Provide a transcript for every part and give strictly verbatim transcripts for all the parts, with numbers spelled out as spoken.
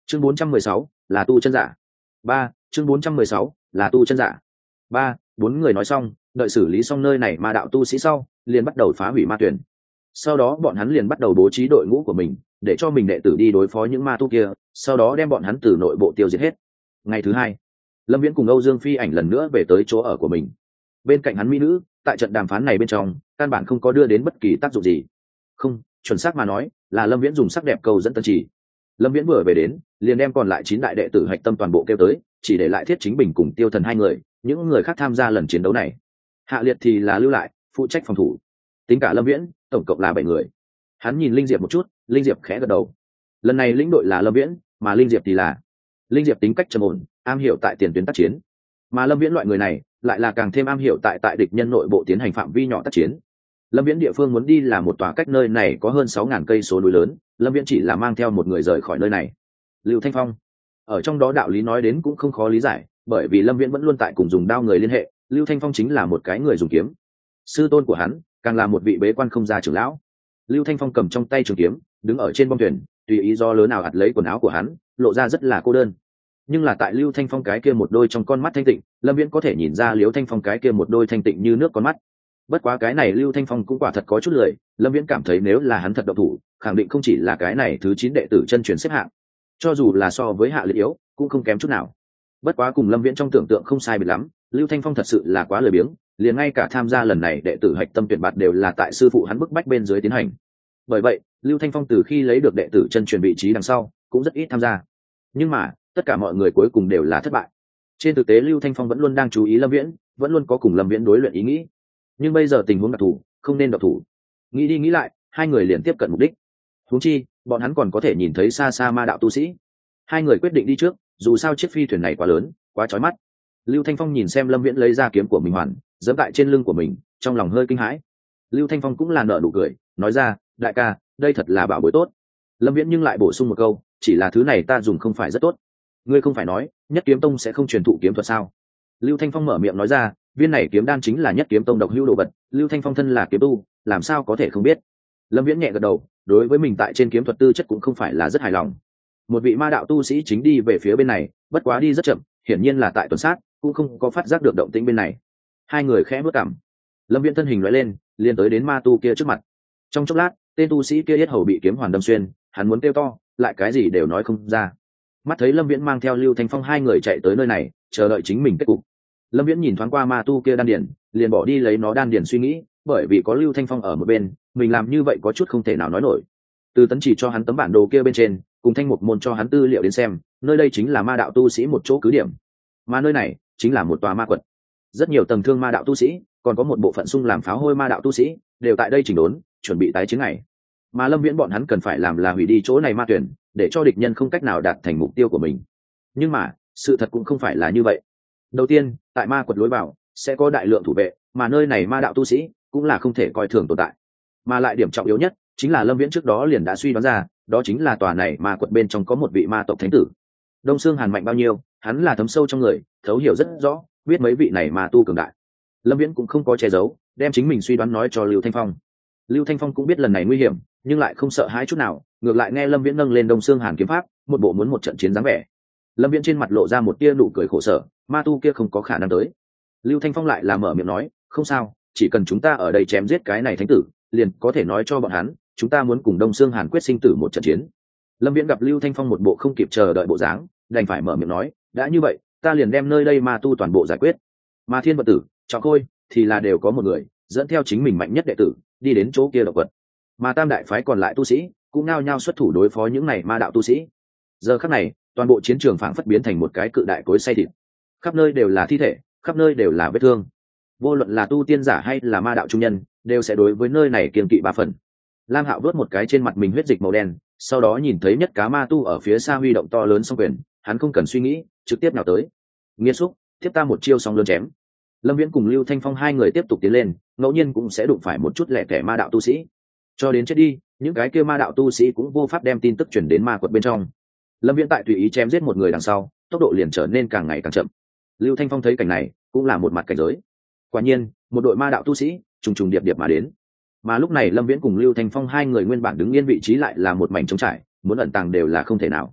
chương bốn trăm mười sáu là tu chân giả. Ba, chương bốn trăm mười sáu là tu chân giả. Ba, bốn người nói xong, đợi xử lý xong nơi này ma đạo tu sĩ sau, liền bắt đầu phá hủy ma tuyển. Sau đó bọn hắn liền bắt đầu bố trí đội ngũ của mình, để cho mình đệ tử đi đối phó những ma tu kia, sau đó đem bọn hắn từ nội bộ tiêu diệt hết. Ngày thứ hai, Lâm Viễn cùng Âu Dương Phi Ảnh lần nữa về tới chỗ ở của mình. Bên cạnh hắn mỹ nữ, tại trận đàm phán này bên trong, căn bản không có đưa đến bất kỳ tác dụng gì. Không, chuẩn xác mà nói, là Lâm Viễn dùng sắc đẹp câu dẫn Tân Chỉ. Lâm Viễn vừa về đến, liền đem còn lại chín đại đệ tử hạch tâm toàn bộ kêu tới, chỉ để lại Thiết Chính Bình cùng Tiêu Thần hai người, những người khác tham gia lần chiến đấu này. Hạ Liệt thì là lưu lại, phụ trách phòng thủ. Tính cả Lâm Viễn, tổng cộng là bảy người. Hắn nhìn Linh Diệp một chút, Linh Diệp khẽ gật đầu. Lần này lĩnh đội là Lâm Viễn, mà Linh Diệp thì là Linh Diệp tính cách trầm ổn, am hiểu tại tiền tuyến tác chiến, mà Lâm Viễn loại người này lại là càng thêm am hiểu tại tại địch nhân nội bộ tiến hành phạm vi nhỏ tác chiến. Lâm Viễn địa phương muốn đi là một tòa cách nơi này có hơn sáu ngàn cây số núi lớn, Lâm Viễn chỉ là mang theo một người rời khỏi nơi này. Lưu Thanh Phong, ở trong đó đạo lý nói đến cũng không khó lý giải, bởi vì Lâm Viễn vẫn luôn tại cùng dùng đao người liên hệ, Lưu Thanh Phong chính là một cái người dùng kiếm. Sư tôn của hắn càng là một vị bế quan không gia trưởng lão. Lưu Thanh Phong cầm trong tay trường kiếm, đứng ở trên bong thuyền, tùy ý do lớn nào ạt lấy quần áo của hắn, lộ ra rất là cô đơn. Nhưng là tại Lưu Thanh Phong cái kia một đôi trong con mắt thanh tịnh, Lâm Viễn có thể nhìn ra Liễu Thanh Phong cái kia một đôi thanh tịnh như nước con mắt. Bất quá cái này Lưu Thanh Phong cũng quả thật có chút lười, Lâm Viễn cảm thấy nếu là hắn thật độc thủ, khẳng định không chỉ là cái này thứ chín đệ tử chân truyền xếp hạng, cho dù là so với Hạ Liệt yếu, cũng không kém chút nào. Bất quá cùng Lâm Viễn trong tưởng tượng không sai biệt lắm, Lưu Thanh Phong thật sự là quá lười biếng, liền ngay cả tham gia lần này đệ tử hạch tâm tuyển bạt đều là tại sư phụ hắn bức bách bên dưới tiến hành. Bởi vậy, Lưu Thanh Phong từ khi lấy được đệ tử chân truyền vị trí đằng sau, cũng rất ít tham gia. Nhưng mà, tất cả mọi người cuối cùng đều là thất bại. Trên thực tế Lưu Thanh Phong vẫn luôn đang chú ý Lâm Viễn, vẫn luôn có cùng Lâm Viễn đối luyện ý nghĩ. Nhưng bây giờ tình huống đặc thù, không nên độc thủ. Nghĩ đi nghĩ lại, hai người liền tiếp cận mục đích. Huống chi, bọn hắn còn có thể nhìn thấy xa xa ma đạo tu sĩ. Hai người quyết định đi trước, dù sao chiếc phi thuyền này quá lớn, quá chói mắt. Lưu Thanh Phong nhìn xem Lâm Viễn lấy ra kiếm của mình hoàn, giẫm tại trên lưng của mình, trong lòng hơi kinh hãi. Lưu Thanh Phong cũng là nở nụ cười, nói ra, đại ca, đây thật là bảo bối tốt. Lâm Viễn nhưng lại bổ sung một câu, chỉ là thứ này ta dùng không phải rất tốt. Ngươi không phải nói, Nhất Kiếm Tông sẽ không truyền thụ kiếm thuật sao? Lưu Thanh Phong mở miệng nói ra, viên này kiếm đan chính là Nhất Kiếm Tông độc hữu đồ vật, Lưu Thanh Phong thân là kiếm tu, làm sao có thể không biết. Lâm Viễn nhẹ gật đầu, đối với mình tại trên kiếm thuật tư chất cũng không phải là rất hài lòng. Một vị ma đạo tu sĩ chính đi về phía bên này, bất quá đi rất chậm, hiển nhiên là tại tuần sát, cũng không có phát giác được động tĩnh bên này. Hai người khẽ bước cằm. Lâm Viễn thân hình lóe lên, liền tới đến ma tu kia trước mặt. Trong chốc lát, tên tu sĩ kia yết hầu bị kiếm hoàn đâm xuyên, hắn muốn kêu to, lại cái gì đều nói không ra. Mắt thấy Lâm Viễn mang theo Lưu Thanh Phong hai người chạy tới nơi này, chờ đợi chính mình kết cục. Lâm Viễn nhìn thoáng qua ma tu kia đan điền, liền bỏ đi lấy nó đan điền suy nghĩ, bởi vì có Lưu Thanh Phong ở một bên, mình làm như vậy có chút không thể nào nói nổi. Từ Tấn chỉ cho hắn tấm bản đồ kia bên trên, cùng Thanh Mục Môn cho hắn tư liệu đến xem, nơi đây chính là ma đạo tu sĩ một chỗ cứ điểm, mà nơi này chính là một tòa ma quật. Rất nhiều tầng thương ma đạo tu sĩ, còn có một bộ phận xung làm pháo hôi ma đạo tu sĩ, đều tại đây chỉnh đốn, chuẩn bị tái chiến ngày. Mà Lâm Viễn bọn hắn cần phải làm là hủy đi chỗ này ma tuyển, để cho địch nhân không cách nào đạt thành mục tiêu của mình. Nhưng mà, sự thật cũng không phải là như vậy. Đầu tiên, tại ma quật lối vào sẽ có đại lượng thủ vệ, mà nơi này ma đạo tu sĩ cũng là không thể coi thường tồn tại. Mà lại điểm trọng yếu nhất chính là Lâm Viễn trước đó liền đã suy đoán ra, đó chính là tòa này ma quật bên trong có một vị ma tộc thánh tử. Đông Xương Hàn mạnh bao nhiêu, hắn là thấm sâu trong người, thấu hiểu rất rõ, biết mấy vị này ma tu cường đại. Lâm Viễn cũng không có che giấu, đem chính mình suy đoán nói cho Lưu Thanh Phong. Lưu Thanh Phong cũng biết lần này nguy hiểm, nhưng lại không sợ hãi chút nào, ngược lại nghe Lâm Viễn nâng lên Đông Xương Hàn kiếm pháp, một bộ muốn một trận chiến dáng vẻ. Lâm Viễn trên mặt lộ ra một tia nụ cười khổ sở, ma tu kia không có khả năng tới. Lưu Thanh Phong lại là mở miệng nói, không sao, chỉ cần chúng ta ở đây chém giết cái này thánh tử, liền có thể nói cho bọn hắn, chúng ta muốn cùng Đông Xương Hàn quyết sinh tử một trận chiến. Lâm Viễn gặp Lưu Thanh Phong một bộ không kịp chờ đợi bộ dáng, đành phải mở miệng nói, đã như vậy, ta liền đem nơi đây ma tu toàn bộ giải quyết. Mà Thiên Vật Tử, Trọng Khôi thì là đều có một người dẫn theo chính mình mạnh nhất đệ tử đi đến chỗ kia độc quật, mà tam đại phái còn lại tu sĩ cũng nao nhao xuất thủ đối phó những này ma đạo tu sĩ. Giờ khắc này, toàn bộ chiến trường phảng phất biến thành một cái cự đại cối xay thịt, khắp nơi đều là thi thể, khắp nơi đều là vết thương. Vô luận là tu tiên giả hay là ma đạo trung nhân, đều sẽ đối với nơi này kiêng kỵ ba phần. Lam Hạo vớt một cái trên mặt mình huyết dịch màu đen, sau đó nhìn thấy nhất cá ma tu ở phía xa huy động to lớn song quyền, hắn không cần suy nghĩ, trực tiếp nào tới. Nghiệt xúc, tiếp ta một chiêu song lớn chém. Lâm Viễn cùng Lưu Thanh Phong hai người tiếp tục tiến lên, ngẫu nhiên cũng sẽ đụng phải một chút lẻ tẻ ma đạo tu sĩ. Cho đến chết đi, những cái kia ma đạo tu sĩ cũng vô pháp đem tin tức truyền đến ma quật bên trong. Lâm Viễn tại tùy ý chém giết một người đằng sau, tốc độ liền trở nên càng ngày càng chậm. Lưu Thanh Phong thấy cảnh này, cũng là một mặt cảnh giới. Quả nhiên, một đội ma đạo tu sĩ trùng trùng điệp điệp mà đến. Mà lúc này Lâm Viễn cùng Lưu Thanh Phong hai người nguyên bản đứng yên vị trí lại là một mảnh trống trải, muốn ẩn tàng đều là không thể nào.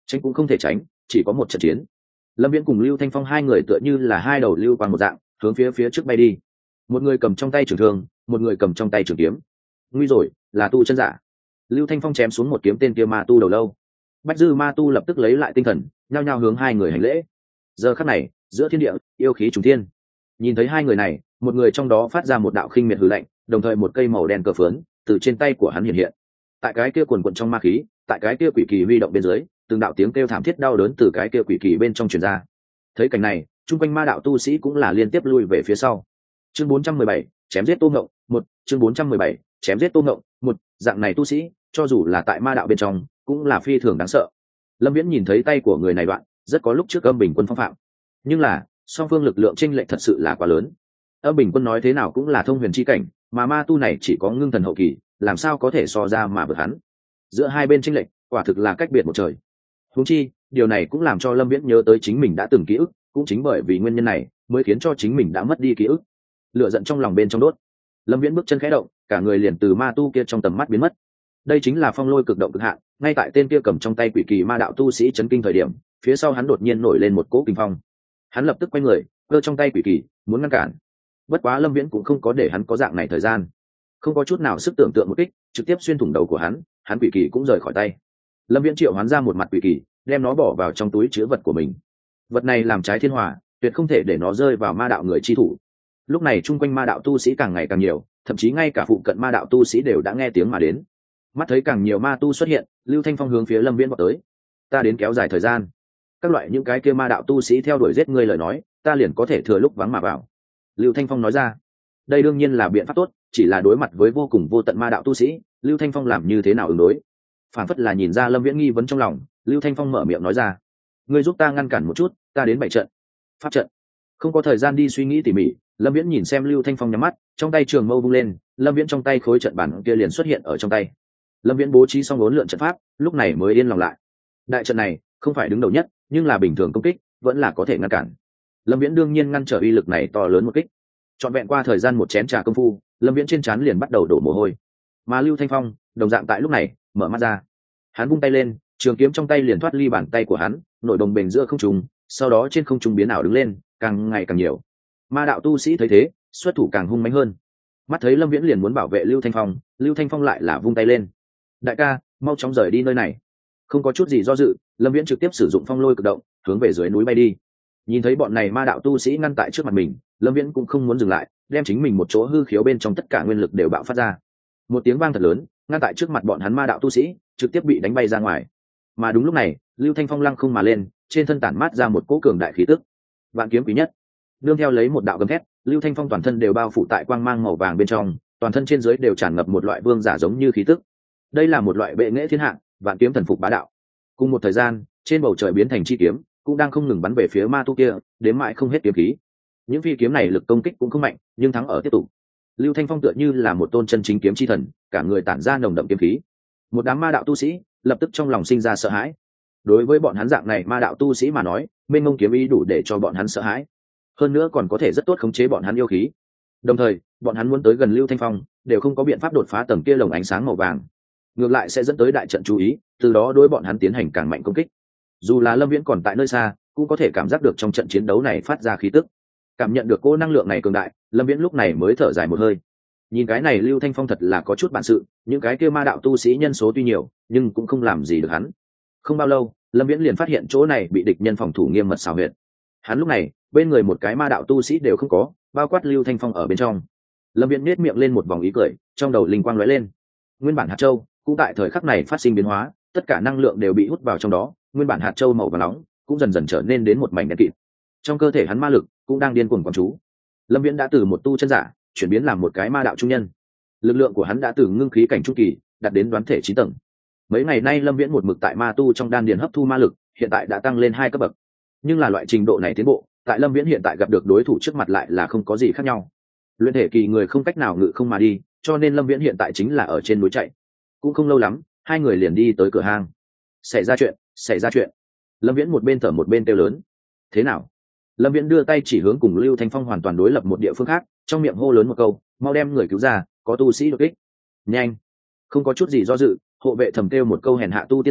tránh cũng không thể tránh, chỉ có một trận chiến. Lâm Viễn cùng Lưu Thanh Phong hai người tựa như là hai đầu lưu quang một dạng, hướng phía phía trước bay đi. Một người cầm trong tay trường thương, một người cầm trong tay trường kiếm. Nguy rồi, là tu chân giả. Lưu Thanh Phong chém xuống một kiếm tên kia ma tu đầu lâu. Bách Dư ma tu lập tức lấy lại tinh thần, nhao nhao hướng hai người hành lễ. Giờ khắc này, giữa thiên địa, yêu khí trùng thiên. Nhìn thấy hai người này, một người trong đó phát ra một đạo khinh miệt hừ lạnh, đồng thời một cây màu đen cờ phướn từ trên tay của hắn hiện hiện. Tại cái kia quần quần trong ma khí, tại cái kia quỷ kỳ huy động bên dưới, từng đạo tiếng kêu thảm thiết đau đớn từ cái kia quỷ kỳ bên trong truyền ra. Thấy cảnh này, chung quanh ma đạo tu sĩ cũng là liên tiếp lui về phía sau. Chương bốn trăm mười bảy, chém giết Tô Ngộng, một, chương bốn trăm mười bảy, chém giết Tô Ngộng, một, dạng này tu sĩ, cho dù là tại ma đạo bên trong, cũng là phi thường đáng sợ. Lâm Viễn nhìn thấy tay của người này đoạn, rất có lúc trước Âm Bình Quân phong phạm. Nhưng là, song phương lực lượng chênh lệch thật sự là quá lớn. Âm Bình Quân nói thế nào cũng là thông huyền chi cảnh, mà ma tu này chỉ có ngưng thần hậu kỳ, làm sao có thể so ra mà vượt hắn. Giữa hai bên chênh lệch, quả thực là cách biệt một trời. Huống chi, điều này cũng làm cho Lâm Viễn nhớ tới chính mình đã từng ký ức, cũng chính bởi vì nguyên nhân này, mới khiến cho chính mình đã mất đi ký ức. Lửa giận trong lòng bên trong đốt, Lâm Viễn bước chân khẽ động, cả người liền từ ma tu kia trong tầm mắt biến mất. Đây chính là phong lôi cực động cực hạn, ngay tại tên kia cầm trong tay quỷ kỳ ma đạo tu sĩ chấn kinh thời điểm, phía sau hắn đột nhiên nổi lên một cỗ kinh phong. Hắn lập tức quay người, giơ trong tay quỷ kỳ, muốn ngăn cản. Bất quá Lâm Viễn cũng không có để hắn có dạng này thời gian, không có chút nào sức tưởng tượng một kích, trực tiếp xuyên thủng đầu của hắn, hắn quỷ kỳ cũng rời khỏi tay. Lâm Viễn triệu hoán ra một mặt quỷ kỳ, đem nó bỏ vào trong túi chứa vật của mình. Vật này làm trái thiên hòa, tuyệt không thể để nó rơi vào ma đạo người chi thủ. Lúc này chung quanh ma đạo tu sĩ càng ngày càng nhiều, thậm chí ngay cả phụ cận ma đạo tu sĩ đều đã nghe tiếng mà đến. Mắt thấy càng nhiều ma tu xuất hiện, Lưu Thanh Phong hướng phía Lâm Viễn vọt tới. Ta đến kéo dài thời gian. Các loại những cái kia ma đạo tu sĩ theo đuổi giết ngươi lời nói, ta liền có thể thừa lúc vắng mà vào. Lưu Thanh Phong nói ra. Đây đương nhiên là biện pháp tốt, chỉ là đối mặt với vô cùng vô tận ma đạo tu sĩ, Lưu Thanh Phong làm như thế nào ứng đối? Phản phất là nhìn ra Lâm Viễn nghi vấn trong lòng, Lưu Thanh Phong mở miệng nói ra. Ngươi giúp ta ngăn cản một chút, ta đến bảy trận. Pháp trận. Không có thời gian đi suy nghĩ tỉ mỉ, Lâm Viễn nhìn xem Lưu Thanh Phong nhắm mắt, trong tay trường mâu vung lên, Lâm Viễn trong tay khối trận bản kia liền xuất hiện ở trong tay. Lâm Viễn bố trí xong bốn lượn trận pháp, lúc này mới yên lòng lại. Đại trận này không phải đứng đầu nhất, nhưng là bình thường công kích, vẫn là có thể ngăn cản. Lâm Viễn đương nhiên ngăn trở uy lực này to lớn một kích. Trọn vẹn qua thời gian một chén trà công phu, Lâm Viễn trên trán liền bắt đầu đổ mồ hôi. Mà Lưu Thanh Phong, đồng dạng tại lúc này, mở mắt ra. Hắn vung tay lên, trường kiếm trong tay liền thoát ly bàn tay của hắn, nổi đồng bền giữa không trung, sau đó trên không trung biến ảo đứng lên, càng ngày càng nhiều. Ma đạo tu sĩ thấy thế, xuất thủ càng hung mãnh hơn. Mắt thấy Lâm Viễn liền muốn bảo vệ Lưu Thanh Phong, Lưu Thanh Phong lại là vung tay lên. Đại ca, mau chóng rời đi nơi này. Không có chút gì do dự, Lâm Viễn trực tiếp sử dụng phong lôi cực động, hướng về dưới núi bay đi. Nhìn thấy bọn này ma đạo tu sĩ ngăn tại trước mặt mình, Lâm Viễn cũng không muốn dừng lại, đem chính mình một chỗ hư khiếu bên trong tất cả nguyên lực đều bạo phát ra. Một tiếng vang thật lớn, ngăn tại trước mặt bọn hắn ma đạo tu sĩ, trực tiếp bị đánh bay ra ngoài. Mà đúng lúc này, Lưu Thanh Phong lăng không mà lên, trên thân tản mát ra một cỗ cường đại khí tức. Vạn kiếm quý nhất. Nương theo lấy một đạo gầm thét, Lưu Thanh Phong toàn thân đều bao phủ tại quang mang màu vàng bên trong, toàn thân trên dưới đều tràn ngập một loại vương giả giống như khí tức. Đây là một loại bệ nghệ thiên hạ, vạn kiếm thần phục bá đạo. Cùng một thời gian, trên bầu trời biến thành chi kiếm, cũng đang không ngừng bắn về phía ma tu kia, đến mãi không hết kiếm khí. Những phi kiếm này lực công kích cũng không mạnh, nhưng thắng ở tiếp tục. Lưu Thanh Phong tựa như là một tôn chân chính kiếm chi thần, cả người tản ra nồng đậm kiếm khí. Một đám ma đạo tu sĩ lập tức trong lòng sinh ra sợ hãi. Đối với bọn hắn dạng này ma đạo tu sĩ mà nói, mênh mông kiếm ý đủ để cho bọn hắn sợ hãi. Hơn nữa còn có thể rất tốt khống chế bọn hắn yêu khí. Đồng thời, bọn hắn muốn tới gần Lưu Thanh Phong, đều không có biện pháp đột phá tầng kia lồng ánh sáng màu vàng. Ngược lại sẽ dẫn tới đại trận chú ý, từ đó đối bọn hắn tiến hành càng mạnh công kích. Dù là Lâm Viễn còn tại nơi xa, cũng có thể cảm giác được trong trận chiến đấu này phát ra khí tức. Cảm nhận được cô năng lượng này cường đại, Lâm Viễn lúc này mới thở dài một hơi. Nhìn cái này Lưu Thanh Phong thật là có chút bản sự, những cái kia ma đạo tu sĩ nhân số tuy nhiều, nhưng cũng không làm gì được hắn. Không bao lâu, Lâm Viễn liền phát hiện chỗ này bị địch nhân phòng thủ nghiêm mật xào huyệt. Hắn lúc này, bên người một cái ma đạo tu sĩ đều không có, bao quát Lưu Thanh Phong ở bên trong. Lâm Viễn nhếch miệng lên một vòng ý cười, trong đầu linh quang lóe lên. Nguyên bản hạt châu cũng tại thời khắc này phát sinh biến hóa, tất cả năng lượng đều bị hút vào trong đó, nguyên bản hạt châu màu vàng nóng cũng dần dần trở nên đến một mảnh đen kịt. Trong cơ thể hắn ma lực cũng đang điên cuồng quán chú. Lâm Viễn đã từ một tu chân giả chuyển biến làm một cái ma đạo trung nhân. Lực lượng của hắn đã từ ngưng khí cảnh trung kỳ đạt đến đoán thể chín tầng. Mấy ngày nay Lâm Viễn một mực tại ma tu trong đan điền hấp thu ma lực, hiện tại đã tăng lên hai cấp bậc. Nhưng là loại trình độ này tiến bộ, tại Lâm Viễn hiện tại gặp được đối thủ trước mặt lại là không có gì khác nhau. Luyện thể kỳ người không cách nào ngự không mà đi, cho nên Lâm Viễn hiện tại chính là ở trên núi chạy. Cũng không lâu lắm, hai người liền đi tới cửa hang. Xảy ra chuyện, xảy ra chuyện. Lâm Viễn một bên thở một bên kêu lớn. Thế nào? Lâm Viễn đưa tay chỉ hướng cùng Lưu Thanh Phong hoàn toàn đối lập một địa phương khác, trong miệng hô lớn một câu, mau đem người cứu ra, có tu sĩ đột kích. Nhanh. Không có chút gì do dự, hộ vệ thầm kêu một câu hèn hạ tu tiên giả,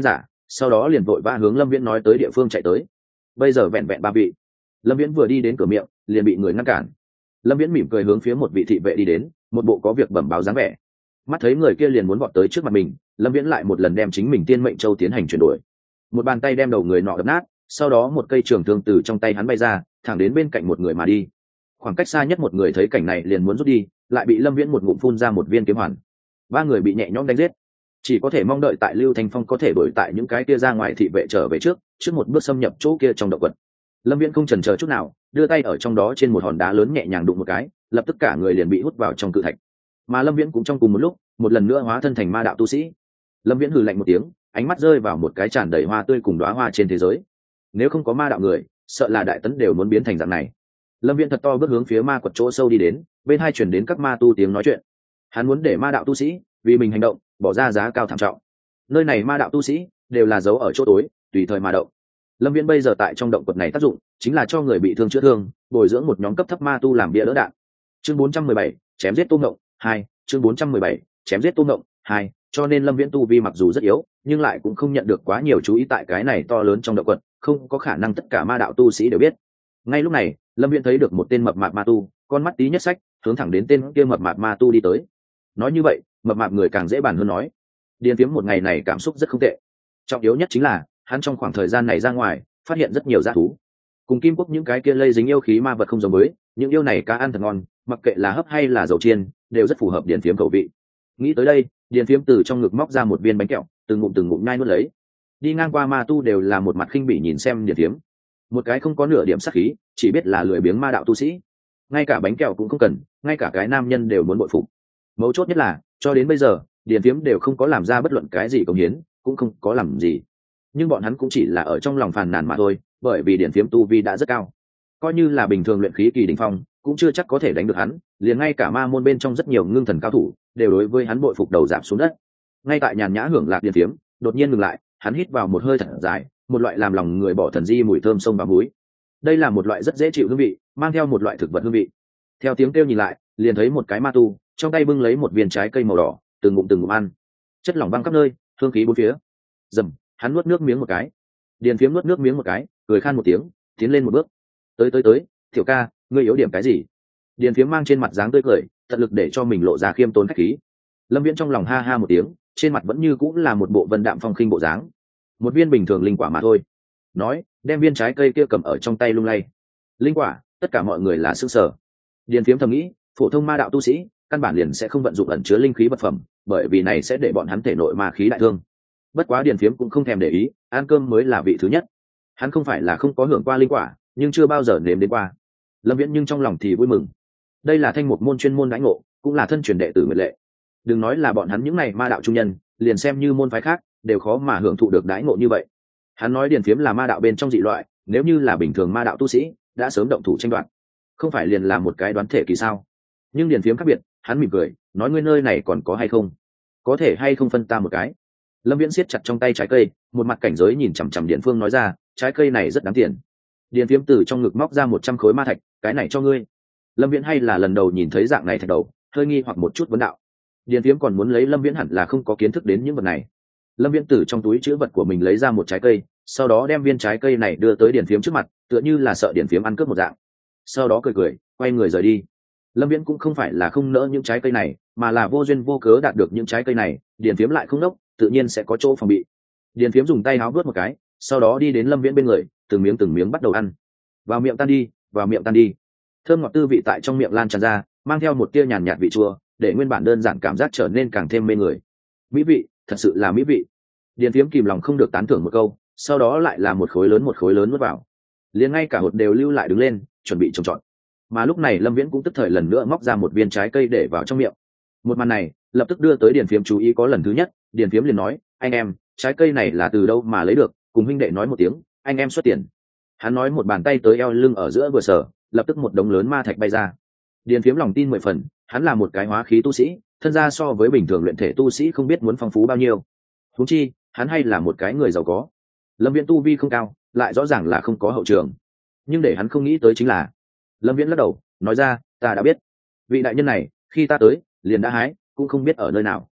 sau đó liền vội vã hướng lâm viễn nói tới địa phương chạy tới. Bây giờ vẹn vẹn ba vị. Lâm viễn vừa đi đến cửa miệng liền bị người ngăn cản. Lâm viễn mỉm cười hướng phía một vị thị vệ đi đến, một bộ có việc bẩm báo dáng vẻ. Mắt thấy người kia liền muốn vọt tới trước mặt mình, Lâm viễn lại một lần đem chính mình tiên mệnh châu tiến hành chuyển đổi. Một bàn tay đem đầu người nọ đập nát, sau đó một cây trường thương từ trong tay hắn bay ra, thẳng đến bên cạnh một người mà đi. Khoảng cách xa nhất một người thấy cảnh này liền muốn rút đi, lại bị Lâm viễn một ngụm phun ra một viên kiếm hoàn. Ba người bị nhẹ nhõm đánh giết. Chỉ có thể mong đợi tại Lưu Thanh Phong có thể đuổi tại những cái kia ra ngoài thị vệ trở về trước, trước một bước xâm nhập chỗ kia trong động quật. Lâm viễn không chần chờ chút nào, đưa tay ở trong đó trên một hòn đá lớn nhẹ nhàng đụng một cái, lập tức cả người liền bị hút vào trong cự thạch. Mà Lâm viễn cũng trong cùng một lúc, một lần nữa hóa thân thành ma đạo tu sĩ. Lâm viễn hừ lạnh một tiếng, ánh mắt rơi vào một cái tràn đầy hoa tươi cùng đóa hoa trên thế giới. Nếu không có ma đạo người, sợ là đại tấn đều muốn biến thành dạng này. Lâm viễn thật to bước hướng phía ma quật chỗ sâu đi đến, bên hai chuyển đến các ma tu tiếng nói chuyện. Hắn muốn để ma đạo tu sĩ vì mình hành động bỏ ra giá cao thảm trọng. Nơi này ma đạo tu sĩ đều là giấu ở chỗ tối, tùy thời mà động. Lâm viễn bây giờ tại trong động quật này tác dụng chính là cho người bị thương chữa thương, bồi dưỡng một nhóm cấp thấp ma tu làm bia đỡ đạn. Chương bốn trăm mười bảy, chém giết Tô Ngộng hai. Chương bốn trăm mười bảy, chém giết Tô Ngộng hai. Cho nên Lâm viễn tu vi mặc dù rất yếu, nhưng lại cũng không nhận được quá nhiều chú ý tại cái này to lớn trong động quật, không có khả năng tất cả ma đạo tu sĩ đều biết. Ngay lúc này, Lâm viễn thấy được một tên mập mạp ma tu, con mắt tí nhất sách hướng thẳng đến tên kia mập mạp ma tu đi tới. Nói như vậy, mập mạp người càng dễ bàn hơn nói. Điền Phiếm một ngày này cảm xúc rất không tệ. Trọng yếu nhất chính là hắn trong khoảng thời gian này ra ngoài phát hiện rất nhiều dã thú. Cùng Kim Quốc những cái kia lây dính yêu khí ma vật không giống với, những yêu này cá ăn thật ngon, mặc kệ là hấp hay là dầu chiên đều rất phù hợp Điền Phiếm khẩu vị. Nghĩ tới đây, Điền Phiếm từ trong ngực móc ra một viên bánh kẹo, từng ngụm từng ngụm nhai nuốt lấy. Đi ngang qua ma tu đều là một mặt khinh bỉ nhìn xem Điền Phiếm, một cái không có nửa điểm sắc khí, chỉ biết là lười biếng ma đạo tu sĩ. Ngay cả bánh kẹo cũng không cần, ngay cả cái nam nhân đều muốn bội phục. Mấu chốt nhất là cho đến bây giờ Điền Phiếm đều không có làm ra bất luận cái gì công hiến, cũng không có làm gì, nhưng bọn hắn cũng chỉ là ở trong lòng phàn nàn mà thôi, bởi vì Điền Phiếm tu vi đã rất cao, coi như là bình thường luyện khí kỳ đỉnh phong cũng chưa chắc có thể đánh được hắn, liền ngay cả ma môn bên trong rất nhiều ngưng thần cao thủ đều đối với hắn bội phục đầu giảm xuống đất. Ngay tại nhàn nhã hưởng lạc Điền Phiếm đột nhiên ngừng lại, hắn hít vào một hơi thật dài, một loại làm lòng người bỏ thần di mùi thơm sông và muối. Đây là một loại rất dễ chịu hương vị, mang theo một loại thực vật hương vị. Theo tiếng kêu nhìn lại, liền thấy một cái ma tu trong tay bưng lấy một viên trái cây màu đỏ, từng ngụm từng ngụm ăn, chất lỏng văng khắp nơi, hương khí bốn phía. Dầm, hắn nuốt nước miếng một cái. Điền Phiếm nuốt nước miếng một cái, cười khan một tiếng, tiến lên một bước. Tới tới tới, Tiểu ca, ngươi yếu điểm cái gì? Điền Phiếm mang trên mặt dáng tươi cười, tận lực để cho mình lộ ra khiêm tốn khách khí. Lâm Viễn trong lòng ha ha một tiếng, trên mặt vẫn như cũng là một bộ vân đạm phong khinh bộ dáng. Một viên bình thường linh quả mà thôi. Nói, đem viên trái cây kia cầm ở trong tay lung lay. Linh quả, tất cả mọi người là sững sờ. Điền Phiếm thầm nghĩ, phổ thông ma đạo tu sĩ căn bản liền sẽ không vận dụng ẩn chứa linh khí vật phẩm, bởi vì này sẽ để bọn hắn thể nội ma khí đại thương. Bất quá Điền Phiếm cũng không thèm để ý, ăn cơm mới là vị thứ nhất. Hắn không phải là không có hưởng qua linh quả, nhưng chưa bao giờ nếm đến qua. Lâm Viễn nhưng trong lòng thì vui mừng. Đây là thanh một môn chuyên môn đãi ngộ, cũng là thân truyền đệ tử Nguyệt Lệ. Đừng nói là bọn hắn những này ma đạo trung nhân, liền xem như môn phái khác đều khó mà hưởng thụ được đãi ngộ như vậy. Hắn nói Điền Phiếm là ma đạo bên trong dị loại, nếu như là bình thường ma đạo tu sĩ đã sớm động thủ tranh đoạt, không phải liền là một cái đoán thể kỳ sao? Nhưng Điền Phiếm khác biệt, hắn mỉm cười nói, ngươi nơi này còn có hay không, có thể hay không phân ta một cái? Lâm Viễn siết chặt trong tay trái cây, một mặt cảnh giới nhìn chằm chằm Điền Phương nói ra, trái cây này rất đáng tiền. Điền Phiếm từ trong ngực móc ra một trăm khối ma thạch, cái này cho ngươi. Lâm Viễn hay là lần đầu nhìn thấy dạng này thạch đầu, hơi nghi hoặc một chút vấn đạo. Điền Phiếm còn muốn lấy Lâm Viễn hẳn là không có kiến thức đến những vật này. Lâm Viễn từ trong túi chữ vật của mình lấy ra một trái cây, sau đó đem viên trái cây này đưa tới Điền Phiếm trước mặt, tựa như là sợ Điền Phiếm ăn cướp một dạng. Sau đó cười cười quay người rời đi. Lâm Viễn cũng không phải là không nỡ những trái cây này, mà là vô duyên vô cớ đạt được những trái cây này, Điền Phiếm lại không đốc, tự nhiên sẽ có chỗ phòng bị. Điền Phiếm dùng tay háo vớt một cái, sau đó đi đến Lâm Viễn bên người, từng miếng từng miếng bắt đầu ăn. Vào miệng tan đi, vào miệng tan đi. Thơm ngọt tư vị tại trong miệng lan tràn ra, mang theo một tia nhàn nhạt vị chua, để nguyên bản đơn giản cảm giác trở nên càng thêm mê người. Mỹ vị, thật sự là mỹ vị. Điền Phiếm kìm lòng không được tán thưởng một câu, sau đó lại là một khối lớn một khối lớn nuốt vào. Liền ngay cả hột đều lưu lại đứng lên, chuẩn bị trồng trọt. Mà lúc này Lâm Viễn cũng tức thời lần nữa móc ra một viên trái cây để vào trong miệng. Một màn này lập tức đưa tới Điền Phiếm chú ý có lần thứ nhất. Điền Phiếm liền nói, anh em, trái cây này là từ đâu mà lấy được? Cùng huynh đệ nói một tiếng, anh em xuất tiền. Hắn nói một bàn tay tới eo lưng ở giữa vừa sở, lập tức một đống lớn ma thạch bay ra. Điền Phiếm lòng tin mười phần, hắn là một cái hóa khí tu sĩ, thân gia so với bình thường luyện thể tu sĩ không biết muốn phong phú bao nhiêu. Huống chi hắn hay là một cái người giàu có. Lâm Viễn tu vi không cao, lại rõ ràng là không có hậu trường. Nhưng để hắn không nghĩ tới chính là, Lâm Viễn lắc đầu nói ra, ta đã biết, vị đại nhân này khi ta tới liền đã hái, cũng không biết ở nơi nào.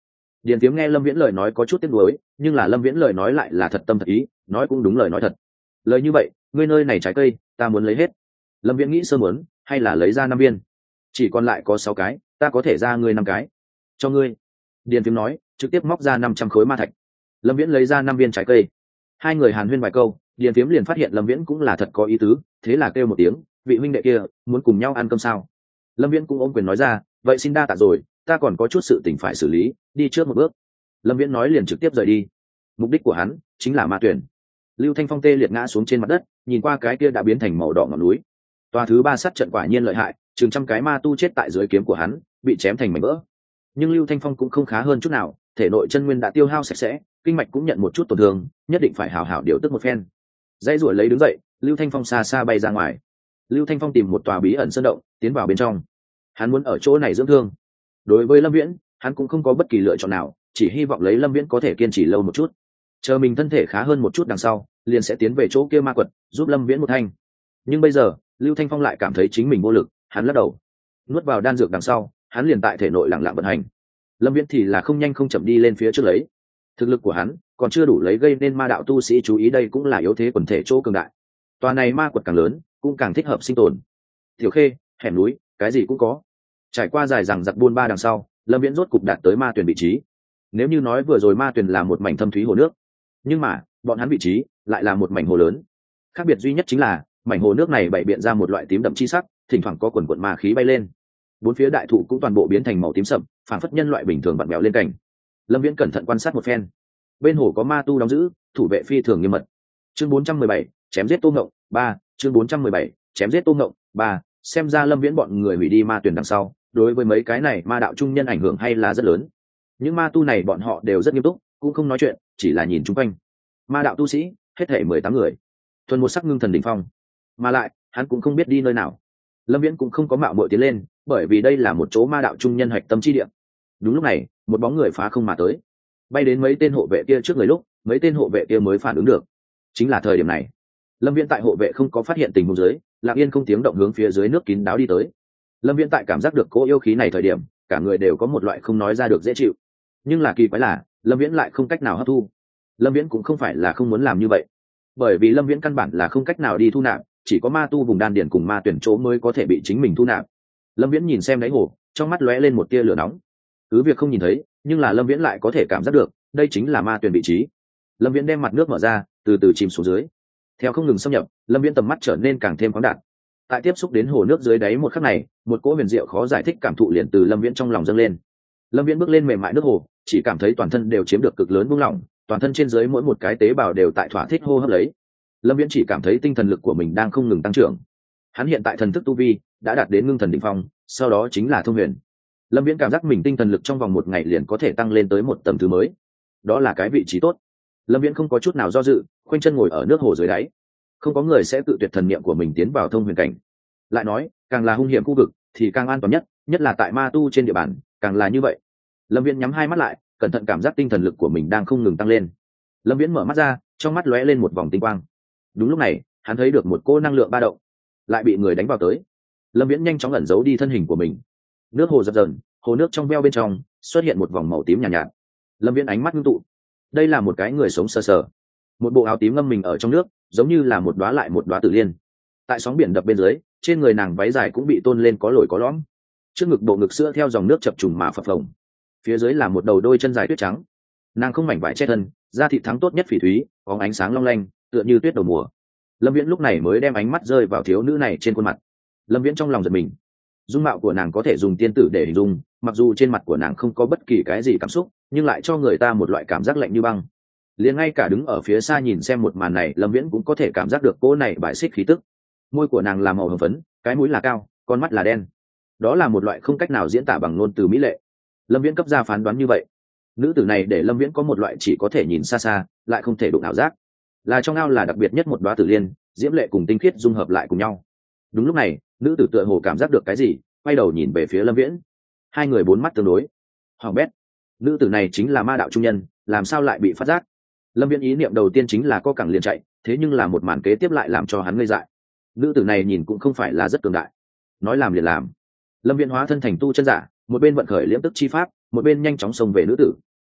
Điền Tiếm nghe Lâm Viễn lời nói có chút tiếc nuối, nhưng là Lâm Viễn lời nói lại là thật tâm thật ý, nói cũng đúng lời nói thật. Lời như vậy, ngươi nơi này trái cây, ta muốn lấy hết. Lâm Viễn nghĩ sơ muốn, hay là lấy ra năm viên, chỉ còn lại có sáu cái, ta có thể ra ngươi năm cái, cho ngươi. Điền Tiếm nói, trực tiếp móc ra năm trăm khối ma thạch. Lâm Viễn lấy ra năm viên trái cây. Hai người hàn huyên vài câu, Điền Tiếm liền phát hiện Lâm Viễn cũng là thật có ý tứ, thế là kêu một tiếng, vị huynh đệ kia, muốn cùng nhau ăn cơm sao? Lâm Viễn cũng ôm quyền nói ra, vậy xin đa tạ rồi, ta còn có chút sự tình phải xử lý, đi trước một bước. Lâm Viễn nói liền trực tiếp rời đi. Mục đích của hắn chính là ma tuyển. Lưu Thanh Phong tê liệt ngã xuống trên mặt đất, nhìn qua cái kia đã biến thành màu đỏ ngọn núi. Tòa thứ ba sát trận quả nhiên lợi hại, chừng trăm cái ma tu chết tại dưới kiếm của hắn, bị chém thành mảnh vỡ. Nhưng Lưu Thanh Phong cũng không khá hơn chút nào, thể nội chân nguyên đã tiêu hao sạch sẽ, kinh mạch cũng nhận một chút tổn thương, nhất định phải hào hào điều tức một phen. Dãy ruổi lấy đứng dậy, Lưu Thanh Phong xa xa bay ra ngoài. Lưu Thanh Phong tìm một tòa bí ẩn sơn động, tiến vào bên trong. Hắn muốn ở chỗ này dưỡng thương. Đối với Lâm Viễn, hắn cũng không có bất kỳ lựa chọn nào, chỉ hy vọng lấy Lâm Viễn có thể kiên trì lâu một chút, chờ mình thân thể khá hơn một chút đằng sau, liền sẽ tiến về chỗ kia ma quật, giúp Lâm Viễn một thanh. Nhưng bây giờ, Lưu Thanh Phong lại cảm thấy chính mình vô lực, hắn lắc đầu. Nuốt vào đan dược đằng sau, hắn liền tại thể nội lặng lặng vận hành. Lâm Viễn thì là không nhanh không chậm đi lên phía trước lấy. Thực lực của hắn còn chưa đủ lấy gây nên ma đạo tu sĩ chú ý, đây cũng là yếu thế quần thể chỗ cường đại. Tòa này ma quật càng lớn, cũng càng thích hợp sinh tồn. Tiểu khê, hẻm núi, cái gì cũng có. Trải qua dài dằng dặc buôn ba đằng sau, Lâm Viễn rốt cục đạt tới ma tuyển vị trí. Nếu như nói vừa rồi ma tuyển là một mảnh thâm thúy hồ nước, nhưng mà bọn hắn vị trí lại là một mảnh hồ lớn. Khác biệt duy nhất chính là mảnh hồ nước này bày biện ra một loại tím đậm chi sắc, thỉnh thoảng có quần quần ma khí bay lên. Bốn phía đại thụ cũng toàn bộ biến thành màu tím sậm, phản phất nhân loại bình thường vặn vẹo lên cảnh. Lâm Viễn cẩn thận quan sát một phen. Bên hồ có ma tu đóng giữ, thủ vệ phi thường nghiêm mật. Chương bốn trăm mười bảy, chém giết Tô Ngộng ba. Chương bốn trăm mười bảy, chém giết Tô Ngộng ba. Xem ra Lâm Viễn bọn người hủy đi ma tuyển đằng sau, đối với mấy cái này ma đạo trung nhân ảnh hưởng hay là rất lớn. Những ma tu này bọn họ đều rất nghiêm túc, cũng không nói chuyện, chỉ là nhìn chung quanh. Ma đạo tu sĩ hết thể mười tám người, thuần một sắc ngưng thần đỉnh phong, mà lại hắn cũng không biết đi nơi nào. Lâm Viễn cũng không có mạo muội tiến lên, bởi vì đây là một chỗ ma đạo trung nhân hạch tâm chi địa. Đúng lúc này, một bóng người phá không mà tới, bay đến mấy tên hộ vệ kia trước người lúc, mấy tên hộ vệ kia mới phản ứng được. Chính là thời điểm này, Lâm Viễn tại hộ vệ không có phát hiện tình huống dưới, lặng yên không tiếng động hướng phía dưới nước kín đáo đi tới. Lâm Viễn tại cảm giác được cỗ yêu khí này thời điểm, cả người đều có một loại không nói ra được dễ chịu. Nhưng là kỳ quái là, Lâm Viễn lại không cách nào hấp thu. Lâm Viễn cũng không phải là không muốn làm như vậy, bởi vì Lâm Viễn căn bản là không cách nào đi thu nạp, chỉ có ma tu vùng đan điền cùng ma tuyển chỗ mới có thể bị chính mình thu nạp. Lâm Viễn nhìn xem đáy hồ, trong mắt lóe lên một tia lửa nóng. Cứ việc không nhìn thấy, nhưng là Lâm Viễn lại có thể cảm giác được, đây chính là ma tuyển vị trí. Lâm Viễn đem mặt nước mở ra, từ từ chìm xuống dưới. Theo không ngừng xâm nhập, Lâm Viễn tầm mắt trở nên càng thêm khoáng đạt. Tại tiếp xúc đến hồ nước dưới đáy một khắc này, một cỗ huyền diệu khó giải thích cảm thụ liền từ Lâm Viễn trong lòng dâng lên. Lâm Viễn bước lên mềm mại nước hồ, chỉ cảm thấy toàn thân đều chiếm được cực lớn buông lỏng, toàn thân trên dưới mỗi một cái tế bào đều tại thỏa thích hô hấp lấy. Lâm Viễn chỉ cảm thấy tinh thần lực của mình đang không ngừng tăng trưởng. Hắn hiện tại thần thức tu vi đã đạt đến ngưng thần đỉnh phong, sau đó chính là thông huyền. Lâm Viễn cảm giác mình tinh thần lực trong vòng một ngày liền có thể tăng lên tới một tầm thứ mới. Đó là cái vị trí tốt. Lâm Viễn không có chút nào do dự, khoanh chân ngồi ở nước hồ dưới đáy. Không có người sẽ tự tuyệt thần niệm của mình tiến vào thông huyền cảnh. Lại nói, càng là hung hiểm khu vực thì càng an toàn nhất, nhất là tại ma tu trên địa bàn, càng là như vậy. Lâm Viễn nhắm hai mắt lại, cẩn thận cảm giác tinh thần lực của mình đang không ngừng tăng lên. Lâm Viễn mở mắt ra, trong mắt lóe lên một vòng tinh quang. Đúng lúc này, hắn thấy được một cô năng lượng ba động, lại bị người đánh vào tới. Lâm Viễn nhanh chóng ẩn giấu đi thân hình của mình. Nước hồ dập dờn, hồ nước trong veo bên trong xuất hiện một vòng màu tím nhàn nhạt, nhạt. Lâm Viễn ánh mắt ngưng tụ. Đây là một cái người sống sờ sờ, một bộ áo tím ngâm mình ở trong nước, giống như là một đóa lại một đóa tử liên. Tại sóng biển đập bên dưới, trên người nàng váy dài cũng bị tôn lên có lồi có lõm. Trước ngực bộ ngực sữa theo dòng nước chập trùng mà phập phồng. Phía dưới là một đầu đôi chân dài tuyết trắng. Nàng không mảnh vải che thân, da thịt thắng tốt nhất phỉ thúy, có ánh sáng long lanh, tựa như tuyết đầu mùa. Lâm Viễn lúc này mới đem ánh mắt rơi vào thiếu nữ này trên khuôn mặt. Lâm Viễn trong lòng giật mình. Dung mạo của nàng có thể dùng tiên tử để hình dung, mặc dù trên mặt của nàng không có bất kỳ cái gì cảm xúc, nhưng lại cho người ta một loại cảm giác lạnh như băng. Liền ngay cả đứng ở phía xa nhìn xem một màn này, Lâm Viễn cũng có thể cảm giác được cô này bại xích khí tức. Môi của nàng là màu hồng phấn, cái mũi là cao, con mắt là đen. Đó là một loại không cách nào diễn tả bằng ngôn từ mỹ lệ. Lâm Viễn cấp ra phán đoán như vậy. Nữ tử này để Lâm Viễn có một loại chỉ có thể nhìn xa xa, lại không thể đụng ảo giác. Là trong ao là đặc biệt nhất một đóa tử liên, diễm lệ cùng tinh khiết dung hợp lại cùng nhau. Đúng lúc này, nữ tử tựa hồ cảm giác được cái gì, quay đầu nhìn về phía Lâm Viễn. Hai người bốn mắt tương đối. Hoàng bét, nữ tử này chính là ma đạo trung nhân, làm sao lại bị phát giác? Lâm Viễn ý niệm đầu tiên chính là có cẳng liền chạy, thế nhưng là một màn kế tiếp lại làm cho hắn ngây dại. Nữ tử này nhìn cũng không phải là rất cường đại, nói làm liền làm. Lâm Viễn hóa thân thành tu chân giả, một bên vận khởi liễm tức chi pháp, một bên nhanh chóng xông về nữ tử.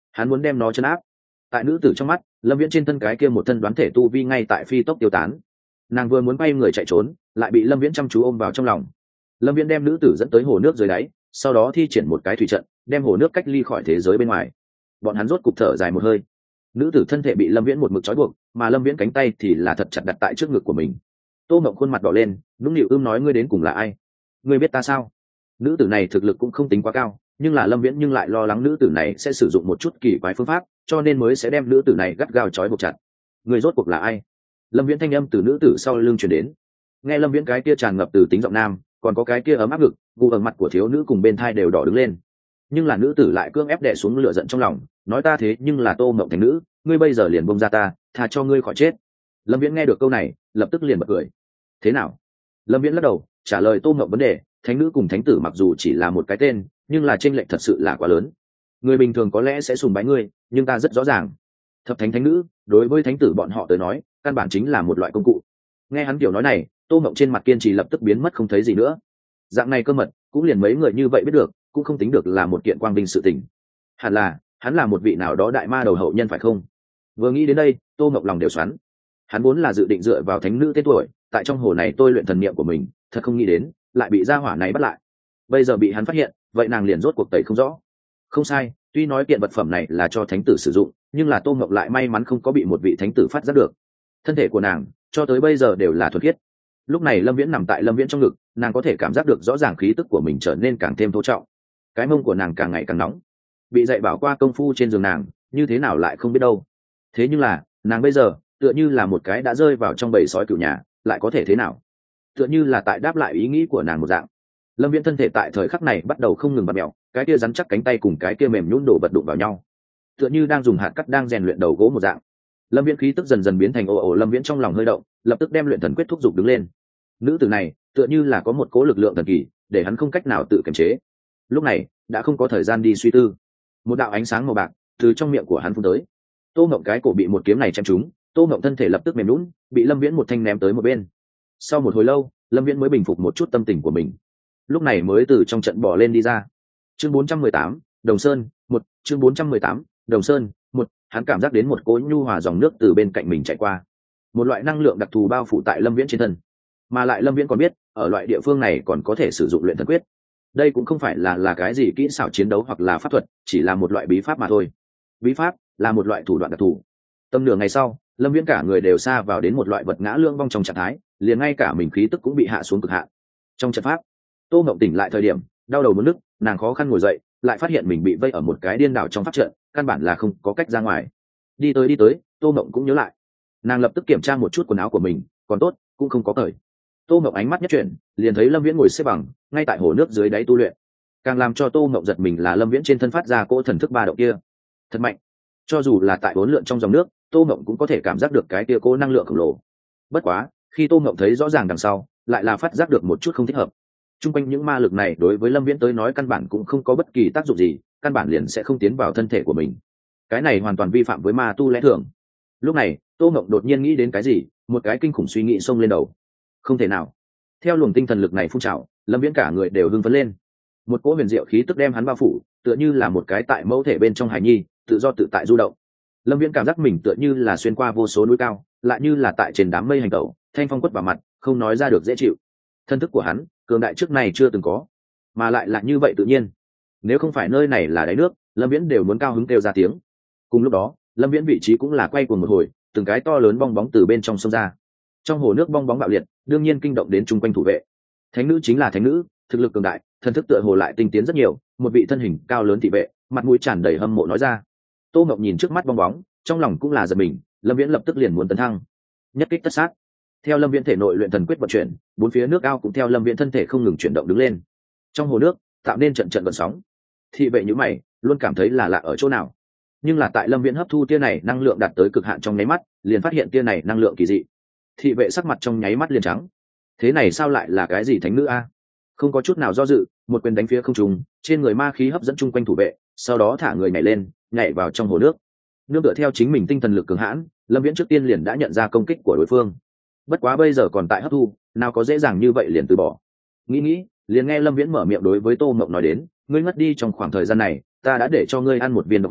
hắn muốn đem nó chấn áp. Tại nữ tử trong mắt, lâm viễn trên thân cái kia một thân đoán thể tu vi ngay tại phi tốc tiêu tán. Nàng vừa muốn bay người chạy trốn, lại bị lâm viễn chăm chú ôm vào trong lòng. Lâm viễn đem nữ tử dẫn tới hồ nước dưới đáy, sau đó thi triển một cái thủy trận, đem hồ nước cách ly khỏi thế giới bên ngoài. Bọn hắn rốt cục thở dài một hơi. Nữ tử thân thể bị lâm viễn một mực trói buộc, mà lâm viễn cánh tay thì là thật chặt đặt tại trước ngực của mình. Tô Mộng khuôn mặt đỏ lên, nũng nịu ưm nói, ngươi đến cùng là ai? Ngươi biết ta sao? Nữ tử này thực lực cũng không tính quá cao, nhưng là lâm viễn nhưng lại lo lắng nữ tử này sẽ sử dụng một chút kỳ quái phương pháp, cho nên mới sẽ đem nữ tử này gắt gao trói buộc chặt. Ngươi rốt cuộc là ai? Lâm viễn thanh âm từ nữ tử sau lưng truyền đến. Nghe lâm viễn cái kia tràn ngập từ tính giọng nam, còn có cái kia ấm áp ngực, gù ở mặt của thiếu nữ cùng bên thai đều đỏ đứng lên. Nhưng là nữ tử lại cương ép đè xuống lửa giận trong lòng, nói, ta thế nhưng là Tô Mộng thành nữ, ngươi bây giờ liền buông ra ta, tha cho ngươi khỏi chết. Lâm viễn nghe được câu này, lập tức liền bật cười. Thế nào? Lâm viễn lắc đầu, trả lời Tô Mộng vấn đề. Thánh nữ cùng thánh tử mặc dù chỉ là một cái tên, nhưng là chênh lệch thật sự là quá lớn. Người bình thường có lẽ sẽ sùng bái ngươi, nhưng ta rất rõ ràng, thập thánh thánh nữ đối với thánh tử bọn họ tới nói, căn bản chính là một loại công cụ. Nghe hắn kiểu nói này, Tô Mộng trên mặt kiên trì lập tức biến mất không thấy gì nữa. Dạng này cơ mật cũng liền mấy người như vậy biết được, cũng không tính được là một kiện quang vinh sự tình. Hẳn là hắn là một vị nào đó đại ma đầu hậu nhân phải không? Vừa nghĩ đến đây, Tô Mộng lòng đều xoắn. Hắn vốn là dự định dựa vào thánh nữ tên tuổi, tại trong hồ này tôi luyện thần niệm của mình, thật không nghĩ đến lại bị gia hỏa này bắt lại. Bây giờ bị hắn phát hiện, vậy nàng liền rốt cuộc tẩy không rõ. Không sai, tuy nói kiện vật phẩm này là cho thánh tử sử dụng, nhưng là Tô Mộng lại may mắn không có bị một vị thánh tử phát giác được. Thân thể của nàng cho tới bây giờ đều là thuần khiết. Lúc này lâm viễn nằm tại lâm viễn trong ngực, nàng có thể cảm giác được rõ ràng khí tức của mình trở nên càng thêm thô trọng. Cái mông của nàng càng ngày càng nóng. Bị dạy bảo qua công phu trên giường nàng, như thế nào lại không biết đâu. Thế nhưng là nàng bây giờ tựa như là một cái đã rơi vào trong bầy sói cửu nhà, lại có thể thế nào? Tựa như là tại đáp lại ý nghĩ của nàng một dạng. Lâm viễn thân thể tại thời khắc này bắt đầu không ngừng bật mèo, cái kia rắn chắc cánh tay cùng cái kia mềm nhũn đổ vật đụng vào nhau, tựa như đang dùng hạt cắt đang rèn luyện đầu gỗ một dạng. Lâm viễn khí tức dần dần biến thành ồ ồ. Lâm viễn trong lòng hơi động, lập tức đem luyện thần quyết thúc giục đứng lên. Nữ tử này tựa như là có một cố lực lượng thần kỳ, để hắn không cách nào tự kiềm chế. Lúc này đã không có thời gian đi suy tư. Một đạo ánh sáng màu bạc từ trong miệng của hắn phun tới. Tô Mộng cái cổ bị một kiếm này chém trúng, Tô Mộng thân thể lập tức mềm nhũn, bị Lâm Viễn một thanh ném tới một bên. Sau một hồi lâu, Lâm Viễn mới bình phục một chút tâm tình của mình, lúc này mới từ trong trận bỏ lên đi ra. Chương bốn trăm mười tám, Đồng Sơn, một, chương bốn trăm mười tám, Đồng Sơn, một, hắn cảm giác đến một cỗ nhu hòa dòng nước từ bên cạnh mình chảy qua. Một loại năng lượng đặc thù bao phủ tại Lâm Viễn trên thân. Mà lại Lâm Viễn còn biết, ở loại địa phương này còn có thể sử dụng luyện thần quyết. Đây cũng không phải là là cái gì kỹ xảo chiến đấu hoặc là pháp thuật, chỉ là một loại bí pháp mà thôi. Bí pháp là một loại thủ đoạn đặc thù. Tâm nửa ngày sau, Lâm Viễn cả người đều sa vào đến một loại vật ngã lương vong trong trạng thái, liền ngay cả mình khí tức cũng bị hạ xuống cực hạn. Trong trận pháp, Tô Mộng tỉnh lại thời điểm đau đầu muốn nức, nàng khó khăn ngồi dậy, lại phát hiện mình bị vây ở một cái điên đảo trong pháp trận, căn bản là không có cách ra ngoài. Đi tới đi tới, Tô Mộng cũng nhớ lại. Nàng lập tức kiểm tra một chút quần áo của mình, còn tốt, cũng không có cởi. Tô Mộng ánh mắt nhất chuyển, liền thấy Lâm Viễn ngồi xếp bằng, ngay tại hồ nước dưới đáy tu luyện. Càng làm cho Tô Mộng giật mình là Lâm Viễn trên thân phát ra cỗ thần thức ba động kia, thật mạnh. Cho dù là tại bốn lượn trong dòng nước, Tô Mộng cũng có thể cảm giác được cái kia cỗ năng lượng khổng lồ. Bất quá, khi Tô Mộng thấy rõ ràng đằng sau, lại là phát giác được một chút không thích hợp. Trung quanh những ma lực này đối với Lâm Viễn tới nói căn bản cũng không có bất kỳ tác dụng gì, căn bản liền sẽ không tiến vào thân thể của mình. Cái này hoàn toàn vi phạm với ma tu lẽ thường. Lúc này, Tô Mộng đột nhiên nghĩ đến cái gì, một cái kinh khủng suy nghĩ xông lên đầu. Không thể nào! Theo luồng tinh thần lực này phun trào, Lâm Viễn cả người đều hưng phấn lên. Một cỗ huyền diệu khí tức đem hắn bao phủ, tựa như là một cái tại mẫu thể bên trong hài nhi, tự do tự tại du động. Lâm Viễn cảm giác mình tựa như là xuyên qua vô số núi cao, lại như là tại trên đám mây hành tẩu, thanh phong quất vào mặt, không nói ra được dễ chịu. Thân thức của hắn, cường đại trước này chưa từng có, mà lại là như vậy tự nhiên. Nếu không phải nơi này là đáy nước, Lâm Viễn đều muốn cao hứng kêu ra tiếng. Cùng lúc đó, Lâm Viễn vị trí cũng là quay cuồng một hồi, từng cái to lớn bong bóng từ bên trong sông ra. Trong hồ nước bong bóng bạo liệt, đương nhiên kinh động đến chung quanh thủ vệ. Thánh nữ chính là thánh nữ, thực lực cường đại, thân thức tựa hồ lại tinh tiến rất nhiều. Một vị thân hình cao lớn thị vệ, mặt mũi tràn đầy hâm mộ nói ra. Tô Mộng nhìn trước mắt bong bóng, trong lòng cũng là giật mình. Lâm Viễn lập tức liền muốn tấn thăng, nhất kích tất sát. Theo Lâm Viễn thể nội luyện thần quyết vận chuyển, bốn phía nước ao cũng theo Lâm Viễn thân thể không ngừng chuyển động đứng lên. Trong hồ nước tạo nên trận trận gợn sóng. Thị vệ như mày, luôn cảm thấy là lạ ở chỗ nào. Nhưng là tại Lâm Viễn hấp thu tia này năng lượng đạt tới cực hạn trong nháy mắt, liền phát hiện tia này năng lượng kỳ dị. Thị vệ sắc mặt trong nháy mắt liền trắng. Thế này sao lại là cái gì thánh nữ a? Không có chút nào do dự, một quyền đánh phía không trung, trên người ma khí hấp dẫn chung quanh thủ vệ, sau đó thả người nhảy lên, nhảy vào trong hồ nước. Nương tựa theo chính mình tinh thần lực cường hãn, Lâm Viễn trước tiên liền đã nhận ra công kích của đối phương. Bất quá bây giờ còn tại hấp thu, nào có dễ dàng như vậy liền từ bỏ. Nghĩ nghĩ, liền nghe Lâm Viễn mở miệng đối với Tô Mộng nói đến, ngươi ngất đi trong khoảng thời gian này, ta đã để cho ngươi ăn một viên độc hoàn,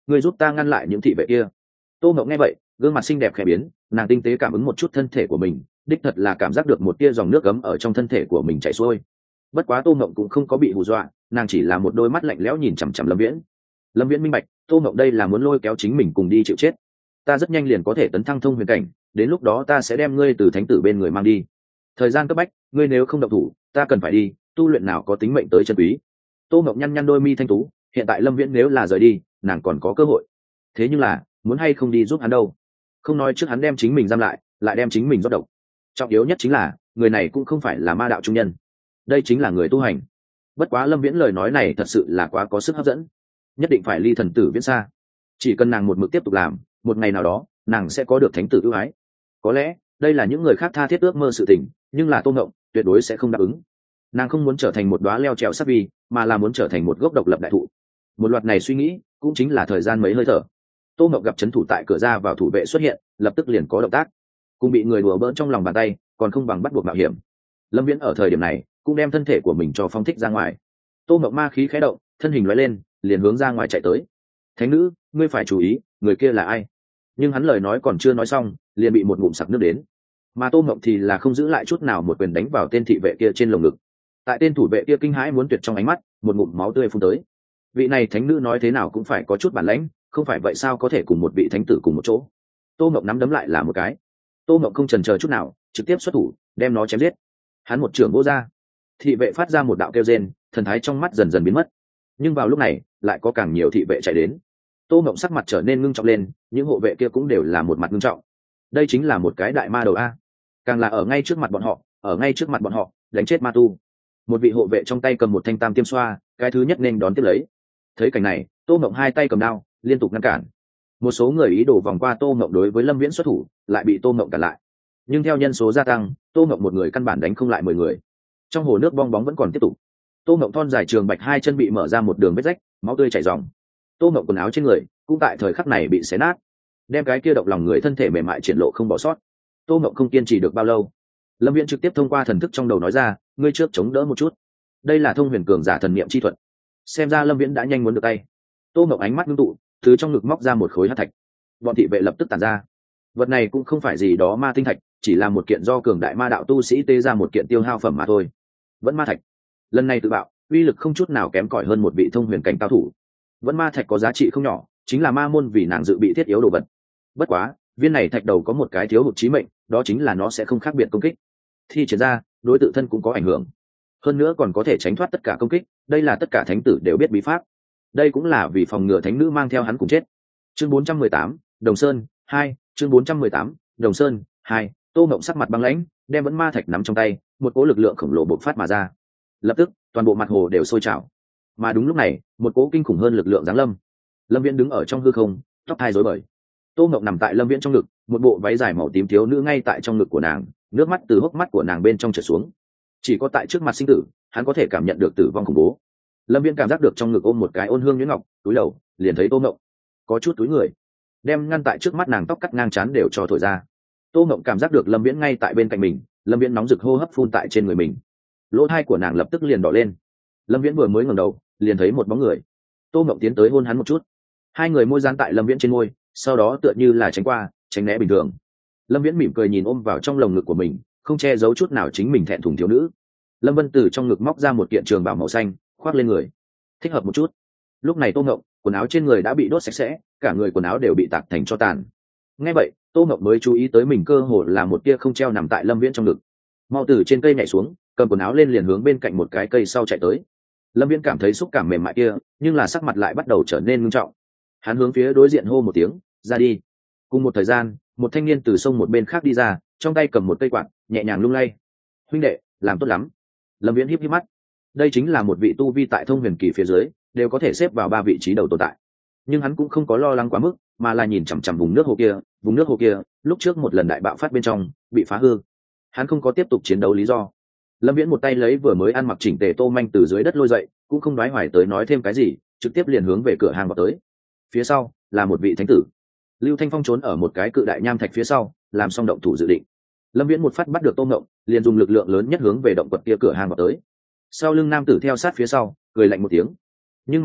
ngươi giúp ta ngăn lại những thị vệ kia. Tô Mộng nghe vậy, gương mặt xinh đẹp khẽ biến, nàng tinh tế cảm ứng một chút thân thể của mình, đích thật là cảm giác được một tia dòng nước ấm ở trong thân thể của mình chảy xuôi. Bất quá Tô Mộng cũng không có bị hù dọa, nàng chỉ là một đôi mắt lạnh lẽo nhìn chằm chằm Lâm Viễn. Lâm Viễn minh bạch, Tô Mộng đây là muốn lôi kéo chính mình cùng đi chịu chết. Ta rất nhanh liền có thể tấn thăng thông huyền cảnh, đến lúc đó ta sẽ đem ngươi từ thánh tử bên người mang đi. Thời gian cấp bách, ngươi nếu không động thủ, ta cần phải đi, tu luyện nào có tính mệnh tới chân quý. Tô Mộng nhăn nhăn đôi mi thanh tú, hiện tại Lâm Viễn nếu là rời đi, nàng còn có cơ hội. Thế nhưng là, muốn hay không đi giúp hắn đâu? Không nói trước hắn đem chính mình giam lại, lại đem chính mình rót độc. Trọng yếu nhất chính là, người này cũng không phải là ma đạo trung nhân. Đây chính là người tu hành. Bất quá Lâm Viễn lời nói này thật sự là quá có sức hấp dẫn. Nhất định phải ly thần tử Viễn xa. Chỉ cần nàng một mực tiếp tục làm, một ngày nào đó, nàng sẽ có được thánh tử ưu ái. Có lẽ, đây là những người khác tha thiết ước mơ sự tình, nhưng là Tô Ngộng tuyệt đối sẽ không đáp ứng. Nàng không muốn trở thành một đóa leo trèo sắc vi, mà là muốn trở thành một gốc độc lập đại thụ. Một loạt này suy nghĩ, cũng chính là thời gian mấy hơi thở. Tô Ngộng gặp trấn thủ tại cửa ra vào thủ vệ xuất hiện, lập tức liền có động tác. Cùng bị người đùa bỡn trong lòng bàn tay, còn không bằng bắt buộc mạo hiểm. Lâm Viễn ở thời điểm này, cũng đem thân thể của mình cho phong thích ra ngoài. Tô Ngộng ma khí khẽ động, thân hình lóe lên, liền hướng ra ngoài chạy tới. Thánh nữ, ngươi phải chú ý, người kia là ai? Nhưng hắn lời nói còn chưa nói xong, liền bị một ngụm sặc nước đến. Mà Tô Ngộng thì là không giữ lại chút nào một quyền đánh vào tên thị vệ kia trên lồng ngực. Tại tên thủ vệ kia kinh hãi muốn tuyệt trong ánh mắt, một ngụm máu tươi phun tới. Vị này thánh nữ nói thế nào cũng phải có chút bản lãnh, không phải vậy sao có thể cùng một vị thánh tử cùng một chỗ. Tô Ngộng nắm đấm lại là một cái. Tô Ngộng không chần chờ chút nào, trực tiếp xuất thủ, đem nó chém giết. Hắn một trường vỗ ra, thị vệ phát ra một đạo kêu rên, thần thái trong mắt dần dần biến mất. Nhưng vào lúc này, lại có càng nhiều thị vệ chạy đến. Tô Ngộng sắc mặt trở nên ngưng trọng lên, những hộ vệ kia cũng đều là một mặt ngưng trọng. Đây chính là một cái đại ma đầu a. Càng là ở ngay trước mặt bọn họ, ở ngay trước mặt bọn họ, đánh chết ma tu. Một vị hộ vệ trong tay cầm một thanh tam tiêm xoa, cái thứ nhất nên đón tiếp lấy. Thấy cảnh này, Tô Ngộng hai tay cầm đao, liên tục ngăn cản. Một số người ý đồ vòng qua Tô Ngộng đối với Lâm Viễn xuất thủ, lại bị Tô Ngộng cản lại. Nhưng theo nhân số gia tăng, Tô Ngộng một người căn bản đánh không lại mười người. Trong hồ nước bong bóng vẫn còn tiếp tục. Tô Ngộng thon dài trường bạch hai chân bị mở ra một đường vết rách, máu tươi chảy ròng. Tô Ngộng quần áo trên người cũng tại thời khắc này bị xé nát, đem cái kia động lòng người thân thể mềm mại triển lộ không bỏ sót. Tô Ngộng không kiên trì được bao lâu, Lâm Viễn trực tiếp thông qua thần thức trong đầu nói ra, ngươi trước chống đỡ một chút. Đây là thông huyền cường giả thần niệm chi thuật. Xem ra Lâm Viễn đã nhanh muốn được tay. Tô Ngộng ánh mắt ngưng tụ, từ trong ngực móc ra một khối hắc thạch. Bọn thị vệ lập tức tản ra. Vật này cũng không phải gì đó ma tinh thạch, chỉ là một kiện do cường đại ma đạo tu sĩ tế ra một kiện tiêu hao phẩm mà thôi. Vẫn ma thạch. Lần này tự bạo, uy lực không chút nào kém cỏi hơn một vị thông huyền cảnh cao thủ. Vẫn ma thạch có giá trị không nhỏ, chính là ma môn vì nàng dự bị thiết yếu đồ vật. Bất quá, viên này thạch đầu có một cái thiếu hụt chí mệnh, đó chính là nó sẽ không khác biệt công kích. Thi triển ra, đối tự thân cũng có ảnh hưởng. Hơn nữa còn có thể tránh thoát tất cả công kích, đây là tất cả thánh tử đều biết bí pháp. Đây cũng là vì phòng ngừa thánh nữ mang theo hắn cùng chết. Chương bốn trăm mười tám, Đồng Sơn hai, chương bốn trăm mười tám, Đồng Sơn hai. Tô Ngộng sắc mặt băng lãnh, đem vẫn ma thạch nắm trong tay, một cỗ lực lượng khổng lồ bộc phát mà ra. Lập tức, toàn bộ mặt hồ đều sôi trào. Mà đúng lúc này, một cỗ kinh khủng hơn lực lượng giáng lâm. Lâm Viễn đứng ở trong hư không, tóc hai rối bời. Tô Ngộng nằm tại Lâm Viễn trong ngực, một bộ váy dài màu tím thiếu nữ ngay tại trong ngực của nàng, nước mắt từ hốc mắt của nàng bên trong chảy xuống. Chỉ có tại trước mặt sinh tử, hắn có thể cảm nhận được tử vong khủng bố. Lâm Viễn cảm giác được trong ngực ôm một cái ôn hương nhuyễn ngọc, túi đầu, liền thấy Tô Ngộng có chút túi người, đem ngăn tại trước mắt nàng tóc cắt ngang trán đều cho thổi ra. Tô Ngộng cảm giác được Lâm Viễn ngay tại bên cạnh mình, Lâm Viễn nóng rực hô hấp phun tại trên người mình, lỗ tai của nàng lập tức liền đỏ lên. Lâm Viễn vừa mới ngẩng đầu, liền thấy một bóng người. Tô Ngộng tiến tới hôn hắn một chút, hai người môi dán tại Lâm Viễn trên môi, sau đó tựa như là tránh qua tránh né bình thường. Lâm Viễn mỉm cười nhìn ôm vào trong lồng ngực của mình, không che giấu chút nào chính mình thẹn thùng thiếu nữ. Lâm Vân từ trong ngực móc ra một kiện trường bào màu xanh, khoác lên người, thích hợp một chút. Lúc này Tô Ngộng, quần áo trên người đã bị đốt sạch sẽ, cả người quần áo đều bị tạc thành tro tàn. Nghe vậy, Tô Ngộng mới chú ý tới mình cơ hồ là một tia không treo nằm tại Lâm Viễn trong ngực. Mau từ trên cây nhảy xuống, cầm quần áo lên liền hướng bên cạnh một cái cây sau chạy tới. Lâm Viễn cảm thấy xúc cảm mềm mại kia, nhưng là sắc mặt lại bắt đầu trở nên nghiêm trọng. Hắn hướng phía đối diện hô một tiếng, ra đi. Cùng một thời gian, một thanh niên từ sông một bên khác đi ra, trong tay cầm một cây quạt, nhẹ nhàng lung lay. Huynh đệ, làm tốt lắm. Lâm Viễn híp híp mắt. Đây chính là một vị tu vi tại thông huyền kỳ phía dưới, đều có thể xếp vào ba vị trí đầu tồn tại. Nhưng hắn cũng không có lo lắng quá mức, mà là nhìn chằm chằm vùng nước hồ kia, vùng nước hồ kia, lúc trước một lần đại bạo phát bên trong, bị phá hư. Hắn không có tiếp tục chiến đấu lý do. Lâm Viễn một tay lấy vừa mới ăn mặc chỉnh tề Tô Manh từ dưới đất lôi dậy, cũng không đoái hoài tới nói thêm cái gì, trực tiếp liền hướng về cửa hàng vào tới. Phía sau là một vị thánh tử. Lưu Thanh Phong trốn ở một cái cự đại nham thạch phía sau, làm xong động thủ dự định. Lâm Viễn một phát bắt được Tô Ngộng, liền dùng lực lượng lớn nhất hướng về động quật kia cửa hàng vào tới. Sau lưng nam tử theo sát phía sau, cười lạnh một tiếng. Nhưng mà,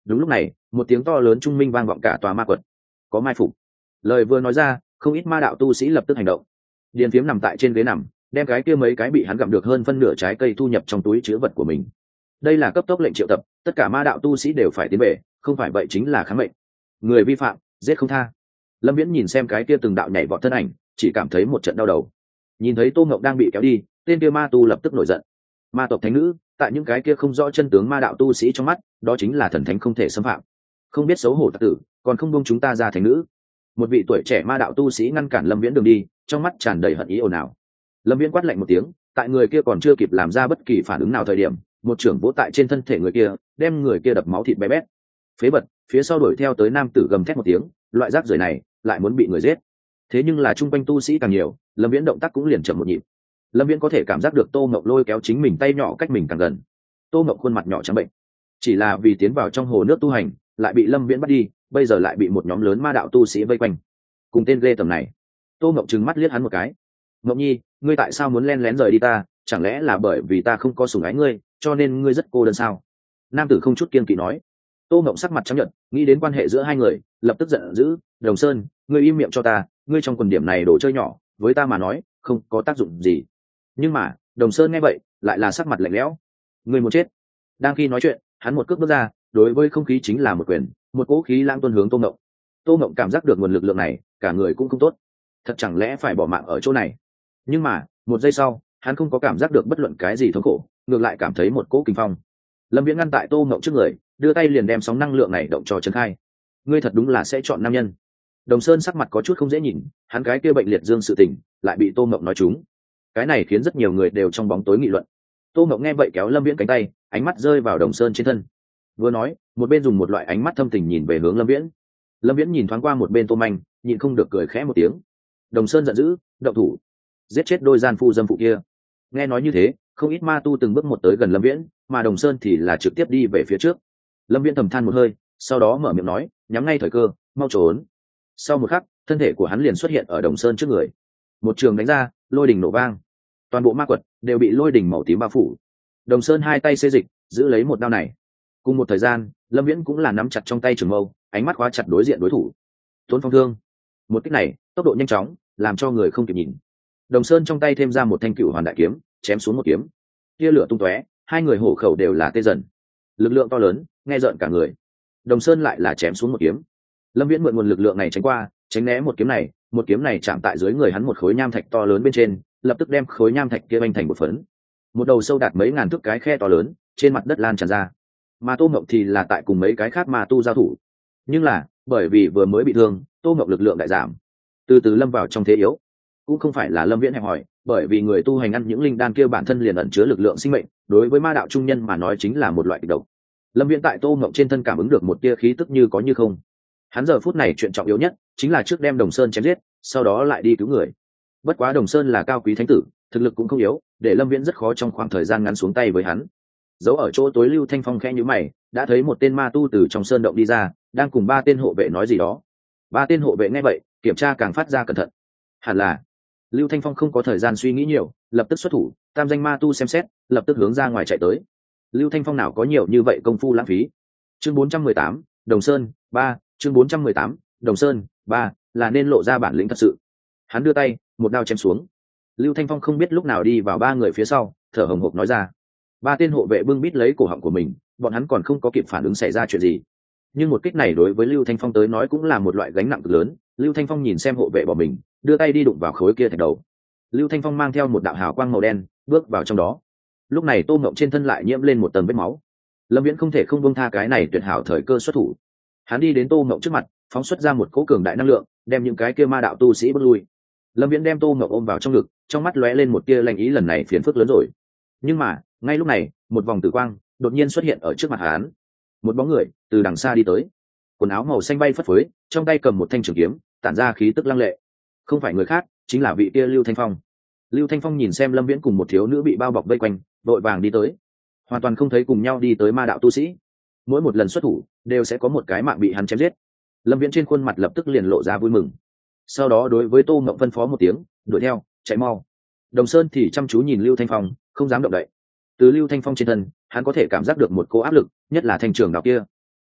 đúng lúc này một tiếng to lớn trung minh vang vọng cả tòa ma quật. Có mai phục. Lời vừa nói ra, không ít ma đạo tu sĩ lập tức hành động. Điền Phiếm nằm tại trên ghế nằm, đem cái kia mấy cái bị hắn gặm được hơn phân nửa trái cây thu nhập trong túi chứa vật của mình. Đây là cấp tốc lệnh triệu tập, tất cả ma đạo tu sĩ đều phải tiến về, không phải vậy chính là kháng mệnh. Người vi phạm giết không tha. Lâm Viễn nhìn xem cái kia từng đạo nhảy vọt thân ảnh, chỉ cảm thấy một trận đau đầu. Nhìn thấy Tô Ngọc đang bị kéo đi, tên kia ma tu lập tức nổi giận. Ma tộc thánh nữ, tại những cái kia không rõ chân tướng ma đạo tu sĩ trong mắt, đó chính là thần thánh không thể xâm phạm. Không biết xấu hổ tặc tử, còn không buông chúng ta ra thánh nữ. Một vị tuổi trẻ ma đạo tu sĩ ngăn cản Lâm Viễn đường đi, trong mắt tràn đầy hận ý ồn ào. Lâm Viễn quát lạnh một tiếng, tại người kia còn chưa kịp làm ra bất kỳ phản ứng nào thời điểm, một trưởng vỗ tại trên thân thể người kia, đem người kia đập máu thịt bé bét. Phế vật, phía sau đuổi theo tới nam tử gầm thét một tiếng, loại rác rưởi này lại muốn bị người giết. Thế nhưng là trung quanh tu sĩ càng nhiều, Lâm Viễn động tác cũng liền chậm một nhịp. Lâm Viễn có thể cảm giác được Tô Ngọc lôi kéo chính mình tay nhỏ cách mình càng gần. Tô Ngọc khuôn mặt nhỏ trắng bệnh, chỉ là vì tiến vào trong hồ nước tu hành, lại bị Lâm Viễn bắt đi, bây giờ lại bị một nhóm lớn ma đạo tu sĩ vây quanh. Cùng tên ghê tầm này, Tô Ngọc trừng mắt liếc hắn một cái. Ngọc Nhi, ngươi tại sao muốn len lén rời đi ta? Chẳng lẽ là bởi vì ta không có sủng ái ngươi, cho nên ngươi rất cô đơn sao? Nam tử không chút kiên kỵ nói. Tô Ngọc sắc mặt trắng nhợt, nghĩ đến quan hệ giữa hai người, lập tức giận dữ. Đồng Sơn, ngươi im miệng cho ta, ngươi trong quần điểm này đồ chơi nhỏ, với ta mà nói, không có tác dụng gì. Nhưng mà, Đồng Sơn nghe vậy, lại là sắc mặt lạnh lẽo. Ngươi muốn chết. Đang khi nói chuyện, hắn một cước bước ra, đối với không khí chính là một quyền, một cỗ khí lãng tuôn hướng Tô Ngọc. Tô Ngọc cảm giác được nguồn lực lượng này, cả người cũng không tốt. Thật chẳng lẽ phải bỏ mạng ở chỗ này? Nhưng mà, một giây sau, hắn không có cảm giác được bất luận cái gì thống khổ, ngược lại cảm thấy một cỗ kinh phong. Lâm Viễn ngăn tại Tô Ngọc trước người, đưa tay liền đem sóng năng lượng này động cho trấn khai. Ngươi thật đúng là sẽ chọn nam nhân. Đồng Sơn sắc mặt có chút không dễ nhìn, hắn cái kia bệnh liệt dương sự tình, lại bị Tô Ngọc nói trúng. Cái này khiến rất nhiều người đều trong bóng tối nghị luận. Tô Ngọc nghe vậy kéo Lâm Viễn cánh tay, ánh mắt rơi vào Đồng Sơn trên thân. Vừa nói, một bên dùng một loại ánh mắt thâm tình nhìn về hướng Lâm Viễn. Lâm Viễn nhìn thoáng qua một bên Tô Manh, nhịn không được cười khẽ một tiếng. Đồng Sơn giận dữ, động thủ, giết chết đôi gian phu dâm phụ kia. Nghe nói như thế, không ít ma tu từng bước một tới gần Lâm Viễn, mà Đồng Sơn thì là trực tiếp đi về phía trước. Lâm Viễn thầm than một hơi, sau đó mở miệng nói, nhắm ngay thời cơ, mau trốn. Sau một khắc, thân thể của hắn liền xuất hiện ở Đồng Sơn trước người. Một trường đánh ra, lôi đình nổ vang, toàn bộ ma quật đều bị lôi đình màu tím bao phủ. Đồng Sơn hai tay xê dịch, giữ lấy một đao này. Cùng một thời gian, Lâm Viễn cũng là nắm chặt trong tay trường mâu, ánh mắt khóa chặt đối diện đối thủ. Tốn phong thương. Một kích này, tốc độ nhanh chóng, làm cho người không kịp nhìn. Đồng Sơn trong tay thêm ra một thanh cựu hoàn đại kiếm, chém xuống một kiếm. Tia lửa tung tóe, hai người hổ khẩu đều là tê dần. Lực lượng to lớn, nghe rợn cả người. Đồng Sơn lại là chém xuống một kiếm. Lâm Viễn mượn nguồn lực lượng này tránh qua, tránh né một kiếm này, một kiếm này chạm tại dưới người hắn một khối nham thạch to lớn bên trên, lập tức đem khối nham thạch kia vành thành một phấn. Một đầu sâu đạt mấy ngàn thước cái khe to lớn, trên mặt đất lan tràn ra. Mà Tô Ngọc thì là tại cùng mấy cái khác ma tu giao thủ. Nhưng là, bởi vì vừa mới bị thương, Tô Ngọc lực lượng đại giảm, từ từ lâm vào trong thế yếu. Cũng không phải là Lâm Viễn hẹp hòi, bởi vì người tu hành ăn những linh đan kia bản thân liền ẩn chứa lực lượng sinh mệnh, đối với ma đạo trung nhân mà nói chính là một loại kịch độc. Lâm Viễn tại Tô Ngọc trên thân cảm ứng được một tia khí tức như có như không. Hắn giờ phút này chuyện trọng yếu nhất chính là trước đem Đồng Sơn chém giết, sau đó lại đi cứu người. Bất quá Đồng Sơn là cao quý thánh tử, thực lực cũng không yếu, để Lâm Viễn rất khó trong khoảng thời gian ngắn xuống tay với hắn. Giấu ở chỗ tối Lưu Thanh Phong khẽ nhíu mày, đã thấy một tên ma tu từ trong sơn động đi ra, đang cùng ba tên hộ vệ nói gì đó. Ba tên hộ vệ nghe vậy, kiểm tra càng phát ra cẩn thận. Hẳn là Lưu Thanh Phong không có thời gian suy nghĩ nhiều, lập tức xuất thủ, tam danh ma tu xem xét, lập tức hướng ra ngoài chạy tới. Lưu Thanh Phong nào có nhiều như vậy công phu lãng phí. Chương bốn trăm mười tám, Đồng Sơn, ba, chương bốn trăm mười tám, Đồng Sơn, ba, là nên lộ ra bản lĩnh thật sự. Hắn đưa tay, một đao chém xuống. Lưu Thanh Phong không biết lúc nào đi vào ba người phía sau, thở hổn hộc nói ra. Ba tên hộ vệ bưng bít lấy cổ họng của mình, bọn hắn còn không có kịp phản ứng xảy ra chuyện gì. Nhưng một kích này đối với Lưu Thanh Phong tới nói cũng là một loại gánh nặng cực lớn. Lưu Thanh Phong nhìn xem hộ vệ bỏ mình, đưa tay đi đụng vào khối kia thạch đầu. Lưu Thanh Phong mang theo một đạo hào quang màu đen, bước vào trong đó. Lúc này Tô Ngộng trên thân lại nhiễm lên một tầng vết máu. Lâm Viễn không thể không buông tha cái này tuyệt hảo thời cơ xuất thủ. Hắn đi đến Tô Ngộng trước mặt, phóng xuất ra một cỗ cường đại năng lượng, đem những cái kia ma đạo tu sĩ bước lui. Lâm Viễn đem Tô Ngộng ôm vào trong ngực, trong mắt lóe lên một tia lạnh ý, lần này phiền phức lớn rồi. Nhưng mà, ngay lúc này, một vòng tử quang đột nhiên xuất hiện ở trước mặt hắn. Một bóng người từ đằng xa đi tới, quần áo màu xanh bay phất phới, trong tay cầm một thanh trường kiếm, tản ra khí tức lăng lệ. Không phải người khác, chính là vị kia Lưu Thanh Phong. Lưu Thanh Phong nhìn xem Lâm Viễn cùng một thiếu nữ bị bao bọc vây quanh, vội vàng đi tới, hoàn toàn không thấy cùng nhau đi tới ma đạo tu sĩ. Mỗi một lần xuất thủ, đều sẽ có một cái mạng bị hắn chém giết. Lâm Viễn trên khuôn mặt lập tức liền lộ ra vui mừng. Sau đó đối với Tô Ngộng phân phó một tiếng, đuổi theo, chạy mau. Đồng Sơn thì chăm chú nhìn Lưu Thanh Phong, không dám động đậy. Từ Lưu Thanh Phong trên thân, hắn có thể cảm giác được một cô áp lực, nhất là thanh trường đạo kia.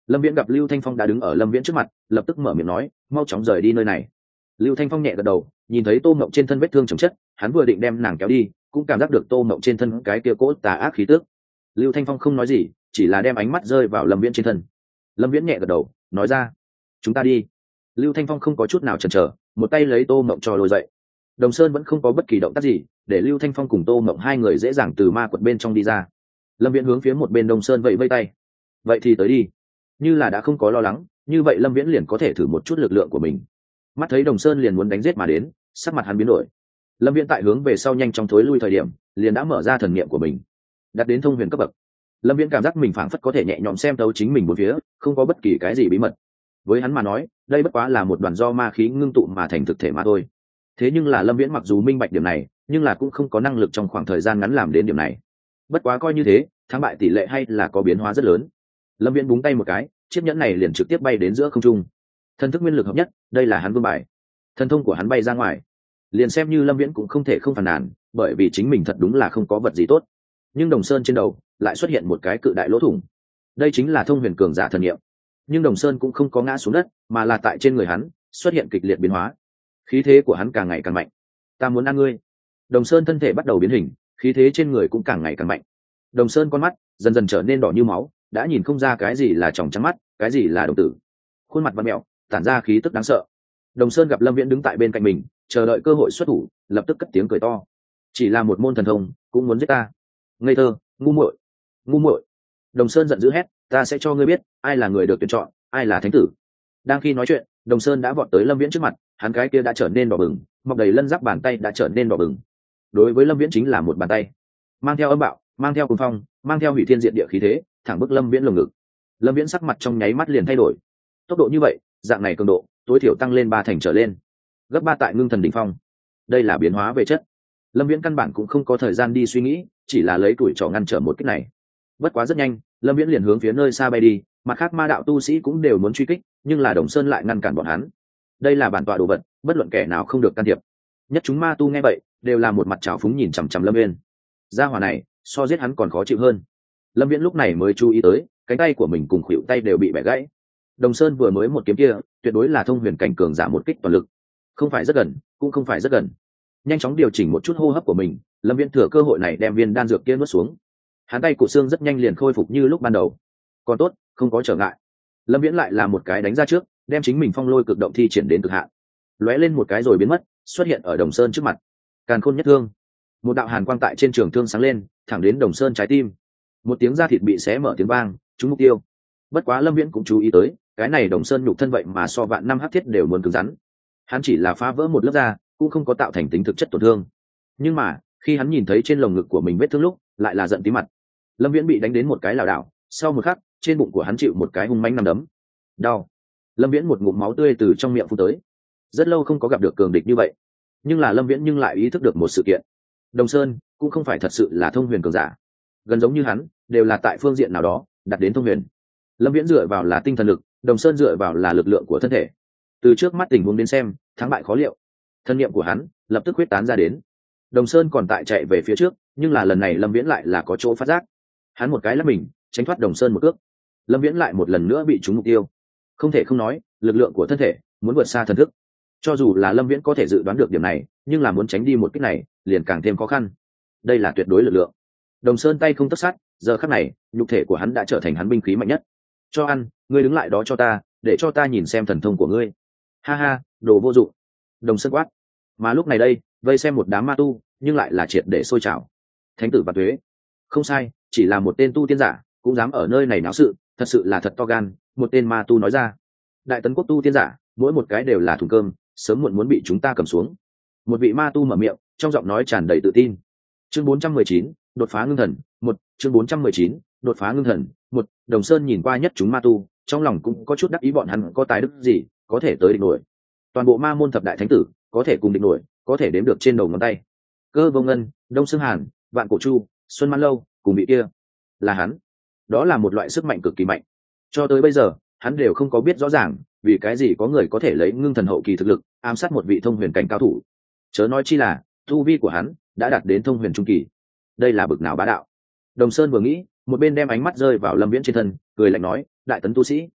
Lâm Viễn gặp Lưu Thanh Phong đã đứng ở Lâm Viễn trước mặt, lập tức mở miệng nói, mau chóng rời đi nơi này. Lưu Thanh Phong nhẹ gật đầu, nhìn thấy Tô Mộng trên thân vết thương chồng chất, hắn vừa định đem nàng kéo đi, cũng cảm giác được Tô Mộng trên thân cái kia cỗ tà ác khí tức. Lưu Thanh Phong không nói gì, chỉ là đem ánh mắt rơi vào Lâm Viễn trên thân. Lâm Viễn nhẹ gật đầu, nói ra, chúng ta đi. Lưu Thanh Phong không có chút nào chần chờ, một tay lấy Tô Mộng cho lôi dậy. Đồng Sơn vẫn không có bất kỳ động tác gì, để Lưu Thanh Phong cùng Tô Mộng hai người dễ dàng từ ma quật bên trong đi ra. Lâm Viễn hướng phía một bên Đồng Sơn vẫy vẫy tay, vậy thì tới đi. Như là đã không có lo lắng, như vậy Lâm Viễn liền có thể thử một chút lực lượng của mình. Mắt thấy Đồng Sơn liền muốn đánh giết mà đến, sắc mặt hắn biến đổi. Lâm Viễn tại hướng về sau nhanh chóng thối lui thời điểm, liền đã mở ra thần niệm của mình, đạt đến thông huyền cấp bậc. Lâm Viễn cảm giác mình phảng phất có thể nhẹ nhõm xem thấu chính mình bốn phía, không có bất kỳ cái gì bí mật. Với hắn mà nói, đây bất quá là một đoàn do ma khí ngưng tụ mà thành thực thể mà thôi. Thế nhưng là Lâm Viễn mặc dù minh bạch điểm này, nhưng là cũng không có năng lực trong khoảng thời gian ngắn làm đến điểm này. Bất quá coi như thế, thắng bại tỷ lệ hay là có biến hóa rất lớn. Lâm Viễn búng tay một cái, chiếc nhẫn này liền trực tiếp bay đến giữa không trung. Thần thức nguyên lực hợp nhất, đây là hắn vương bài. Thần thông của hắn bay ra ngoài, liền xem như Lâm Viễn cũng không thể không phàn nàn, bởi vì chính mình thật đúng là không có vật gì tốt. Nhưng Đồng Sơn trên đầu lại xuất hiện một cái cự đại lỗ thủng. Đây chính là thông huyền cường giả thần niệm. Nhưng Đồng Sơn cũng không có ngã xuống đất, mà là tại trên người hắn xuất hiện kịch liệt biến hóa. Khí thế của hắn càng ngày càng mạnh. Ta muốn ăn ngươi. Đồng Sơn thân thể bắt đầu biến hình, khí thế trên người cũng càng ngày càng mạnh. Đồng Sơn con mắt dần dần trở nên đỏ như máu, đã nhìn không ra cái gì là tròng trắng mắt, cái gì là đồng tử. Khuôn mặt vặn mẹo, tản ra khí tức đáng sợ. Đồng Sơn gặp Lâm Viễn đứng tại bên cạnh mình, chờ đợi cơ hội xuất thủ, lập tức cất tiếng cười to. Chỉ là một môn thần thông, cũng muốn giết ta? Ngây thơ, ngu muội, ngu muội. Đồng Sơn giận dữ hét, ta sẽ cho ngươi biết, ai là người được tuyển chọn, ai là thánh tử. Đang khi nói chuyện, Đồng Sơn đã vọt tới Lâm Viễn trước mặt, hắn cái kia đã trở nên đỏ bừng, mọc đầy lân giáp bàn tay đã trở nên đỏ bừng. Đối với Lâm Viễn chính là một bàn tay, mang theo âm bạo, mang theo cuồng phong, mang theo hủy thiên diệt địa khí thế, thẳng bức Lâm Viễn lồng ngực. Lâm Viễn sắc mặt trong nháy mắt liền thay đổi. Tốc độ như vậy, dạng này cường độ, tối thiểu tăng lên ba thành trở lên, gấp ba tại ngưng thần đỉnh phong. Đây là biến hóa về chất. Lâm Viễn căn bản cũng không có thời gian đi suy nghĩ, chỉ là lấy tuổi trò ngăn trở một kích này. Bất quá rất nhanh, Lâm Viễn liền hướng phía nơi xa bay đi, mặt khác ma đạo tu sĩ cũng đều muốn truy kích, nhưng là Đồng Sơn lại ngăn cản bọn hắn. Đây là bản tọa đồ vật, bất luận kẻ nào không được can thiệp. Nhất chúng ma tu nghe vậy, đều là một mặt trào phúng nhìn chằm chằm Lâm Viễn. Gia hỏa này, so giết hắn còn khó chịu hơn. Lâm Viễn lúc này mới chú ý tới, cánh tay của mình cùng khuỷu tay đều bị bẻ gãy. Đồng Sơn vừa mới một kiếm kia, tuyệt đối là thông huyền cảnh cường giả một kích toàn lực, không phải rất gần, cũng không phải rất gần. Nhanh chóng điều chỉnh một chút hô hấp của mình, Lâm Viễn thừa cơ hội này đem viên đan dược kia nuốt xuống. Hắn tay của xương rất nhanh liền khôi phục như lúc ban đầu. Còn tốt, không có trở ngại. Lâm Viễn lại là một cái đánh ra trước, đem chính mình phong lôi cực động thi triển đến cực hạn. Lóe lên một cái rồi biến mất, xuất hiện ở Đồng Sơn trước mặt. Càn khôn nhất thương. Một đạo hàn quang tại trên trường thương sáng lên, thẳng đến Đồng Sơn trái tim. Một tiếng da thịt bị xé mở tiếng vang, trúng mục tiêu. Bất quá Lâm Viễn cũng chú ý tới, cái này Đồng Sơn nhục thân vậy mà so vạn năm hắc thiết đều muốn cứng rắn. Hắn chỉ là phá vỡ một lớp da, cũng không có tạo thành tính thực chất tổn thương. Nhưng mà, khi hắn nhìn thấy trên lồng ngực của mình vết thương lúc, lại là giận tí mặt. Lâm Viễn bị đánh đến một cái lảo đảo, sau một khắc, trên bụng của hắn chịu một cái hung mãnh nằm đấm. Đau. Lâm Viễn một ngụm máu tươi từ trong miệng phun tới. Rất lâu không có gặp được cường địch như vậy, nhưng là Lâm Viễn nhưng lại ý thức được một sự kiện. Đồng Sơn cũng không phải thật sự là thông huyền cường giả, gần giống như hắn, đều là tại phương diện nào đó đạt đến thông huyền. Lâm Viễn dựa vào là tinh thần lực, Đồng Sơn dựa vào là lực lượng của thân thể. Từ trước mắt tình huống đến xem, thắng bại khó liệu. Thân niệm của hắn lập tức huyết tán ra đến. Đồng Sơn còn tại chạy về phía trước, nhưng là lần này Lâm Viễn lại là có chỗ phát giác. Hắn một cái lắc mình, tránh thoát Đồng Sơn một cước. Lâm Viễn lại một lần nữa bị trúng mục tiêu. Không thể không nói, lực lượng của thân thể muốn vượt xa thần thức. Cho dù là Lâm Viễn có thể dự đoán được điểm này, nhưng là muốn tránh đi một kích này, liền càng thêm khó khăn. Đây là tuyệt đối lực lượng. Đồng Sơn tay không tất sát, giờ khắc này, nhục thể của hắn đã trở thành hắn binh khí mạnh nhất. Cho ăn, ngươi đứng lại đó cho ta, để cho ta nhìn xem thần thông của ngươi. Ha ha, đồ vô dụng. Đồng Sơn quát. Mà lúc này đây, vây xem một đám ma tu, nhưng lại là triệt để sôi trào. Thánh tử và tuế. Không sai, chỉ là một tên tu tiên giả, cũng dám ở nơi này náo sự, thật sự là thật to gan. Một tên ma tu nói ra. Đại tấn quốc tu tiên giả, mỗi một cái đều là thùng cơm, sớm muộn muốn bị chúng ta cầm xuống. Một vị ma tu mở miệng, trong giọng nói tràn đầy tự tin. Chương bốn trăm mười chín, đột phá ngưng thần. Một, chương bốn trăm mười chín, đột phá ngưng thần. Một, Đồng Sơn nhìn qua nhất chúng ma tu, trong lòng cũng có chút đắc ý bọn hắn có tài đức gì, có thể tới địch nổi. Toàn bộ ma môn thập đại thánh tử, có thể cùng địch nổi, có thể đếm được trên đầu ngón tay. Cơ Vô Ngân, Đông Xương Hàn, Vạn Cổ Chu, Xuân Mãn Lâu, cùng vị kia, là hắn. Đó là một loại sức mạnh cực kỳ mạnh. Cho tới bây giờ, hắn đều không có biết rõ ràng, vì cái gì có người có thể lấy ngưng thần hậu kỳ thực lực ám sát một vị thông huyền cảnh cao thủ. Chớ nói chi là, tu vi của hắn đã đạt đến thông huyền trung kỳ. Đây là bực nào bá đạo. Đồng Sơn vừa nghĩ, một bên đem ánh mắt rơi vào Lâm Viễn trên thân, cười lạnh nói, đại tấn tu sĩ,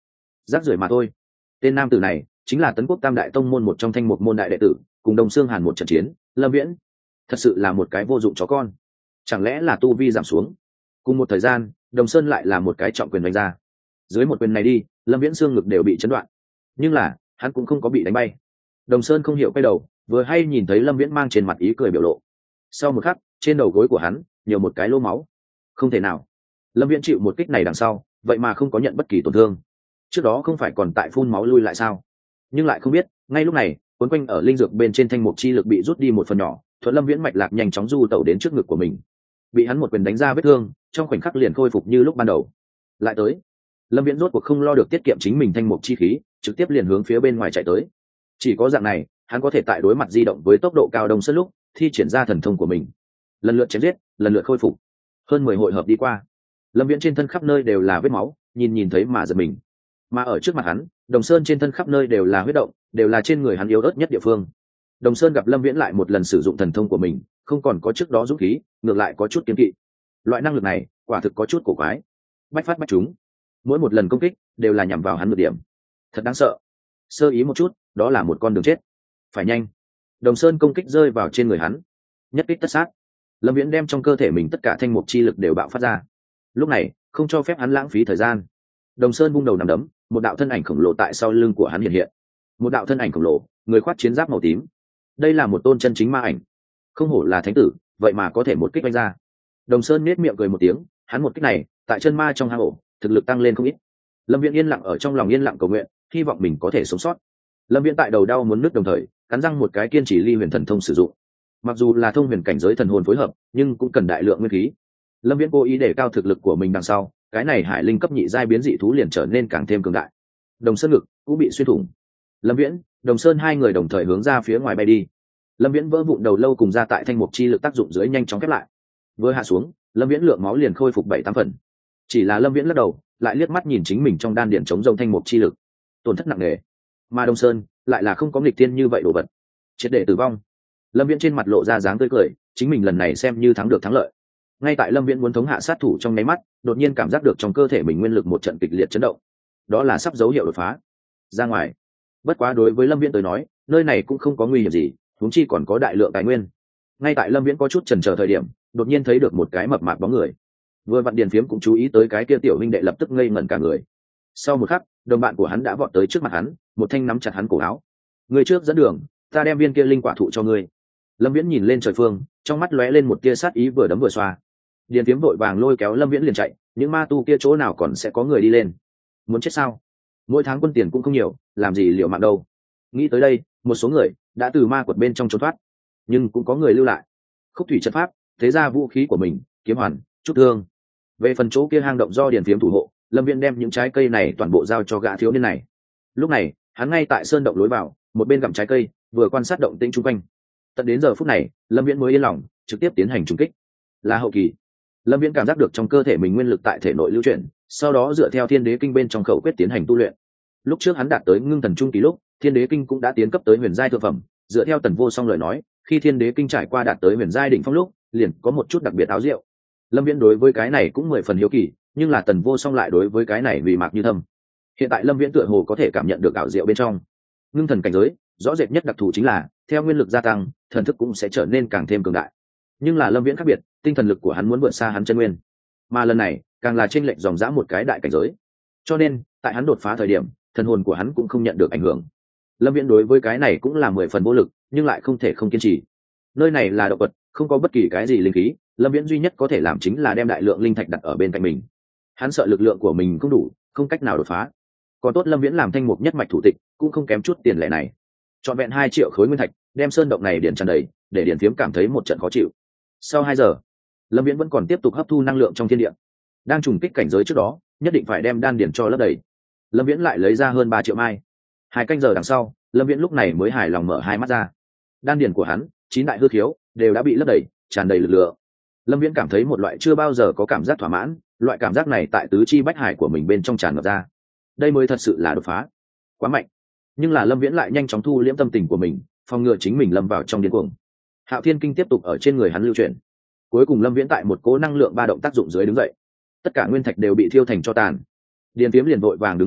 rác rưởi mà thôi. Tên nam tử này chính là Tấn Quốc Tam Đại Tông môn một trong Thanh Mục môn đại đệ tử, cùng Đồng Xương Hàn một trận chiến, Lâm Viễn thật sự là một cái vô dụng chó con. Chẳng lẽ là tu vi giảm xuống? Cùng một thời gian, Đồng Sơn lại là một cái trọng quyền đánh ra. Dưới một quyền này đi, Lâm Viễn xương ngực đều bị chấn đoạn, nhưng là hắn cũng không có bị đánh bay. Đồng Sơn không hiểu quay đầu, vừa hay nhìn thấy Lâm Viễn mang trên mặt ý cười biểu lộ. Sau một khắc, trên đầu gối của hắn nhiều một cái lỗ máu. Không thể nào, Lâm Viễn chịu một kích này đằng sau, vậy mà không có nhận bất kỳ tổn thương. Trước đó không phải còn tại phun máu lui lại sao? Nhưng lại không biết, ngay lúc này, cuốn quanh ở linh dược bên trên thanh mục chi lực bị rút đi một phần nhỏ, thuận Lâm Viễn mạch lạc nhanh chóng du tẩu đến trước ngực của mình. Bị hắn một quyền đánh ra vết thương, trong khoảnh khắc liền khôi phục như lúc ban đầu. Lại tới, Lâm Viễn rốt cuộc không lo được tiết kiệm chính mình thanh mục chi khí, trực tiếp liền hướng phía bên ngoài chạy tới. Chỉ có dạng này, hắn có thể tại đối mặt di động với tốc độ cao Đông Sơn lúc thi triển ra thần thông của mình, lần lượt chém giết, lần lượt khôi phục. Hơn mười hội hợp đi qua, Lâm Viễn trên thân khắp nơi đều là vết máu, nhìn nhìn thấy mà giật mình. Mà ở trước mặt hắn, Đồng Sơn trên thân khắp nơi đều là huyết động, đều là trên người hắn yếu ớt nhất địa phương. Đồng Sơn gặp Lâm Viễn lại một lần sử dụng thần thông của mình, không còn có trước đó dũng khí, ngược lại có chút kiêng kỵ. Loại năng lực này, quả thực có chút cổ quái. Bách phát bách trúng, mỗi một lần công kích đều là nhằm vào hắn một điểm, thật đáng sợ. Sơ ý một chút, đó là một con đường chết. Phải nhanh. Đồng Sơn công kích rơi vào trên người hắn, nhất kích tất sát. Lâm Viễn đem trong cơ thể mình tất cả thanh mục chi lực đều bạo phát ra. Lúc này, không cho phép hắn lãng phí thời gian. Đồng Sơn vung đầu nằm đấm, một đạo thân ảnh khổng lồ tại sau lưng của hắn hiện hiện. Một đạo thân ảnh khổng lồ, người khoác chiến giáp màu tím. Đây là một tôn chân chính ma ảnh. Không hổ là thánh tử, vậy mà có thể một kích đánh ra. Đồng Sơn nét miệng cười một tiếng, hắn một kích này, tại chân ma trong hang ổ, thực lực tăng lên không ít. Lâm Viễn yên lặng ở trong lòng yên lặng cầu nguyện, hy vọng mình có thể sống sót. Lâm Viễn tại đầu đau muốn nứt đồng thời, cắn răng một cái kiên trì ly huyền thần thông sử dụng. Mặc dù là thông huyền cảnh giới thần hồn phối hợp, nhưng cũng cần đại lượng nguyên khí. Lâm Viễn cố ý để cao thực lực của mình đằng sau, cái này hải linh cấp nhị giai biến dị thú liền trở nên càng thêm cường đại. Đồng Sơn ngực cũng bị xuyên thủng. Lâm Viễn, Đồng Sơn hai người đồng thời hướng ra phía ngoài bay đi. Lâm Viễn vỡ vụn đầu lâu cùng ra tại thanh mục chi lực tác dụng dưới nhanh chóng khép lại. Vừa hạ xuống, Lâm Viễn lượng máu liền khôi phục bảy tám phần. Chỉ là Lâm Viễn lắc đầu, lại liếc mắt nhìn chính mình trong đan điển chống rông thanh mục chi lực, tổn thất nặng nề. Mà Đông Sơn lại là không có nghịch tiên như vậy đồ vật, triệt để tử vong. Lâm Viễn trên mặt lộ ra dáng tươi cười, chính mình lần này xem như thắng được thắng lợi. Ngay tại Lâm Viễn muốn thống hạ sát thủ trong nháy mắt, đột nhiên cảm giác được trong cơ thể mình nguyên lực một trận kịch liệt chấn động. Đó là sắp dấu hiệu đột phá ra ngoài. Bất quá đối với Lâm Viễn tới nói, nơi này cũng không có nguy hiểm gì, huống chi còn có đại lượng tài nguyên. Ngay tại Lâm Viễn có chút chần chờ thời điểm, đột nhiên thấy được một cái mập mạp bóng người. Vừa vặn Điền Phiếm cũng chú ý tới cái kia tiểu huynh đệ, lập tức ngây ngẩn cả người. Sau một khắc, đồng bạn của hắn đã vọt tới trước mặt hắn, một thanh nắm chặt hắn cổ áo. Người trước dẫn đường, ta đem viên kia linh quả thụ cho ngươi. Lâm Viễn nhìn lên trời phương, trong mắt lóe lên một tia sát ý, vừa đấm vừa xoa. Điền Phiếm vội vàng lôi kéo Lâm Viễn liền chạy, những ma tu kia chỗ nào còn sẽ có người đi lên? Muốn chết sao? Mỗi tháng quân tiền cũng không nhiều, làm gì liệu mạng đâu. Nghĩ tới đây, một số người đã từ ma quật bên trong trốn thoát, nhưng cũng có người lưu lại. Khúc thủy trận pháp, thế ra vũ khí của mình, kiếm hoàn, chút thương. Về phần chỗ kia hang động do Điền Phiếm thủ hộ, Lâm Viễn đem những trái cây này toàn bộ giao cho gã thiếu niên này. Lúc này, hắn ngay tại sơn động lối vào, một bên gặm trái cây, vừa quan sát động tĩnh chung quanh. Tận đến giờ phút này, Lâm Viễn mới yên lòng, trực tiếp tiến hành trùng kích. Là hậu kỳ. Lâm Viễn cảm giác được trong cơ thể mình nguyên lực tại thể nội lưu chuyển, sau đó dựa theo Thiên Đế Kinh bên trong khẩu quyết tiến hành tu luyện. Lúc trước hắn đạt tới ngưng thần trung kỳ lúc, Thiên Đế Kinh cũng đã tiến cấp tới huyền giai thượng phẩm, dựa theo Tần Vô Song lời nói, khi Thiên Đế Kinh trải qua đạt tới huyền giai đỉnh phong lúc, liền có một chút đặc biệt áo diệu. Lâm Viễn đối với cái này cũng mười phần hiếu kỳ, nhưng là Tần Vô Song lại đối với cái này vì mạc như thâm. Hiện tại Lâm Viễn tựa hồ có thể cảm nhận được ảo diệu bên trong. Ngưng thần cảnh giới, rõ rệt nhất đặc thù chính là, theo nguyên lực gia tăng, thần thức cũng sẽ trở nên càng thêm cường đại. Nhưng là Lâm Viễn khác biệt, tinh thần lực của hắn muốn vượt xa hắn chân nguyên. Mà lần này, càng là chênh lệch dòng dã một cái đại cảnh giới. Cho nên, tại hắn đột phá thời điểm, thần hồn của hắn cũng không nhận được ảnh hưởng. Lâm Viễn đối với cái này cũng là mười phần vô lực, nhưng lại không thể không kiên trì. Nơi này là động vật, không có bất kỳ cái gì linh khí, Lâm Viễn duy nhất có thể làm chính là đem đại lượng linh thạch đặt ở bên cạnh mình. Hắn sợ lực lượng của mình không đủ, không cách nào đột phá. Còn tốt Lâm Viễn làm thanh mục nhất mạch thủ tịch, cũng không kém chút tiền lẻ này. Trọn vẹn hai triệu khối nguyên thạch, đem sơn động này điền tràn đầy, để Điền Phiếm cảm thấy một trận khó chịu. Sau hai giờ, Lâm Viễn vẫn còn tiếp tục hấp thu năng lượng trong thiên địa. Đang trùng kích cảnh giới trước đó, nhất định phải đem đan điền cho lấp đầy. Lâm Viễn lại lấy ra hơn ba triệu mai. Hai canh giờ đằng sau, Lâm Viễn lúc này mới hài lòng mở hai mắt ra. Đan điền của hắn, chín đại hư khiếu đều đã bị lấp đầy, tràn đầy lực lượng. Lâm Viễn cảm thấy một loại chưa bao giờ có cảm giác thỏa mãn, loại cảm giác này tại tứ chi bách hải của mình bên trong tràn ngập ra. Đây mới thật sự là đột phá. Quá mạnh. Nhưng là Lâm Viễn lại nhanh chóng thu liễm tâm tình của mình, phòng ngừa chính mình lâm vào trong điên cuồng. Hạo Thiên Kinh tiếp tục ở trên người hắn lưu chuyển. Cuối cùng Lâm Viễn tại một cố năng lượng ba động tác dụng dưới đứng dậy. Tất cả nguyên thạch đều bị thiêu thành tro tàn. Điền Phiếm liền vội vàng đứng lên,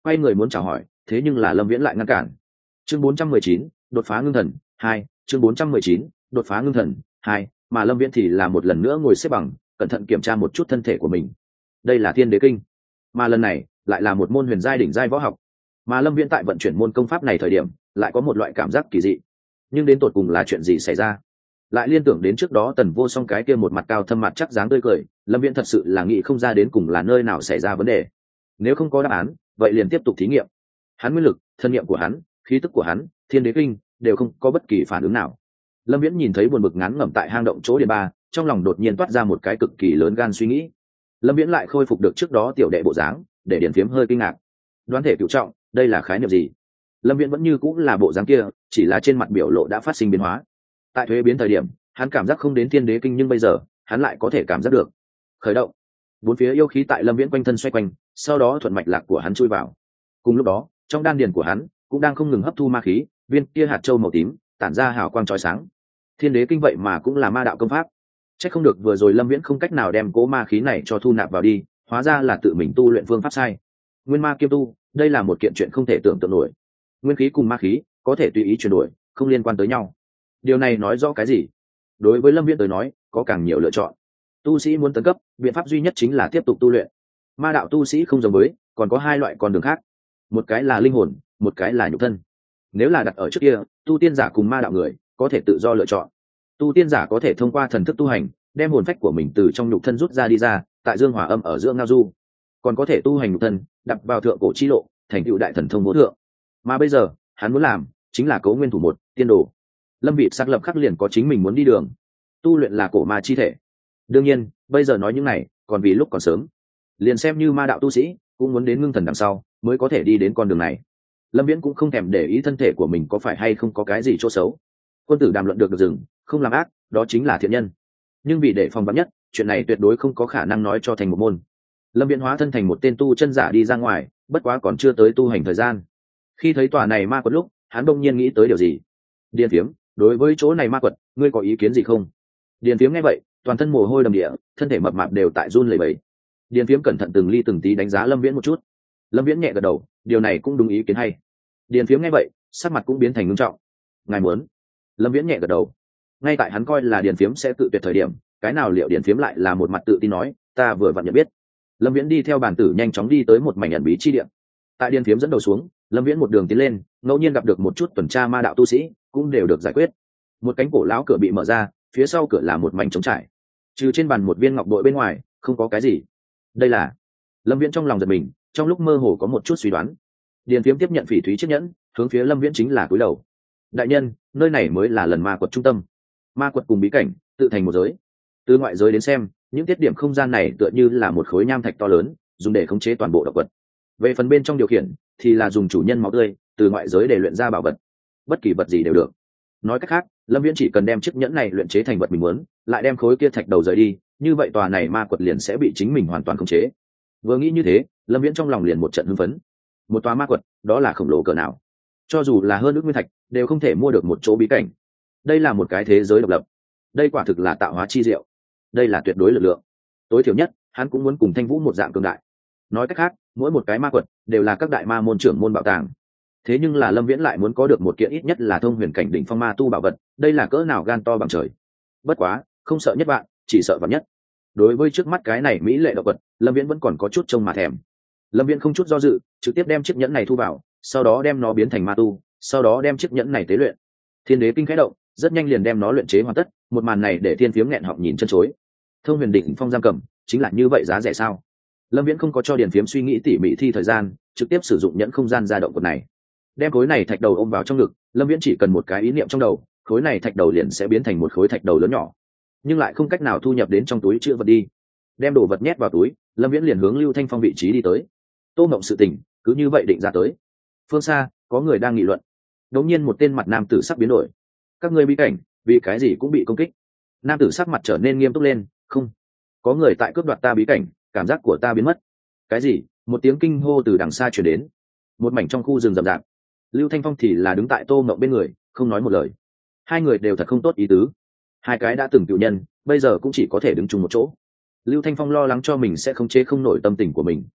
quay người muốn chào hỏi, thế nhưng là Lâm Viễn lại ngăn cản. Chương bốn trăm mười chín, đột phá ngưng thần hai. Chương bốn trăm mười chín, đột phá ngưng thần hai. Mà Lâm Viễn thì là một lần nữa ngồi xếp bằng, cẩn thận kiểm tra một chút thân thể của mình. Đây là Thiên Đế Kinh, mà lần này lại là một môn huyền giai đỉnh giai võ học. Mà Lâm Viễn tại vận chuyển môn công pháp này thời điểm, lại có một loại cảm giác kỳ dị. Nhưng đến tột cùng là chuyện gì xảy ra? Lại liên tưởng đến trước đó Tần Vô Song cái kia một mặt cao thâm mặt chắc dáng tươi cười, Lâm Viễn thật sự là nghĩ không ra đến cùng là nơi nào xảy ra vấn đề. Nếu không có đáp án, vậy liền tiếp tục thí nghiệm. Hắn nguyên lực, thân niệm của hắn, khí tức của hắn, Thiên Đế Kinh đều không có bất kỳ phản ứng nào. Lâm Viễn nhìn thấy buồn bực ngán ngẩm tại hang động chỗ điện ba, trong lòng đột nhiên toát ra một cái cực kỳ lớn gan suy nghĩ. Lâm Viễn lại khôi phục được trước đó tiểu đệ bộ dáng, để Điền Phiếm hơi kinh ngạc. Đoán thể cửu trọng, đây là khái niệm gì? Lâm Viễn vẫn như cũng là bộ dáng kia, chỉ là trên mặt biểu lộ đã phát sinh biến hóa. Tại thuế biến thời điểm, hắn cảm giác không đến Thiên Đế Kinh, nhưng bây giờ hắn lại có thể cảm giác được. Khởi động. Bốn phía yêu khí tại Lâm Viễn quanh thân xoay quanh, sau đó thuận mạch lạc của hắn chui vào. Cùng lúc đó, trong đan điền của hắn cũng đang không ngừng hấp thu ma khí, viên kia hạt châu màu tím tản ra hào quang chói sáng. Thiên Đế Kinh vậy mà cũng là ma đạo công pháp. Chắc không được vừa rồi Lâm Viễn không cách nào đem cố ma khí này cho thu nạp vào đi, hóa ra là tự mình tu luyện phương pháp sai. Nguyên ma kiêm tu, đây là một kiện chuyện không thể tưởng tượng nổi. Nguyên khí cùng ma khí có thể tùy ý chuyển đổi, không liên quan tới nhau. Điều này nói rõ cái gì? Đối với Lâm Viễn tới nói, có càng nhiều lựa chọn. Tu sĩ muốn tấn cấp, biện pháp duy nhất chính là tiếp tục tu luyện. Ma đạo tu sĩ không giống với, còn có hai loại con đường khác. Một cái là linh hồn, một cái là nhục thân. Nếu là đặt ở trước kia, tu tiên giả cùng ma đạo người có thể tự do lựa chọn. Tu tiên giả có thể thông qua thần thức tu hành, đem hồn phách của mình từ trong nhục thân rút ra đi ra, tại dương hòa âm ở giữa ngao du. Còn có thể tu hành nhục thân, đập vào thượng cổ chi lộ, thành tựu đại thần thông vô thượng. Mà bây giờ, hắn muốn làm chính là cấu nguyên thủ một, tiên đồ. Lâm Vị xác lập khắc liền có chính mình muốn đi đường. Tu luyện là cổ ma chi thể. Đương nhiên, bây giờ nói những này, còn vì lúc còn sớm. Liền xem như ma đạo tu sĩ, cũng muốn đến ngưng thần đằng sau, mới có thể đi đến con đường này. Lâm Viễn cũng không thèm để ý thân thể của mình có phải hay không có cái gì chỗ xấu. Quân tử đàm luận được được dừng, không làm ác, đó chính là thiện nhân. Nhưng vì để phòng vắn nhất, chuyện này tuyệt đối không có khả năng nói cho thành một môn. Lâm Viễn hóa thân thành một tên tu chân giả đi ra ngoài, bất quá còn chưa tới tu hành thời gian. Khi thấy tòa này ma quật lúc, hắn bỗng nhiên nghĩ tới điều gì. Điền Phiếm, đối với chỗ này ma quật, ngươi có ý kiến gì không? Điền Phiếm nghe vậy, toàn thân mồ hôi đầm địa, thân thể mập mạp đều tại run lẩy bẩy. Điền Phiếm cẩn thận từng ly từng tí đánh giá Lâm Viễn một chút. Lâm Viễn nhẹ gật đầu, điều này cũng đúng ý kiến hay. Điền Phiếm nghe vậy, sắc mặt cũng biến thành nghiêm trọng. Ngài muốn? Lâm Viễn nhẹ gật đầu. Ngay tại hắn coi là Điền Phiếm sẽ tự tuyệt thời điểm, cái nào liệu Điền Phiếm lại là một mặt tự tin nói, ta vừa vặn nhận biết. Lâm Viễn đi theo bàn tử nhanh chóng đi tới một mảnh ẩn bí chi địa. Tại Điền Phiếm dẫn đầu xuống, Lâm Viễn một đường tiến lên, ngẫu nhiên gặp được một chút tuần tra ma đạo tu sĩ, cũng đều được giải quyết. Một cánh cổ lão cửa bị mở ra, phía sau cửa là một mảnh trống trải. Trừ trên bàn một viên ngọc bội bên ngoài, không có cái gì. Đây là... Lâm Viễn trong lòng giật mình, trong lúc mơ hồ có một chút suy đoán. Điền Phiếm tiếp nhận phỉ thúy chiếc nhẫn, hướng phía Lâm Viễn chính là cúi đầu. Đại nhân, nơi này mới là lần ma quật trung tâm. Ma quật cùng bí cảnh tự thành một giới. Từ ngoại giới đến xem, những tiết điểm không gian này tựa như là một khối nham thạch to lớn, dùng để khống chế toàn bộ động vật. Về phần bên trong điều khiển, thì là dùng chủ nhân máu tươi từ ngoại giới để luyện ra bảo vật. Bất kỳ vật gì đều được. Nói cách khác, Lâm Viễn chỉ cần đem chiếc nhẫn này luyện chế thành vật mình muốn, lại đem khối kia thạch đầu rời đi, như vậy tòa này ma quật liền sẽ bị chính mình hoàn toàn khống chế. Vừa nghĩ như thế, Lâm Viễn trong lòng liền một trận hưng phấn. Một tòa ma quật, đó là khổng lồ cỡ nào? Cho dù là hơn ước nguyên thạch, đều không thể mua được một chỗ bí cảnh. Đây là một cái thế giới độc lập. Đây quả thực là tạo hóa chi diệu. Đây là tuyệt đối lực lượng. Tối thiểu nhất, hắn cũng muốn cùng Thanh Vũ một dạng cường đại. Nói cách khác, mỗi một cái ma quật đều là các đại ma môn trưởng môn bảo tàng. Thế nhưng là Lâm Viễn lại muốn có được một kiện ít nhất là thông huyền cảnh đỉnh phong ma tu bảo vật, đây là cỡ nào gan to bằng trời. Bất quá, không sợ nhất bạn, chỉ sợ vạn nhất. Đối với trước mắt cái này mỹ lệ động vật, Lâm Viễn vẫn còn có chút trông mà thèm. Lâm Viễn không chút do dự, trực tiếp đem chiếc nhẫn này thu vào, sau đó đem nó biến thành ma tu, sau đó đem chiếc nhẫn này tế luyện. Thiên Đế Kinh khẽ động, rất nhanh liền đem nó luyện chế hoàn tất. Một màn này để Thiên Phiếm nghẹn họng nhìn chân chối. Thông huyền đỉnh phong giam cầm, chính là như vậy giá rẻ sao? Lâm Viễn không có cho Điền Phiếm suy nghĩ tỉ mỉ thi thời gian, trực tiếp sử dụng nhẫn không gian ra động quật này. Đem khối này thạch đầu ôm vào trong ngực, Lâm Viễn chỉ cần một cái ý niệm trong đầu, khối này thạch đầu liền sẽ biến thành một khối thạch đầu lớn nhỏ, nhưng lại không cách nào thu nhập đến trong túi chứa vật đi. Đem đồ vật nhét vào túi, Lâm Viễn liền hướng Lưu Thanh Phong vị trí đi tới. Tô Mộng sự tình cứ như vậy định ra tới. Phương xa có người đang nghị luận. Đột nhiên một tên mặt nam tử sắc biến đổi. Các ngươi bí cảnh vì cái gì cũng bị công kích? Nam tử sắc mặt trở nên nghiêm túc lên. Không, có người tại cướp đoạt ta bí cảnh, cảm giác của ta biến mất. Cái gì? Một tiếng kinh hô từ đằng xa truyền đến. Một mảnh trong khu rừng rậm rạp, Lưu Thanh Phong thì là đứng tại Tô Mộng bên người, không nói một lời. Hai người đều thật không tốt ý tứ. Hai cái đã từng cựu nhân, bây giờ cũng chỉ có thể đứng chung một chỗ. Lưu Thanh Phong lo lắng cho mình sẽ không chế không nổi tâm tình của mình.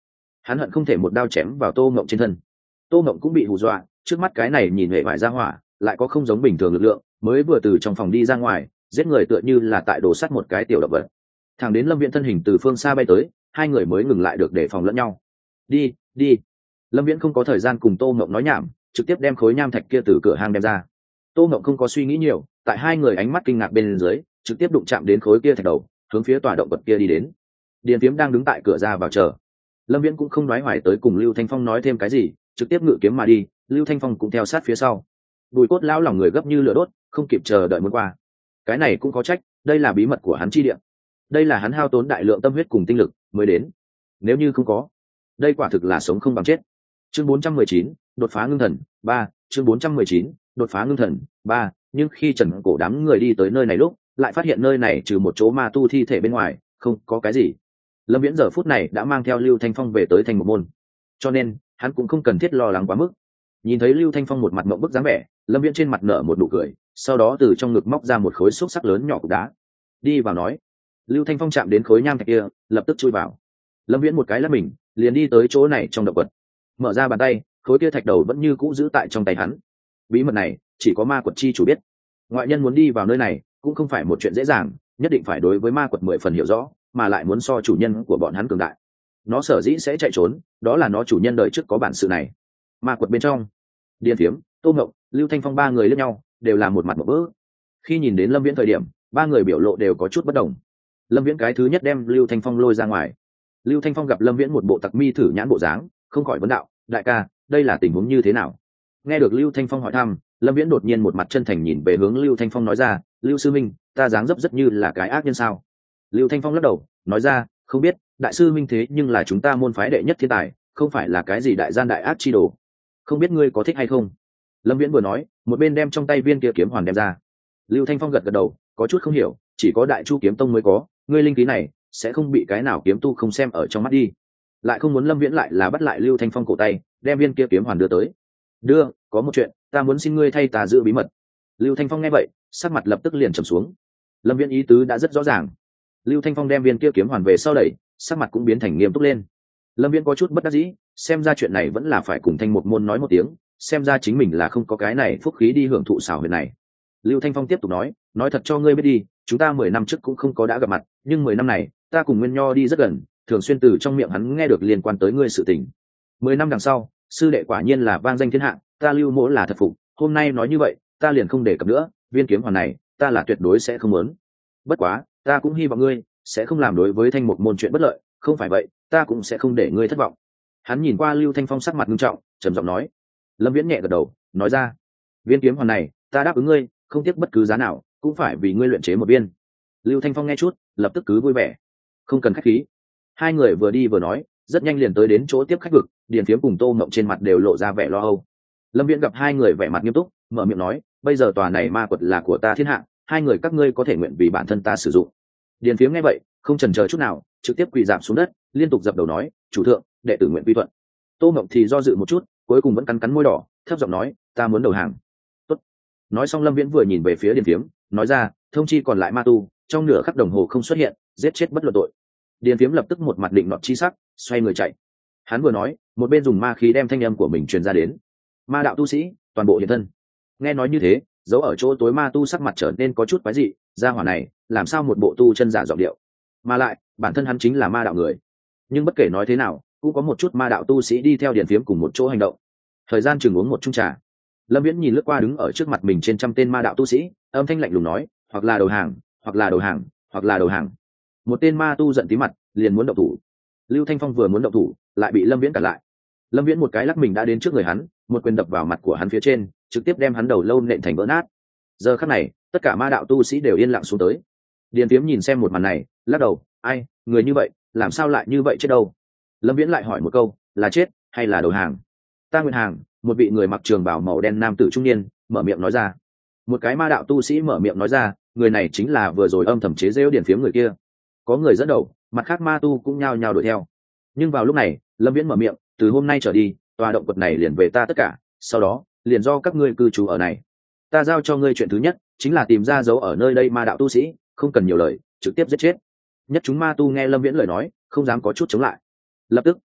hắn hận không thể một đao chém vào Tô Ngộng trên thân. Tô Ngộng cũng bị hù dọa, trước mắt cái này nhìn hệ vải ra hỏa lại có không giống bình thường lực lượng, mới vừa từ trong phòng đi ra ngoài giết người tựa như là tại đổ sắt một cái tiểu động vật. Thẳng đến Lâm Viễn thân hình từ phương xa bay tới, hai người mới ngừng lại được để phòng lẫn nhau. Đi đi. Lâm Viễn không có thời gian cùng Tô Ngộng nói nhảm, trực tiếp đem khối nham thạch kia từ cửa hang đem ra. Tô Ngộng không có suy nghĩ nhiều, tại hai người ánh mắt kinh ngạc bên dưới trực tiếp đụng chạm đến khối kia thạch đầu, hướng phía tòa động vật kia đi đến. Điền Tiếm đang đứng tại cửa ra vào chờ. Lâm Viễn cũng không nói hoài tới cùng Lưu Thanh Phong nói thêm cái gì, trực tiếp ngự kiếm mà đi. Lưu Thanh Phong cũng theo sát phía sau. Bùi Cốt lão lòng người gấp như lửa đốt, không kịp chờ đợi muốn qua. Cái này cũng có trách, đây là bí mật của hắn chi địa, đây là hắn hao tốn đại lượng tâm huyết cùng tinh lực mới đến, nếu như không có, đây quả thực là sống không bằng chết. Chương bốn trăm mười chín, đột phá ngưng thần ba. Chương bốn trăm mười chín, đột phá ngưng thần ba. Nhưng khi Trần Cổ đám người đi tới nơi này lúc, lại phát hiện nơi này trừ một chỗ ma tu thi thể bên ngoài không có cái gì. Lâm Viễn giờ phút này đã mang theo Lưu Thanh Phong về tới Thanh Một Môn, cho nên hắn cũng không cần thiết lo lắng quá mức. Nhìn thấy Lưu Thanh Phong một mặt mộng bức dáng vẻ, Lâm Viễn trên mặt nở một nụ cười, sau đó từ trong ngực móc ra một khối xúc sắc lớn nhỏ cục đá, đi vào nói. Lưu Thanh Phong chạm đến khối nham thạch kia, lập tức chui vào. Lâm Viễn một cái lắc mình, liền đi tới chỗ này trong động quật, mở ra bàn tay, khối kia thạch đầu vẫn như cũ giữ tại trong tay hắn. Bí mật này chỉ có ma quật chi chủ biết, ngoại nhân muốn đi vào nơi này cũng không phải một chuyện dễ dàng, nhất định phải đối với ma quật mười phần hiểu rõ, mà lại muốn so chủ nhân của bọn hắn cường đại. Nó sở dĩ sẽ chạy trốn, đó là nó chủ nhân đời trước có bản sự này. Ma quật bên trong, Điền Phiếm, Tô Ngộng, Lưu Thanh Phong ba người lẫn nhau đều là một mặt một bỡ. Khi nhìn đến Lâm Viễn thời điểm, ba người biểu lộ đều có chút bất đồng. Lâm Viễn cái thứ nhất đem Lưu Thanh Phong lôi ra ngoài. Lưu Thanh Phong gặp Lâm Viễn một bộ tặc mi thử nhãn bộ dáng, không khỏi vấn đạo: đại ca, đây là tình huống như thế nào? Nghe được Lưu Thanh Phong hỏi thăm, Lâm Viễn đột nhiên một mặt chân thành nhìn về hướng Lưu Thanh Phong nói ra: Lưu sư minh, ta dáng dấp rất như là cái ác nhân sao? Lưu Thanh Phong lắc đầu nói ra: không biết, đại sư minh thế nhưng là chúng ta môn phái đệ nhất thiên tài, không phải là cái gì đại gian đại ác chi đồ. Không biết ngươi có thích hay không? Lâm Viễn vừa nói, một bên đem trong tay viên kia kiếm hoàn đem ra. Lưu Thanh Phong gật gật đầu, có chút không hiểu, chỉ có Đại Chu kiếm tông mới có, ngươi linh khí này sẽ không bị cái nào kiếm tu không xem ở trong mắt đi. Lại không muốn Lâm Viễn lại là bắt lại Lưu Thanh Phong cổ tay, đem viên kia kiếm hoàn đưa tới. Đưa, có một chuyện, ta muốn xin ngươi thay ta giữ bí mật. Lưu Thanh Phong nghe vậy, sắc mặt lập tức liền trầm xuống. Lâm Viễn ý tứ đã rất rõ ràng. Lưu Thanh Phong đem viên kia kiếm hoàn về sau đẩy, sắc mặt cũng biến thành nghiêm túc lên. Lâm Viễn có chút bất đắc dĩ, xem ra chuyện này vẫn là phải cùng Thanh Một Môn nói một tiếng, xem ra chính mình là không có cái này phúc khí đi hưởng thụ xảo huyệt này. Lưu Thanh Phong tiếp tục nói, nói thật cho ngươi biết đi, chúng ta mười năm trước cũng không có đã gặp mặt, nhưng mười năm này ta cùng Nguyên Nho đi rất gần, thường xuyên từ trong miệng hắn nghe được liên quan tới ngươi sự tình. Mười năm đằng sau, sư đệ quả nhiên là vang danh thiên hạ, ta Lưu Mỗ là thật phục, hôm nay nói như vậy, ta liền không đề cập nữa, viên kiếm hoàn này, ta là tuyệt đối sẽ không muốn. Bất quá, ta cũng hy vọng ngươi sẽ không làm đối với Thanh Một Môn chuyện bất lợi, không phải vậy, ta cũng sẽ không để ngươi thất vọng. Hắn nhìn qua Lưu Thanh Phong sắc mặt nghiêm trọng, trầm giọng nói. Lâm Viễn nhẹ gật đầu, nói ra, viên kiếm hoàn này, ta đáp ứng ngươi, không tiếc bất cứ giá nào, cũng phải vì ngươi luyện chế một viên. Lưu Thanh Phong nghe chút, lập tức cứ vui vẻ, không cần khách khí. Hai người vừa đi vừa nói, rất nhanh liền tới đến chỗ tiếp khách vực. Điền Phiếm cùng Tô Mộng trên mặt đều lộ ra vẻ lo âu. Lâm Viễn gặp hai người vẻ mặt nghiêm túc, mở miệng nói, bây giờ tòa này ma quật là của ta thiên hạ, hai người các ngươi có thể nguyện vì bản thân ta sử dụng. Điền Phiếm nghe vậy, không chần chờ chút nào, trực tiếp quỳ rạp xuống đất, liên tục dập đầu nói, chủ thượng, đệ tử nguyện quy thuận. Tô Mộng thì do dự một chút, cuối cùng vẫn cắn cắn môi đỏ, thấp giọng nói, ta muốn đầu hàng. Tốt. Nói xong Lâm Viễn vừa nhìn về phía Điền Phiếm, nói ra, thông chi còn lại ma tu, trong nửa khắc đồng hồ không xuất hiện, giết chết bất luận tội. Điền Phiếm lập tức một mặt định nọt chi sắc, xoay người chạy. Hắn vừa nói, một bên dùng ma khí đem thanh âm của mình truyền ra đến. Ma đạo tu sĩ, toàn bộ hiện thân. Nghe nói như thế, giấu ở chỗ tối ma tu sắc mặt trở nên có chút quái dị, gia hỏa này, làm sao một bộ tu chân giả giọng điệu? Mà lại, bản thân hắn chính là ma đạo người. Nhưng bất kể nói thế nào, cũng có một chút ma đạo tu sĩ đi theo Điền Phiếm cùng một chỗ hành động. Thời gian chừng uống một chung trà, Lâm Viễn nhìn lướt qua đứng ở trước mặt mình trên trăm tên ma đạo tu sĩ, âm thanh lạnh lùng nói, hoặc là đầu hàng, hoặc là đầu hàng, hoặc là đầu hàng. Một tên ma tu giận tí mặt, liền muốn động thủ. Lưu Thanh Phong vừa muốn động thủ, lại bị Lâm Viễn cản lại. Lâm Viễn một cái lắc mình đã đến trước người hắn, một quyền đập vào mặt của hắn phía trên, trực tiếp đem hắn đầu lâu nện thành vỡ nát. Giờ khắc này, tất cả ma đạo tu sĩ đều yên lặng xuống tới. Điền Phiếm nhìn xem một màn này, lắc đầu, ai, người như vậy, làm sao lại như vậy chết đâu? Lâm Viễn lại hỏi một câu, là chết hay là đầu hàng? Ta nguyện hàng. Một vị người mặc trường bào màu đen nam tử trung niên mở miệng nói ra. Một cái ma đạo tu sĩ mở miệng nói ra, người này chính là vừa rồi âm thầm chế giễu Điền Phiếm người kia. Có người dẫn đầu, mặt khác ma tu cũng nhao nhao đuổi theo. Nhưng vào lúc này, Lâm Viễn mở miệng, từ hôm nay trở đi, tòa động quật này liền về ta tất cả, sau đó liền do các ngươi cư trú ở này. Ta giao cho ngươi chuyện thứ nhất chính là tìm ra dấu ở nơi đây ma đạo tu sĩ, không cần nhiều lời, trực tiếp giết chết. Nhất chúng ma tu nghe Lâm Viễn lời nói, không dám có chút chống lại. Lập tức,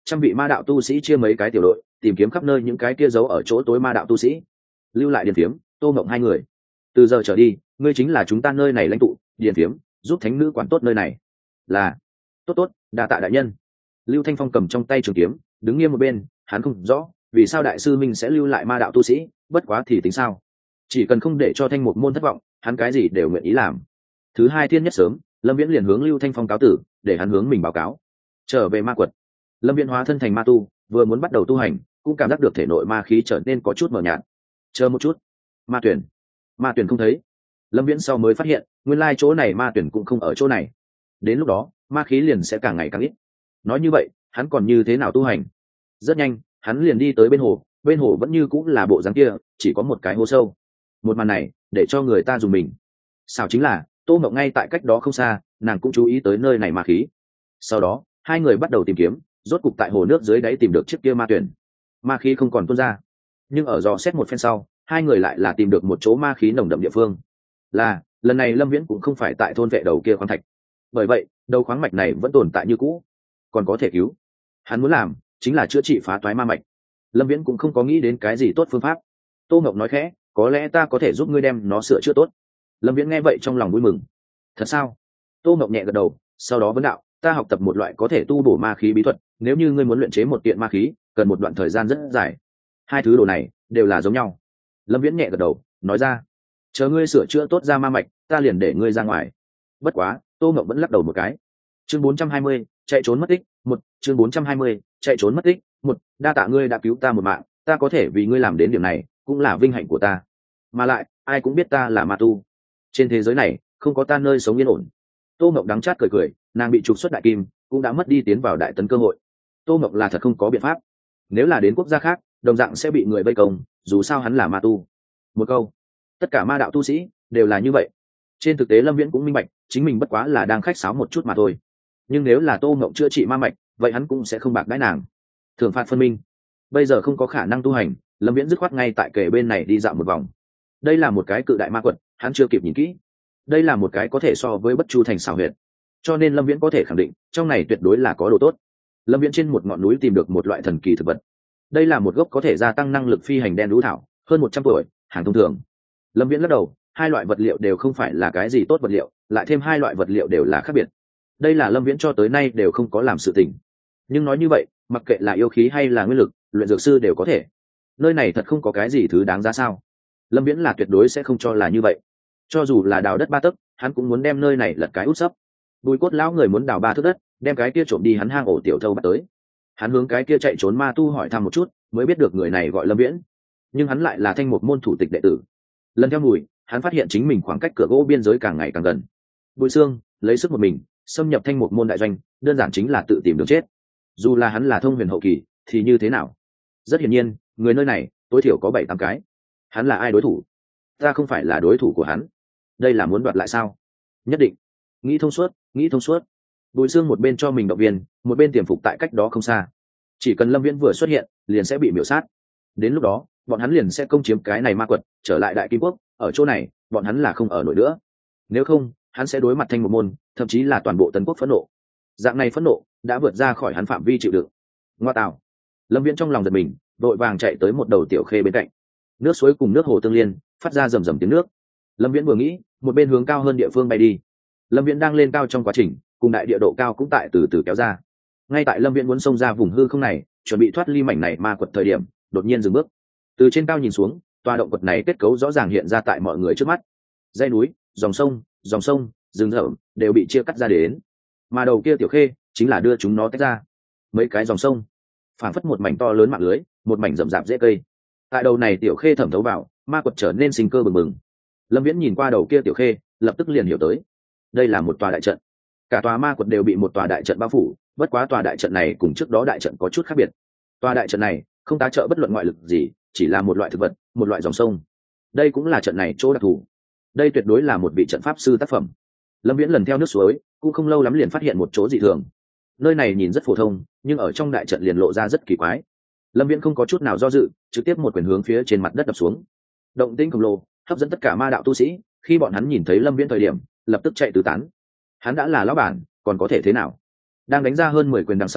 trăm vị ma đạo tu sĩ chia mấy cái tiểu đội tìm kiếm khắp nơi những cái kia giấu ở chỗ tối ma đạo tu sĩ, lưu lại điền phiếm, Tô Mộng hai người. Từ giờ trở đi ngươi chính là chúng ta nơi này lãnh tụ, điền phiếm giúp thánh nữ quản tốt nơi này. Là. Tốt tốt, đa tạ đại nhân. Lưu Thanh Phong cầm trong tay trường kiếm đứng nghiêm một bên, hắn không rõ vì sao đại sư minh sẽ lưu lại ma đạo tu sĩ, bất quá thì tính sao, chỉ cần không để cho Thanh Một môn thất vọng, hắn cái gì đều nguyện ý làm. Thứ hai thiên nhất sớm, Lâm Viễn liền hướng Lưu Thanh Phong cáo tử, để hắn hướng mình báo cáo. Trở về ma quật, Lâm Viễn hóa thân thành ma tu, vừa muốn bắt đầu tu hành, cũng cảm giác được thể nội ma khí trở nên có chút mờ nhạt. Chờ một chút, ma tuyển, ma tuyển không thấy. Lâm Viễn sau mới phát hiện, nguyên lai chỗ này ma tuyển cũng không ở chỗ này. Đến lúc đó, ma khí liền sẽ càng ngày càng ít. Nói như vậy, hắn còn như thế nào tu hành? Rất nhanh, hắn liền đi tới bên hồ, bên hồ vẫn như cũng là bộ dáng kia, chỉ có một cái hố sâu. Một màn này, để cho người ta dùng mình. Sao chính là, Tô Mộng ngay tại cách đó không xa, nàng cũng chú ý tới nơi này ma khí. Sau đó, hai người bắt đầu tìm kiếm, rốt cục tại hồ nước dưới đáy tìm được chiếc kia ma tuyển. Ma khí không còn tuôn ra, nhưng ở dò xét một phen sau, hai người lại là tìm được một chỗ ma khí nồng đậm địa phương. Là, lần này Lâm Viễn cũng không phải tại thôn vệ đầu kia khoáng thạch. Bởi vậy, đầu khoáng mạch này vẫn tồn tại như cũ, còn có thể cứu. Hắn muốn làm chính là chữa trị phá toái ma mạch. Lâm Viễn cũng không có nghĩ đến cái gì tốt phương pháp. Tô Mộng nói khẽ, có lẽ ta có thể giúp ngươi đem nó sửa chữa tốt. Lâm Viễn nghe vậy trong lòng vui mừng. Thật sao? Tô Mộng nhẹ gật đầu, sau đó vấn đạo, ta học tập một loại có thể tu bổ ma khí bí thuật, nếu như ngươi muốn luyện chế một kiện ma khí, cần một đoạn thời gian rất dài. Hai thứ đồ này đều là giống nhau. Lâm Viễn nhẹ gật đầu, nói ra, chờ ngươi sửa chữa tốt ra ma mạch, ta liền để ngươi ra ngoài. Bất quá, Tô Mộng vẫn lắc đầu một cái. Chương bốn trăm hai mươi, chạy trốn mất tích, một, chương bốn trăm hai mươi, chạy trốn mất tích, một, đa tạ ngươi đã cứu ta một mạng, ta có thể vì ngươi làm đến điểm này, cũng là vinh hạnh của ta. Mà lại, ai cũng biết ta là ma tu. Trên thế giới này, không có ta nơi sống yên ổn. Tô Mộng đắng chát cười cười, nàng bị trục xuất đại kim, cũng đã mất đi tiến vào đại tấn cơ hội. Tô Mộng là thật không có biện pháp. Nếu là đến quốc gia khác, đồng dạng sẽ bị người vây công, dù sao hắn là ma tu. Một câu, tất cả ma đạo tu sĩ đều là như vậy. Trên thực tế Lâm Viễn cũng minh bạch, chính mình bất quá là đang khách sáo một chút mà thôi. Nhưng nếu là Tô Mộng chữa trị ma mạch, vậy hắn cũng sẽ không bạc đãi nàng. Thưởng phạt phân minh. Bây giờ không có khả năng tu hành, Lâm Viễn dứt khoát ngay tại kề bên này đi dạo một vòng. Đây là một cái cự đại ma quật, hắn chưa kịp nhìn kỹ. Đây là một cái có thể so với Bất Chu thành xảo huyệt, cho nên Lâm Viễn có thể khẳng định, trong này tuyệt đối là có đồ tốt. Lâm Viễn trên một ngọn núi tìm được một loại thần kỳ thực vật. Đây là một gốc có thể gia tăng năng lực phi hành đen đú thảo, hơn một trăm tuổi, hàng thông thường. Lâm Viễn lắc đầu, hai loại vật liệu đều không phải là cái gì tốt vật liệu, lại thêm hai loại vật liệu đều là khác biệt. Đây là Lâm Viễn cho tới nay đều không có làm sự tình. Nhưng nói như vậy, mặc kệ là yêu khí hay là nguyên lực, luyện dược sư đều có thể. Nơi này thật không có cái gì thứ đáng giá sao? Lâm Viễn là tuyệt đối sẽ không cho là như vậy. Cho dù là đào đất ba tấc, hắn cũng muốn đem nơi này lật cái út sấp. Bùi Cốt lão người muốn đào ba thước đất, đem cái kia trộm đi hắn hang ổ tiểu thâu bắt tới. Hắn hướng cái kia chạy trốn ma tu hỏi thăm một chút, mới biết được người này gọi Lâm Viễn, nhưng hắn lại là Thanh Một môn thủ tịch đệ tử. Lần theo mùi, hắn phát hiện chính mình khoảng cách cửa gỗ biên giới càng ngày càng gần. Bùi Sương lấy sức một mình xâm nhập Thanh Một môn đại doanh, đơn giản chính là tự tìm đường chết. Dù là hắn là thông huyền hậu kỳ thì như thế nào? Rất hiển nhiên, người nơi này tối thiểu có bảy tám cái. Hắn là ai đối thủ? Ta không phải là đối thủ của hắn. Đây là muốn đoạt lại sao? Nhất định. Nghĩ thông suốt, nghĩ thông suốt. Bùi Sương một bên cho mình động viên, một bên tiềm phục tại cách đó không xa. Chỉ cần Lâm Viễn vừa xuất hiện, liền sẽ bị miểu sát. Đến lúc đó, bọn hắn liền sẽ công chiếm cái này ma quật, trở lại Đại Kim Quốc. Ở chỗ này, bọn hắn là không ở nổi nữa. Nếu không, hắn sẽ đối mặt Thanh Một môn, thậm chí là toàn bộ Tấn Quốc phẫn nộ. Dạng này phẫn nộ đã vượt ra khỏi hắn phạm vi chịu đựng. Ngoa tạo! Lâm Viễn trong lòng giật mình, vội vàng chạy tới một đầu tiểu khê bên cạnh. Nước suối cùng nước hồ tương liên, phát ra rầm rầm tiếng nước. Lâm Viễn vừa nghĩ, một bên hướng cao hơn địa phương bay đi. Lâm Viễn đang lên cao trong quá trình, cùng đại địa độ cao cũng tại từ từ kéo ra. Ngay tại Lâm Viễn muốn xông ra vùng hư không này, chuẩn bị thoát ly mảnh này ma quật thời điểm, đột nhiên dừng bước. Từ trên cao nhìn xuống, tòa động quật này kết cấu rõ ràng hiện ra tại mọi người trước mắt. Dãy núi, dòng sông, dòng sông, rừng rậm đều bị chia cắt ra đến. Mà đầu kia tiểu khê chính là đưa chúng nó tách ra. Mấy cái dòng sông, phảng phất một mảnh to lớn mạng lưới, một mảnh rậm rạp rễ cây. Tại đầu này tiểu khê thẩm thấu vào, ma quật trở nên sinh cơ bừng bừng. Lâm Viễn nhìn qua đầu kia tiểu khê, lập tức liền hiểu tới, đây là một tòa đại trận. Cả tòa ma quật đều bị một tòa đại trận bao phủ, bất quá tòa đại trận này cùng trước đó đại trận có chút khác biệt. Tòa đại trận này không tá trợ bất luận ngoại lực gì, chỉ là một loại thực vật, một loại dòng sông. Đây cũng là trận này chỗ đặc thù. Đây tuyệt đối là một vị trận pháp sư tác phẩm. Lâm Viễn lần theo nước suối, cũng không lâu lắm liền phát hiện một chỗ dị thường. Nơi này nhìn rất phổ thông, nhưng ở trong đại trận liền lộ ra rất kỳ quái. Lâm Viễn không có chút nào do dự, trực tiếp một quyền hướng phía trên mặt đất đập xuống. Động tĩnh khổng lồ hấp dẫn tất cả ma đạo tu sĩ, khi bọn hắn nhìn thấy Lâm Viễn thời điểm, lập tức chạy tứ tán. Hắn đã là lão bản, còn có thể thế nào? Đang đánh ra hơn mười quyền đằng sau,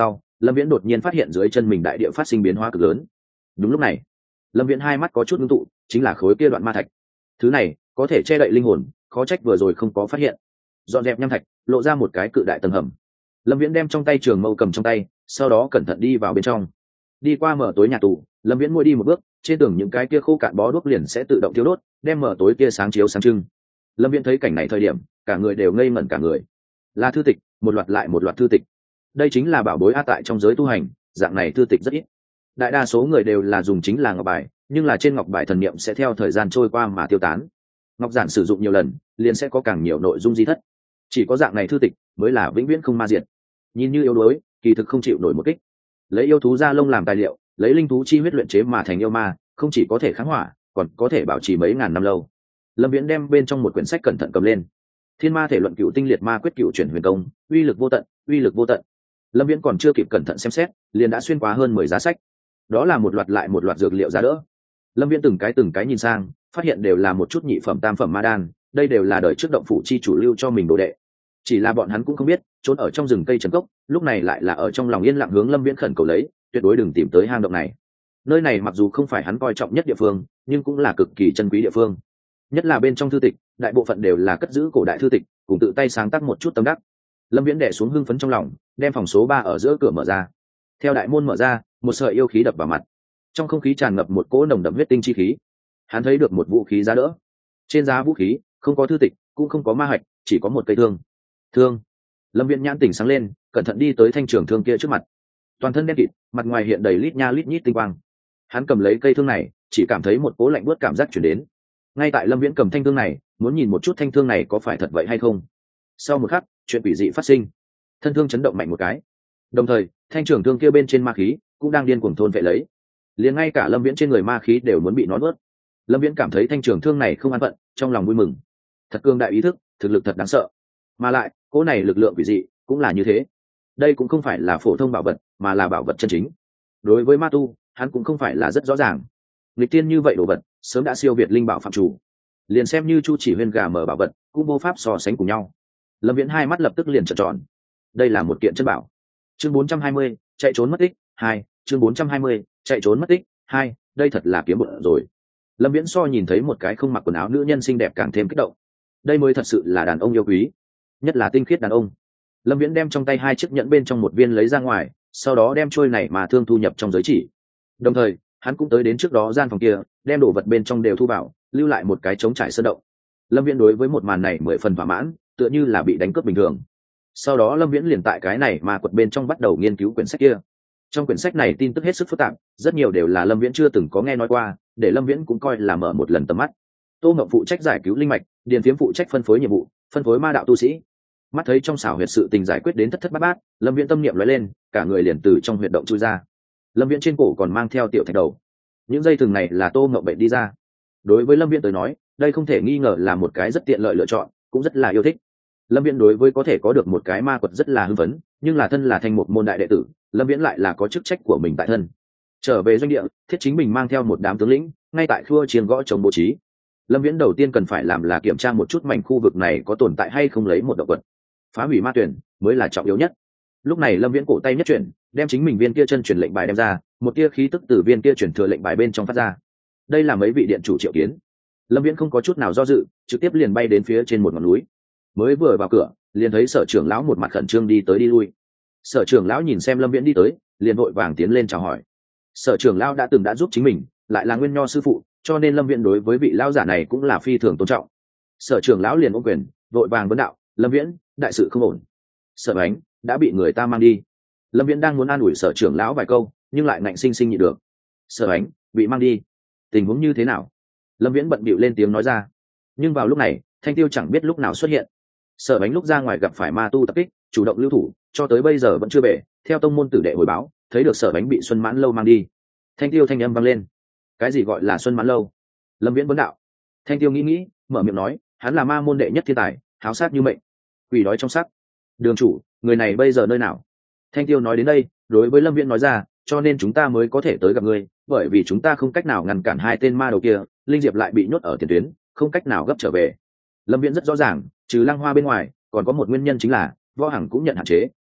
lâm viễn đột nhiên phát hiện dưới chân mình đại địa phát sinh biến hóa cực lớn. Đúng lúc này lâm viễn hai mắt có chút ngưng tụ, chính là khối kia đoạn ma thạch. Thứ này có thể che đậy linh hồn, khó trách vừa rồi không có phát hiện. Dọn dẹp nham thạch, lộ ra một cái cự đại tầng hầm. Lâm viễn đem trong tay trường mâu cầm trong tay, sau đó cẩn thận đi vào bên trong. Đi qua mở tối nhà tù, lâm viễn mỗi đi một bước, trên tường những cái kia khô cạn bó đuốc liền sẽ tự động thiêu đốt, đem mở tối kia sáng chiếu sáng trưng. Lâm viễn thấy cảnh này thời điểm, cả người đều ngây ngẩn cả người. Là thư tịch, một loạt lại một loạt thư tịch. Đây chính là bảo bối a, tại trong giới tu hành, dạng này thư tịch rất ít. Đại đa số người đều là dùng chính là ngọc bài, nhưng là trên ngọc bài thần niệm sẽ theo thời gian trôi qua mà tiêu tán. Ngọc giản sử dụng nhiều lần, liền sẽ có càng nhiều nội dung di thất. Chỉ có dạng này thư tịch mới là vĩnh viễn không ma diệt. Nhìn như yếu đuối, kỳ thực không chịu nổi một kích. Lấy yêu thú da lông làm tài liệu, lấy linh thú chi huyết luyện chế mà thành yêu ma, không chỉ có thể kháng hỏa, còn có thể bảo trì mấy ngàn năm lâu. Lâm Viễn đem bên trong một quyển sách cẩn thận cầm lên. Thiên Ma thể luận cựu tinh liệt ma quyết cựu chuyển huyền công, uy lực vô tận, uy lực vô tận. Lâm Viễn còn chưa kịp cẩn thận xem xét, liền đã xuyên qua hơn mười giá sách. Đó là một loạt lại một loạt dược liệu giá đỡ. Lâm Viễn từng cái từng cái nhìn sang, phát hiện đều là một chút nhị phẩm tam phẩm ma đan, đây đều là đời trước động phủ chi chủ lưu cho mình đồ đệ. Chỉ là bọn hắn cũng không biết, trốn ở trong rừng cây trấn cốc, lúc này lại là ở trong lòng yên lặng hướng Lâm Viễn khẩn cầu lấy, tuyệt đối đừng tìm tới hang động này. Nơi này mặc dù không phải hắn coi trọng nhất địa phương, nhưng cũng là cực kỳ chân quý địa phương. Nhất là bên trong thư tịch, đại bộ phận đều là cất giữ cổ đại thư tịch, cùng tự tay sáng tác một chút tâm đắc. Lâm Viễn đè xuống hưng phấn trong lòng, đem phòng số ba ở giữa cửa mở ra. Theo đại môn mở ra, một sợi yêu khí đập vào mặt. Trong không khí tràn ngập một cỗ nồng đậm huyết tinh chi khí. Hắn thấy được một vũ khí giá đỡ. Trên giá vũ khí không có thư tịch, cũng không có ma hạch, chỉ có một cây thương. Thương. Lâm Viễn nhãn tỉnh sáng lên, cẩn thận đi tới thanh trường thương kia trước mặt. Toàn thân đen kịt, mặt ngoài hiện đầy lít nha lít nhít tinh quang. Hắn cầm lấy cây thương này, chỉ cảm thấy một cỗ lạnh buốt cảm giác truyền đến. Ngay tại Lâm Viễn cầm thanh thương này, muốn nhìn một chút thanh thương này có phải thật vậy hay không. Sau một khắc, chuyện quỷ dị phát sinh. Thân thương chấn động mạnh một cái. Đồng thời, thanh trường thương kia bên trên ma khí cũng đang điên cuồng thôn vệ lấy. Liền ngay cả Lâm Viễn trên người ma khí đều muốn bị nó nuốt. Lâm Viễn cảm thấy thanh trường thương này không an phận, trong lòng vui mừng. Thật cương đại ý thức, thực lực thật đáng sợ. Mà lại, cỗ này lực lượng quỷ dị cũng là như thế. Đây cũng không phải là phổ thông bảo vật, mà là bảo vật chân chính. Đối với ma tu, hắn cũng không phải là rất rõ ràng. Nghịch tiên như vậy đồ vật, sớm đã siêu việt linh bảo phạm chủ. Liền xem như Chu Chỉ Huyên gà mở bảo vật, cũng vô pháp so sánh cùng nhau. Lâm Viễn hai mắt lập tức liền trợn tròn. Đây là một kiện chân bảo. Chương bốn trăm hai mươi, chạy trốn mất tích hai. Chương bốn trăm hai mươi, chạy trốn mất tích hai. Đây thật là kiếm bụng rồi. Lâm Viễn so nhìn thấy một cái không mặc quần áo nữ nhân xinh đẹp càng thêm kích động. Đây mới thật sự là đàn ông yêu quý, nhất là tinh khiết đàn ông. Lâm Viễn đem trong tay hai chiếc nhẫn bên trong một viên lấy ra ngoài, sau đó đem trôi này mà thương thu nhập trong giới chỉ. Đồng thời, hắn cũng tới đến trước đó gian phòng kia, đem đồ vật bên trong đều thu vào, lưu lại một cái trống trải sơn động. Lâm Viễn đối với một màn này mười phần thỏa mãn, tựa như là bị đánh cướp bình thường. Sau đó Lâm Viễn liền tại cái này mà quật bên trong bắt đầu nghiên cứu quyển sách kia. Trong quyển sách này tin tức hết sức phức tạp, rất nhiều đều là Lâm Viễn chưa từng có nghe nói qua, để Lâm Viễn cũng coi là mở một lần tầm mắt. Tô Ngọc phụ trách giải cứu linh mạch, Điền Phiếm phụ trách phân phối nhiệm vụ, phân phối ma đạo tu sĩ. Mắt thấy trong xảo huyệt sự tình giải quyết đến thất thất bát bát, Lâm Viễn tâm niệm lóe lên, cả người liền từ trong huyệt động chui ra. Lâm Viễn trên cổ còn mang theo tiểu thạch đầu. Những dây thừng này là Tô Ngọc bệnh đi ra. Đối với Lâm Viễn tới nói, đây không thể nghi ngờ là một cái rất tiện lợi lựa chọn, cũng rất là yêu thích. Lâm Viễn đối với có thể có được một cái ma quật rất là hưng phấn, nhưng là thân là thành một môn đại đệ tử, Lâm Viễn lại là có chức trách của mình tại thân. Trở về doanh địa, Thiết Chính mình mang theo một đám tướng lĩnh, ngay tại khua chiên gõ trống bố trí. Lâm Viễn đầu tiên cần phải làm là kiểm tra một chút mảnh khu vực này có tồn tại hay không lấy một động vật. Phá hủy ma tuyển mới là trọng yếu nhất. Lúc này Lâm Viễn cổ tay nhất chuyển, đem chính mình viên kia chân truyền lệnh bài đem ra, một tia khí tức từ viên kia chuyển thừa lệnh bài bên trong phát ra. Đây là mấy vị điện chủ triệu kiến. Lâm Viễn không có chút nào do dự, trực tiếp liền bay đến phía trên một ngọn núi. Mới vừa vào cửa, liền thấy Sở trưởng lão một mặt khẩn trương đi tới đi lui. Sở trưởng lão nhìn xem Lâm Viễn đi tới, liền vội vàng tiến lên chào hỏi. Sở trưởng lão đã từng đã giúp chính mình, lại là nguyên nho sư phụ, cho nên Lâm Viễn đối với vị lão giả này cũng là phi thường tôn trọng. Sở trưởng lão liền ôm quyền, vội vàng vấn đạo: "Lâm Viễn, đại sự không ổn." Sở Ánh đã bị người ta mang đi. Lâm Viễn đang muốn an ủi Sở trưởng lão vài câu, nhưng lại ngạnh sinh sinh nhịn được. Sở Ánh bị mang đi, tình huống như thế nào? Lâm Viễn bận bịu lên tiếng nói ra. Nhưng vào lúc này, Thanh Tiêu chẳng biết lúc nào xuất hiện. Sở Ánh lúc ra ngoài gặp phải ma tu tập kích, chủ động lưu thủ, cho tới bây giờ vẫn chưa về. Theo tông môn tử đệ hồi báo, thấy được Sở Ánh bị Xuân Mãn lâu mang đi. Thanh Tiêu thanh âm vang lên. Cái gì gọi là Xuân Mãn lâu? Lâm Viễn vấn đạo. Thanh Tiêu nghĩ nghĩ, mở miệng nói, hắn là ma môn đệ nhất thiên tài, háo sát như mệnh, quỷ đói trong sắc. Đường chủ, người này bây giờ nơi nào? Thanh Tiêu nói đến đây, đối với Lâm Viễn nói ra, cho nên chúng ta mới có thể tới gặp ngươi, bởi vì chúng ta không cách nào ngăn cản hai tên ma đầu kia, Linh Diệp lại bị nhốt ở tiền tuyến, không cách nào gấp trở về. Lâm Viễn rất rõ ràng, trừ Lăng Hoa bên ngoài, còn có một nguyên nhân chính là Võ Hằng cũng nhận hạn chế.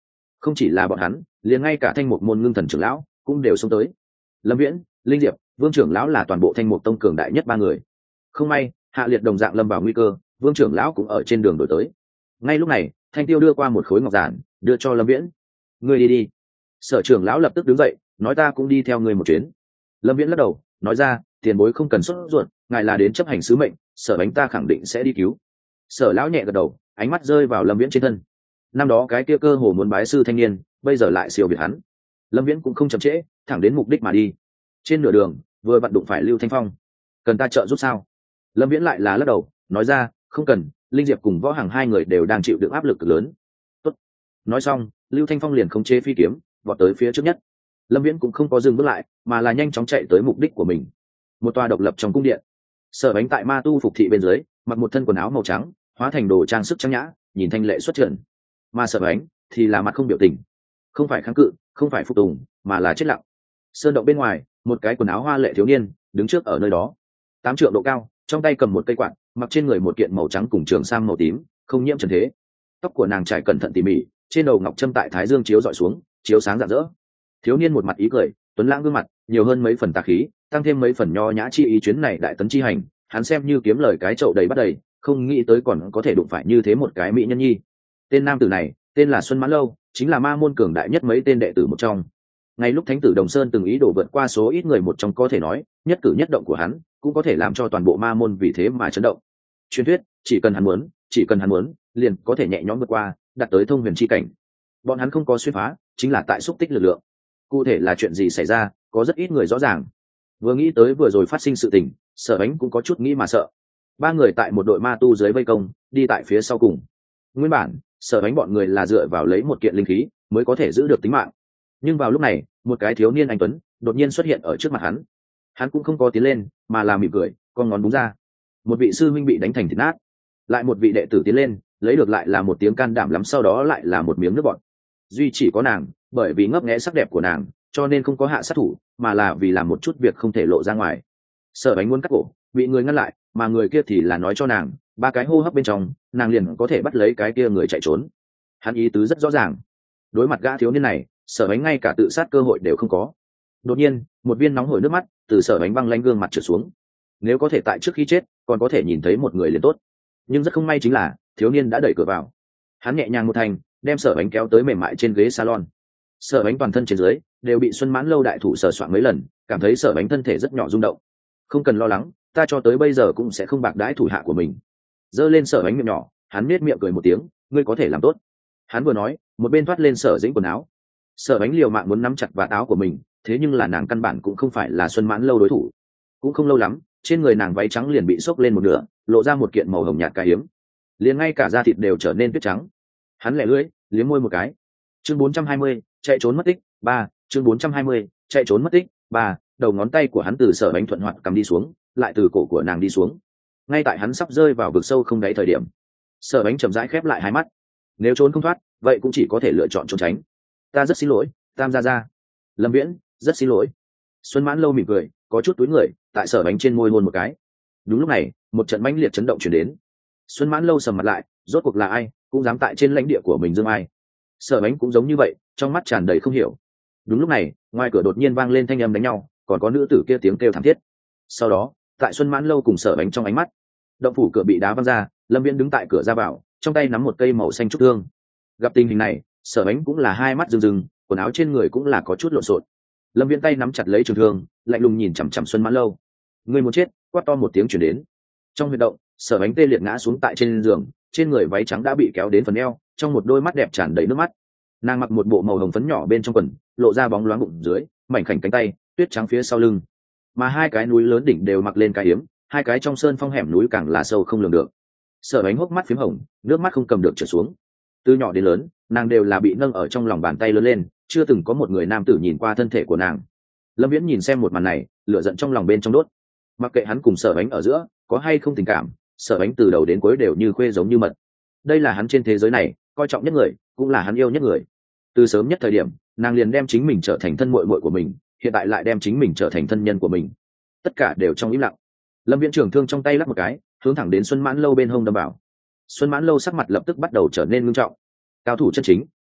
không chỉ là bọn hắn, liền ngay cả thanh mục môn ngưng thần trưởng lão cũng đều xông tới. Lâm Viễn, Linh Diệp, Vương trưởng lão là toàn bộ thanh mục tông cường đại nhất ba người. Không may, Hạ Liệt đồng dạng lâm vào nguy cơ, Vương trưởng lão cũng ở trên đường đổi tới. Ngay lúc này, Thanh Tiêu đưa qua một khối ngọc giản, đưa cho Lâm Viễn. Ngươi đi đi. Sở trưởng lão lập tức đứng dậy, nói ta cũng đi theo ngươi một chuyến. Lâm Viễn lắc đầu, nói ra, tiền bối không cần sốt ruột, ngài là đến chấp hành sứ mệnh, Sở bánh ta khẳng định sẽ đi cứu. Sở lão nhẹ gật đầu, ánh mắt rơi vào Lâm Viễn trên thân. Năm đó cái kia cơ hồ muốn bái sư thanh niên, bây giờ lại siêu việt hắn. Lâm Viễn cũng không chậm trễ, thẳng đến mục đích mà đi. Trên nửa đường, vừa vặn đụng phải Lưu Thanh Phong. Cần ta trợ giúp sao? Lâm Viễn lại là lắc đầu, nói ra, không cần, Linh Diệp cùng Võ Hằng hai người đều đang chịu đựng áp lực cực lớn. Tốt. Nói xong, Lưu Thanh Phong liền khống chế phi kiếm, vọt tới phía trước nhất. Lâm Viễn cũng không có dừng bước lại, mà là nhanh chóng chạy tới mục đích của mình. Một tòa độc lập trong cung điện. Sở bánh tại ma tu phục thị bên dưới, mặc một thân quần áo màu trắng, hóa thành đồ trang sức trang nhã, nhìn thanh lệ xuất trần. Mà Sở bánh thì là mặt không biểu tình, không phải kháng cự, không phải phục tùng, mà là chết lặng. Sơn động bên ngoài, một cái quần áo hoa lệ thiếu niên đứng trước ở nơi đó, tám trượng độ cao, trong tay cầm một cây quạt, mặc trên người một kiện màu trắng cùng trường sam màu tím, không nhiễm trần thế. Tóc của nàng trải cẩn thận tỉ mỉ, trên đầu ngọc trâm tại thái dương chiếu dọi xuống, chiếu sáng rạng rỡ. Thiếu niên một mặt ý cười, tuấn lãng gương mặt, nhiều hơn mấy phần tà khí, tăng thêm mấy phần nho nhã chi ý. Chuyến này đại tấn chi hành, hắn xem như kiếm lời cái chậu đầy bắt đầy, không nghĩ tới còn có thể đụng phải như thế một cái mỹ nhân nhi. Tên nam tử này, tên là Xuân Mãn Lâu, chính là ma môn cường đại nhất mấy tên đệ tử một trong. Ngay lúc Thánh tử Đồng Sơn từng ý đồ vượt qua số ít người một trong, có thể nói, nhất cử nhất động của hắn cũng có thể làm cho toàn bộ ma môn vì thế mà chấn động. Truyền thuyết, chỉ cần hắn muốn, chỉ cần hắn muốn, liền có thể nhẹ nhõm vượt qua, đạt tới thông huyền chi cảnh. Bọn hắn không có xuyên phá, chính là tại xúc tích lực lượng. Cụ thể là chuyện gì xảy ra, có rất ít người rõ ràng. Vừa nghĩ tới vừa rồi phát sinh sự tình, Sở Ánh cũng có chút nghĩ mà sợ. Ba người tại một đội ma tu dưới vây công, đi tại phía sau cùng. Nguyên bản, Sở Ánh bọn người là dựa vào lấy một kiện linh khí mới có thể giữ được tính mạng. Nhưng vào lúc này, một cái thiếu niên anh tuấn đột nhiên xuất hiện ở trước mặt hắn. Hắn cũng không có tiến lên, mà là mỉm cười, con ngón búng ra. Một vị sư minh bị đánh thành thịt nát. Lại một vị đệ tử tiến lên, lấy được lại là một tiếng can đảm lắm, sau đó lại là một miếng nước bọt. Duy chỉ có nàng, bởi vì ngấp nghé sắc đẹp của nàng, cho nên không có hạ sát thủ, mà là vì làm một chút việc không thể lộ ra ngoài. Sở Bánh muốn cắt cổ, bị người ngăn lại, mà người kia thì là nói cho nàng, ba cái hô hấp bên trong, nàng liền có thể bắt lấy cái kia người chạy trốn. Hắn ý tứ rất rõ ràng. Đối mặt gã thiếu niên này, Sở Bánh ngay cả tự sát cơ hội đều không có. Đột nhiên, một viên nóng hổi nước mắt từ Sở Bánh băng lanh gương mặt trượt xuống. Nếu có thể tại trước khi chết, còn có thể nhìn thấy một người liền tốt. Nhưng rất không may chính là, thiếu niên đã đẩy cửa vào. Hắn nhẹ nhàng một thành, đem Sở Bánh kéo tới mềm mại trên ghế salon. Sở Bánh toàn thân trên dưới đều bị Xuân Mãn Lâu đại thủ sờ soạng mấy lần, cảm thấy Sở Bánh thân thể rất nhỏ rung động. Không cần lo lắng, ta cho tới bây giờ cũng sẽ không bạc đãi thủ hạ của mình. Giơ lên Sở Bánh miệng nhỏ, hắn nết miệng cười một tiếng, ngươi có thể làm tốt. Hắn vừa nói, một bên thoát lên Sở Dĩnh quần áo. Sở Bánh liều mạng muốn nắm chặt vạt áo của mình, thế nhưng là nàng căn bản cũng không phải là Xuân Mãn Lâu đối thủ. Cũng không lâu lắm, trên người nàng váy trắng liền bị xốc lên một nửa, lộ ra một kiện màu hồng nhạt cái hiếm, liền ngay cả da thịt đều trở nên tuyết trắng. Hắn lẻ lưỡi, liếm môi một cái. Chương bốn trăm hai mươi, chạy trốn mất tích ba. Chương bốn trăm hai mươi, chạy trốn mất tích ba. Đầu ngón tay của hắn từ Sở Bánh thuận hoạt cầm đi xuống, lại từ cổ của nàng đi xuống. Ngay tại hắn sắp rơi vào vực sâu không đáy thời điểm, Sở Bánh chậm rãi khép lại hai mắt. Nếu trốn không thoát, vậy cũng chỉ có thể lựa chọn trốn tránh. Ta rất xin lỗi, Tam gia gia. Lâm Viễn, rất xin lỗi. Xuân Mãn Lâu mỉm cười, có chút túi người, tại Sở Bánh trên môi hôn một cái. Đúng lúc này, một trận mãnh liệt chấn động truyền đến. Xuân Mãn Lâu sầm mặt lại, rốt cuộc là ai cũng dám tại trên lãnh địa của mình dương ai. Sở Bánh cũng giống như vậy, trong mắt tràn đầy không hiểu. Đúng lúc này, ngoài cửa đột nhiên vang lên thanh âm đánh nhau, còn có nữ tử kia tiếng kêu thảm thiết. Sau đó, tại Xuân Mãn Lâu cùng Sở Bánh trong ánh mắt, động phủ cửa bị đá văng ra, Lâm Viễn đứng tại cửa ra vào, trong tay nắm một cây màu xanh trúc thương. Gặp tình hình này, Sở Bánh cũng là hai mắt rưng rưng, quần áo trên người cũng là có chút lộn xộn. Lâm Viễn tay nắm chặt lấy trường thương, lạnh lùng nhìn chằm chằm Xuân Mãn Lâu. Người muốn chết! Quát to một tiếng truyền đến. Trong huy động, Sở Bánh tê liệt ngã xuống tại trên giường, trên người váy trắng đã bị kéo đến phần eo, trong một đôi mắt đẹp tràn đầy nước mắt. Nàng mặc một bộ màu hồng phấn nhỏ bên trong quần, lộ ra bóng loáng bụng dưới, mảnh khảnh cánh tay, tuyết trắng phía sau lưng. Mà hai cái núi lớn đỉnh đều mặc lên cái hiếm, hai cái trong sơn phong hẻm núi càng là sâu không lường được. Sở Bánh hốc mắt phím hồng, nước mắt không cầm được trượt xuống. Từ nhỏ đến lớn, nàng đều là bị nâng ở trong lòng bàn tay lớn lên, chưa từng có một người nam tử nhìn qua thân thể của nàng. Lâm Viễn nhìn xem một màn này, lửa giận trong lòng bên trong đốt. Mặc kệ hắn cùng Sở Bánh ở giữa có hay không tình cảm, Sở Bánh từ đầu đến cuối đều như khuê giống như mật. Đây là hắn trên thế giới này coi trọng nhất người, cũng là hắn yêu nhất người. Từ sớm nhất thời điểm, nàng liền đem chính mình trở thành thân muội muội của mình, hiện tại lại đem chính mình trở thành thân nhân của mình. Tất cả đều trong im lặng. Lâm Viễn trường thương trong tay lắc một cái, hướng thẳng đến Xuân Mãn Lâu bên hông đâm vào. Xuân Mãn Lâu sắc mặt lập tức bắt đầu trở nên nghiêm trọng. Cao thủ chân chính,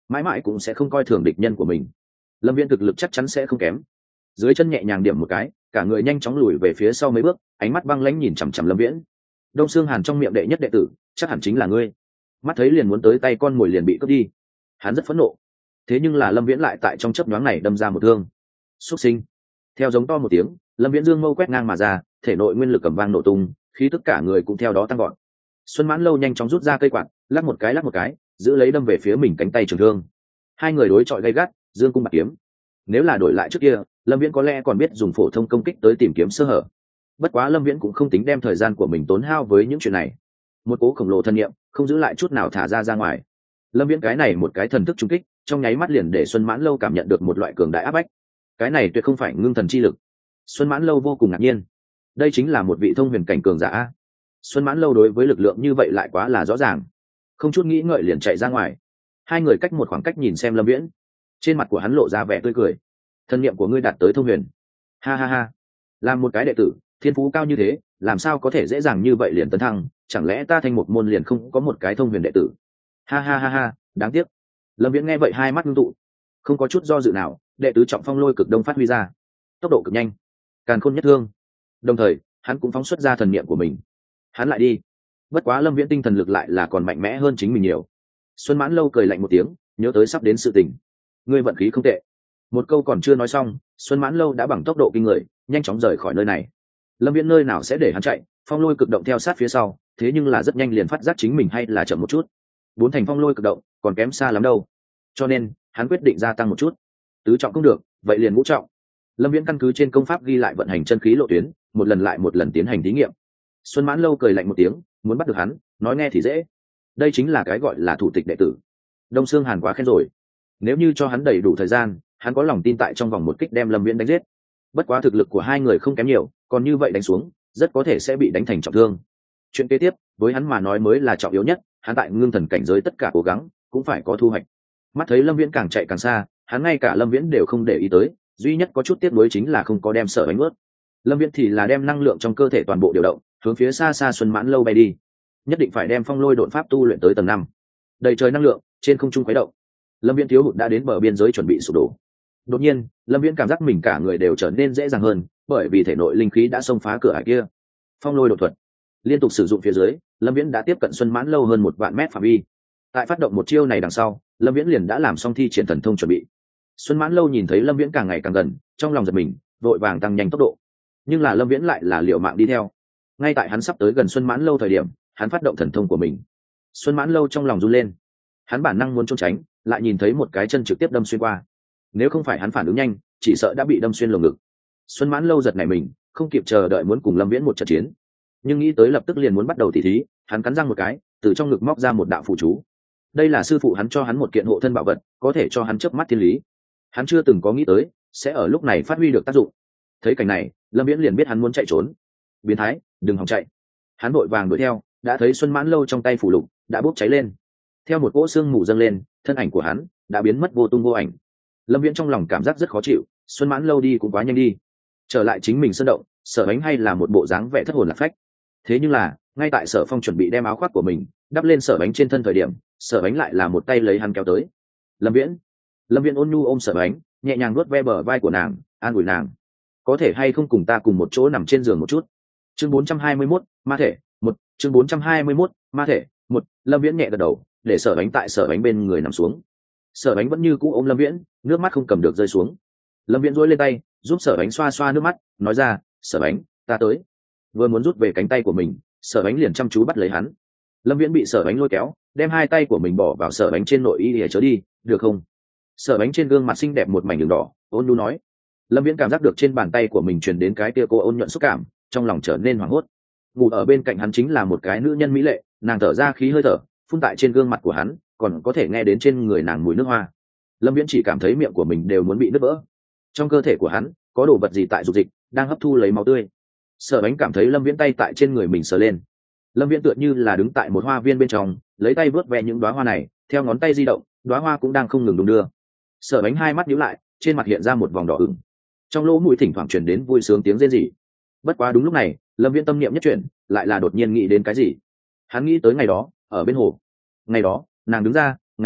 mãi mãi cũng sẽ không coi thường địch nhân của mình. Lâm Viễn thực lực chắc chắn sẽ không kém. Dưới chân nhẹ nhàng điểm một cái, cả người nhanh chóng lùi về phía sau mấy bước, ánh mắt băng lãnh nhìn chằm chằm Lâm Viễn. Đông Xương Hàn trong miệng đệ nhất đệ tử, chắc hẳn chính là ngươi. Mắt thấy liền muốn tới tay con mồi liền bị cướp đi, hắn rất phẫn nộ. Thế nhưng là Lâm Viễn lại tại trong chớp nhoáng này đâm ra một thương. Súc sinh! Theo giống to một tiếng, Lâm Viễn dương mâu quét ngang mà ra, thể nội nguyên lực cầm vang nổ tung, khí tức cả người cũng theo đó tăng gọn. Xuân Mãn Lâu nhanh chóng rút ra cây quạt, lắc một cái lắc một cái, giữ lấy đâm về phía mình cánh tay trường thương. Hai người đối chọi gay gắt, dương cung bạc kiếm. Nếu là đổi lại trước kia, Lâm Viễn có lẽ còn biết dùng phổ thông công kích tới tìm kiếm sơ hở. Bất quá Lâm Viễn cũng không tính đem thời gian của mình tốn hao với những chuyện này. Một cố khổng lồ thân niệm, không giữ lại chút nào thả ra ra ngoài. Lâm Viễn cái này một cái thần thức trung kích, trong nháy mắt liền để Xuân Mãn Lâu cảm nhận được một loại cường đại áp bách. Cái này tuyệt không phải ngưng thần chi lực. Xuân Mãn Lâu vô cùng ngạc nhiên. Đây chính là một vị thông huyền cảnh cường giả. Xuân Mãn Lâu đối với lực lượng như vậy lại quá là rõ ràng, không chút nghĩ ngợi liền chạy ra ngoài. Hai người cách một khoảng cách nhìn xem Lâm Viễn, trên mặt của hắn lộ ra vẻ tươi cười. Thân niệm của ngươi đạt tới thông huyền. Ha ha ha, làm một cái đệ tử thiên phú cao như thế, làm sao có thể dễ dàng như vậy liền tấn thăng? Chẳng lẽ ta Thanh Mục môn liền không có một cái thông huyền đệ tử? Ha ha ha ha, đáng tiếc. Lâm Viễn nghe vậy hai mắt ngưng tụ, không có chút do dự nào, đệ tứ trọng phong lôi cực đông phát huy ra, tốc độ cực nhanh, càn khôn nhất thương. Đồng thời hắn cũng phóng xuất ra thần niệm của mình. Hắn lại đi. Bất quá Lâm Viễn tinh thần lực lại là còn mạnh mẽ hơn chính mình nhiều. Xuân Mãn Lâu cười lạnh một tiếng, nhớ tới sắp đến sự tình. Ngươi vận khí không tệ. Một câu còn chưa nói xong, Xuân Mãn Lâu đã bằng tốc độ kinh người nhanh chóng rời khỏi nơi này. Lâm Viễn nơi nào sẽ để hắn chạy, phong lôi cực động theo sát phía sau, thế nhưng là rất nhanh liền phát giác chính mình hay là chậm một chút. Bốn thành phong lôi cực động còn kém xa lắm đâu. Cho nên hắn quyết định gia tăng một chút. Tứ trọng cũng được, vậy liền ngũ trọng. Lâm Viễn căn cứ trên công pháp ghi lại vận hành chân khí lộ tuyến, một lần lại một lần tiến hành thí nghiệm. Xuân Mãn Lâu cười lạnh một tiếng, muốn bắt được hắn, nói nghe thì dễ. Đây chính là cái gọi là thủ tịch đệ tử. Đông Xương Hàn quá khen rồi. Nếu như cho hắn đầy đủ thời gian, hắn có lòng tin tại trong vòng một kích đem Lâm Viễn đánh giết. Bất quá thực lực của hai người không kém nhiều, còn như vậy đánh xuống, rất có thể sẽ bị đánh thành trọng thương. Chuyện kế tiếp, với hắn mà nói mới là trọng yếu nhất, hắn tại ngưng thần cảnh giới tất cả cố gắng, cũng phải có thu hoạch. Mắt thấy Lâm Viễn càng chạy càng xa, hắn ngay cả Lâm Viễn đều không để ý tới, duy nhất có chút tiếc nuối chính là không có đem Sở Bánh ướt. Lâm Viễn thì là đem năng lượng trong cơ thể toàn bộ điều động, hướng phía xa xa Xuân Mãn Lâu bay đi. Nhất định phải đem phong lôi độn pháp tu luyện tới tầng năm. Đầy trời năng lượng, trên không trung khuấy động. Lâm Viễn thiếu hụt đã đến bờ biên giới chuẩn bị sụp đổ. Đột nhiên, Lâm Viễn cảm giác mình cả người đều trở nên dễ dàng hơn, bởi vì thể nội linh khí đã xông phá cửa ải kia. Phong lôi độn thuật liên tục sử dụng phía dưới, Lâm Viễn đã tiếp cận Xuân Mãn Lâu hơn một vạn mét phạm vi. Tại phát động một chiêu này đằng sau, Lâm Viễn liền đã làm xong thi triển thần thông chuẩn bị. Xuân Mãn Lâu nhìn thấy Lâm Viễn càng ngày càng gần, trong lòng giật mình, vội vàng tăng nhanh tốc độ. Nhưng là Lâm Viễn lại là liều mạng đi theo. Ngay tại hắn sắp tới gần Xuân Mãn Lâu thời điểm, hắn phát động thần thông của mình. Xuân Mãn Lâu trong lòng run lên, hắn bản năng muốn trốn tránh, lại nhìn thấy một cái chân trực tiếp đâm xuyên qua. Nếu không phải hắn phản ứng nhanh, chỉ sợ đã bị đâm xuyên lồng ngực. Xuân Mãn Lâu giật nảy mình, không kịp chờ đợi muốn cùng Lâm Viễn một trận chiến, nhưng nghĩ tới lập tức liền muốn bắt đầu tỉ thí, hắn cắn răng một cái, từ trong ngực móc ra một đạo phù chú. Đây là sư phụ hắn cho hắn một kiện hộ thân bảo vật, có thể cho hắn chớp mắt thiên lý. Hắn chưa từng có nghĩ tới sẽ ở lúc này phát huy được tác dụng. Thấy cảnh này, Lâm Viễn liền biết hắn muốn chạy trốn. Biến thái, đừng hòng chạy. Hắn vội vàng đuổi theo, đã thấy Xuân Mãn Lâu trong tay phủ lục đã bốc cháy lên. Theo một cỗ xương mù dâng lên, thân ảnh của hắn đã biến mất vô tung vô ảnh. Lâm Viễn trong lòng cảm giác rất khó chịu, Xuân Mãn Lâu đi cũng quá nhanh đi. Trở lại chính mình sơn động, Sở Ánh hay là một bộ dáng vẻ thất hồn lạc phách. Thế nhưng là, ngay tại Sở Phong chuẩn bị đem áo khoác của mình đắp lên Sở Ánh trên thân thời điểm, Sở Ánh lại là một tay lấy hắn kéo tới. Lâm Viễn. Lâm Viễn ôn nhu ôm Sở Ánh, nhẹ nhàng vuốt ve bờ vai của nàng, an ủi nàng. Có thể hay không cùng ta cùng một chỗ nằm trên giường một chút? Chương bốn trăm hai mươi mốt, ma thể, một, chương bốn trăm hai mươi mốt, ma thể, một. Lâm Viễn nhẹ gật đầu, để Sở Ánh tại Sở Ánh bên người nằm xuống. Sở Ánh vẫn như cũ ôm Lâm Viễn, nước mắt không cầm được rơi xuống. Lâm Viễn duỗi lên tay, giúp Sở Ánh xoa xoa nước mắt, nói ra, Sở Ánh, ta tới. Vừa muốn rút về cánh tay của mình, Sở Ánh liền chăm chú bắt lấy hắn. Lâm Viễn bị Sở Ánh lôi kéo, đem hai tay của mình bỏ vào Sở Ánh trên nội y để chớ đi, được không? Sở Ánh trên gương mặt xinh đẹp một mảnh đường đỏ, ôn nhu nói. Lâm Viễn cảm giác được trên bàn tay của mình truyền đến cái tia cô ôn nhuận xúc cảm, trong lòng trở nên hoảng hốt. Ngủ ở bên cạnh hắn chính là một cái nữ nhân mỹ lệ, nàng thở ra khí hơi thở, phun tại trên gương mặt của hắn, còn có thể nghe đến trên người nàng mùi nước hoa. Lâm Viễn chỉ cảm thấy miệng của mình đều muốn bị nứt vỡ. Trong cơ thể của hắn có đồ vật gì tại dục dịch, đang hấp thu lấy máu tươi. Sở Ánh cảm thấy Lâm Viễn tay tại trên người mình sờ lên. Lâm Viễn tựa như là đứng tại một hoa viên bên trong, lấy tay vớt ve những đóa hoa này, theo ngón tay di động, đóa hoa cũng đang không ngừng đung đưa. Sở Ánh hai mắt nhíu lại, trên mặt hiện ra một vòng đỏ ửng. Trong lỗ mũi thỉnh thoảng truyền đến vui sướng tiếng rên rỉ. Bất quá đúng lúc này, Lâm Viễn tâm niệm nhất chuyển, lại là đột nhiên nghĩ đến cái gì. Hắn nghĩ tới ngày đó, ở bên hồ. Ngày đó, nàng đứng ra, ngày đó,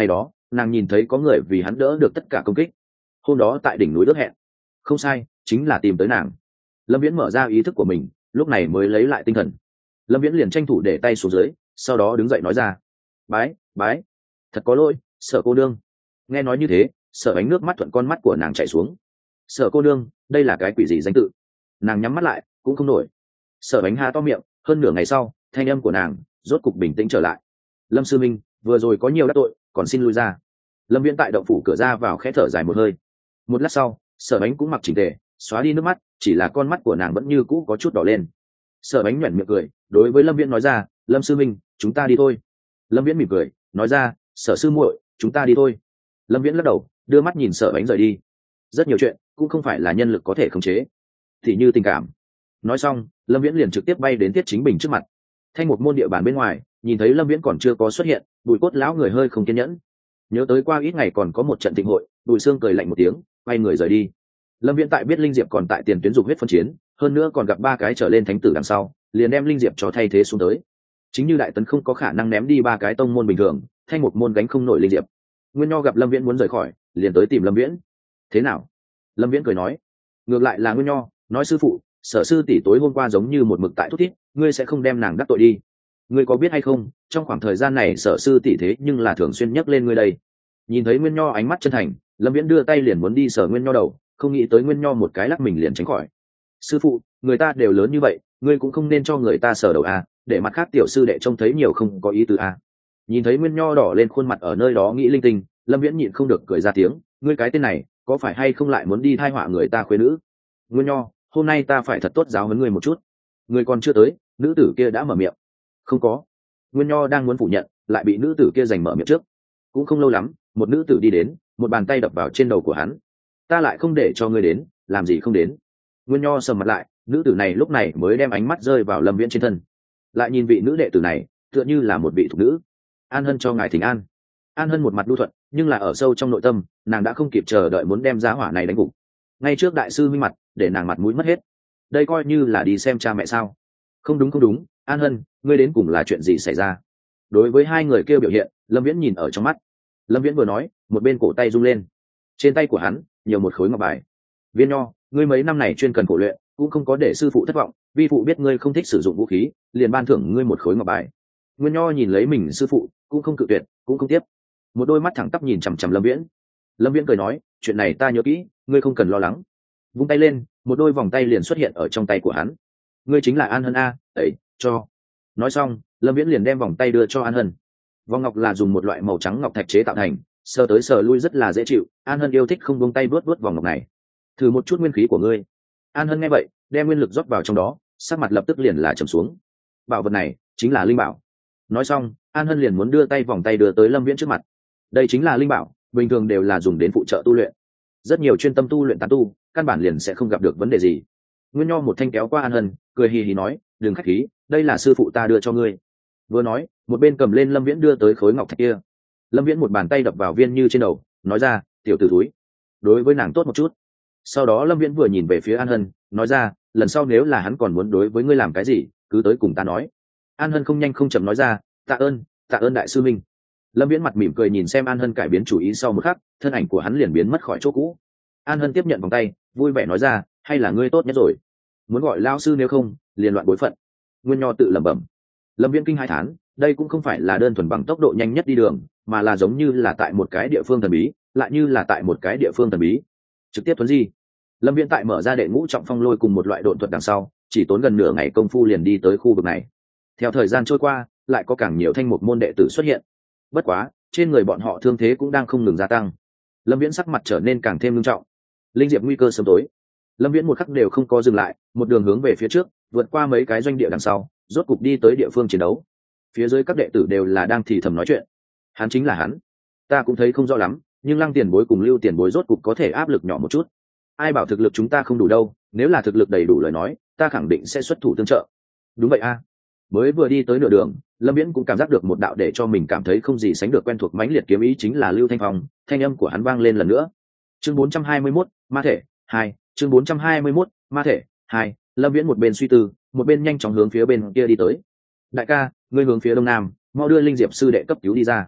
nàng nhìn thấy có người vì hắn đỡ được tất cả công kích. Hôm đó tại đỉnh núi ước hẹn, không sai, chính là tìm tới nàng. Lâm Viễn mở ra ý thức của mình, lúc này mới lấy lại tinh thần. Lâm Viễn liền tranh thủ để tay xuống dưới, sau đó đứng dậy nói ra: bái bái, thật có lỗi, Sở cô nương. Nghe nói như thế, Sở Ánh nước mắt thuận con mắt của nàng chảy xuống. Sở cô nương, đây là cái quỷ gì danh tự? Nàng nhắm mắt lại cũng không nổi. Sở Ánh há to miệng, hơn nửa ngày sau, thanh âm của nàng rốt cục bình tĩnh trở lại. Lâm sư minh, vừa rồi có nhiều đắc tội, còn xin lui ra. Lâm Viễn tại động phủ cửa ra vào khẽ thở dài một hơi. Một lát sau, Sở Ánh cũng mặc chỉnh tề, xóa đi nước mắt, chỉ là con mắt của nàng vẫn như cũ có chút đỏ lên. Sở Ánh nhoẻn miệng cười, đối với Lâm Viễn nói ra: Lâm sư minh, chúng ta đi thôi. Lâm Viễn mỉm cười, nói ra: Sở sư muội, chúng ta đi thôi. Lâm Viễn lắc đầu, đưa mắt nhìn Sở Ánh rời đi. Rất nhiều chuyện cũng không phải là nhân lực có thể khống chế, thì như tình cảm. Nói xong, Lâm Viễn liền trực tiếp bay đến Tiết Chính Bình trước mặt. Thanh một môn địa bàn bên ngoài, nhìn thấy Lâm Viễn còn chưa có xuất hiện, Bùi Cốt lão người hơi không kiên nhẫn. Nhớ tới qua ít ngày còn có một trận thịnh hội, Bùi Sương cười lạnh một tiếng, quay người rời đi. Lâm Viễn tại biết Linh Diệp còn tại tiền tuyến dục huyết phân chiến, hơn nữa còn gặp ba cái trở lên thánh tử đằng sau, liền đem Linh Diệp cho thay thế xuống tới. Chính như Đại Tấn không có khả năng ném đi ba cái tông môn bình thường, Thanh một môn gánh không nổi Linh Diệp. Nguyên Nho gặp Lâm Viễn muốn rời khỏi, liền tới tìm Lâm Viễn. Thế nào? Lâm Viễn cười nói. Ngược lại là Nguyên Nho nói: sư phụ, Sở sư tỷ tối hôm qua giống như một mực tại thúc thiết, ngươi sẽ không đem nàng đắc tội đi. Ngươi có biết hay không, trong khoảng thời gian này Sở sư tỷ thế nhưng là thường xuyên nhắc lên ngươi đây. Nhìn thấy Nguyên Nho ánh mắt chân thành, Lâm Viễn đưa tay liền muốn đi sờ Nguyên Nho đầu, không nghĩ tới Nguyên Nho một cái lắc mình liền tránh khỏi. Sư phụ, người ta đều lớn như vậy, ngươi cũng không nên cho người ta sờ đầu à, để mặt khác tiểu sư đệ trông thấy nhiều không có ý tứ à. Nhìn thấy Nguyên Nho đỏ lên khuôn mặt ở nơi đó nghĩ linh tinh, Lâm Viễn nhịn không được cười ra tiếng: ngươi cái tên này có phải hay không lại muốn đi thai họa người ta khuê nữ? Nguyên Nho, hôm nay ta phải thật tốt giáo huấn ngươi một chút. Ngươi còn chưa tới, nữ tử kia đã mở miệng. Không có. Nguyên Nho đang muốn phủ nhận, lại bị nữ tử kia giành mở miệng trước. Cũng không lâu lắm, một nữ tử đi đến, một bàn tay đập vào trên đầu của hắn. Ta lại không để cho ngươi đến, làm gì không đến? Nguyên Nho sầm mặt lại, nữ tử này lúc này mới đem ánh mắt rơi vào Lâm Viễn trên thân. Lại nhìn vị nữ đệ tử này, tựa như là một vị thục nữ. An Hân cho ngài thỉnh an. An Hân một mặt lưu thuận, nhưng là ở sâu trong nội tâm, nàng đã không kịp chờ đợi muốn đem giá hỏa này đánh gục. Ngay trước đại sư minh mặt, để nàng mặt mũi mất hết. Đây coi như là đi xem cha mẹ sao? Không đúng không đúng, An Hân, ngươi đến cùng là chuyện gì xảy ra? Đối với hai người kêu biểu hiện, Lâm Viễn nhìn ở trong mắt. Lâm Viễn vừa nói, một bên cổ tay rung lên. Trên tay của hắn nhiều một khối ngọc bài. Viên Nho, ngươi mấy năm này chuyên cần khổ luyện, cũng không có để sư phụ thất vọng, vi phụ biết ngươi không thích sử dụng vũ khí, liền ban thưởng ngươi một khối ngọc bài. Nguyên Nho nhìn lấy mình sư phụ, cũng không cự tuyệt, cũng không tiếp. Một đôi mắt thẳng tắp nhìn chằm chằm Lâm Viễn. Lâm Viễn cười nói: chuyện này ta nhớ kỹ, ngươi không cần lo lắng. Vung tay lên, một đôi vòng tay liền xuất hiện ở trong tay của hắn. Ngươi chính là An Hân a, ấy, cho. Nói xong, Lâm Viễn liền đem vòng tay đưa cho An Hân. Vòng ngọc là dùng một loại màu trắng ngọc thạch chế tạo thành, sờ tới sờ lui rất là dễ chịu. An Hân yêu thích không buông tay vuốt vuốt vòng ngọc này. Thử một chút nguyên khí của ngươi. An Hân nghe vậy, đem nguyên lực rót vào trong đó, sắc mặt lập tức liền là trầm xuống. Bảo vật này chính là linh bảo. Nói xong, An Hân liền muốn đưa tay vòng tay đưa tới Lâm Viễn trước mặt. Đây chính là linh bảo, bình thường đều là dùng đến phụ trợ tu luyện. Rất nhiều chuyên tâm tu luyện tán tu, căn bản liền sẽ không gặp được vấn đề gì. Nguyên Nho một thanh kéo qua An Hân, cười hì hì nói: đừng khách khí, đây là sư phụ ta đưa cho ngươi. Vừa nói, một bên cầm lên Lâm Viễn đưa tới khối ngọc thạch kia. Lâm Viễn một bàn tay đập vào Viên Như trên đầu, nói ra: tiểu tử thúi, đối với nàng tốt một chút. Sau đó Lâm Viễn vừa nhìn về phía An Hân, nói ra: lần sau nếu là hắn còn muốn đối với ngươi làm cái gì, cứ tới cùng ta nói. An Hân không nhanh không chậm nói ra: tạ ơn, tạ ơn đại sư minh. Lâm Viễn mặt mỉm cười nhìn xem An Hân cải biến chủ ý, sau một khắc, thân ảnh của hắn liền biến mất khỏi chỗ cũ. An Hân tiếp nhận vòng tay, vui vẻ nói ra: hay là ngươi tốt nhất rồi, muốn gọi lao sư, nếu không liền loạn bối phận. Nguyên Nho tự lẩm bẩm. Lâm Viễn kinh hai thán, đây cũng không phải là đơn thuần bằng tốc độ nhanh nhất đi đường, mà là giống như là tại một cái địa phương thần bí, lại như là tại một cái địa phương thần bí. Trực tiếp thuấn di. Lâm Viễn tại mở ra đệ ngũ trọng phong lôi cùng một loại độn thuật đằng sau, chỉ tốn gần nửa ngày công phu liền đi tới khu vực này. Theo thời gian trôi qua, lại có càng nhiều thanh mục môn đệ tử xuất hiện. Bất quá, trên người bọn họ thương thế cũng đang không ngừng gia tăng. Lâm Viễn sắc mặt trở nên càng thêm nghiêm trọng. Linh Diệp nguy cơ sớm tối. Lâm Viễn một khắc đều không có dừng lại, một đường hướng về phía trước, vượt qua mấy cái doanh địa đằng sau, rốt cục đi tới địa phương chiến đấu. Phía dưới các đệ tử đều là đang thì thầm nói chuyện. Hắn chính là hắn. Ta cũng thấy không rõ lắm, nhưng Lăng Tiền Bối cùng Lưu Tiền Bối rốt cục có thể áp lực nhỏ một chút. Ai bảo thực lực chúng ta không đủ đâu, nếu là thực lực đầy đủ lời nói, ta khẳng định sẽ xuất thủ tương trợ. Đúng vậy a. Mới vừa đi tới nửa đường, Lâm Viễn cũng cảm giác được một đạo để cho mình cảm thấy không gì sánh được quen thuộc mãnh liệt kiếm ý, chính là Lưu Thanh Phong. Thanh âm của hắn vang lên lần nữa. Chương bốn trăm hai mươi mốt, ma thể hai. Chương bốn trăm hai mươi mốt, ma thể hai. Lâm Viễn một bên suy tư, một bên nhanh chóng hướng phía bên kia đi tới. Đại ca, ngươi hướng phía đông nam, mau đưa Linh Diệp sư đệ cấp cứu đi ra.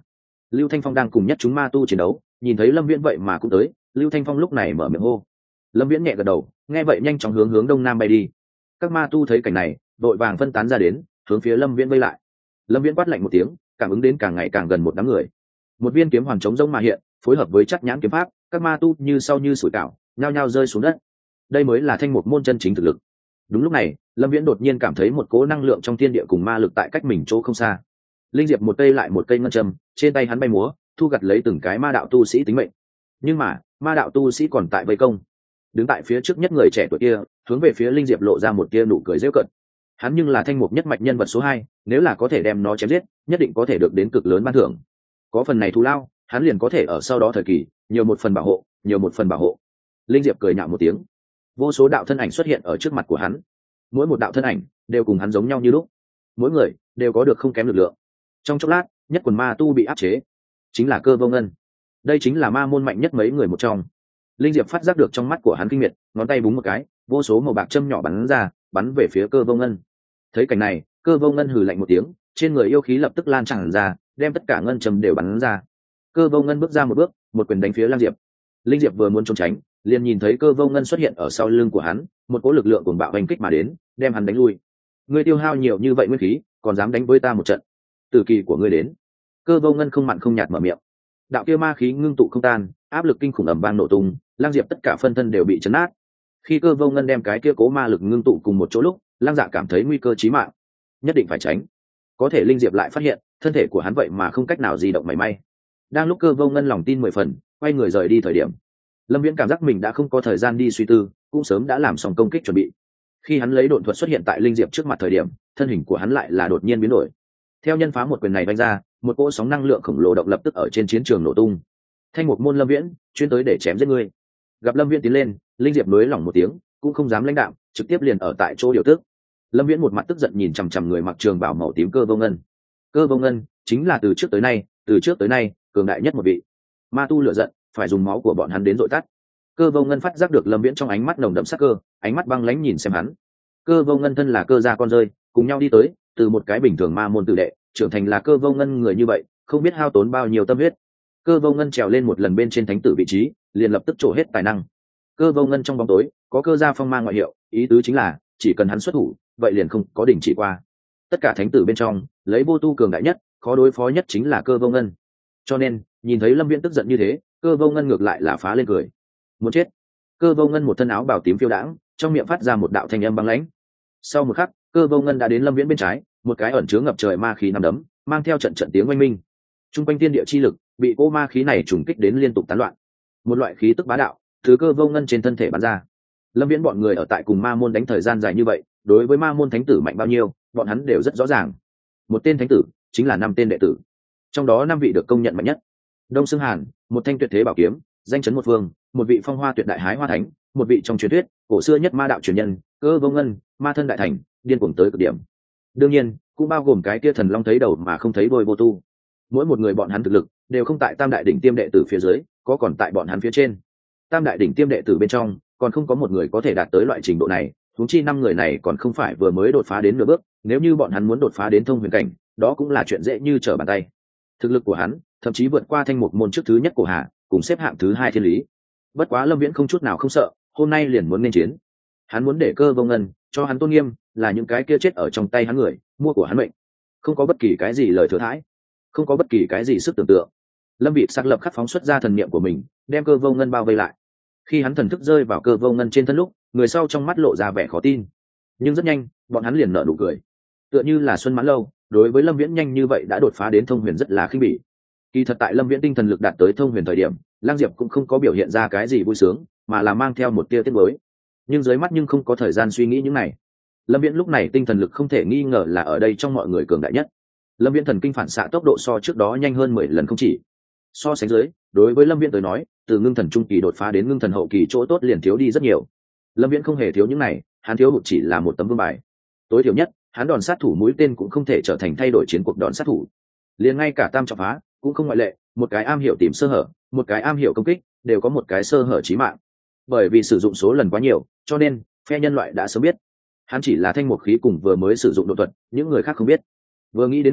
Lưu Thanh Phong đang cùng nhất chúng ma tu chiến đấu, nhìn thấy Lâm Viễn vậy mà cũng tới, Lưu Thanh Phong lúc này mở miệng hô. Lâm Viễn nhẹ gật đầu, nghe vậy nhanh chóng hướng hướng đông nam bay đi. Các ma tu thấy cảnh này, đội vàng phân tán ra đến, hướng phía Lâm Viễn vây lại. Lâm Viễn quát lạnh một tiếng, cảm ứng đến càng ngày càng gần một đám người. Một viên kiếm hoàn chống rông mà hiện, phối hợp với chắc nhãn kiếm pháp, các ma tu như sau như sủi cảo, nhao nhao rơi xuống đất. Đây mới là thanh mục môn chân chính thực lực. Đúng lúc này, Lâm Viễn đột nhiên cảm thấy một cỗ năng lượng trong thiên địa cùng ma lực tại cách mình chỗ không xa. Linh diệp một cây lại một cây ngân châm, trên tay hắn bay múa, thu gặt lấy từng cái ma đạo tu sĩ tính mệnh. Nhưng mà, ma đạo tu sĩ còn tại vây công. Đứng tại phía trước nhất người trẻ tuổi kia, hướng về phía Linh diệp lộ ra một tia nụ cười giễu cợt. Hắn nhưng là thanh mục nhất mạch nhân vật số hai, nếu là có thể đem nó chém giết, nhất định có thể được đến cực lớn ban thưởng. Có phần này thù lao, hắn liền có thể ở sau đó thời kỳ, nhiều một phần bảo hộ, nhiều một phần bảo hộ. Linh diệp cười nhạo một tiếng. Vô số đạo thân ảnh xuất hiện ở trước mặt của hắn. Mỗi một đạo thân ảnh đều cùng hắn giống nhau như lúc. Mỗi người đều có được không kém lực lượng. Trong chốc lát, nhất quần ma tu bị áp chế, chính là Cơ Vô Ngân. Đây chính là ma môn mạnh nhất mấy người một trong. Linh diệp phát giác được trong mắt của hắn kinh miệt, ngón tay búng một cái, vô số màu bạc châm nhỏ bắn ra, bắn về phía Cơ Vô Ngân. Thấy cảnh này, Cơ Vô Ngân hừ lạnh một tiếng, trên người yêu khí lập tức lan tràn ra, đem tất cả ngân châm đều bắn ra. Cơ Vô Ngân bước ra một bước, một quyền đánh phía Lang Diệp. Linh diệp vừa muốn trốn tránh, liền nhìn thấy Cơ Vô Ngân xuất hiện ở sau lưng của hắn, một cỗ lực lượng cuồng bạo hành kích mà đến, đem hắn đánh lui. Ngươi tiêu hao nhiều như vậy nguyên khí, còn dám đánh với ta một trận? Tử kỳ của ngươi đến. Cơ Vô Ngân không mặn không nhạt mở miệng. Đạo kia ma khí ngưng tụ không tan, áp lực kinh khủng ầm vang nổ tung, Lang Diệp tất cả phân thân đều bị chấn nát. Khi Cơ Vô Ngân đem cái kia cố ma lực ngưng tụ cùng một chỗ lúc, Lang Dạ cảm thấy nguy cơ chí mạng, nhất định phải tránh. Có thể Linh Diệp lại phát hiện, thân thể của hắn vậy mà không cách nào di động mảy may. Đang lúc Cơ Vô Ngân lòng tin mười phần, quay người rời đi thời điểm, Lâm Viễn cảm giác mình đã không có thời gian đi suy tư, cũng sớm đã làm xong công kích chuẩn bị. Khi hắn lấy độn thuật xuất hiện tại Linh Diệp trước mặt thời điểm, thân hình của hắn lại là đột nhiên biến đổi. Theo nhân phá một quyền này vung ra, một cỗ sóng năng lượng khổng lồ động lập tức ở trên chiến trường nổ tung. Thanh Mục môn Lâm Viễn, chuyên tới để chém giết ngươi. Gặp Lâm Viễn tiến lên, Linh Diệp nối lỏng một tiếng, cũng không dám lãnh đạm, trực tiếp liền ở tại chỗ điều tức. Lâm Viễn một mặt tức giận nhìn chằm chằm người mặc trường bào màu tím Cơ Vô Ngân. Cơ Vô Ngân chính là từ trước tới nay, từ trước tới nay, cường đại nhất một vị. Ma tu lửa giận, phải dùng máu của bọn hắn đến dội tắt. Cơ Vô Ngân phát giác được Lâm Viễn trong ánh mắt nồng đậm sắc cơ, ánh mắt băng lãnh nhìn xem hắn. Cơ Vô Ngân thân là Cơ gia con rơi, cùng nhau đi tới, từ một cái bình thường ma môn tử đệ, trưởng thành là Cơ Vô Ngân người như vậy, không biết hao tốn bao nhiêu tâm huyết. Cơ Vô Ngân trèo lên một lần bên trên thánh tử vị trí, liền lập tức trổ hết tài năng. Cơ Vô Ngân trong bóng tối, có Cơ gia phong mang ngoại hiệu, ý tứ chính là chỉ cần hắn xuất thủ, vậy liền không có đỉnh chỉ qua. Tất cả thánh tử bên trong, lấy vô tu cường đại nhất, khó đối phó nhất chính là Cơ Vô Ngân. Cho nên, nhìn thấy Lâm Viễn tức giận như thế, Cơ Vô Ngân ngược lại là phá lên cười. Muốn chết. Cơ Vô Ngân một thân áo bào tím phiêu đãng, trong miệng phát ra một đạo thanh âm băng lãnh. Sau một khắc, Cơ Vô Ngân đã đến Lâm Viễn bên trái, một cái ẩn chứa ngập trời ma khí nằm đấm, mang theo trận trận tiếng oanh minh. Trung quanh thiên địa chi lực bị cỗ ma khí này trùng kích đến liên tục tán loạn. Một loại khí tức bá đạo từ Cơ Vô Ngân trên thân thể bắn ra. Lâm Viễn bọn người ở tại cùng ma môn đánh thời gian dài như vậy, đối với ma môn thánh tử mạnh bao nhiêu, bọn hắn đều rất rõ ràng. Một tên thánh tử chính là năm tên đệ tử, trong đó năm vị được công nhận mạnh nhất. Đông Xương Hàn, một thanh tuyệt thế bảo kiếm, danh chấn một phương, một vị phong hoa tuyệt đại hái hoa thánh, một vị trong truyền thuyết cổ xưa nhất ma đạo truyền nhân, Cơ Vô Ngân, ma thân đại thành, điên cuồng tới cực điểm. Đương nhiên, cũng bao gồm cái kia thần long thấy đầu mà không thấy đuôi vô tu. Mỗi một người bọn hắn thực lực đều không tại tam đại đỉnh tiêm đệ tử phía dưới, có còn tại bọn hắn phía trên. Tam đại đỉnh tiêm đệ tử bên trong, còn không có một người có thể đạt tới loại trình độ này, huống chi năm người này còn không phải vừa mới đột phá đến nửa bước, nếu như bọn hắn muốn đột phá đến thông huyền cảnh, đó cũng là chuyện dễ như trở bàn tay. Thực lực của hắn thậm chí vượt qua thanh mục môn trước thứ nhất của Hà, cùng xếp hạng thứ hai thiên lý. Bất quá Lâm Viễn không chút nào không sợ, hôm nay liền muốn nên chiến. Hắn muốn để Cơ Vô Ngân cho hắn tôn nghiêm, là những cái kia chết ở trong tay hắn người, mua của hắn mệnh. Không có bất kỳ cái gì lời thừa thãi, không có bất kỳ cái gì sức tưởng tượng. Lâm Vị sắc lập khắc phóng xuất ra thần niệm của mình, đem Cơ Vô Ngân bao vây lại. Khi hắn thần thức rơi vào Cơ Vô Ngân trên thân lúc, người sau trong mắt lộ ra vẻ khó tin, nhưng rất nhanh bọn hắn liền nở nụ cười, tựa như là xuân mãn lâu, đối với Lâm Viễn nhanh như vậy đã đột phá đến thông huyền rất là khinh bỉ. Kỳ thật tại Lâm Viễn tinh thần lực đạt tới thông huyền thời điểm, Lang Diệp cũng không có biểu hiện ra cái gì vui sướng, mà là mang theo một tia tiếc nuối. Nhưng dưới mắt nhưng không có thời gian suy nghĩ những này. Lâm Viễn lúc này tinh thần lực không thể nghi ngờ là ở đây trong mọi người cường đại nhất. Lâm Viễn thần kinh phản xạ tốc độ so trước đó nhanh hơn mười lần không chỉ. So sánh dưới, đối với Lâm Viễn tới nói, từ ngưng thần trung kỳ đột phá đến ngưng thần hậu kỳ chỗ tốt liền thiếu đi rất nhiều. Lâm Viễn không hề thiếu những này, hắn thiếu hụt chỉ là một tấm vương bài. Tối thiểu nhất, hắn đòn sát thủ mũi tên cũng không thể trở thành thay đổi chiến cuộc đòn sát thủ. Liền ngay cả tam trọng phá cũng không ngoại lệ, một cái am hiểu tìm sơ hở, một cái am hiểu công kích, đều có một cái sơ hở chí mạng. Bởi vì sử dụng số lần quá nhiều, cho nên phe nhân loại đã sớm biết, hắn chỉ là thanh mục khí cùng vừa mới sử dụng độ thuật, những người khác không biết. Vừa nghĩ đến đây,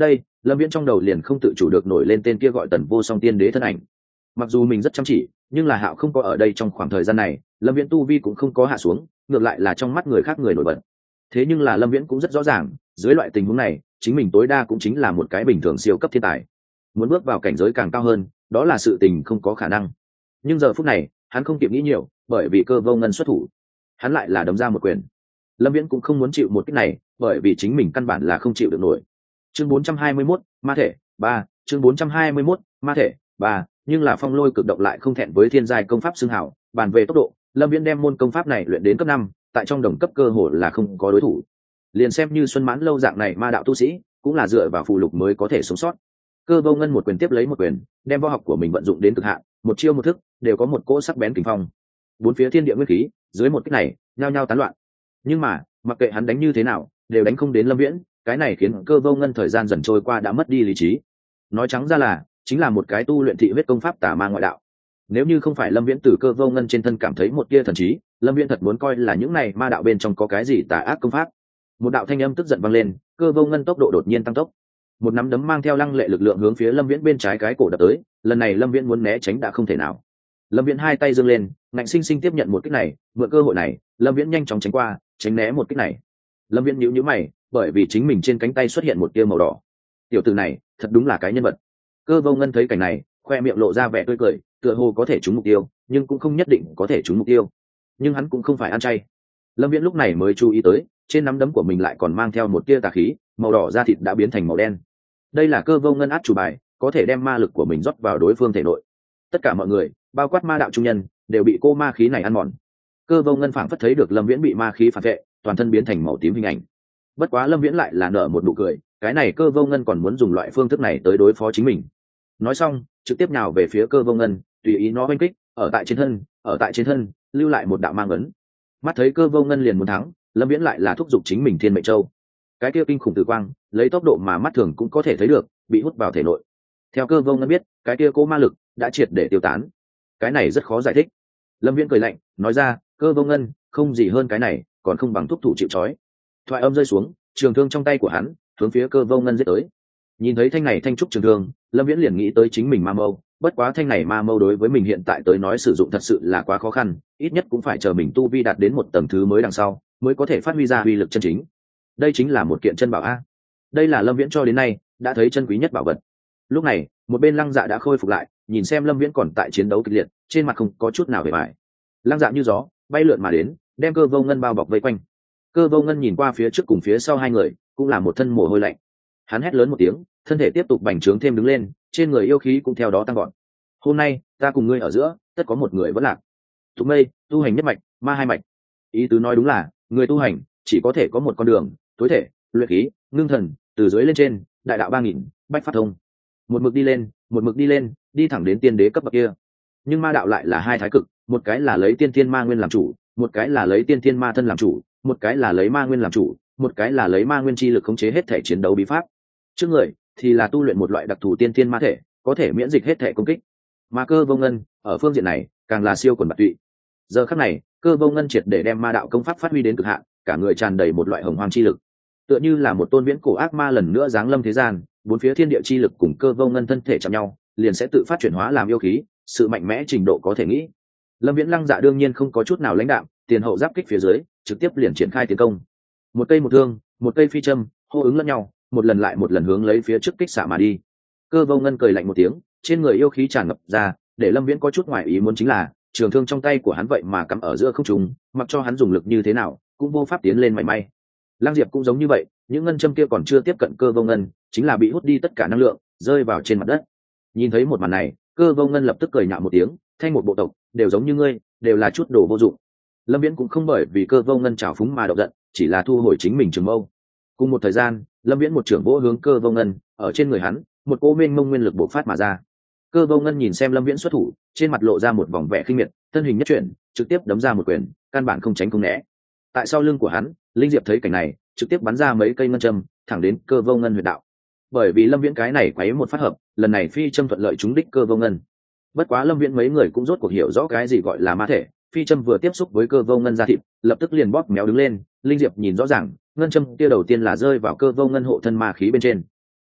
Lâm Viễn trong đầu liền không tự chủ được nổi lên tên kia gọi Tần Vô Song tiên đế thân ảnh. Mặc dù mình rất chăm chỉ, nhưng là Hạo không có ở đây trong khoảng thời gian này, Lâm Viễn tu vi cũng không có hạ xuống, ngược lại là trong mắt người khác người nổi bật. Thế nhưng là Lâm Viễn cũng rất rõ ràng, dưới loại tình huống này, chính mình tối đa cũng chính là một cái bình thường siêu cấp thiên tài. Muốn bước vào cảnh giới càng cao hơn, đó là sự tình không có khả năng. Nhưng giờ phút này, hắn không kịp nghĩ nhiều, bởi vì Cơ Vô Ngân xuất thủ, hắn lại là đấm ra một quyền. Lâm Viễn cũng không muốn chịu một kích này, bởi vì chính mình căn bản là không chịu được nổi. Chương bốn trăm hai mươi mốt, ma thể, ba, chương bốn trăm hai mươi mốt, ma thể, ba, nhưng là Phong Lôi Cực Động lại không thẹn với thiên giai công pháp xưng hảo, bàn về tốc độ, Lâm Viễn đem môn công pháp này luyện đến cấp năm, tại trong đồng cấp cơ hồ là không có đối thủ. Liền xem như Xuân Mãn lâu dạng này ma đạo tu sĩ, cũng là dựa vào phù lục mới có thể sống sót. Cơ Vô Ngân một quyền tiếp lấy một quyền, đem võ học của mình vận dụng đến cực hạn, một chiêu một thức đều có một cỗ sắc bén kình phong. Bốn phía thiên địa nguyên khí, dưới một kích này, nhao nhao tán loạn. Nhưng mà, mặc kệ hắn đánh như thế nào, đều đánh không đến Lâm Viễn, cái này khiến Cơ Vô Ngân thời gian dần trôi qua đã mất đi lý trí. Nói trắng ra là, chính là một cái tu luyện thị huyết công pháp tà ma ngoại đạo. Nếu như không phải Lâm Viễn từ Cơ Vô Ngân trên thân cảm thấy một tia thần trí, Lâm Viễn thật muốn coi là những này ma đạo bên trong có cái gì tà ác công pháp. Một đạo thanh âm tức giận vang lên, Cơ Vô Ngân tốc độ đột nhiên tăng tốc, một nắm đấm mang theo lăng lệ lực lượng hướng phía Lâm Viễn bên trái cái cổ đập tới, lần này Lâm Viễn muốn né tránh đã không thể nào. Lâm Viễn hai tay giương lên, ngạnh sinh sinh tiếp nhận một kích này, mượn cơ hội này, Lâm Viễn nhanh chóng tránh qua, tránh né một kích này. Lâm Viễn nhíu nhíu mày, bởi vì chính mình trên cánh tay xuất hiện một tia màu đỏ. Tiểu tử này, thật đúng là cái nhân vật. Cơ Vô Ngân thấy cảnh này, khoe miệng lộ ra vẻ tươi cười, tựa hồ có thể trúng mục tiêu, nhưng cũng không nhất định có thể trúng mục tiêu. Nhưng hắn cũng không phải ăn chay. Lâm Viễn lúc này mới chú ý tới, trên nắm đấm của mình lại còn mang theo một tia tà khí, màu đỏ da thịt đã biến thành màu đen. Đây là Cơ Vô Ngân át chủ bài, có thể đem ma lực của mình rót vào đối phương thể nội. Tất cả mọi người, bao quát ma đạo trung nhân, đều bị cô ma khí này ăn mòn. Cơ Vô Ngân phảng phất thấy được Lâm Viễn bị ma khí phản vệ, toàn thân biến thành màu tím hình ảnh. Bất quá Lâm Viễn lại là nở một nụ cười, cái này Cơ Vô Ngân còn muốn dùng loại phương thức này tới đối phó chính mình. Nói xong, trực tiếp nhào về phía Cơ Vô Ngân, tùy ý nó oanh kích, ở tại trên thân, ở tại trên thân, lưu lại một đạo mang ấn. Mắt thấy Cơ Vô Ngân liền muốn thắng, Lâm Viễn lại là thúc giục chính mình Thiên Mệnh Châu. Cái kia kinh khủng tử quang, lấy tốc độ mà mắt thường cũng có thể thấy được, bị hút vào thể nội. Theo Cơ Vô Ngân biết, cái kia cố ma lực đã triệt để tiêu tán. Cái này rất khó giải thích. Lâm Viễn cười lạnh, nói ra, Cơ Vô Ngân, không gì hơn cái này, còn không bằng thúc thủ chịu trói. Thoại âm rơi xuống, trường thương trong tay của hắn hướng phía Cơ Vô Ngân giết tới. Nhìn thấy thanh này thanh trúc trường thương, Lâm Viễn liền nghĩ tới chính mình ma mâu, bất quá thanh này ma mâu đối với mình hiện tại tới nói sử dụng thật sự là quá khó khăn, ít nhất cũng phải chờ mình tu vi đạt đến một tầng thứ mới đằng sau, mới có thể phát huy ra uy lực chân chính. Đây chính là một kiện chân bảo a. Đây là Lâm Viễn cho đến nay đã thấy chân quý nhất bảo vật. Lúc này, một bên Lăng Dạ đã khôi phục lại, nhìn xem Lâm Viễn còn tại chiến đấu kịch liệt, trên mặt không có chút nào vẻ bại. Lăng Dạ như gió bay lượn mà đến, đem Cơ Vô Ngân bao bọc vây quanh. Cơ Vô Ngân nhìn qua phía trước cùng phía sau hai người, cũng là một thân mồ hôi lạnh. Hắn hét lớn một tiếng, thân thể tiếp tục bành trướng thêm đứng lên, trên người yêu khí cũng theo đó tăng gọn. Hôm nay, ta cùng ngươi ở giữa, tất có một người vẫn lạc. Thục Mây, tu hành nhất mạch, ma hai mạch. Ý tứ nói đúng là, người tu hành chỉ có thể có một con đường, tối thể, luyện khí, ngưng thần, từ dưới lên trên, đại đạo ba nghìn, bách phát thông. Một mực đi lên, một mực đi lên, đi thẳng đến tiên đế cấp bậc kia. Nhưng ma đạo lại là hai thái cực, một cái là lấy tiên thiên ma nguyên làm chủ, một cái là lấy tiên thiên ma thân làm chủ, một cái là lấy ma nguyên làm chủ, một cái là lấy ma nguyên chi lực khống chế hết thể chiến đấu bí pháp. Trước người thì là tu luyện một loại đặc thù tiên thiên ma thể, có thể miễn dịch hết thể công kích. Mà Cơ Vô Ngân ở phương diện này càng là siêu quần bạt tụy. Giờ khắc này, Cơ Vô Ngân triệt để đem ma đạo công pháp phát huy đến cực hạn, cả người tràn đầy một loại hồng hoang chi lực, tựa như là một tôn viễn cổ ác ma lần nữa giáng lâm thế gian, bốn phía thiên địa chi lực cùng Cơ Vô Ngân thân thể chạm nhau, liền sẽ tự phát chuyển hóa làm yêu khí, sự mạnh mẽ trình độ có thể nghĩ. Lâm Viễn Lăng Dạ đương nhiên không có chút nào lãnh đạm, tiền hậu giáp kích phía dưới, trực tiếp liền triển khai tiến công. Một cây một thương, một cây phi châm, hô ứng lẫn nhau, một lần lại một lần hướng lấy phía trước kích xạ mà đi. Cơ Vô Ngân cười lạnh một tiếng, trên người yêu khí tràn ngập ra, để Lâm Viễn có chút ngoài ý muốn chính là, trường thương trong tay của hắn vậy mà cắm ở giữa không trung, mặc cho hắn dùng lực như thế nào, cũng vô pháp tiến lên mảy may. Lăng Diệp cũng giống như vậy, những ngân châm kia còn chưa tiếp cận Cơ Vô Ngân, chính là bị hút đi tất cả năng lượng, rơi vào trên mặt đất. Nhìn thấy một màn này, Cơ Vô Ngân lập tức cười nhạo một tiếng, thanh một bộ tộc, đều giống như ngươi, đều là chút đồ vô dụng. Lâm Viễn cũng không bởi vì Cơ Vô Ngân trào phúng mà động giận, chỉ là thu hồi chính mình trường mâu. Cùng một thời gian, Lâm Viễn một trưởng vỗ hướng Cơ Vô Ngân, ở trên người hắn, một cỗ mênh mông nguyên lực bộc phát mà ra. Cơ Vô Ngân nhìn xem Lâm Viễn xuất thủ, trên mặt lộ ra một vòng vẻ khinh miệt, thân hình nhất chuyển, trực tiếp đấm ra một quyền, căn bản không tránh không né. Tại sau lưng của hắn, Linh Diệp thấy cảnh này, trực tiếp bắn ra mấy cây ngân châm, thẳng đến Cơ Vô Ngân huyệt đạo. Bởi vì Lâm Viễn cái này quấy một phát hợp, lần này phi châm thuận lợi trúng đích Cơ Vô Ngân. Bất quá Lâm Viễn mấy người cũng rốt cuộc hiểu rõ cái gì gọi là ma thể, phi châm vừa tiếp xúc với Cơ Vô Ngân ra thịt, lập tức liền bóp méo đứng lên. Linh Diệp nhìn rõ ràng, ngân châm kia đầu tiên là rơi vào Cơ Vô Ngân hộ thân ma khí bên trên.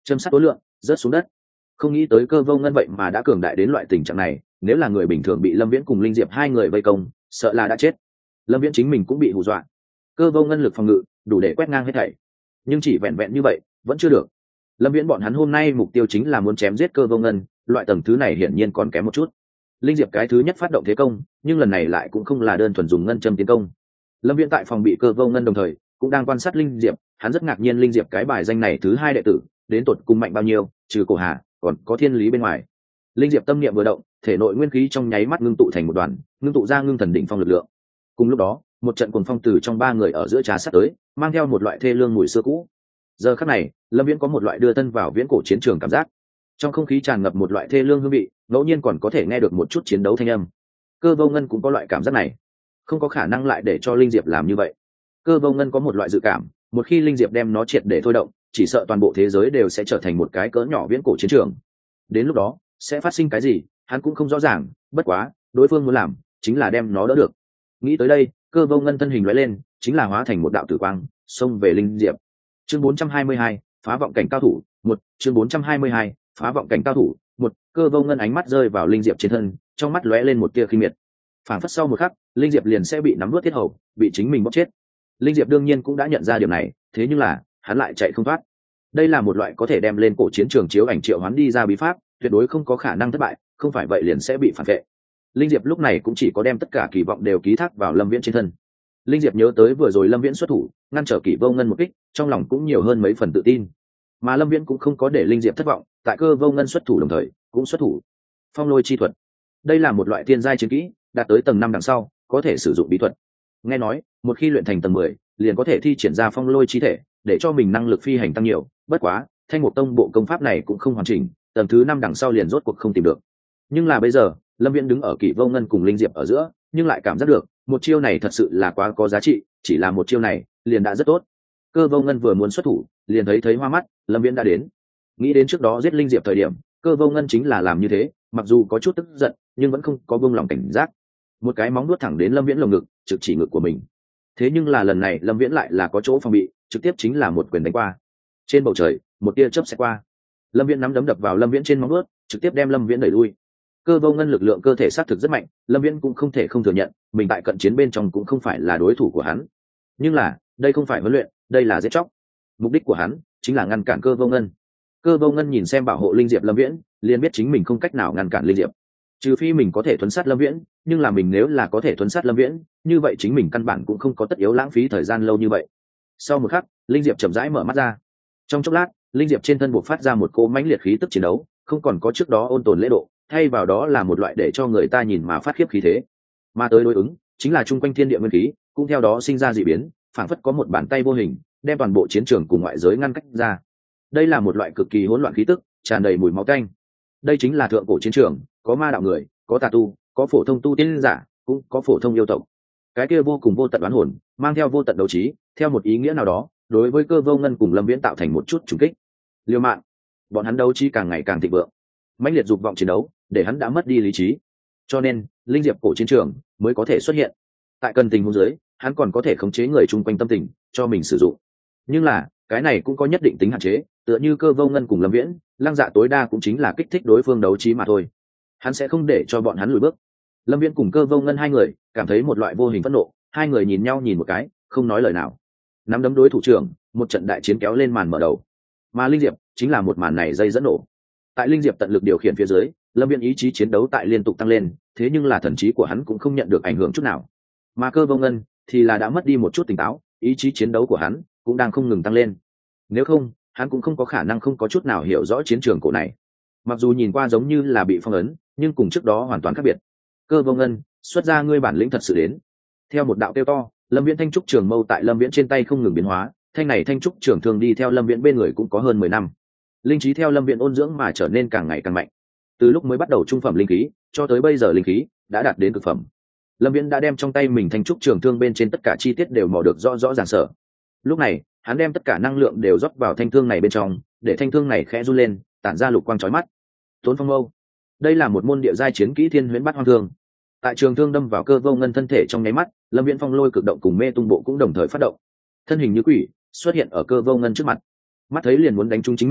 châm sát tối lượng rớt xuống đất. Không nghĩ tới Cơ Vô Ngân vậy mà đã cường đại đến loại tình trạng này, nếu là người bình thường bị Lâm Viễn cùng Linh Diệp hai người vây công, sợ là đã chết. Lâm Viễn chính mình cũng bị hù dọa. Cơ Vô Ngân lực phòng ngự đủ để quét ngang hết thảy, nhưng chỉ vẹn vẹn như vậy vẫn chưa được. Lâm Viễn bọn hắn hôm nay mục tiêu chính là muốn chém giết Cơ Vô Ngân, loại tầng thứ này hiển nhiên còn kém một chút. Linh Diệp cái thứ nhất phát động thế công, nhưng lần này lại cũng không là đơn thuần dùng ngân châm tiến công. Lâm Viễn tại phòng bị Cơ Vô Ngân đồng thời cũng đang quan sát Linh Diệp, hắn rất ngạc nhiên Linh Diệp cái bài danh này thứ hai đệ tử đến tột cùng mạnh bao nhiêu, trừ Cổ Hà còn có Thiên Lý bên ngoài. Linh Diệp tâm niệm vừa động, thể nội nguyên khí trong nháy mắt ngưng tụ thành một đoàn, ngưng tụ ra ngưng thần đỉnh phong lực lượng. Cùng lúc đó, một trận cuồng phong từ trong ba người ở giữa trà sát tới, mang theo một loại thê lương mùi xưa cũ. Giờ khắc này, Lâm Viễn có một loại đưa thân vào viễn cổ chiến trường cảm giác. Trong không khí tràn ngập một loại thê lương hương vị, ngẫu nhiên còn có thể nghe được một chút chiến đấu thanh âm. Cơ Vô Ngân cũng có loại cảm giác này, không có khả năng lại để cho Linh Diệp làm như vậy. Cơ Vô Ngân có một loại dự cảm, một khi Linh Diệp đem nó triệt để thôi động, chỉ sợ toàn bộ thế giới đều sẽ trở thành một cái cỡ nhỏ viễn cổ chiến trường. Đến lúc đó sẽ phát sinh cái gì hắn cũng không rõ ràng, bất quá đối phương muốn làm chính là đem nó đỡ được. Nghĩ tới đây, Cơ Vô Ngân thân hình lóe lên, chính là hóa thành một đạo tử quang xông về Linh Diệp. Chương bốn trăm hai mươi hai, phá vọng cảnh cao thủ một. Chương bốn trăm hai mươi hai, phá vọng cảnh cao thủ một. Cơ Vô Ngân ánh mắt rơi vào Linh Diệp trên thân, trong mắt lóe lên một tia khinh miệt. Phản phất sau một khắc, Linh Diệp liền sẽ bị nắm nuốt tiết hầu, bị chính mình bóp chết. Linh Diệp đương nhiên cũng đã nhận ra điểm này, thế nhưng là hắn lại chạy không thoát. Đây là một loại có thể đem lên cổ chiến trường chiếu ảnh triệu hoán đi ra bí pháp, tuyệt đối không có khả năng thất bại, không phải vậy liền sẽ bị phản vệ. Linh Diệp lúc này cũng chỉ có đem tất cả kỳ vọng đều ký thác vào Lâm Viễn trên thân. Linh Diệp nhớ tới vừa rồi Lâm Viễn xuất thủ ngăn trở Kỷ Vô Ngân một kích, trong lòng cũng nhiều hơn mấy phần tự tin. Mà Lâm Viễn cũng không có để Linh Diệp thất vọng, tại Cơ Vô Ngân xuất thủ đồng thời cũng xuất thủ. Phong lôi chi thuật, đây là một loại tiên giai chiến kỹ, đạt tới tầng năm đằng sau có thể sử dụng bí thuật. Nghe nói một khi luyện thành tầng mười, liền có thể thi triển ra phong lôi chi thể, để cho mình năng lực phi hành tăng nhiều. Bất quá Thanh Mục Tông bộ công pháp này cũng không hoàn chỉnh, tầng thứ năm đằng sau liền rốt cuộc không tìm được. Nhưng là bây giờ Lâm Viễn đứng ở Kỷ Vô Ngân cùng Linh Diệp ở giữa, nhưng lại cảm giác được một chiêu này thật sự là quá có giá trị, chỉ là một chiêu này liền đã rất tốt. Cơ Vô Ngân vừa muốn xuất thủ, liền thấy thấy hoa mắt, Lâm Viễn đã đến. Nghĩ đến trước đó giết Linh Diệp thời điểm, Cơ Vô Ngân chính là làm như thế, mặc dù có chút tức giận, nhưng vẫn không có buông lòng cảnh giác. Một cái móng nuốt thẳng đến Lâm Viễn lồng ngực, trực chỉ ngực của mình. Thế nhưng là lần này Lâm Viễn lại là có chỗ phòng bị, trực tiếp chính là một quyền đánh qua. Trên bầu trời, một tia chớp sẽ qua. Lâm Viễn nắm đấm đập vào Lâm Viễn trên móng nuốt, trực tiếp đem Lâm Viễn đẩy lui. Cơ Vô Ngân lực lượng cơ thể xác thực rất mạnh, Lâm Viễn cũng không thể không thừa nhận, mình tại cận chiến bên trong cũng không phải là đối thủ của hắn. Nhưng là, đây không phải huấn luyện, đây là giết chóc. Mục đích của hắn chính là ngăn cản Cơ Vô Ngân. Cơ Vô Ngân nhìn xem bảo hộ Linh Diệp Lâm Viễn, liền biết chính mình không cách nào ngăn cản Linh Diệp. Trừ phi mình có thể thuấn sát Lâm Viễn, nhưng là mình nếu là có thể thuấn sát Lâm Viễn, như vậy chính mình căn bản cũng không có tất yếu lãng phí thời gian lâu như vậy. Sau một khắc, Linh Diệp chậm rãi mở mắt ra. Trong chốc lát, Linh Diệp trên thân buộc phát ra một cỗ mãnh liệt khí tức chiến đấu, không còn có trước đó ôn tồn lễ độ, thay vào đó là một loại để cho người ta nhìn mà phát khiếp khí thế. Mà tới đối ứng chính là chung quanh thiên địa nguyên khí cũng theo đó sinh ra dị biến, phảng phất có một bàn tay vô hình đem toàn bộ chiến trường cùng ngoại giới ngăn cách ra. Đây là một loại cực kỳ hỗn loạn khí tức, tràn đầy mùi máu tanh. Đây chính là thượng cổ chiến trường, có ma đạo người, có tà tu, có phổ thông tu tiên giả, cũng có phổ thông yêu tộc. Cái kia vô cùng vô tận đoán hồn, mang theo vô tận đấu trí, theo một ý nghĩa nào đó, đối với Cơ Vô Ngân cùng Lâm Viễn tạo thành một chút trùng kích. Liều mạng, bọn hắn đấu trí càng ngày càng thịnh vượng, mãnh liệt dục vọng chiến đấu, để hắn đã mất đi lý trí. Cho nên, Linh Diệp cổ chiến trường mới có thể xuất hiện. Tại cần tình huống dưới, hắn còn có thể khống chế người chung quanh tâm tình cho mình sử dụng. Nhưng là, cái này cũng có nhất định tính hạn chế, tựa như Cơ Vô Ngân cùng Lâm Viễn, Lăng Dạ tối đa cũng chính là kích thích đối phương đấu trí mà thôi. Hắn sẽ không để cho bọn hắn lùi bước. Lâm Viễn cùng Cơ Vô Ngân hai người cảm thấy một loại vô hình phẫn nộ, hai người nhìn nhau nhìn một cái, không nói lời nào. Nắm đấm đối thủ trưởng, một trận đại chiến kéo lên màn mở đầu. Mà Linh Diệp chính là một màn này dây dẫn nổ. Tại Linh Diệp tận lực điều khiển phía dưới, Lâm Viễn ý chí chiến đấu tại liên tục tăng lên, thế nhưng là thần trí của hắn cũng không nhận được ảnh hưởng chút nào. Mà Cơ Vô Ngân thì là đã mất đi một chút tỉnh táo, ý chí chiến đấu của hắn cũng đang không ngừng tăng lên. Nếu không, hắn cũng không có khả năng không có chút nào hiểu rõ chiến trường cổ này. Mặc dù nhìn qua giống như là bị phong ấn, nhưng cùng trước đó hoàn toàn khác biệt. Cơ Vô Ngân, xuất ra ngươi bản lĩnh thật sự đến. Theo một đạo kêu to, Lâm Viễn thanh trúc trường mâu tại Lâm Viễn trên tay không ngừng biến hóa, thanh này thanh trúc trường thường đi theo Lâm Viễn bên người cũng có hơn mười năm. Linh trí theo Lâm Viễn ôn dưỡng mà trở nên càng ngày càng mạnh. Từ lúc mới bắt đầu trung phẩm linh khí, cho tới bây giờ linh khí đã đạt đến cực phẩm. Lâm Viễn đã đem trong tay mình thanh trúc trường thương bên trên tất cả chi tiết đều mò được rõ rõ ràng sở. Lúc này, hắn đem tất cả năng lượng đều rót vào thanh thương này bên trong, để thanh thương này khẽ run lên, tản ra lục quang chói mắt. Tốn Phong Mâu, đây là một môn địa giai chiến kỹ thiên huyễn bát hoang thương. Tại trường thương đâm vào Cơ Vô Ngân thân thể trong nháy mắt, Lâm Viễn phong lôi cực động cùng mê tung bộ cũng đồng thời phát động. Thân hình như quỷ xuất hiện ở Cơ Vô Ngân trước mặt, mắt thấy liền muốn đánh trúng chính mình,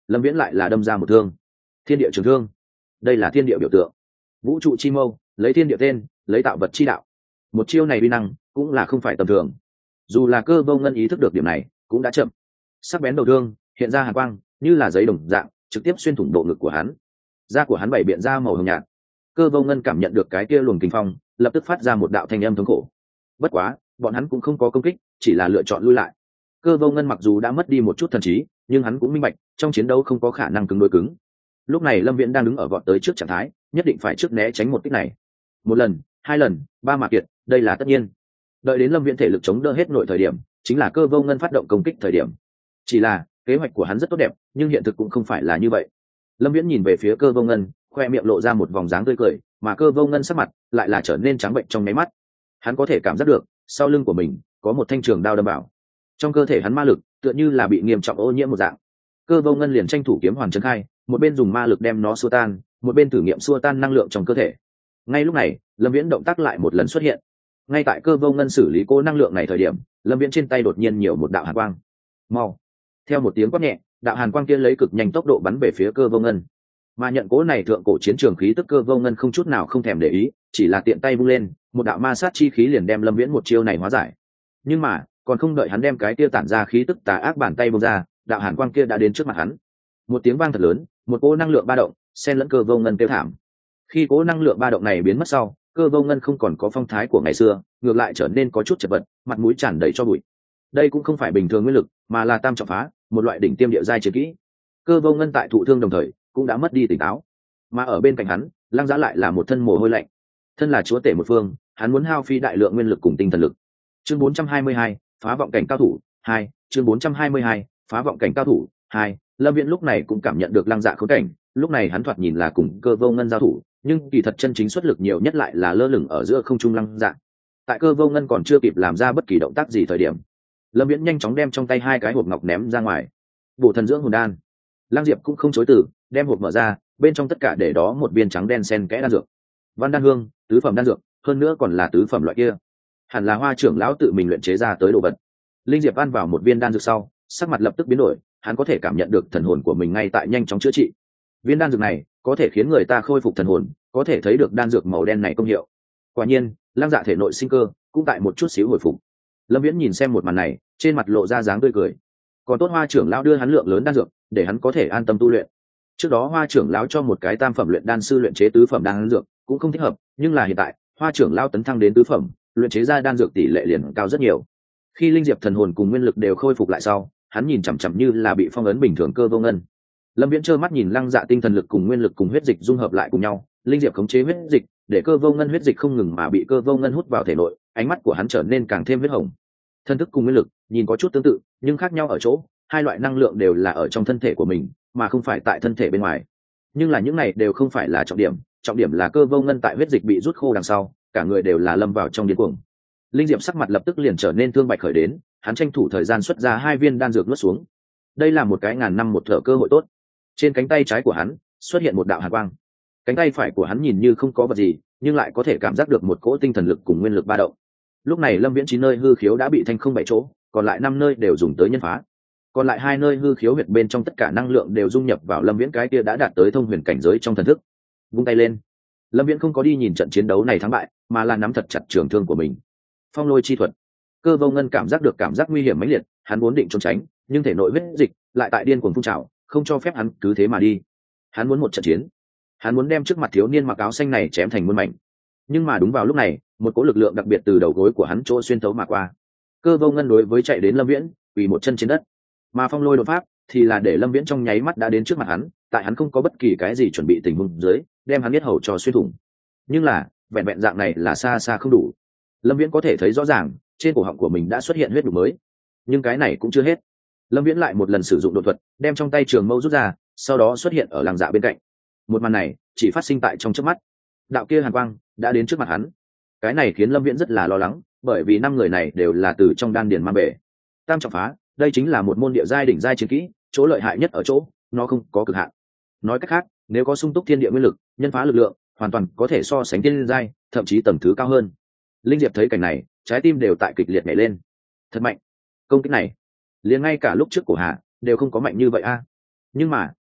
lâm viễn lại là đâm ra một thương. Thiên địa trường thương, đây là thiên địa biểu tượng. Vũ trụ chi mâu, lấy thiên địa tên, lấy tạo vật chi đạo. Một chiêu này uy năng cũng là không phải tầm thường. Dù là Cơ Vô Ngân ý thức được điểm này cũng đã chậm. Sắc bén đầu thương hiện ra hàn quang như là giấy đồng dạng trực tiếp xuyên thủng bộ ngực của hắn. Da của hắn bảy biện ra màu hồng nhạt. Cơ Vô Ngân cảm nhận được cái kia luồng kinh phong, lập tức phát ra một đạo thanh âm thống khổ. Bất quá bọn hắn cũng không có công kích, chỉ là lựa chọn lui lại. Cơ Vô Ngân mặc dù đã mất đi một chút thần trí, nhưng hắn cũng minh bạch trong chiến đấu không có khả năng cứng đối cứng. Lúc này Lâm Viễn đang đứng ở vọt tới trước trạng thái, nhất định phải trước né tránh một kích này. Một lần, hai lần, ba mà kiệt, đây là tất nhiên. Đợi đến Lâm Viễn thể lực chống đỡ hết nội thời điểm, chính là Cơ Vô Ngân phát động công kích thời điểm. Chỉ là kế hoạch của hắn rất tốt đẹp, nhưng hiện thực cũng không phải là như vậy. Lâm Viễn nhìn về phía Cơ Vô Ngân, khoe miệng lộ ra một vòng dáng tươi cười, mà Cơ Vô Ngân sắc mặt lại là trở nên trắng bệnh trong nháy mắt. Hắn có thể cảm giác được sau lưng của mình có một thanh trường đao đâm vào. Trong cơ thể hắn ma lực tựa như là bị nghiêm trọng ô nhiễm một dạng. Cơ Vô Ngân liền tranh thủ kiếm hoàn trấn khai, một bên dùng ma lực đem nó xua tan, một bên thử nghiệm xua tan năng lượng trong cơ thể. Ngay lúc này, Lâm Viễn động tác lại một lần xuất hiện. Ngay tại Cơ Vô Ngân xử lý cô năng lượng này thời điểm, Lâm Viễn trên tay đột nhiên nhiều một đạo hàn quang. Mau! Theo một tiếng quát nhẹ, đạo hàn quang kia lấy cực nhanh tốc độ bắn về phía Cơ Vô Ngân. Mà nhận cố này thượng cổ chiến trường khí tức, Cơ Vô Ngân không chút nào không thèm để ý, chỉ là tiện tay vung lên, một đạo ma sát chi khí liền đem Lâm Viễn một chiêu này hóa giải. Nhưng mà, còn không đợi hắn đem cái kia tản ra khí tức tà ác bàn tay bung ra, đạo hàn quang kia đã đến trước mặt hắn. Một tiếng vang thật lớn, một cỗ năng lượng ba động xen lẫn Cơ Vô Ngân kêu thảm. Khi cỗ năng lượng ba động này biến mất sau, Cơ Vô Ngân không còn có phong thái của ngày xưa, ngược lại trở nên có chút chật vật, mặt mũi tràn đầy cho bụi. Đây cũng không phải bình thường nguyên lực, mà là tam trọng phá, một loại đỉnh tiêm địa giai chiến kỹ. Cơ Vô Ngân tại thụ thương đồng thời cũng đã mất đi tỉnh táo, mà ở bên cạnh hắn, Lăng Giã lại là một thân mồ hôi lạnh. Thân là chúa tể một phương, hắn muốn hao phí đại lượng nguyên lực cùng tinh thần lực. Chương bốn trăm hai mươi hai, phá vọng cảnh cao thủ hai. Chương bốn trăm hai mươi hai, phá vọng cảnh cao thủ hai. Lâm Viễn lúc này cũng cảm nhận được Lăng Dạ khốn cảnh, lúc này hắn thoạt nhìn là cùng Cơ Vô Ngân giao thủ, nhưng kỳ thật chân chính xuất lực nhiều nhất lại là lơ lửng ở giữa không trung Lăng Dạ. Tại Cơ Vô Ngân còn chưa kịp làm ra bất kỳ động tác gì thời điểm, Lâm Viễn nhanh chóng đem trong tay hai cái hộp ngọc ném ra ngoài. Bổ thần dưỡng hồn đan. Lăng Diệp cũng không chối từ, đem hộp mở ra, bên trong tất cả để đó một viên trắng đen xen kẽ đan dược. Văn đan hương, tứ phẩm đan dược, hơn nữa còn là tứ phẩm loại kia. Hẳn là Hoa trưởng lão tự mình luyện chế ra tới đồ vật. Linh Diệp ăn vào một viên đan dược sau, sắc mặt lập tức biến đổi, hắn có thể cảm nhận được thần hồn của mình ngay tại nhanh chóng chữa trị. Viên đan dược này có thể khiến người ta khôi phục thần hồn, có thể thấy được đan dược màu đen này công hiệu. Quả nhiên, Lăng Dạ thể nội sinh cơ cũng tại một chút xíu hồi phục. Lâm Viễn nhìn xem một màn này, trên mặt lộ ra dáng tươi cười. Còn tốt Hoa trưởng lão đưa hắn lượng lớn đan dược, để hắn có thể an tâm tu luyện. Trước đó Hoa trưởng lão cho một cái tam phẩm luyện đan sư luyện chế tứ phẩm đan dược, cũng không thích hợp, nhưng là hiện tại, Hoa trưởng lão tấn thăng đến tứ phẩm, luyện chế ra đan dược tỷ lệ liền cao rất nhiều. Khi linh diệp thần hồn cùng nguyên lực đều khôi phục lại sau, hắn nhìn chằm chằm như là bị phong ấn bình thường Cơ Vô Ngân. Lâm Viễn trơ mắt nhìn Lăng Dạ tinh thần lực cùng nguyên lực cùng huyết dịch dung hợp lại cùng nhau, linh diệp khống chế huyết dịch, để Cơ Vô Ngân huyết dịch không ngừng mà bị Cơ Vô Ngân hút vào thể nội, ánh mắt của hắn trở nên càng thêm huyết hồng. Thân thức cùng nguyên lực nhìn có chút tương tự, nhưng khác nhau ở chỗ, hai loại năng lượng đều là ở trong thân thể của mình, mà không phải tại thân thể bên ngoài. Nhưng là những này đều không phải là trọng điểm, trọng điểm là Cơ Vô Ngân tại huyết dịch bị rút khô đằng sau, cả người đều là lâm vào trong điên cuồng. Linh diệp sắc mặt lập tức liền trở nên thương bạch khởi đến, hắn tranh thủ thời gian xuất ra hai viên đan dược nuốt xuống. Đây là một cái ngàn năm một thở cơ hội tốt. Trên cánh tay trái của hắn xuất hiện một đạo hàn quang, cánh tay phải của hắn nhìn như không có vật gì, nhưng lại có thể cảm giác được một cỗ tinh thần lực cùng nguyên lực ba động. Lúc này Lâm Viễn chín nơi hư khiếu đã bị thanh không bảy chỗ, còn lại năm nơi đều dùng tới nhân phá. Còn lại hai nơi hư khiếu huyệt bên trong tất cả năng lượng đều dung nhập vào Lâm Viễn cái kia đã đạt tới thông huyền cảnh giới trong thần thức. Vung tay lên. Lâm Viễn không có đi nhìn trận chiến đấu này thắng bại, mà là nắm thật chặt trường thương của mình. Phong lôi chi thuật. Cơ Vô Ngân cảm giác được cảm giác nguy hiểm mãnh liệt, hắn vốn định trốn tránh, nhưng thể nội huyết dịch lại tại điên cuồng phun trào, không cho phép hắn cứ thế mà đi. Hắn muốn một trận chiến, hắn muốn đem trước mặt thiếu niên mặc áo xanh này chém thành muôn mảnh. Nhưng mà đúng vào lúc này, một cỗ lực lượng đặc biệt từ đầu gối của hắn chỗ xuyên thấu mà qua. Cơ Vô Ngân đối với chạy đến Lâm Viễn, quỳ một chân trên đất. Mà phong lôi đột pháp thì là để Lâm Viễn trong nháy mắt đã đến trước mặt hắn, tại hắn không có bất kỳ cái gì chuẩn bị tình huống dưới, đem hắn biết hầu cho xuyên thủng. Nhưng là, vẹn vẹn dạng này là xa xa không đủ. Lâm Viễn có thể thấy rõ ràng, trên cổ họng của mình đã xuất hiện huyết đục mới. Nhưng cái này cũng chưa hết. Lâm Viễn lại một lần sử dụng đột thuật, đem trong tay trường mâu rút ra, sau đó xuất hiện ở Lăng Dạ bên cạnh. Một màn này chỉ phát sinh tại trong chớp mắt. Đạo kia hàn quang đã đến trước mặt hắn. Cái này khiến Lâm Viễn rất là lo lắng, bởi vì năm người này đều là từ trong đan điền mang bể. Tam trọng phá, đây chính là một môn địa giai đỉnh giai chiến kỹ, chỗ lợi hại nhất ở chỗ nó không có cực hạn. Nói cách khác, nếu có sung túc thiên địa nguyên lực, nhân phá lực lượng, hoàn toàn có thể so sánh thiên giai, thậm chí tầng thứ cao hơn. Linh Diệp thấy cảnh này, trái tim đều tại kịch liệt nhảy lên. Thật mạnh. Công kích này, liền ngay cả lúc trước của Hà đều không có mạnh như vậy a. Nhưng mà,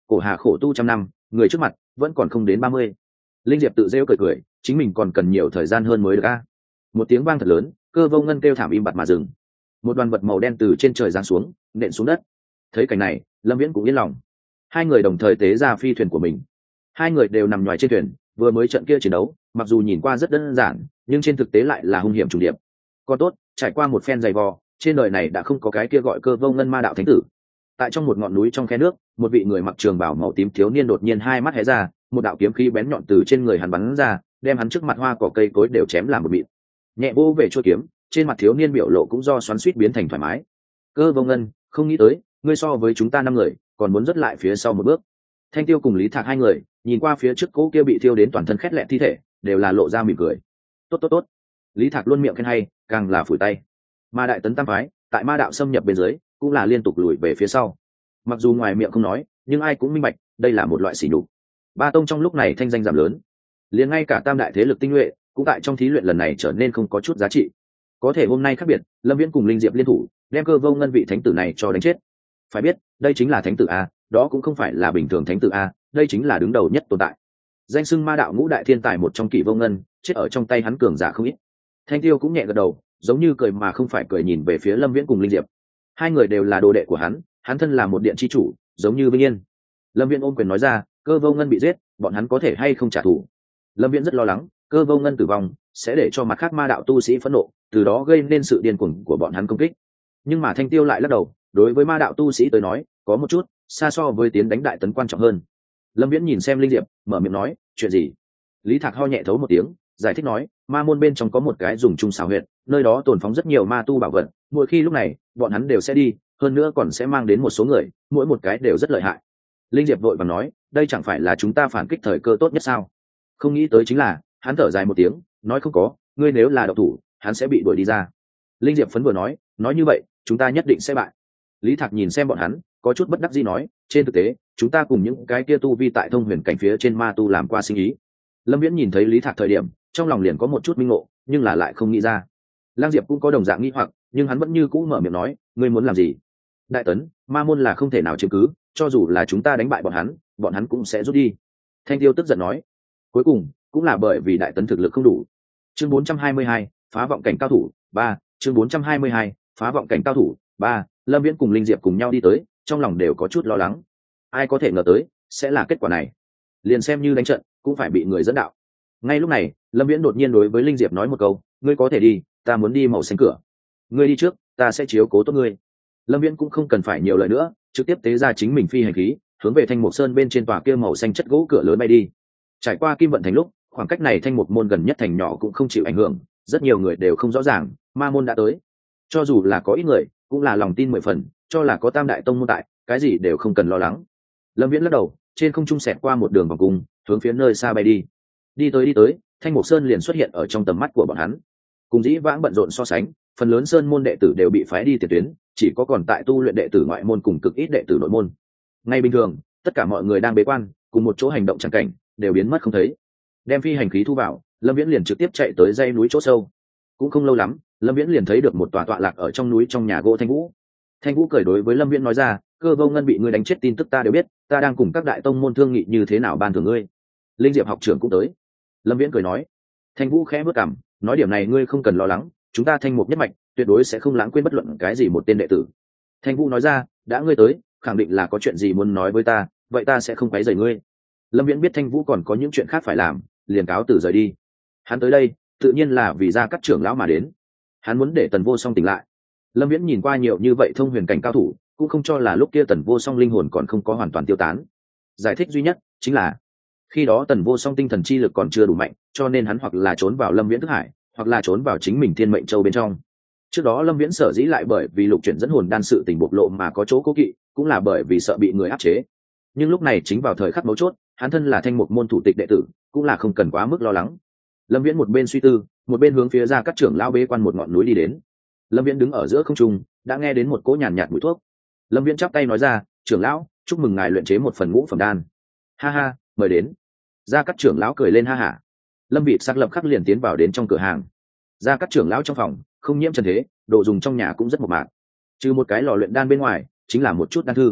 cổ hà khổ tu trăm năm, người trước mặt vẫn còn không đến ba mươi. Linh Diệp tự rêu cười cười, chính mình còn cần nhiều thời gian hơn mới được a. Một tiếng vang thật lớn, Cơ Vô Ngân kêu thảm im bặt mà dừng. Một đoàn vật màu đen từ trên trời giáng xuống, nện xuống đất. Thấy cảnh này, Lâm Viễn cũng yên lòng. Hai người đồng thời tế ra phi thuyền của mình. Hai người đều nằm ngoài trên thuyền, vừa mới trận kia chiến đấu, mặc dù nhìn qua rất đơn giản, nhưng trên thực tế lại là hung hiểm trùng điệp. Còn tốt, trải qua một phen dày vò, trên đời này đã không có cái kia gọi Cơ Vô Ngân ma đạo thánh tử. Tại trong một ngọn núi trong khe nước, một vị người mặc trường bào màu tím thiếu niên đột nhiên hai mắt hé ra, một đạo kiếm khí bén nhọn từ trên người hắn bắn ra, đem hắn trước mặt hoa cỏ cây cối đều chém làm một mịn. Nhẹ vô về chuôi kiếm, trên mặt thiếu niên biểu lộ cũng do xoắn xuýt biến thành thoải mái. Cơ Vô Ngân, không nghĩ tới, ngươi so với chúng ta năm người, còn muốn dứt lại phía sau một bước. Thanh Tiêu cùng Lý Thạc hai người, nhìn qua phía trước cố kia bị thiêu đến toàn thân khét lẹt thi thể, đều là lộ ra mỉm cười. Tốt tốt tốt. Lý Thạc luôn miệng khen hay, càng là phủi tay. Mà Đại Tấn Tam phái, tại ma đạo xâm nhập bên dưới, cũng là liên tục lùi về phía sau. Mặc dù ngoài miệng không nói, nhưng ai cũng minh bạch, đây là một loại sỉ nhục. Ba tông trong lúc này thanh danh giảm lớn, liền ngay cả tam đại thế lực tinh nhuệ cũng tại trong thí luyện lần này trở nên không có chút giá trị. Có thể hôm nay khác biệt, Lâm Viễn cùng Linh Diệp liên thủ, đem Cơ Vô Ngân vị thánh tử này cho đánh chết. Phải biết, đây chính là thánh tử a, đó cũng không phải là bình thường thánh tử a, đây chính là đứng đầu nhất tồn tại. Danh xưng ma đạo ngũ đại thiên tài một trong Kỷ Vô Ngân, chết ở trong tay hắn cường giả không ít. Thanh Tiêu cũng nhẹ gật đầu, giống như cười mà không phải cười nhìn về phía Lâm Viễn cùng Linh Diệp. Hai người đều là đồ đệ của hắn, hắn thân là một điện chi chủ, giống như Vinh Yên. Lâm Viễn ôm quyền nói ra, Cơ Vô Ngân bị giết, bọn hắn có thể hay không trả thù? Lâm Viễn rất lo lắng, Cơ Vô Ngân tử vong sẽ để cho mặt khác ma đạo tu sĩ phẫn nộ, từ đó gây nên sự điên cuồng của bọn hắn công kích. Nhưng mà Thanh Tiêu lại lắc đầu, đối với ma đạo tu sĩ tới nói, có một chút xa so với tiến đánh Đại Tấn quan trọng hơn. Lâm Viễn nhìn xem Linh Diệp, mở miệng nói, chuyện gì? Lý Thạc ho nhẹ thấu một tiếng, giải thích nói, ma môn bên trong có một cái dùng chung xảo huyệt, nơi đó tồn phóng rất nhiều ma tu bảo vật, mỗi khi lúc này bọn hắn đều sẽ đi, hơn nữa còn sẽ mang đến một số người, mỗi một cái đều rất lợi hại. Linh Diệp vội vàng nói, đây chẳng phải là chúng ta phản kích thời cơ tốt nhất sao? Không nghĩ tới chính là, hắn thở dài một tiếng, nói không có, ngươi nếu là độc thủ, hắn sẽ bị đuổi đi ra. Linh Diệp phấn vừa nói, nói như vậy, chúng ta nhất định sẽ bại. Lý Thạc nhìn xem bọn hắn, có chút bất đắc dĩ nói, trên thực tế, chúng ta cùng những cái kia tu vi tại thông huyền cảnh phía trên ma tu làm qua sinh ý. Lâm Viễn nhìn thấy Lý Thạc thời điểm, trong lòng liền có một chút minh ngộ, nhưng là lại không nghĩ ra. Lang Diệp cũng có đồng dạng nghi hoặc, nhưng hắn vẫn như cũ mở miệng nói, ngươi muốn làm gì? Đại Tấn, ma môn là không thể nào chiếm cứ, cho dù là chúng ta đánh bại bọn hắn, bọn hắn cũng sẽ rút đi. Thanh Tiêu tức giận nói, cuối cùng cũng là bởi vì Đại Tấn thực lực không đủ. Chương bốn trăm hai mươi hai, phá vọng cảnh cao thủ ba. Chương bốn trăm hai mươi hai, phá vọng cảnh cao thủ ba. Lâm Viễn cùng Linh Diệp cùng nhau đi tới, trong lòng đều có chút lo lắng. Ai có thể ngờ tới sẽ là kết quả này? Liền xem như đánh trận, cũng phải bị người dẫn đạo. Ngay lúc này, Lâm Viễn đột nhiên đối với Linh Diệp nói một câu, ngươi có thể đi, ta muốn đi màu xanh cửa. Ngươi đi trước, ta sẽ chiếu cố tốt ngươi. Lâm Viễn cũng không cần phải nhiều lời nữa, trực tiếp tế ra chính mình phi hành khí, hướng về Thanh Mục Sơn bên trên tòa kia màu xanh chất gỗ cửa lớn bay đi. Trải qua Kim Vận thành lúc, khoảng cách này Thanh Mục môn gần nhất thành nhỏ cũng không chịu ảnh hưởng, rất nhiều người đều không rõ ràng, ma môn đã tới. Cho dù là có ít người, cũng là lòng tin mười phần, cho là có Tam đại tông môn tại, cái gì đều không cần lo lắng. Lâm Viễn lắc đầu, trên không trung xẹt qua một đường vòng cung, hướng phía nơi xa bay đi. Đi tới đi tới, Thanh Mục Sơn liền xuất hiện ở trong tầm mắt của bọn hắn. Cùng dĩ vãng bận rộn so sánh, phần lớn sơn môn đệ tử đều bị phái đi tiền tuyến, chỉ có còn tại tu luyện đệ tử ngoại môn cùng cực ít đệ tử nội môn. Ngay bình thường, tất cả mọi người đang bế quan, cùng một chỗ hành động chẳng cảnh, đều biến mất không thấy. Đem phi hành khí thu vào, Lâm Viễn liền trực tiếp chạy tới dãy núi chỗ sâu. Cũng không lâu lắm, Lâm Viễn liền thấy được một tòa tọa lạc ở trong núi trong nhà gỗ Thanh Vũ. Thanh Vũ cười đối với Lâm Viễn nói ra, Cơ Vô Ngân bị ngươi đánh chết tin tức ta đều biết, ta đang cùng các đại tông môn thương nghị như thế nào ban thưởng ngươi. Linh Diệp học trưởng cũng tới. Lâm Viễn cười nói. Thanh Vũ khẽ bước cằm, nói điểm này ngươi không cần lo lắng, chúng ta Thanh Mục nhất mạch tuyệt đối sẽ không lãng quên bất luận cái gì một tên đệ tử. Thanh Vũ nói ra, đã ngươi tới, khẳng định là có chuyện gì muốn nói với ta, vậy ta sẽ không quấy rầy ngươi. Lâm Viễn biết Thanh Vũ còn có những chuyện khác phải làm, liền cáo từ rời đi. Hắn tới đây, tự nhiên là vì Gia Cát trưởng lão mà đến. Hắn muốn để Tần Vô Song tỉnh lại. Lâm Viễn nhìn qua nhiều như vậy thông huyền cảnh cao thủ, cũng không cho là lúc kia Tần Vô Song linh hồn còn không có hoàn toàn tiêu tán. Giải thích duy nhất chính là khi đó Tần Vô Song tinh thần chi lực còn chưa đủ mạnh, cho nên hắn hoặc là trốn vào Lâm Viễn thức hải, hoặc là trốn vào chính mình Thiên Mệnh Châu bên trong. Trước đó Lâm Viễn sở dĩ lại bởi vì lục chuyển dẫn hồn đan sự tình bộc lộ mà có chỗ cố kỵ, cũng là bởi vì sợ bị người áp chế. Nhưng lúc này chính vào thời khắc mấu chốt, hắn thân là Thanh Mục môn thủ tịch đệ tử, cũng là không cần quá mức lo lắng. Lâm Viễn một bên suy tư, một bên hướng phía Gia Cát trưởng lão bế quan một ngọn núi đi đến. Lâm Viễn đứng ở giữa không trung, đã nghe đến một cỗ nhàn nhạt mùi thuốc. Lâm Viễn chắp tay nói ra, trưởng lão, chúc mừng ngài luyện chế một phần ngũ phẩm đan. Ha ha, mời đến. Gia Cát trưởng lão cười lên ha hả. Lâm Vịt sắc lập khắc liền tiến vào đến trong cửa hàng. Gia Cát trưởng lão trong phòng không nhiễm trần thế, đồ dùng trong nhà cũng rất mộc mạc, trừ một cái lò luyện đan bên ngoài chính là một chút đan thư.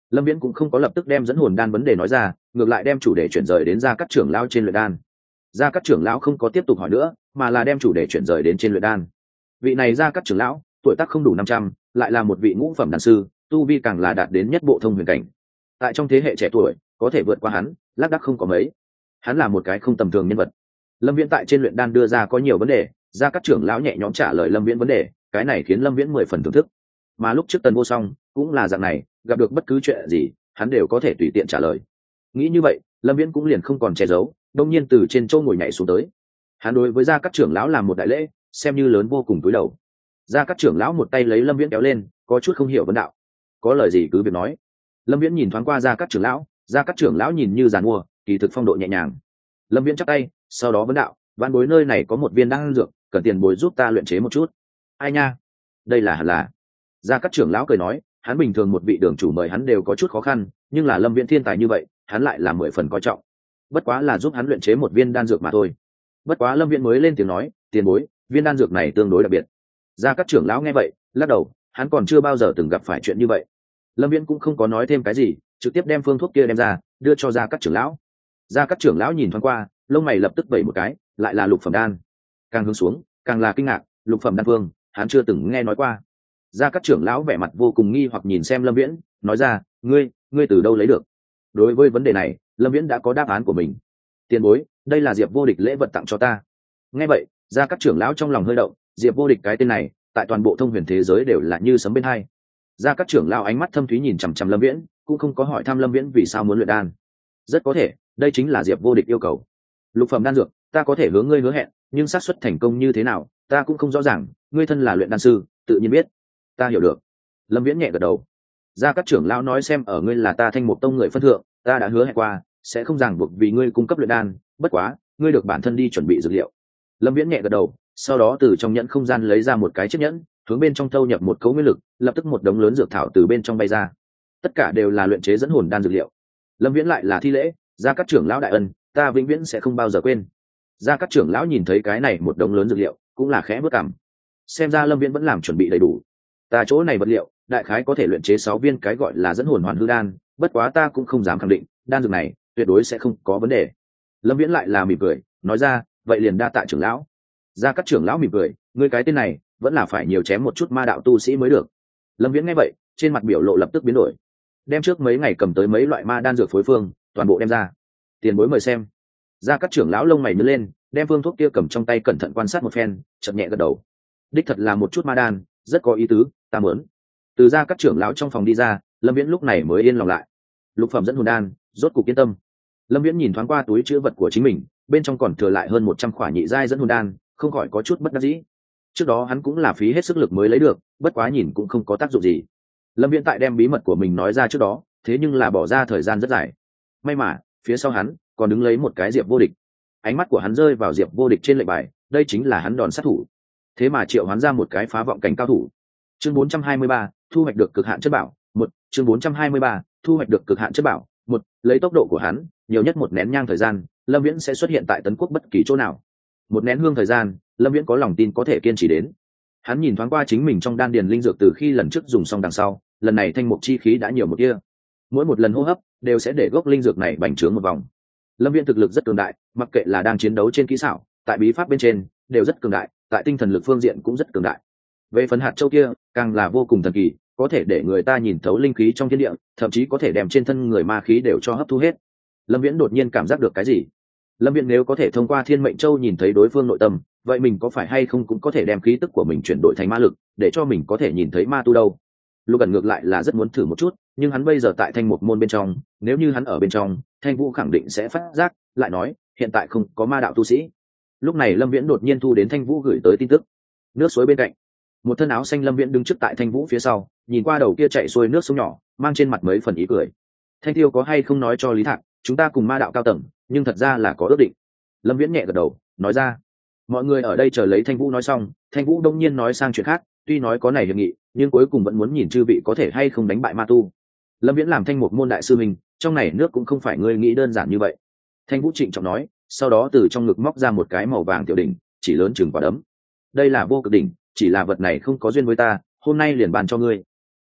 Lâm Viễn cũng không có lập tức đem dẫn hồn đan vấn đề nói ra, ngược lại đem chủ đề chuyển rời đến Gia Cát trưởng lão trên luyện đan. Gia Cát trưởng lão không có tiếp tục hỏi nữa, mà là đem chủ đề chuyển rời đến trên luyện đan. Vị này Gia Cát trưởng lão, tuổi tác không đủ năm trăm, lại là một vị ngũ phẩm đan sư, tu vi càng là đạt đến nhất bộ thông huyền cảnh. Tại trong thế hệ trẻ tuổi, có thể vượt qua hắn, lác đác không có mấy. Hắn là một cái không tầm thường nhân vật. Lâm Viễn tại trên luyện đan đưa ra có nhiều vấn đề, Gia Cát trưởng lão nhẹ nhõm trả lời Lâm Viễn vấn đề, cái này khiến Lâm Viễn mười phần thưởng thức. Mà lúc trước Tần Vô Song cũng là dạng này, gặp được bất cứ chuyện gì, hắn đều có thể tùy tiện trả lời. Nghĩ như vậy, Lâm Viễn cũng liền không còn che giấu, đông nhiên từ trên chỗ ngồi nhảy xuống tới. Hắn đối với Gia Cát trưởng lão làm một đại lễ, xem như lớn vô cùng túi đầu. Gia Cát trưởng lão một tay lấy Lâm Viễn kéo lên, có chút không hiểu vấn đạo. Có lời gì cứ việc nói. Lâm Viễn nhìn thoáng qua Gia Cát trưởng lão, Gia Cát trưởng lão nhìn như giàn mua, kỳ thực phong độ nhẹ nhàng. Lâm Viễn chắp tay, sau đó vấn đạo, vạn bối nơi này có một viên đan dược, cần tiền bối giúp ta luyện chế một chút. Ai nha, đây là hẳn là. Gia Cát trưởng lão cười nói, hắn bình thường một vị đường chủ mời hắn đều có chút khó khăn, nhưng là Lâm Viễn thiên tài như vậy, hắn lại là mười phần coi trọng. Bất quá là giúp hắn luyện chế một viên đan dược mà thôi. Bất quá Lâm Viễn mới lên tiếng nói, tiền bối, viên đan dược này tương đối đặc biệt. Gia Cát trưởng lão nghe vậy, lắc đầu, hắn còn chưa bao giờ từng gặp phải chuyện như vậy. Lâm Viễn cũng không có nói thêm cái gì, trực tiếp đem phương thuốc kia đem ra, đưa cho Gia Cát trưởng lão. Gia Cát trưởng lão nhìn thoáng qua, lông mày lập tức vẩy một cái, lại là lục phẩm đan. Càng hướng xuống, càng là kinh ngạc, lục phẩm đan phương, hắn chưa từng nghe nói qua. Gia Cát trưởng lão vẻ mặt vô cùng nghi hoặc nhìn xem Lâm Viễn, nói ra, ngươi, ngươi từ đâu lấy được? Đối với vấn đề này, Lâm Viễn đã có đáp án của mình. Tiền bối, đây là Diệp Vô Địch lễ vật tặng cho ta. Nghe vậy, Gia Cát trưởng lão trong lòng hơi động, Diệp Vô Địch cái tên này, tại toàn bộ thông huyền thế giới đều là như sấm bên hai. Gia Cát trưởng lão ánh mắt thâm thúy nhìn chằm chằm Lâm Viễn, cũng không có hỏi thăm Lâm Viễn vì sao muốn luyện đan. Rất có thể, đây chính là Diệp Vô Địch yêu cầu. Lục phẩm đan dược, ta có thể hướng ngươi hứa hẹn, nhưng xác suất thành công như thế nào, ta cũng không rõ ràng, ngươi thân là luyện đan sư, tự nhiên biết. Ta hiểu được. Lâm Viễn nhẹ gật đầu. Gia Cát trưởng lão nói xem ở ngươi là ta Thanh Mục tông người phân thượng, ta đã hứa hẹn qua, sẽ không ràng buộc vì ngươi cung cấp luyện đan, bất quá, ngươi được bản thân đi chuẩn bị dược liệu. Lâm Viễn nhẹ gật đầu, sau đó từ trong nhẫn không gian lấy ra một cái chiếc nhẫn, hướng bên trong thâu nhập một cấu nguyên lực, lập tức một đống lớn dược thảo từ bên trong bay ra. Tất cả đều là luyện chế dẫn hồn đan dược liệu. Lâm Viễn lại là thi lễ, Gia Cát trưởng lão đại ân, ta vĩnh viễn sẽ không bao giờ quên. Gia Cát trưởng lão nhìn thấy cái này một đống lớn dược liệu, cũng là khẽ bước cằm. Xem ra Lâm Viễn vẫn làm chuẩn bị đầy đủ. Ta chỗ này vật liệu, đại khái có thể luyện chế sáu viên cái gọi là dẫn hồn hoàn hư đan, bất quá ta cũng không dám khẳng định, đan dược này tuyệt đối sẽ không có vấn đề. Lâm Viễn lại là mỉm cười, nói ra, vậy liền đa tạ trưởng lão. Gia Cát trưởng lão mỉm cười, ngươi cái tên này, vẫn là phải nhiều chém một chút ma đạo tu sĩ mới được. Lâm Viễn nghe vậy, trên mặt biểu lộ lập tức biến đổi. Đem trước mấy ngày cầm tới mấy loại ma đan dược phối phương, toàn bộ đem ra. Tiền bối mời xem. Gia Cát trưởng lão lông mày nhướng lên, đem phương thuốc kia cầm trong tay cẩn thận quan sát một phen, chợt nhẹ gật đầu. Đích thật là một chút ma đan, rất có ý tứ, ta muốn. Từ Gia Cát trưởng lão trong phòng đi ra, Lâm Viễn lúc này mới yên lòng lại. Lục phẩm dẫn hồn đan, rốt cục yên tâm. Lâm Viễn nhìn thoáng qua túi trữ vật của chính mình, bên trong còn thừa lại hơn một trăm khỏa nhị giai dẫn hồn đan, không khỏi có chút bất đắc dĩ. Trước đó hắn cũng là phí hết sức lực mới lấy được, bất quá nhìn cũng không có tác dụng gì. Lâm Viễn tại đem bí mật của mình nói ra trước đó, thế nhưng là bỏ ra thời gian rất dài. May mà, phía sau hắn còn đứng lấy một cái Diệp Vô Địch. Ánh mắt của hắn rơi vào Diệp Vô Địch trên lệnh bài, đây chính là hắn đòn sát thủ. Thế mà triệu hoán ra một cái phá vọng cảnh cao thủ. Chương bốn trăm hai mươi ba, thu hoạch được cực hạn chất bảo, một, chương bốn trăm hai mươi ba, thu hoạch được cực hạn chất bảo, một, lấy tốc độ của hắn, nhiều nhất một nén nhang thời gian, Lâm Viễn sẽ xuất hiện tại Tấn Quốc bất kỳ chỗ nào. Một nén hương thời gian, Lâm Viễn có lòng tin có thể kiên trì đến. Hắn nhìn thoáng qua chính mình trong đan điền linh dược từ khi lần trước dùng xong đằng sau, lần này thanh mục chi khí đã nhiều một tia. Mỗi một lần hô hấp đều sẽ để gốc linh dược này bành trướng một vòng. Lâm Viễn thực lực rất cường đại, mặc kệ là đang chiến đấu trên kỹ xảo, tại bí pháp bên trên đều rất cường đại, tại tinh thần lực phương diện cũng rất cường đại. Về phần hạt châu kia, càng là vô cùng thần kỳ, có thể để người ta nhìn thấu linh khí trong thiên địa, thậm chí có thể đem trên thân người ma khí đều cho hấp thu hết. Lâm Viễn đột nhiên cảm giác được cái gì? Lâm Viễn nếu có thể thông qua Thiên Mệnh Châu nhìn thấy đối phương nội tâm, vậy mình có phải hay không cũng có thể đem khí tức của mình chuyển đổi thành ma lực, để cho mình có thể nhìn thấy ma tu đâu? Lục Ẩn ngược lại là rất muốn thử một chút, nhưng hắn bây giờ tại Thanh Mục môn bên trong, nếu như hắn ở bên trong, Thanh Vũ khẳng định sẽ phát giác, lại nói, hiện tại không có ma đạo tu sĩ. Lúc này Lâm Viễn đột nhiên thu đến Thanh Vũ gửi tới tin tức. Nước suối bên cạnh, một thân áo xanh Lâm Viễn đứng trước tại Thanh Vũ phía sau, nhìn qua đầu kia chạy xuôi nước sông nhỏ, mang trên mặt mấy phần ý cười. Thanh Tiêu có hay không nói cho Lý Thạc, chúng ta cùng ma đạo cao tầng, nhưng thật ra là có ước định. Lâm Viễn nhẹ gật đầu, nói ra. Mọi người ở đây chờ lấy Thanh Vũ nói xong, Thanh Vũ đông nhiên nói sang chuyện khác, tuy nói có này hiệp nghị, nhưng cuối cùng vẫn muốn nhìn chư vị có thể hay không đánh bại ma tu. Lâm Viễn làm Thanh Mục môn đại sư mình, trong này nước cũng không phải ngươi nghĩ đơn giản như vậy. Thanh Vũ trịnh trọng nói, sau đó từ trong ngực móc ra một cái màu vàng tiểu đỉnh, chỉ lớn chừng quả đấm. Đây là vô cực đỉnh, chỉ là vật này không có duyên với ta, hôm nay liền bàn cho ngươi.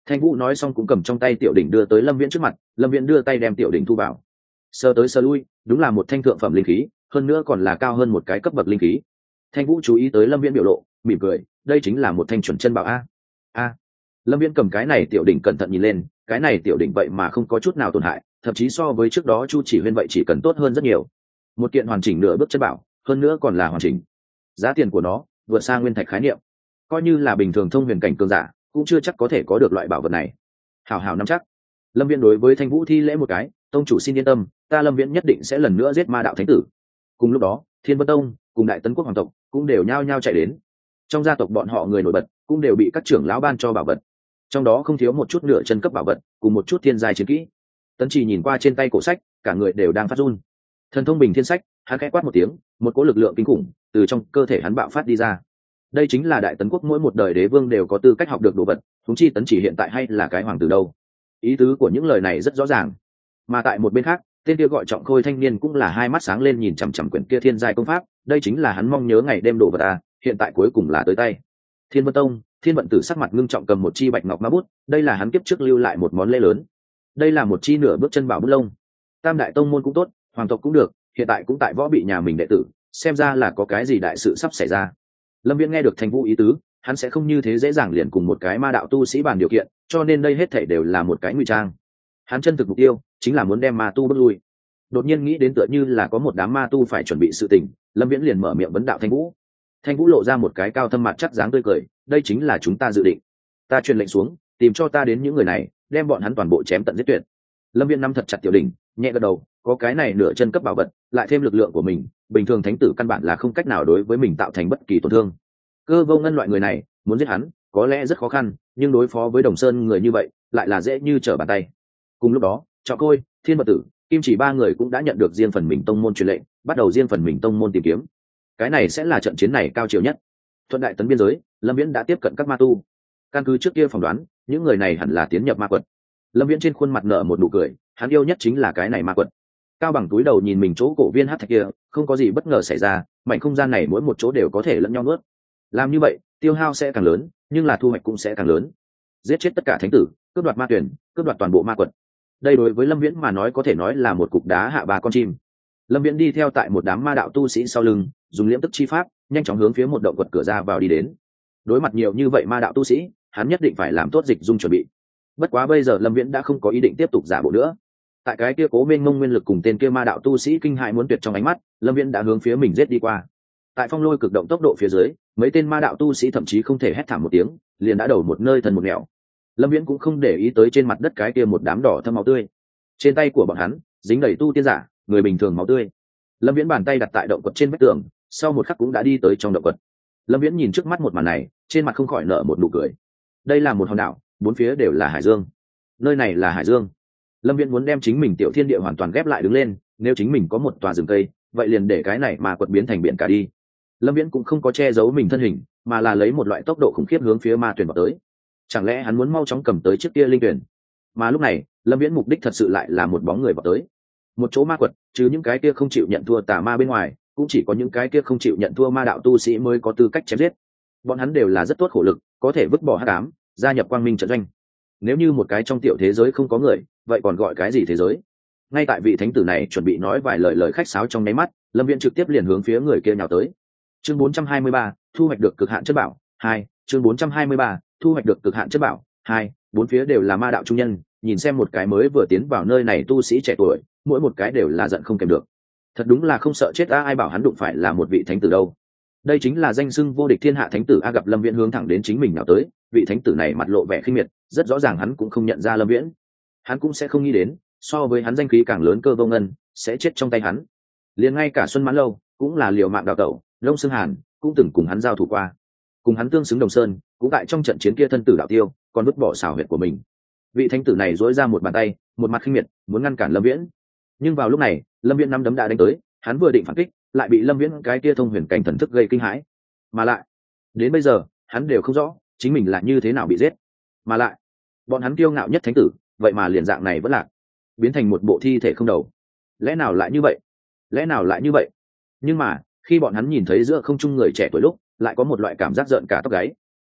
Thanh Vũ nói xong cũng cầm trong tay tiểu đỉnh đưa tới Lâm Viễn trước mặt. Lâm Viễn đưa tay đem tiểu đỉnh thu vào, sờ tới sờ lui, đúng là một thanh thượng phẩm linh khí, hơn nữa còn là cao hơn một cái cấp bậc linh khí. Thanh Vũ chú ý tới Lâm Viễn biểu lộ, mỉm cười, đây chính là một thanh chuẩn chân bảo a. A. Lâm Viễn cầm cái này tiểu đỉnh cẩn thận nhìn lên, cái này tiểu đỉnh vậy mà không có chút nào tổn hại, thậm chí so với trước đó Chu Chỉ Huyên vậy chỉ cần tốt hơn rất nhiều. Một kiện hoàn chỉnh nửa bước chân bảo, hơn nữa còn là hoàn chỉnh. Giá tiền của nó vượt xa nguyên thạch khái niệm, coi như là bình thường thông huyền cảnh cường giả cũng chưa chắc có thể có được loại bảo vật này. Hảo hảo nắm chắc. Lâm Viễn đối với Thanh Vũ thi lễ một cái, tông chủ xin yên tâm, ta Lâm Viễn nhất định sẽ lần nữa giết ma đạo thánh tử. Cùng lúc đó, Thiên Vân Tông cùng Đại Tấn Quốc hoàng tộc cũng đều nhao nhao chạy đến. Trong gia tộc bọn họ người nổi bật cũng đều bị các trưởng lão ban cho bảo vật, trong đó không thiếu một chút nửa chân cấp bảo vật cùng một chút thiên giai chiến kỹ. Tấn Chỉ nhìn qua trên tay cổ sách, cả người đều đang phát run. Thần thông bình thiên sách, hắn khẽ quát một tiếng, một cỗ lực lượng kinh khủng từ trong cơ thể hắn bạo phát đi ra. Đây chính là Đại Tấn Quốc mỗi một đời đế vương đều có tư cách học được đồ vật, huống chi Tấn Chỉ hiện tại hay là cái hoàng tử đâu. Ý tứ của những lời này rất rõ ràng. Mà tại một bên khác, tên kia gọi Trọng Khôi thanh niên cũng là hai mắt sáng lên nhìn chằm chằm quyển kia thiên giai công pháp, đây chính là hắn mong nhớ ngày đêm đồ vật à, hiện tại cuối cùng là tới tay. Thiên Vân Tông, Thiên Vận Tử sắc mặt ngưng trọng cầm một chi bạch ngọc ma bút, đây là hắn kiếp trước lưu lại một món lễ lớn. Đây là một chi nửa bước chân bảo bút lông. Tam đại tông môn cũng tốt, hoàng tộc cũng được, hiện tại cũng tại võ bị nhà mình đệ tử, xem ra là có cái gì đại sự sắp xảy ra. Lâm Viễn nghe được Thanh Vũ ý tứ, hắn sẽ không như thế dễ dàng liền cùng một cái ma đạo tu sĩ bàn điều kiện, cho nên đây hết thảy đều là một cái ngụy trang. Hắn chân thực mục tiêu chính là muốn đem ma tu bước lui. Đột nhiên nghĩ đến tựa như là có một đám ma tu phải chuẩn bị sự tình, Lâm Viễn liền mở miệng vấn đạo Thanh Vũ. Thanh Vũ lộ ra một cái cao thâm mặt chắc dáng tươi cười, đây chính là chúng ta dự định. Ta truyền lệnh xuống, tìm cho ta đến những người này, đem bọn hắn toàn bộ chém tận giết tuyệt. Lâm Viễn nắm thật chặt tiểu đỉnh, nhẹ gật đầu, có cái này nửa chân cấp bảo vật, lại thêm lực lượng của mình, bình thường thánh tử căn bản là không cách nào đối với mình tạo thành bất kỳ tổn thương. Cơ Vô Ngân loại người này, muốn giết hắn, có lẽ rất khó khăn, nhưng đối phó với Đồng Sơn người như vậy, lại là dễ như trở bàn tay. Cùng lúc đó, Trọng Khôi, Thiên Mật Tử, Kim Chỉ ba người cũng đã nhận được riêng phần mình tông môn truyền lệnh, bắt đầu riêng phần mình tông môn tìm kiếm. Cái này sẽ là trận chiến này cao chiều nhất. Thuận Đại Tấn biên giới, Lâm Viễn đã tiếp cận các ma tu. Căn cứ trước kia phỏng đoán, những người này hẳn là tiến nhập ma quật. Lâm Viễn trên khuôn mặt nở một nụ cười, hắn yêu nhất chính là cái này ma quật. Cao Bằng túi đầu nhìn mình chỗ cổ viên hắc thạch kia, không có gì bất ngờ xảy ra, mảnh không gian này mỗi một chỗ đều có thể lẫn nhau nuốt. Làm như vậy, tiêu hao sẽ càng lớn, nhưng là thu hoạch cũng sẽ càng lớn. Giết chết tất cả thánh tử, cướp đoạt ma tuyển, cướp đoạt toàn bộ ma quật. Đây đối với Lâm Viễn mà nói có thể nói là một cục đá hạ ba con chim. Lâm Viễn đi theo tại một đám ma đạo tu sĩ sau lưng, dùng liễm tức chi pháp, nhanh chóng hướng phía một động quật cửa ra vào đi đến. Đối mặt nhiều như vậy ma đạo tu sĩ, hắn nhất định phải làm tốt dịch dung chuẩn bị. Bất quá bây giờ Lâm Viễn đã không có ý định tiếp tục giả bộ nữa. Tại cái kia cố mênh mông nguyên lực cùng tên kia ma đạo tu sĩ kinh hại muốn tuyệt trong ánh mắt, Lâm Viễn đã hướng phía mình giết đi qua. Tại phong lôi cực động tốc độ phía dưới, mấy tên ma đạo tu sĩ thậm chí không thể hét thảm một tiếng, liền đã đầu một nơi thần một nẻo. Lâm Viễn cũng không để ý tới trên mặt đất cái kia một đám đỏ thâm máu tươi. Trên tay của bọn hắn dính đầy tu tiên giả, người bình thường máu tươi. Lâm Viễn bàn tay đặt tại động quật trên vách tường, sau một khắc cũng đã đi tới trong động quật. Lâm Viễn nhìn trước mắt một màn này, trên mặt không khỏi nở một nụ cười. Đây là một hòn đảo, bốn phía đều là hải dương. Nơi này là hải dương. Lâm Viễn muốn đem chính mình tiểu thiên địa hoàn toàn ghép lại đứng lên, nếu chính mình có một tòa rừng cây, vậy liền để cái này mà quật biến thành biển cả đi. Lâm Viễn cũng không có che giấu mình thân hình, mà là lấy một loại tốc độ khủng khiếp hướng phía ma tuyển vào tới. Chẳng lẽ hắn muốn mau chóng cầm tới chiếc kia linh tuyển? Mà lúc này, Lâm Viễn mục đích thật sự lại là một bóng người vào tới. Một chỗ ma quật, trừ những cái kia không chịu nhận thua tà ma bên ngoài, cũng chỉ có những cái kia không chịu nhận thua ma đạo tu sĩ mới có tư cách chém giết. Bọn hắn đều là rất tốt khổ lực, có thể vứt bỏ hắc ám, gia nhập quang minh trận doanh. Nếu như một cái trong tiểu thế giới không có người, vậy còn gọi cái gì thế giới? Ngay tại vị thánh tử này chuẩn bị nói vài lời lời khách sáo trong nháy mắt, Lâm Viễn trực tiếp liền hướng phía người kia nhào tới. Chương bốn trăm hai mươi ba, thu hoạch được cực hạn chất bảo hai. Chương bốn trăm hai mươi ba, thu hoạch được cực hạn chất bảo hai. Bốn phía đều là ma đạo trung nhân, nhìn xem một cái mới vừa tiến vào nơi này tu sĩ trẻ tuổi, mỗi một cái đều là giận không kèm được. Thật đúng là không sợ chết a, ai bảo hắn đụng phải là một vị thánh tử đâu. Đây chính là danh xưng vô địch thiên hạ thánh tử a. Gặp Lâm Viễn hướng thẳng đến chính mình nào tới, vị thánh tử này mặt lộ vẻ khinh miệt, rất rõ ràng hắn cũng không nhận ra Lâm Viễn. Hắn cũng sẽ không nghĩ đến, so với hắn danh khí càng lớn Cơ Vô Ngân sẽ chết trong tay hắn. Liền ngay cả Xuân Mãn Lâu cũng là liều mạng đào tẩu, Long Xương Hàn cũng từng cùng hắn giao thủ qua, cùng hắn tương xứng Đồng Sơn cũng tại trong trận chiến kia thân tử đạo tiêu, còn vứt bỏ xảo huyệt của mình. Vị thánh tử này duỗi ra một bàn tay, một mặt khinh miệt, muốn ngăn cản Lâm Viễn. Nhưng vào lúc này, Lâm Viễn năm đấm đã đánh tới, hắn vừa định phản kích, lại bị Lâm Viễn cái kia thông huyền cảnh thần thức gây kinh hãi. Mà lại, đến bây giờ, hắn đều không rõ chính mình là như thế nào bị giết. Mà lại, bọn hắn kiêu ngạo nhất thánh tử, vậy mà liền dạng này vẫn lạc, biến thành một bộ thi thể không đầu. Lẽ nào lại như vậy? Lẽ nào lại như vậy? Nhưng mà, khi bọn hắn nhìn thấy giữa không trung người trẻ tuổi lúc, lại có một loại cảm giác rợn cả tóc gáy.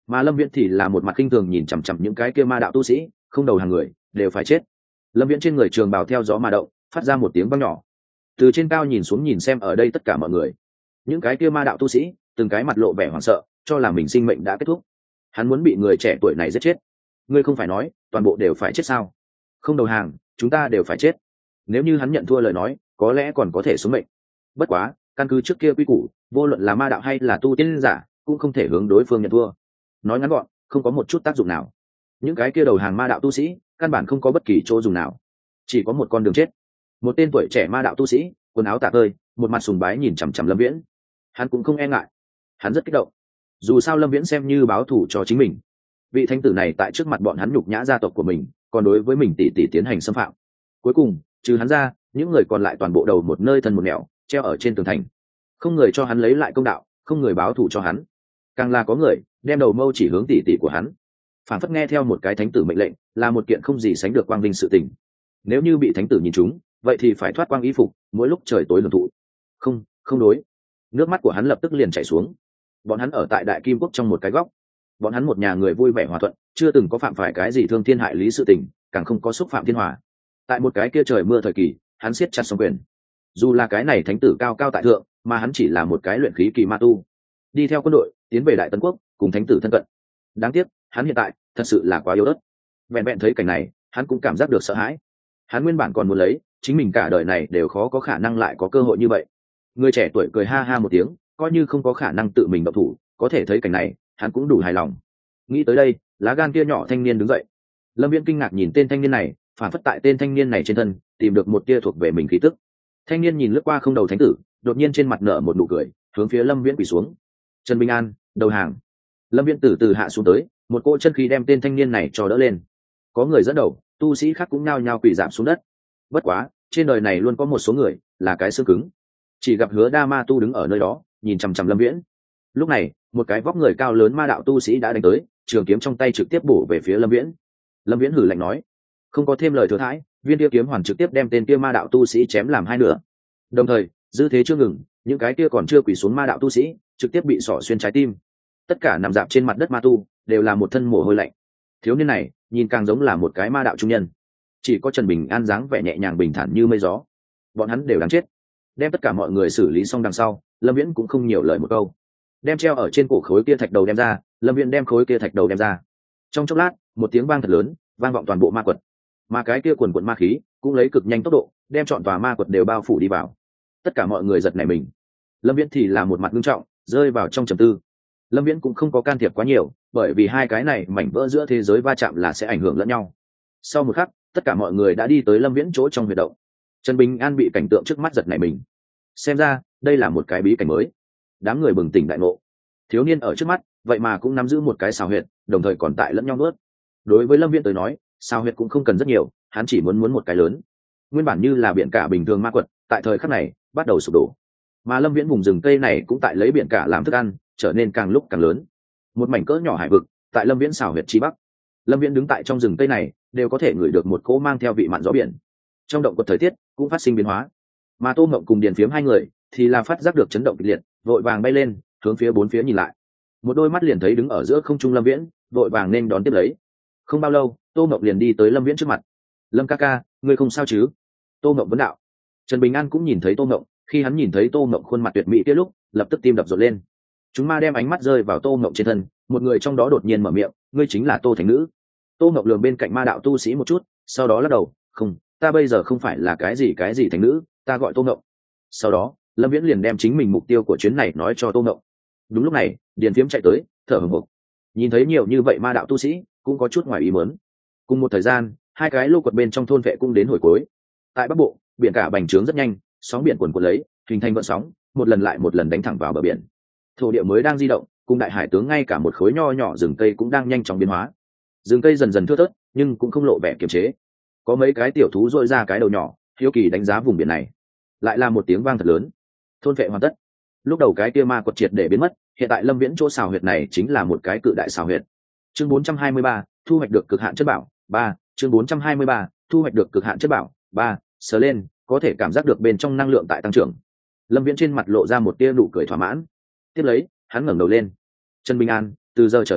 mà lâm viễn thì là một mặt kinh thường nhìn chằm chằm những cái kia ma đạo tu sĩ, không đầu hàng người đều phải chết. Lâm viễn trên người trường bào theo gió mà động, phát ra một tiếng vang nhỏ. Từ trên cao nhìn xuống nhìn xem ở đây tất cả mọi người, những cái kia ma đạo tu sĩ từng cái mặt lộ vẻ hoảng sợ, cho là mình sinh mệnh đã kết thúc. Hắn muốn bị người trẻ tuổi này giết chết. Ngươi không phải nói toàn bộ đều phải chết sao? Không đầu hàng chúng ta đều phải chết. Nếu như hắn nhận thua lời nói, có lẽ còn có thể sống mệnh. Bất quá căn cứ trước kia quy củ, vô luận là ma đạo hay là tu tiên giả cũng không thể hướng đối phương nhận thua. Nói ngắn gọn, không có một chút tác dụng nào. Những cái kia đầu hàng ma đạo tu sĩ căn bản không có bất kỳ chỗ dùng nào, chỉ có một con đường chết. Một tên tuổi trẻ ma đạo tu sĩ, quần áo tả tơi, một mặt sùng bái nhìn chằm chằm Lâm Viễn. Hắn cũng không e ngại, hắn rất kích động. Dù sao Lâm Viễn xem như báo thù cho chính mình. Vị thánh tử này tại trước mặt bọn hắn nhục nhã gia tộc của mình, còn đối với mình tỉ tỉ tiến hành xâm phạm. Cuối cùng trừ hắn ra, những người còn lại toàn bộ đầu một nơi thân một nẻo, treo ở trên tường thành. Không người cho hắn lấy lại công đạo, không người báo thù cho hắn. Càng là có người đem đầu mâu chỉ hướng tỉ tỉ của hắn, phản phất nghe theo một cái thánh tử mệnh lệnh, là một kiện không gì sánh được quang vinh sự tình. Nếu như bị thánh tử nhìn trúng, vậy thì phải thoát quang y phục, mỗi lúc trời tối hưởng thụ. Không, không đối. Nước mắt của hắn lập tức liền chảy xuống. Bọn hắn ở tại Đại Kim Quốc trong một cái góc, bọn hắn một nhà người vui vẻ hòa thuận, chưa từng có phạm phải cái gì thương thiên hại lý sự tình, càng không có xúc phạm thiên hòa. Tại một cái kia trời mưa thời kỳ, hắn siết chặt song quyền. Dù là cái này thánh tử cao cao tại thượng, mà hắn chỉ là một cái luyện khí kỳ ma tu, đi theo quân đội tiến về Đại Tấn Quốc, cùng thánh tử thân cận. Đáng tiếc hắn hiện tại thật sự là quá yếu ớt. Vẹn vẹn thấy cảnh này, hắn cũng cảm giác được sợ hãi. Hắn nguyên bản còn muốn lấy chính mình cả đời này đều khó có khả năng lại có cơ hội như vậy. Người trẻ tuổi cười ha ha một tiếng, coi như không có khả năng tự mình động thủ, có thể thấy cảnh này hắn cũng đủ hài lòng. Nghĩ tới đây, lá gan kia nhỏ thanh niên đứng dậy. Lâm Viễn kinh ngạc nhìn tên thanh niên này, phản phất tại tên thanh niên này trên thân tìm được một tia thuộc về mình khí tức. Thanh niên nhìn lướt qua không đầu thánh tử, đột nhiên trên mặt nở một nụ cười, hướng phía Lâm Viễn quỳ xuống. Trần Bình An, đầu hàng. Lâm Viễn từ từ hạ xuống tới, một cỗ chân khí đem tên thanh niên này cho đỡ lên. Có người dẫn đầu, tu sĩ khác cũng nhao nhao quỳ giảm xuống đất. Bất quá trên đời này luôn có một số người là cái xương cứng. Chỉ gặp Hứa Đa Ma tu đứng ở nơi đó, nhìn chằm chằm Lâm Viễn. Lúc này một cái vóc người cao lớn ma đạo tu sĩ đã đánh tới, trường kiếm trong tay trực tiếp bổ về phía Lâm Viễn. Lâm Viễn hử lạnh nói, không có thêm lời thừa thãi, viên kia kiếm hoàn trực tiếp đem tên kia ma đạo tu sĩ chém làm hai nửa. Đồng thời dư thế chưa ngừng, những cái kia còn chưa quỳ xuống ma đạo tu sĩ trực tiếp bị xỏ xuyên trái tim. Tất cả nằm dạp trên mặt đất ma tu đều là một thân mồ hôi lạnh. Thiếu niên này nhìn càng giống là một cái ma đạo trung nhân, chỉ có Trần Bình An dáng vẻ nhẹ nhàng bình thản như mây gió. Bọn hắn đều đáng chết. Đem tất cả mọi người xử lý xong đằng sau, Lâm Viễn cũng không nhiều lời một câu, đem treo ở trên cổ khối kia thạch đầu đem ra. Lâm Viễn đem khối kia thạch đầu đem ra. Trong chốc lát một tiếng vang thật lớn vang vọng toàn bộ ma quật, mà cái kia quần quần ma khí cũng lấy cực nhanh tốc độ đem trọn tòa ma quật đều bao phủ đi vào. Tất cả mọi người giật nảy mình. Lâm Viễn thì là một mặt nghiêm trọng, rơi vào trong trầm tư. Lâm Viễn cũng không có can thiệp quá nhiều, bởi vì hai cái này mảnh vỡ giữa thế giới va chạm là sẽ ảnh hưởng lẫn nhau. Sau một khắc, tất cả mọi người đã đi tới Lâm Viễn chỗ trong huyệt động. Trần Bình An bị cảnh tượng trước mắt giật nảy mình. Xem ra đây là một cái bí cảnh mới. Đám người bừng tỉnh đại ngộ. Thiếu niên ở trước mắt vậy mà cũng nắm giữ một cái xào huyệt, đồng thời còn tại lẫn nhau nuốt. Đối với Lâm Viễn tới nói, xào huyệt cũng không cần rất nhiều, hắn chỉ muốn muốn một cái lớn. Nguyên bản như là biển cả bình thường ma quật, tại thời khắc này bắt đầu sụp đổ. Mà Lâm Viễn vùng rừng cây này cũng tại lấy biển cả làm thức ăn, trở nên càng lúc càng lớn. Một mảnh cỡ nhỏ hải vực tại Lâm Viễn xào huyệt chi bắc. Lâm Viễn đứng tại trong rừng cây này, đều có thể ngửi được một cỗ mang theo vị mặn gió biển. Trong động quật thời tiết cũng phát sinh biến hóa, mà Tô Ngộng cùng Điền Phiếm hai người thì là phát giác được chấn động kịch liệt, vội vàng bay lên, hướng phía bốn phía nhìn lại. Một đôi mắt liền thấy đứng ở giữa không trung Lâm Viễn, vội vàng nên đón tiếp lấy. Không bao lâu, Tô Ngộng liền đi tới Lâm Viễn trước mặt. Lâm ca ca, ngươi không sao chứ? Tô Ngộng vấn đạo. Trần Bình An cũng nhìn thấy Tô Ngộng, khi hắn nhìn thấy Tô Ngộng khuôn mặt tuyệt mỹ kia lúc, lập tức tim đập rộn lên. Chúng ma đem ánh mắt rơi vào Tô Ngộng trên thân, một người trong đó đột nhiên mở miệng, ngươi chính là Tô Thành Nữ. Tô Ngộng lườm bên cạnh ma đạo tu sĩ một chút, sau đó lắc đầu, không, ta bây giờ không phải là cái gì cái gì thành nữ, ta gọi Tô Ngộng. Sau đó Lâm Viễn liền đem chính mình mục tiêu của chuyến này nói cho Tô Ngộng. Đúng lúc này Điền Phiếm chạy tới, thở hổn hộc. Nhìn thấy nhiều như vậy ma đạo tu sĩ, cũng có chút ngoài ý muốn. Cùng một thời gian, hai cái lô quật bên trong thôn vệ cũng đến hồi cuối. Tại Bắc Bộ, biển cả bành trướng rất nhanh, sóng biển cuồn cuộn lấy, hình thành vận sóng, một lần lại một lần đánh thẳng vào bờ biển. Thổ địa mới đang di động, cùng đại hải tướng ngay cả một khối nho nhỏ rừng cây cũng đang nhanh chóng biến hóa. Rừng cây dần dần thưa thớt, nhưng cũng không lộ vẻ kiềm chế. Có mấy cái tiểu thú dội ra cái đầu nhỏ, hiếu kỳ đánh giá vùng biển này. Lại là một tiếng vang thật lớn. Thôn vệ hoàn tất. Lúc đầu cái kia ma quật triệt để biến mất, hiện tại Lâm Viễn chỗ xào huyệt này chính là một cái cự đại xào huyệt. Chương bốn trăm hai mươi ba, thu hoạch được cực hạn chất bảo ba. Chương bốn trăm hai mươi ba, thu hoạch được cực hạn chất bảo ba. Sờ lên, có thể cảm giác được bên trong năng lượng tại tăng trưởng. Lâm Viễn trên mặt lộ ra một tia nụ cười thỏa mãn. Tiếp lấy hắn ngẩng đầu lên. Trần Bình An, từ giờ trở đi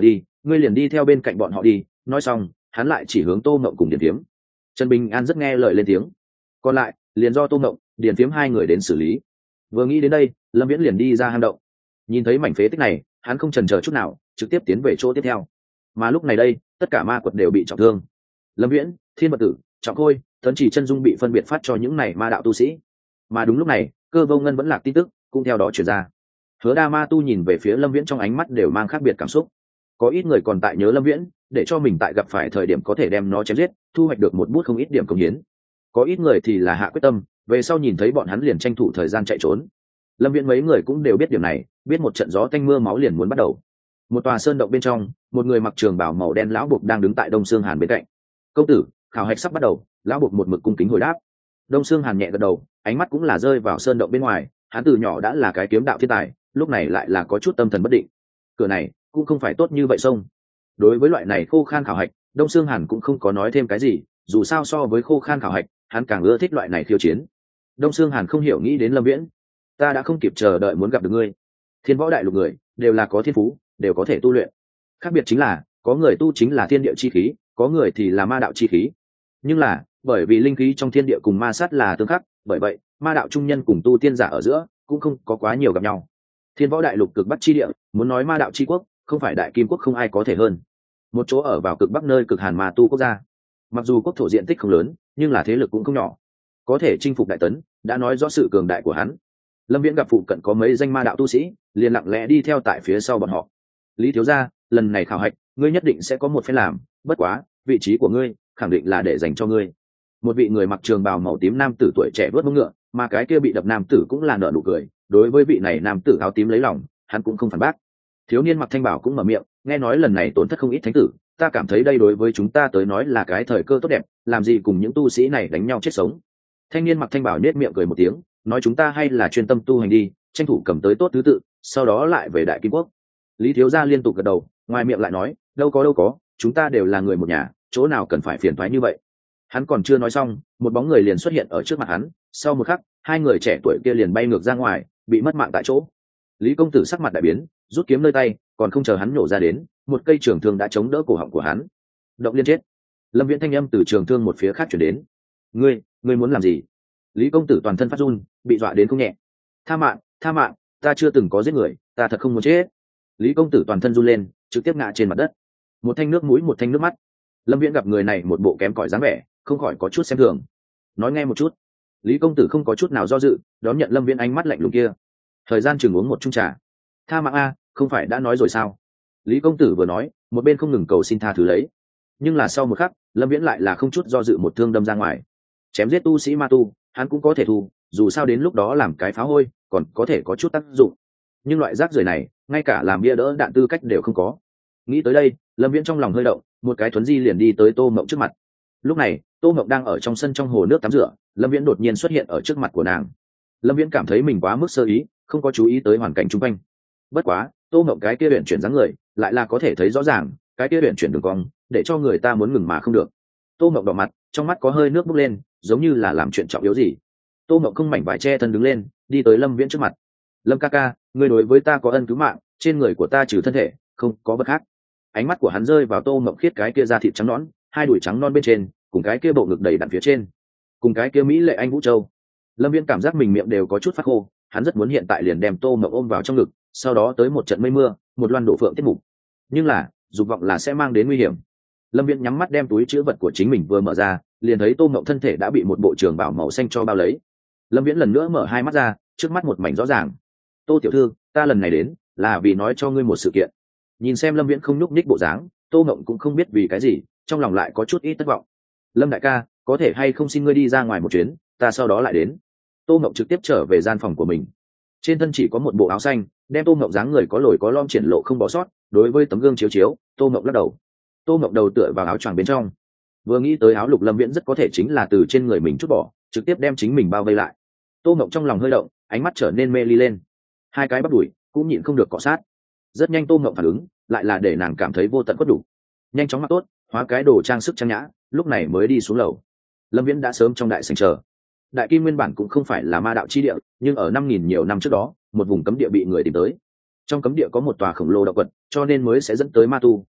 ngươi liền đi theo bên cạnh bọn họ đi. Nói xong hắn lại chỉ hướng Tô Mộng cùng Điền Phiếm. Trần Bình An rất nghe lời lên tiếng, còn lại liền do Tô Mộng, Điền Phiếm hai người đến xử lý. Vừa nghĩ đến đây, Lâm Viễn liền đi ra hang động. Nhìn thấy mảnh phế tích này, hắn không chần chờ chút nào, trực tiếp tiến về chỗ tiếp theo. Mà lúc này đây, tất cả ma quật đều bị trọng thương. Lâm Viễn, Thiên Vật Tử, Trọng Khôi, Tấn Chỉ Chân Dung bị phân biệt phát cho những này ma đạo tu sĩ. Mà đúng lúc này, Cơ Vô Ngân vẫn lạc tin tức cũng theo đó truyền ra. Hứa Đa Ma tu nhìn về phía Lâm Viễn trong ánh mắt đều mang khác biệt cảm xúc. Có ít người còn tại nhớ Lâm Viễn, để cho mình tại gặp phải thời điểm có thể đem nó chém giết, thu hoạch được một bút không ít điểm công hiến. Có ít người thì là hạ quyết tâm, về sau nhìn thấy bọn hắn liền tranh thủ thời gian chạy trốn. Lâm Viễn mấy người cũng đều biết điểm này, biết một trận gió tanh mưa máu liền muốn bắt đầu. Một tòa sơn động bên trong, một người mặc trường bào màu đen lão buộc đang đứng tại Đông Xương Hàn bên cạnh. "Công tử, khảo hạch sắp bắt đầu." Lão buộc một mực cung kính hồi đáp. Đông Xương Hàn nhẹ gật đầu, ánh mắt cũng là rơi vào sơn động bên ngoài. Hắn từ nhỏ đã là cái kiếm đạo thiên tài, lúc này lại là có chút tâm thần bất định. Cửa này cũng không phải tốt như vậy xông. Đối với loại này khô khan khảo hạch, Đông Xương Hàn cũng không có nói thêm cái gì, dù sao so với khô khan khảo hạch, hắn càng ưa thích loại này khiêu chiến. Đông Xương Hàn không hiểu nghĩ đến Lâm Viễn. "Ta đã không kịp chờ đợi muốn gặp được ngươi. Thiên Võ Đại Lục người đều là có thiên phú, đều có thể tu luyện. Khác biệt chính là, có người tu chính là thiên địa chi khí, có người thì là ma đạo chi khí. Nhưng là, bởi vì linh khí trong thiên địa cùng ma sát là tương khắc, bởi vậy, ma đạo trung nhân cùng tu tiên giả ở giữa cũng không có quá nhiều gặp nhau. Thiên Võ Đại Lục cực bắc chi địa, muốn nói ma đạo chi quốc, không phải Đại Kim quốc không ai có thể hơn. Một chỗ ở vào cực bắc nơi cực hàn ma tu quốc gia. Mặc dù quốc thổ diện tích không lớn, nhưng là thế lực cũng không nhỏ. Có thể chinh phục Đại Tấn, đã nói rõ sự cường đại của hắn. Lâm Viễn gặp phụ cận có mấy danh ma đạo tu sĩ, liền lặng lẽ đi theo tại phía sau bọn họ. "Lý thiếu gia, lần này khảo hạch, ngươi nhất định sẽ có một phen làm, bất quá, vị trí của ngươi khẳng định là để dành cho ngươi." Một vị người mặc trường bào màu tím nam tử tuổi trẻ vớt mông ngựa, mà cái kia bị đập nam tử cũng là nở nụ cười, đối với vị này nam tử áo tím lấy lòng, hắn cũng không phản bác. Thiếu niên mặc thanh bảo cũng mở miệng, "Nghe nói lần này tổn thất không ít thánh tử, ta cảm thấy đây đối với chúng ta tới nói là cái thời cơ tốt đẹp, làm gì cùng những tu sĩ này đánh nhau chết sống." Thanh niên mặc thanh bảo nhếch miệng cười một tiếng, nói, "Chúng ta hay là chuyên tâm tu hành đi, tranh thủ cầm tới tốt thứ tự, sau đó lại về Đại Kim quốc." Lý thiếu gia liên tục gật đầu, ngoài miệng lại nói, "Đâu có đâu có, chúng ta đều là người một nhà, chỗ nào cần phải phiền toái như vậy." Hắn còn chưa nói xong, một bóng người liền xuất hiện ở trước mặt hắn, sau một khắc, hai người trẻ tuổi kia liền bay ngược ra ngoài, bị mất mạng tại chỗ. Lý công tử sắc mặt đại biến, rút kiếm nơi tay, còn không chờ hắn nổ ra đến, một cây trường thương đã chống đỡ cổ họng của hắn. "Động liên chết." Lâm Viễn thanh âm từ trường thương một phía khác chuyển đến. "Ngươi, ngươi muốn làm gì?" Lý công tử toàn thân phát run, bị dọa đến không nhẹ. "Tha mạng, tha mạng, ta chưa từng có giết người, ta thật không muốn chết." Lý công tử toàn thân run lên, trực tiếp ngã trên mặt đất. Một thanh nước mũi một thanh nước mắt. Lâm Viễn gặp người này một bộ kém cỏi dáng vẻ, không khỏi có chút xem thường. "Nói nghe một chút." Lý công tử không có chút nào do dự, đón nhận Lâm Viễn ánh mắt lạnh lùng kia. Thời gian chừng uống một chung trà. "Tha mạng a, không phải đã nói rồi sao?" Lý công tử vừa nói, một bên không ngừng cầu xin tha thứ lấy. Nhưng là sau một khắc, Lâm Viễn lại là không chút do dự một thương đâm ra ngoài. Chém giết tu sĩ ma tu, hắn cũng có thể thu, dù sao đến lúc đó làm cái phá hôi, còn có thể có chút tác dụng. Nhưng loại rác rưởi này, ngay cả làm bia đỡ đạn tư cách đều không có. Nghĩ tới đây, Lâm Viễn trong lòng hơi động, một cái thuấn di liền đi tới Tô Mộng trước mặt. Lúc này, Tô Mộng đang ở trong sân trong hồ nước tắm rửa, Lâm Viễn đột nhiên xuất hiện ở trước mặt của nàng. Lâm Viễn cảm thấy mình quá mức sơ ý, không có chú ý tới hoàn cảnh xung quanh. Bất quá, Tô Mộng cái kia luyện chuyển dáng người, lại là có thể thấy rõ ràng, cái kia luyện chuyển đường cong, để cho người ta muốn ngừng mà không được. Tô Mộng đỏ mặt, trong mắt có hơi nước bốc lên, giống như là làm chuyện trọng yếu gì. Tô Mộng không mảnh vải che thân đứng lên, đi tới Lâm Viễn trước mặt. "Lâm ca ca, ngươi đối với ta có ân cứu mạng, trên người của ta trừ thân thể, không có bất khác." Ánh mắt của hắn rơi vào Tô Mộng khiết cái kia da thịt trắng nõn, hai đùi trắng non bên trên, cùng cái kia bộ ngực đầy đặn phía trên, cùng cái kia mỹ lệ anh Vũ Châu. Lâm Viễn cảm giác mình miệng đều có chút phát khô, hắn rất muốn hiện tại liền đem Tô Mộng ôm vào trong ngực, sau đó tới một trận mây mưa, một loan đổ phượng tiết mục. Nhưng là, dục vọng là sẽ mang đến nguy hiểm. Lâm Viễn nhắm mắt đem túi chứa vật của chính mình vừa mở ra, liền thấy Tô Mộng thân thể đã bị một bộ trường bào màu xanh cho bao lấy. Lâm Viễn lần nữa mở hai mắt ra, trước mắt một mảnh rõ ràng. "Tô tiểu thư, ta lần này đến là vì nói cho ngươi một sự kiện." Nhìn xem Lâm Viễn không nhúc nhích bộ dáng, Tô Mộng cũng không biết vì cái gì, trong lòng lại có chút ít thất vọng. "Lâm đại ca, có thể hay không xin ngươi đi ra ngoài một chuyến, ta sau đó lại đến." Tô Mộng trực tiếp trở về gian phòng của mình. Trên thân chỉ có một bộ áo xanh, đem Tô Mộng dáng người có lồi có lõm triển lộ không bỏ sót, đối với tấm gương chiếu chiếu, Tô Mộng lắc đầu. Tô Mộng đầu tựa vào áo choàng bên trong. Vừa nghĩ tới áo lục Lâm Viễn rất có thể chính là từ trên người mình chút bỏ, trực tiếp đem chính mình bao vây lại. Tô Mộng trong lòng hơi động, ánh mắt trở nên mê ly lên. Hai cái bắp đùi cũng nhịn không được cọ sát. Rất nhanh Tô Mộng phản ứng, lại là để nàng cảm thấy vô tận quất đủ. Nhanh chóng mặc tốt, hóa cái đồ trang sức trang nhã, lúc này mới đi xuống lầu. Lâm Viễn đã sớm trong đại sảnh chờ. Đại Kim nguyên bản cũng không phải là ma đạo chi địa, nhưng ở năm nghìn nhiều năm trước đó, một vùng cấm địa bị người tìm tới. Trong cấm địa có một tòa khổng lồ động quật, cho nên mới sẽ dẫn tới ma tu,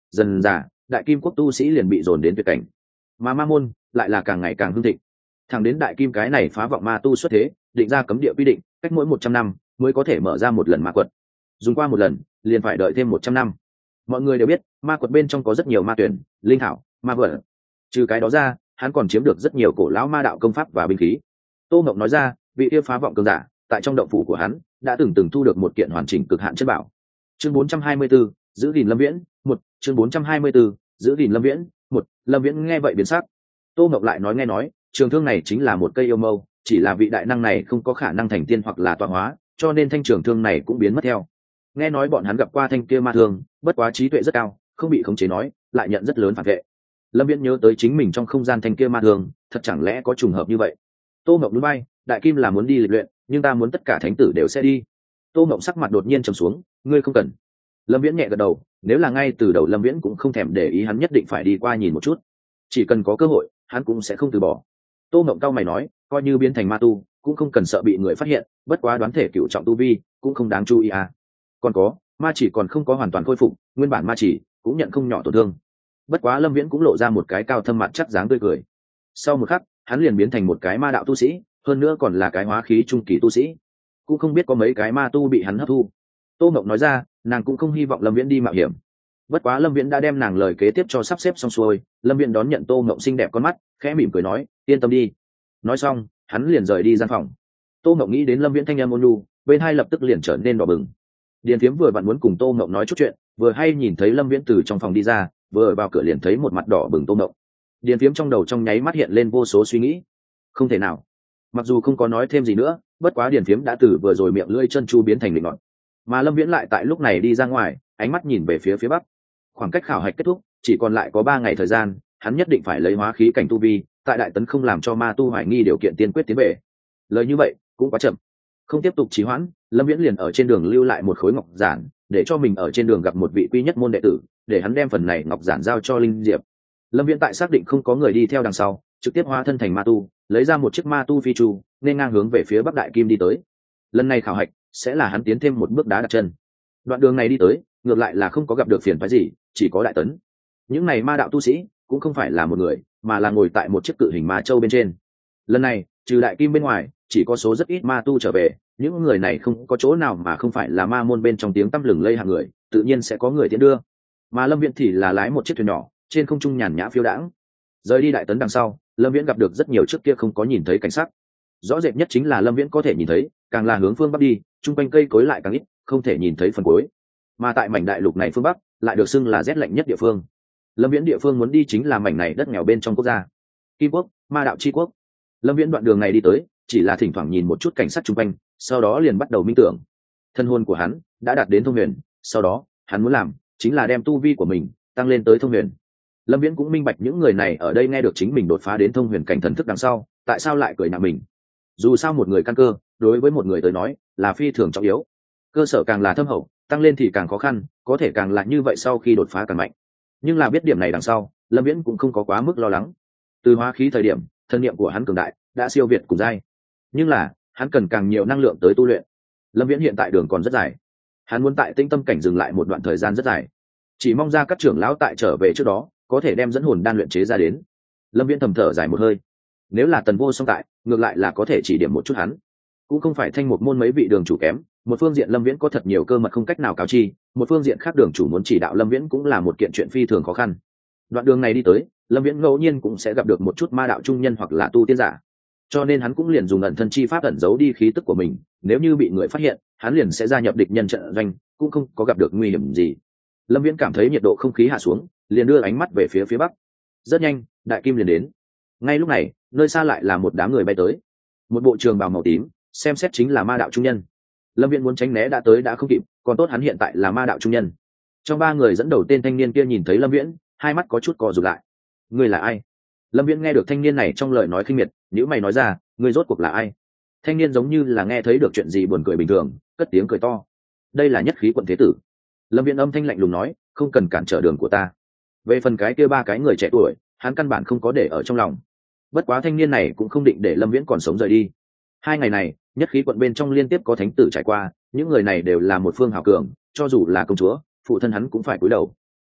dần dà đại kim quốc tu sĩ liền bị dồn đến tuyệt cảnh, mà ma môn lại là càng ngày càng hưng thịnh. Thẳng đến đại kim cái này phá vọng ma tu xuất thế, định ra cấm địa quy định cách mỗi một trăm năm mới có thể mở ra một lần ma quật, dùng qua một lần liền phải đợi thêm một trăm năm. Mọi người đều biết ma quật bên trong có rất nhiều ma tuyển, linh thảo, ma vật. Trừ cái đó ra, hắn còn chiếm được rất nhiều cổ lão ma đạo công pháp và binh khí. Tô Mộng nói ra, vị yêu phá vọng cường giả tại trong động phủ của hắn đã từng từng thu được một kiện hoàn chỉnh cực hạn chất bảo. Chương bốn trăm hai mươi 4, giữ gìn Lâm Viễn, một chương bốn trăm hai mươi 4, giữ gìn Lâm Viễn, một Lâm Viễn nghe vậy biến sắc. Tô Mộng lại nói nghe nói, trường thương này chính là một cây yêu mâu, chỉ là vị đại năng này không có khả năng thành tiên hoặc là tọa hóa, cho nên thanh trường thương này cũng biến mất theo. Nghe nói bọn hắn gặp qua thanh kia ma thương, bất quá trí tuệ rất cao, không bị khống chế nói, lại nhận rất lớn phản vệ. Lâm Viễn nhớ tới chính mình trong không gian thanh kia ma thương, thật chẳng lẽ có trùng hợp như vậy? Tô Mộng núi bay, đại kim là muốn đi lịch luyện, nhưng ta muốn tất cả thánh tử đều sẽ đi. Tô Mộng sắc mặt đột nhiên trầm xuống, ngươi không cần. Lâm Viễn nhẹ gật đầu, nếu là ngay từ đầu Lâm Viễn cũng không thèm để ý hắn nhất định phải đi qua nhìn một chút, chỉ cần có cơ hội hắn cũng sẽ không từ bỏ. Tô Mộng cao mày nói, coi như biến thành ma tu cũng không cần sợ bị người phát hiện, bất quá đoán thể cựu trọng tu vi cũng không đáng chú ý à. Còn có ma chỉ còn không có hoàn toàn khôi phục, nguyên bản ma chỉ cũng nhận không nhỏ tổn thương. Bất quá Lâm Viễn cũng lộ ra một cái cao thâm mặt chắc dáng tươi cười. Sau một khắc hắn liền biến thành một cái ma đạo tu sĩ, hơn nữa còn là cái hóa khí trung kỳ tu sĩ, cũng không biết có mấy cái ma tu bị hắn hấp thu. Tô Mộng nói ra, nàng cũng không hy vọng Lâm Viễn đi mạo hiểm. Bất quá Lâm Viễn đã đem nàng lời kế tiếp cho sắp xếp xong xuôi. Lâm Viễn đón nhận Tô Mộng xinh đẹp con mắt, khẽ mỉm cười nói, yên tâm đi. Nói xong hắn liền rời đi gian phòng. Tô Mộng nghĩ đến Lâm Viễn thanh âm ôn nhu, bên hai lập tức liền trở nên đỏ bừng. Điền Phiếm vừa vặn muốn cùng Tô Mộng nói chút chuyện, vừa hay nhìn thấy Lâm Viễn từ trong phòng đi ra, vừa vào cửa liền thấy một mặt đỏ bừng Tô Mộng. Điền Phiếm trong đầu trong nháy mắt hiện lên vô số suy nghĩ. Không thể nào. Mặc dù không có nói thêm gì nữa, bất quá Điền Phiếm đã từ vừa rồi miệng lưỡi chân chu biến thành lịnh ngọt. Mà Lâm Viễn lại tại lúc này đi ra ngoài, ánh mắt nhìn về phía phía bắc. Khoảng cách khảo hạch kết thúc chỉ còn lại có ba ngày thời gian, hắn nhất định phải lấy hóa khí cảnh tu vi, tại đại tấn không làm cho ma tu hoài nghi điều kiện tiên quyết tiến về. Lời như vậy cũng quá chậm, không tiếp tục trì hoãn, Lâm Viễn liền ở trên đường lưu lại một khối ngọc giản, để cho mình ở trên đường gặp một vị quy nhất môn đệ tử, để hắn đem phần này ngọc giản giao cho Linh Diệp. Lâm Viễn tại xác định không có người đi theo đằng sau, trực tiếp hóa thân thành ma tu, lấy ra một chiếc ma tu phi chu, nên ngang hướng về phía Bắc Đại Kim đi tới. Lần này khảo hạch sẽ là hắn tiến thêm một bước đá đặt chân. Đoạn đường này đi tới, ngược lại là không có gặp được phiền phức gì, chỉ có đại tấn. Những này ma đạo tu sĩ cũng không phải là một người, mà là ngồi tại một chiếc cự hình ma châu bên trên. Lần này, trừ Đại Kim bên ngoài, chỉ có số rất ít ma tu trở về, những người này không có chỗ nào mà không phải là ma môn bên trong tiếng tăm lừng lây hàng người, tự nhiên sẽ có người tiến đưa. Mà Lâm Viễn thì là lái một chiếc thuyền nhỏ, trên không trung nhàn nhã phiêu đãng. Rời đi đại tấn đằng sau, Lâm Viễn gặp được rất nhiều trước kia không có nhìn thấy cảnh sắc. Rõ rệt nhất chính là Lâm Viễn có thể nhìn thấy, càng là hướng phương bắc đi, chung quanh cây cối lại càng ít, không thể nhìn thấy phần cuối. Mà tại mảnh đại lục này phương bắc, lại được xưng là rét lạnh nhất địa phương. Lâm Viễn địa phương muốn đi chính là mảnh này đất nghèo bên trong quốc gia Kim Quốc, ma đạo chi quốc. Lâm Viễn đoạn đường này đi tới, chỉ là thỉnh thoảng nhìn một chút cảnh sắc chung quanh, sau đó liền bắt đầu minh tưởng. Thân hồn của hắn đã đạt đến thông huyền, sau đó hắn muốn làm chính là đem tu vi của mình tăng lên tới thông huyền. Lâm Viễn cũng minh bạch những người này ở đây nghe được chính mình đột phá đến thông huyền cảnh thần thức đằng sau, tại sao lại cười nhạo mình. Dù sao một người căn cơ, đối với một người tới nói là phi thường trọng yếu. Cơ sở càng là thâm hậu, tăng lên thì càng khó khăn, có thể càng là như vậy sau khi đột phá càng mạnh. Nhưng là biết điểm này đằng sau, Lâm Viễn cũng không có quá mức lo lắng. Từ hóa khí thời điểm, thân niệm của hắn cường đại, đã siêu việt cùng giai. Nhưng là, hắn cần càng nhiều năng lượng tới tu luyện. Lâm Viễn hiện tại đường còn rất dài. Hắn muốn tại Tĩnh Tâm cảnh dừng lại một đoạn thời gian rất dài. Chỉ mong ra các trưởng lão tại trở về trước đó, có thể đem dẫn hồn đan luyện chế ra đến. Lâm Viễn thầm thở dài một hơi. Nếu là Tần Vô Song tại, ngược lại là có thể chỉ điểm một chút hắn. Cũng không phải Thanh một môn mấy vị đường chủ kém, một phương diện Lâm Viễn có thật nhiều cơ mật không cách nào cáo chi, một phương diện khác đường chủ muốn chỉ đạo Lâm Viễn cũng là một kiện chuyện phi thường khó khăn. Đoạn đường này đi tới, Lâm Viễn ngẫu nhiên cũng sẽ gặp được một chút ma đạo trung nhân hoặc là tu tiên giả, cho nên hắn cũng liền dùng ẩn thân chi pháp ẩn giấu đi khí tức của mình, nếu như bị người phát hiện, hắn liền sẽ gia nhập địch nhân trận doanh, cũng không có gặp được nguy hiểm gì. Lâm Viễn cảm thấy nhiệt độ không khí hạ xuống, liền đưa ánh mắt về phía phía bắc. Rất nhanh, Đại Kim liền đến. Ngay lúc này, nơi xa lại là một đám người bay tới. Một bộ trường bào màu tím, xem xét chính là ma đạo trung nhân. Lâm Viễn muốn tránh né đã tới đã không kịp, còn tốt hắn hiện tại là ma đạo trung nhân. Trong ba người dẫn đầu tên thanh niên kia nhìn thấy Lâm Viễn, hai mắt có chút co rụt lại. Ngươi là ai? Lâm Viễn nghe được thanh niên này trong lời nói khinh miệt, nhíu mày nói ra, ngươi rốt cuộc là ai? Thanh niên giống như là nghe thấy được chuyện gì buồn cười bình thường, cất tiếng cười to. Đây là Nhất Khí quận thế tử. Lâm Viễn âm thanh lạnh lùng nói, không cần cản trở đường của ta. Về phần cái kia ba cái người trẻ tuổi, hắn căn bản không có để ở trong lòng. Bất quá thanh niên này cũng không định để Lâm Viễn còn sống rời đi. Hai ngày này, Nhất Khí quận bên trong liên tiếp có thánh tử trải qua, những người này đều là một phương hào cường, cho dù là công chúa, phụ thân hắn cũng phải cúi đầu.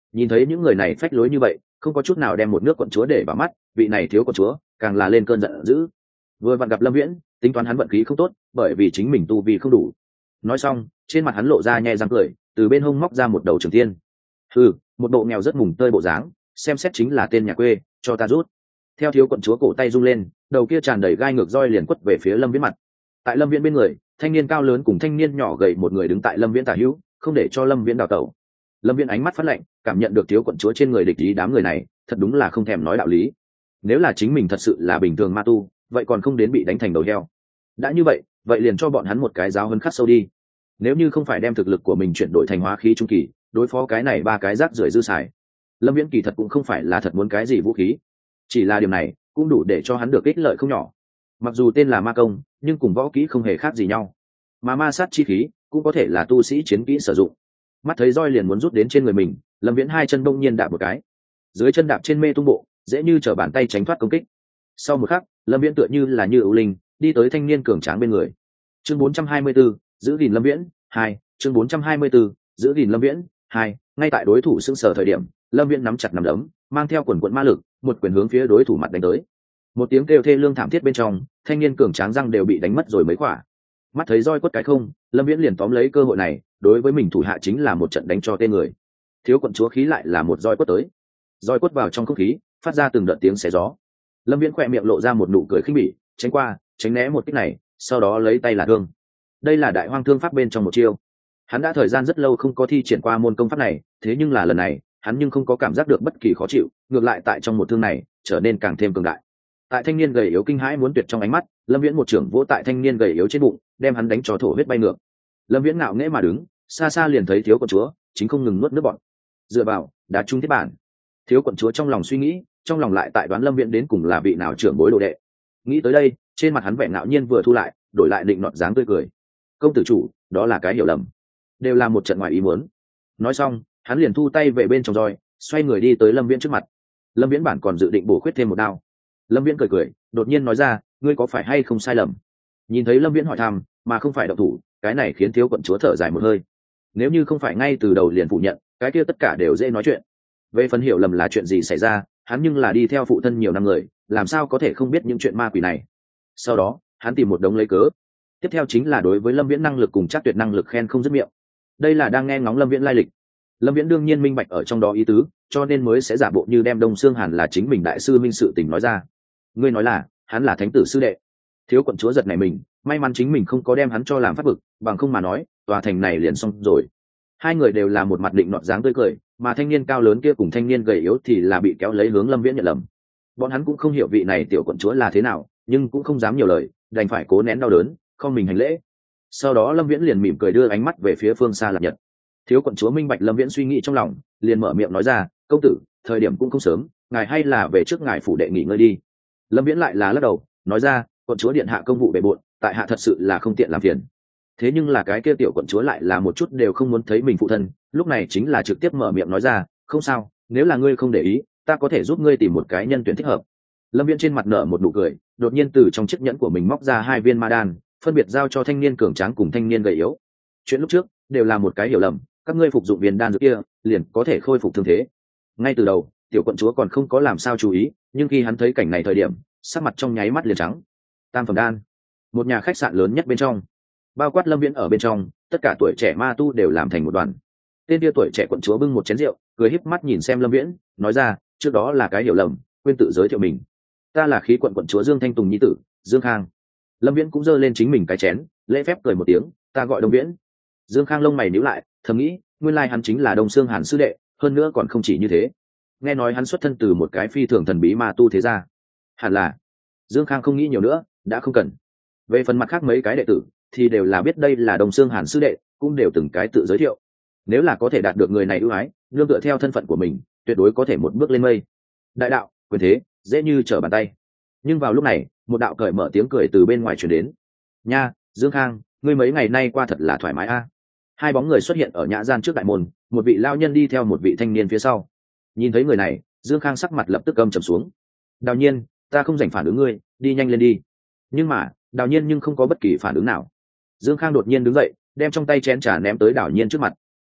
Nhìn thấy những người này phách lối như vậy, không có chút nào đem một nước quận chúa để vào mắt, vị này thiếu quận chúa càng là lên cơn giận dữ. Vừa vặn gặp Lâm Viễn, tính toán hắn vận khí không tốt, bởi vì chính mình tu vi không đủ. Nói xong, trên mặt hắn lộ ra nhẹ răng cười, từ bên hông móc ra một đầu trường tiên. Ừ, một bộ nghèo rất mùng tơi bộ dáng, xem xét chính là tên nhà quê, cho ta rút. Theo thiếu quận chúa cổ tay rung lên, đầu kia tràn đầy gai ngược roi liền quất về phía Lâm Viễn mặt. Tại Lâm Viễn bên người, thanh niên cao lớn cùng thanh niên nhỏ gầy một người đứng tại Lâm Viễn tả hữu, không để cho Lâm Viễn đào tẩu. Lâm Viễn ánh mắt phát lạnh, cảm nhận được thiếu quận chúa trên người địch ý đám người này, thật đúng là không thèm nói đạo lý. Nếu là chính mình thật sự là bình thường ma tu, vậy còn không đến bị đánh thành đầu heo. Đã như vậy, vậy liền cho bọn hắn một cái giáo huấn khắc sâu đi. Nếu như không phải đem thực lực của mình chuyển đổi thành hóa khí trung kỳ, đối phó cái này ba cái rác rưởi dư xài, Lâm Viễn kỳ thật cũng không phải là thật muốn cái gì vũ khí, chỉ là điều này cũng đủ để cho hắn được ích lợi không nhỏ. Mặc dù tên là ma công, nhưng cùng võ kỹ không hề khác gì nhau, mà ma sát chi khí cũng có thể là tu sĩ chiến kỹ sử dụng. Mắt thấy roi liền muốn rút đến trên người mình, Lâm Viễn hai chân bỗng nhiên đạp một cái, dưới chân đạp trên mê tung bộ, dễ như trở bàn tay tránh thoát công kích. Sau một khắc, Lâm Viễn tựa như là như ưu linh, đi tới thanh niên cường tráng bên người. Chương bốn trăm hai mươi 4, giữ gìn Lâm Viễn hai. Chương bốn trăm hai mươi 4, giữ gìn Lâm Viễn hai. Ngay tại đối thủ sững sờ thời điểm, Lâm Viễn nắm chặt nắm đấm, mang theo quần quần ma lực, một quyền hướng phía đối thủ mặt đánh tới. Một tiếng kêu thê lương thảm thiết bên trong, thanh niên cường tráng răng đều bị đánh mất rồi mấy quả. Mắt thấy roi quất cái không, Lâm Viễn liền tóm lấy cơ hội này, đối với mình thủ hạ chính là một trận đánh cho tên người. Thiếu quận chúa khí lại là một roi quất tới. Roi quất vào trong không khí, phát ra từng đợt tiếng xé gió. Lâm Viễn khỏe miệng lộ ra một nụ cười khinh bỉ, tránh qua, tránh né một kích này, sau đó lấy tay là thương. Đây là đại hoang thương pháp bên trong một chiêu. Hắn đã thời gian rất lâu không có thi triển qua môn công pháp này, thế nhưng là lần này, hắn nhưng không có cảm giác được bất kỳ khó chịu, ngược lại tại trong một thương này, trở nên càng thêm cường đại. Tại thanh niên gầy yếu kinh hãi muốn tuyệt trong ánh mắt, Lâm Viễn một trưởng vỗ tại thanh niên gầy yếu trên bụng, đem hắn đánh cho thổ huyết bay ngược. Lâm Viễn ngạo nghễ mà đứng, xa xa liền thấy thiếu quận chúa chính không ngừng nuốt nước bọt. Dựa vào, đá trúng thiết bản. Thiếu quận chúa trong lòng suy nghĩ, trong lòng lại tại đoán Lâm Viễn đến cùng là vị nào trưởng bối đồ đệ. Nghĩ tới đây, trên mặt hắn vẻ ngạo nhiên vừa thu lại, đổi lại định nọt dáng tươi cười. Công tử chủ, đó là cái hiểu lầm, đều là một trận ngoài ý muốn. Nói xong, hắn liền thu tay về bên trong roi, xoay người đi tới Lâm Viễn trước mặt. Lâm Viễn bản còn dự định bổ khuyết thêm một đao. Lâm Viễn cười cười, đột nhiên nói ra, ngươi có phải hay không sai lầm? Nhìn thấy Lâm Viễn hỏi thăm, mà không phải động thủ, cái này khiến thiếu quận chúa thở dài một hơi. Nếu như không phải ngay từ đầu liền phủ nhận, cái kia tất cả đều dễ nói chuyện. Về phần hiểu lầm là chuyện gì xảy ra, hắn nhưng là đi theo phụ thân nhiều năm người, làm sao có thể không biết những chuyện ma quỷ này. Sau đó, hắn tìm một đống lấy cớ. Tiếp theo chính là đối với Lâm Viễn năng lực cùng chắc tuyệt năng lực khen không dứt miệng. Đây là đang nghe ngóng Lâm Viễn lai lịch. Lâm Viễn đương nhiên minh bạch ở trong đó ý tứ, cho nên mới sẽ giả bộ như đem Đông Xương Hàn là chính mình đại sư minh sự tình nói ra. Ngươi nói là, hắn là thánh tử sư đệ. Thiếu quận chúa giật này mình, may mắn chính mình không có đem hắn cho làm phát bực, bằng không mà nói, tòa thành này liền xong rồi. Hai người đều là một mặt định nọt dáng tươi cười, mà thanh niên cao lớn kia cùng thanh niên gầy yếu thì là bị kéo lấy hướng Lâm Viễn nhận lầm. Bọn hắn cũng không hiểu vị này tiểu quận chúa là thế nào, nhưng cũng không dám nhiều lời, đành phải cố nén đau đớn, không mình hành lễ. Sau đó Lâm Viễn liền mỉm cười đưa ánh mắt về phía phương xa Lạc Nhật. Thiếu quận chúa minh bạch Lâm Viễn suy nghĩ trong lòng, liền mở miệng nói ra, công tử, thời điểm cũng không sớm, ngài hay là về trước ngài phủ đệ nghỉ ngơi đi. Lâm Viễn lại là lắc đầu, nói ra, quận chúa điện hạ công vụ bề bộn, tại hạ thật sự là không tiện làm phiền. Thế nhưng là cái kia tiểu quận chúa lại là một chút đều không muốn thấy mình phụ thân, lúc này chính là trực tiếp mở miệng nói ra, không sao, nếu là ngươi không để ý, ta có thể giúp ngươi tìm một cái nhân tuyển thích hợp. Lâm Viễn trên mặt nở một nụ cười, đột nhiên từ trong chiếc nhẫn của mình móc ra hai viên ma đan, phân biệt giao cho thanh niên cường tráng cùng thanh niên gầy yếu. Chuyện lúc trước đều là một cái hiểu lầm, các ngươi phục dụng viên đan dược kia, liền có thể khôi phục thương thế. Ngay từ đầu, tiểu quận chúa còn không có làm sao chú ý, nhưng khi hắn thấy cảnh này thời điểm, sắc mặt trong nháy mắt liền trắng. Tam phẩm đan, một nhà khách sạn lớn nhất bên trong, bao quát Lâm Viễn ở bên trong, tất cả tuổi trẻ ma tu đều làm thành một đoàn. Tên kia tuổi trẻ quận chúa bưng một chén rượu, cười híp mắt nhìn xem Lâm Viễn, nói ra, trước đó là cái hiểu lầm, quên tự giới thiệu mình. Ta là khí quận quận chúa Dương Thanh Tùng nhi tử, Dương Khang. Lâm Viễn cũng giơ lên chính mình cái chén, lễ phép cười một tiếng, ta gọi Đông Viễn. Dương Khang lông mày nhíu lại, thầm nghĩ, nguyên lai hắn chính là Đông Xương Hàn sư đệ, hơn nữa còn không chỉ như thế. Nghe nói hắn xuất thân từ một cái phi thường thần bí ma tu thế gia. Hẳn là. Dương Khang không nghĩ nhiều nữa, đã không cần. Về phần mặt khác mấy cái đệ tử, thì đều là biết đây là Đông Xương Hàn sư đệ, cũng đều từng cái tự giới thiệu. Nếu là có thể đạt được người này ưu ái, nương tựa theo thân phận của mình, tuyệt đối có thể một bước lên mây. Đại đạo, quyền thế, dễ như trở bàn tay. Nhưng vào lúc này, một đạo cởi mở tiếng cười từ bên ngoài truyền đến. Nha, Dương Khang, ngươi mấy ngày nay qua thật là thoải mái a. Hai bóng người xuất hiện ở nhã gian trước đại môn, một vị lao nhân đi theo một vị thanh niên phía sau. Nhìn thấy người này, Dương Khang sắc mặt lập tức âm trầm xuống. Đào Nhiên, ta không dành phản ứng ngươi, đi nhanh lên đi. Nhưng mà, Đào Nhiên nhưng không có bất kỳ phản ứng nào. Dương Khang đột nhiên đứng dậy, đem trong tay chén trà ném tới Đào Nhiên trước mặt.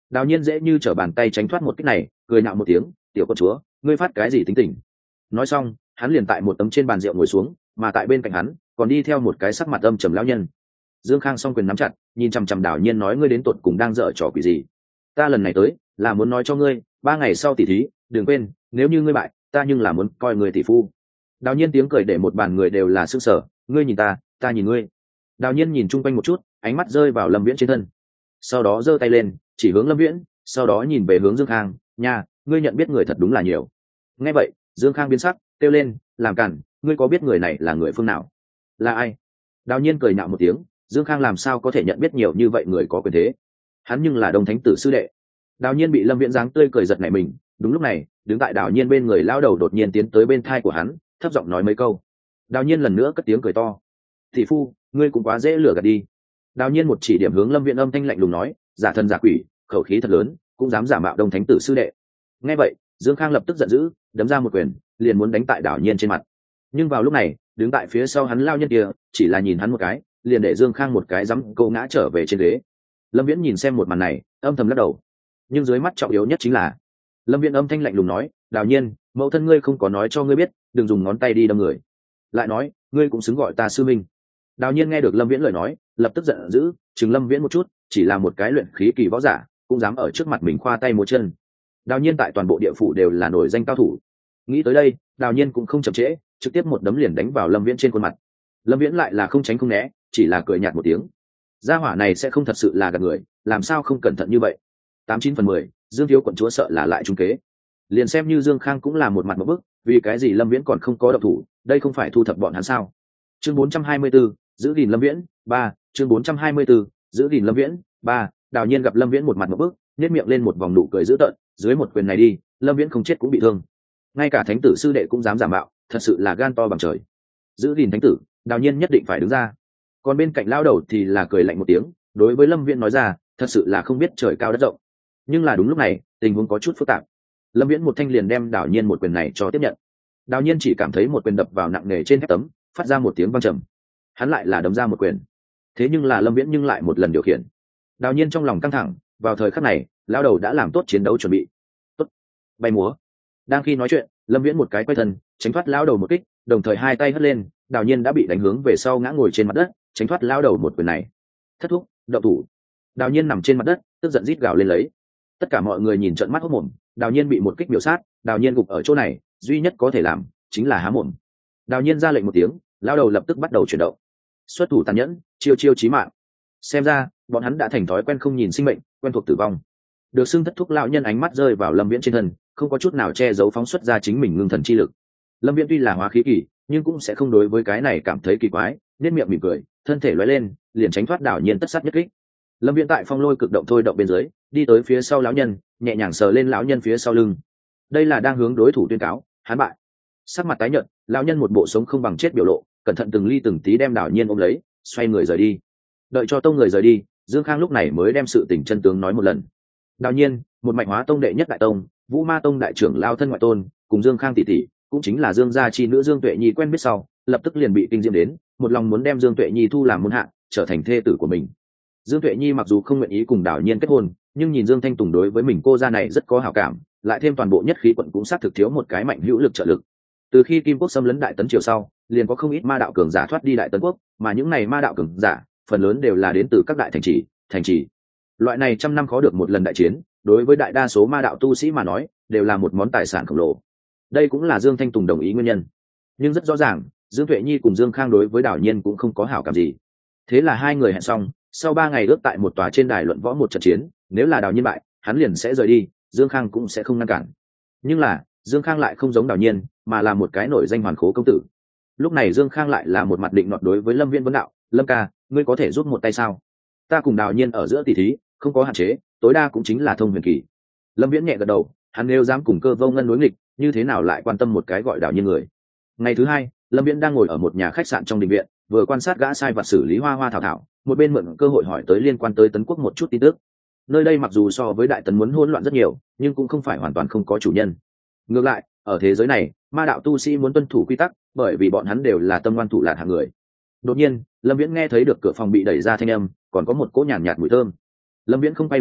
Đào Nhiên dễ như trở bàn tay tránh thoát một kích này, cười nhạo một tiếng, tiểu con chúa, ngươi phát cái gì tính tình? Nói xong, hắn liền tại một tấm trên bàn rượu ngồi xuống, mà tại bên cạnh hắn còn đi theo một cái sắc mặt âm trầm lão nhân. Dương Khang song quyền nắm chặt, nhìn chằm chằm Đào Nhiên nói, ngươi đến tột cùng đang dở trò quỷ gì? Ta lần này tới là muốn nói cho ngươi, ba ngày sau tỷ thí, đừng quên, nếu như ngươi bại, ta nhưng là muốn coi người tỷ phu. Đào Nhiên tiếng cười để một bàn người đều là sững sờ, ngươi nhìn ta, ta nhìn ngươi. Đào Nhiên nhìn chung quanh một chút, ánh mắt rơi vào Lâm Viễn trên thân, sau đó giơ tay lên chỉ hướng Lâm Viễn, sau đó nhìn về hướng Dương Khang, nha, ngươi nhận biết người thật đúng là nhiều. Nghe vậy, Dương Khang biến sắc, kêu lên, làm cản, ngươi có biết người này là người phương nào? Là ai? Đào Nhiên cười nhạo một tiếng, Dương Khang làm sao có thể nhận biết nhiều như vậy người có quyền thế? Hắn nhưng là Đông Thánh tử sư đệ. Đào Nhiên bị Lâm Viễn dáng tươi cười giật nảy mình, đúng lúc này, đứng tại Đào Nhiên bên người lão đầu đột nhiên tiến tới bên thai của hắn, thấp giọng nói mấy câu. Đào Nhiên lần nữa cất tiếng cười to. Thị phu, ngươi cũng quá dễ lừa gạt đi. Đào Nhiên một chỉ điểm hướng Lâm Viễn, âm thanh lạnh lùng nói, giả thần giả quỷ, khẩu khí thật lớn, cũng dám giả mạo Đông Thánh tử sư đệ. Nghe vậy, Dương Khang lập tức giận dữ, đấm ra một quyền, liền muốn đánh tại Đào Nhiên trên mặt. Nhưng vào lúc này, đứng tại phía sau hắn lao nhân kia, chỉ là nhìn hắn một cái, liền để Dương Khang một cái giẫm câu ngã trở về trên ghế. Lâm Viễn nhìn xem một màn này, âm thầm lắc đầu. Nhưng dưới mắt trọng yếu nhất chính là, Lâm Viễn âm thanh lạnh lùng nói, Đào Nhiên, mẫu thân ngươi không có nói cho ngươi biết, đừng dùng ngón tay đi đâm người. Lại nói, ngươi cũng xứng gọi ta sư minh. Đào Nhiên nghe được Lâm Viễn lời nói, lập tức giận dữ, chừng Lâm Viễn một chút, chỉ là một cái luyện khí kỳ võ giả, cũng dám ở trước mặt mình khoa tay múa chân. Đào Nhiên tại toàn bộ địa phủ đều là nổi danh cao thủ. Nghĩ tới đây, Đào Nhiên cũng không chậm trễ, trực tiếp một đấm liền đánh vào Lâm Viễn trên khuôn mặt. Lâm Viễn lại là không tránh không né, chỉ là cười nhạt một tiếng. Gia hỏa này sẽ không thật sự là gạt người, làm sao không cẩn thận như vậy? Tám chín phần mười, Dương thiếu quận chúa sợ là lại trung kế. Liền xem như Dương Khang cũng là một mặt một bức, vì cái gì Lâm Viễn còn không có động thủ, đây không phải thu thập bọn hắn sao? Chương bốn trăm hai mươi 4, giữ gìn Lâm Viễn, ba, chương bốn trăm hai mươi 4, giữ gìn Lâm Viễn, ba. Đào Nhiên gặp Lâm Viễn một mặt một bức, nhếch miệng lên một vòng nụ cười dữ tợn, dưới một quyền này đi, Lâm Viễn không chết cũng bị thương. Ngay cả thánh tử sư đệ cũng dám giả mạo, thật sự là gan to bằng trời. Giữ gìn thánh tử, Đào Nhiên nhất định phải đứng ra. Còn bên cạnh lão đầu thì là cười lạnh một tiếng, đối với Lâm Viễn nói ra, thật sự là không biết trời cao đất rộng. Nhưng là đúng lúc này, tình huống có chút phức tạp. Lâm Viễn một thanh liền đem Đào Nhiên một quyền này cho tiếp nhận. Đào Nhiên chỉ cảm thấy một quyền đập vào nặng nề trên thép tấm, phát ra một tiếng vang trầm. Hắn lại là đấm ra một quyền. Thế nhưng là Lâm Viễn nhưng lại một lần điều khiển. Đào Nhiên trong lòng căng thẳng, vào thời khắc này, lão đầu đã làm tốt chiến đấu chuẩn bị. Tốt, bay múa. Đang khi nói chuyện, Lâm Viễn một cái quay thân, tránh thoát lão đầu một kích, đồng thời hai tay hất lên, Đào Nhiên đã bị đánh hướng về sau ngã ngồi trên mặt đất, tránh thoát lão đầu một quyền này. Thất thúc, động thủ. Đào Nhiên nằm trên mặt đất, tức giận rít gào lên lấy. Tất cả mọi người nhìn trợn mắt hốt mồm, Đào Nhiên bị một kích biểu sát, Đào Nhiên gục ở chỗ này, duy nhất có thể làm chính là há mồm. Đào Nhiên ra lệnh một tiếng, lão đầu lập tức bắt đầu chuyển động. Xuất thủ tàn nhẫn, chiêu chiêu chí mạng. Xem ra, bọn hắn đã thành thói quen không nhìn sinh mệnh, quen thuộc tử vong. Được xưng thất thúc lão nhân ánh mắt rơi vào Lâm Viễn trên thân, không có chút nào che giấu phóng xuất ra chính mình ngưng thần chi lực. Lâm Viễn tuy là hóa khí kỳ, nhưng cũng sẽ không đối với cái này cảm thấy kỳ quái, nhếch miệng mỉm cười, thân thể lóe lên, liền tránh thoát Đào Nhiên tất sát nhất kích. Lâm Viễn tại phong lôi cực động thôi động bên dưới, đi tới phía sau lão nhân, nhẹ nhàng sờ lên lão nhân phía sau lưng. Đây là đang hướng đối thủ tuyên cáo, hắn bại. Sắc mặt tái nhợt, lão nhân một bộ sống không bằng chết biểu lộ, cẩn thận từng ly từng tí đem Đào Nhiên ôm lấy, xoay người rời đi. Đợi cho tông người rời đi, Dương Khang lúc này mới đem sự tình chân tướng nói một lần. Đào Nhiên, một mạnh hóa tông đệ nhất đại tông, Vũ Ma tông đại trưởng lao thân ngoại tôn, cùng Dương Khang tỷ tỷ, cũng chính là Dương gia chi nữ Dương Tuệ Nhi quen biết sau, lập tức liền bị kinh diễm đến, một lòng muốn đem Dương Tuệ Nhi thu làm môn hạ, trở thành thê tử của mình. Dương Tuệ Nhi mặc dù không nguyện ý cùng Đào Nhiên kết hôn, nhưng nhìn Dương Thanh Tùng đối với mình cô gia này rất có hảo cảm, lại thêm toàn bộ nhất khí quận cũng xác thực thiếu một cái mạnh hữu lực trợ lực. Từ khi Kim Quốc xâm lấn Đại Tấn triều sau, liền có không ít ma đạo cường giả thoát đi Đại Tấn quốc, mà những này ma đạo cường giả, phần lớn đều là đến từ các đại thành trì, thành trì. Loại này trăm năm khó được một lần đại chiến, đối với đại đa số ma đạo tu sĩ mà nói, đều là một món tài sản khổng lồ. Đây cũng là Dương Thanh Tùng đồng ý nguyên nhân. Nhưng rất rõ ràng, Dương Tuệ Nhi cùng Dương Khang đối với Đào Nhiên cũng không có hảo cảm gì. Thế là hai người hẹn xong, sau ba ngày ước tại một tòa trên đài luận võ một trận chiến, nếu là Đào Nhiên bại, hắn liền sẽ rời đi, Dương Khang cũng sẽ không ngăn cản. Nhưng là, Dương Khang lại không giống Đào Nhiên, mà là một cái nổi danh hoàn khố công tử. Lúc này Dương Khang lại là một mặt định nọt đối với Lâm Viễn vấn đạo, Lâm ca, ngươi có thể giúp một tay sao? Ta cùng Đào Nhiên ở giữa tỷ thí, không có hạn chế, tối đa cũng chính là thông huyền kỳ. Lâm Viễn nhẹ gật đầu, hắn nếu dám cùng Cơ Vô Ngân đối nghịch, như thế nào lại quan tâm một cái gọi Đào Nhiên người? Ngày thứ hai, Lâm Viễn đang ngồi ở một nhà khách sạn trong đình viện, vừa quan sát gã sai vặt xử lý hoa hoa thảo thảo, một bên mượn cơ hội hỏi tới liên quan tới Tấn Quốc một chút tin tức. Nơi đây mặc dù so với Đại Tấn muốn hỗn loạn rất nhiều, nhưng cũng không phải hoàn toàn không có chủ nhân. Ngược lại, ở thế giới này, ma đạo tu sĩ muốn tuân thủ quy tắc, bởi vì bọn hắn đều là tâm ngoan thủ lạn hạng người. Đột nhiên, Lâm Viễn nghe thấy được cửa phòng bị đẩy ra thanh âm, còn có một cỗ nhàn nhạt, nhạt mùi thơm. Lâm Viễn không quay đầu lại,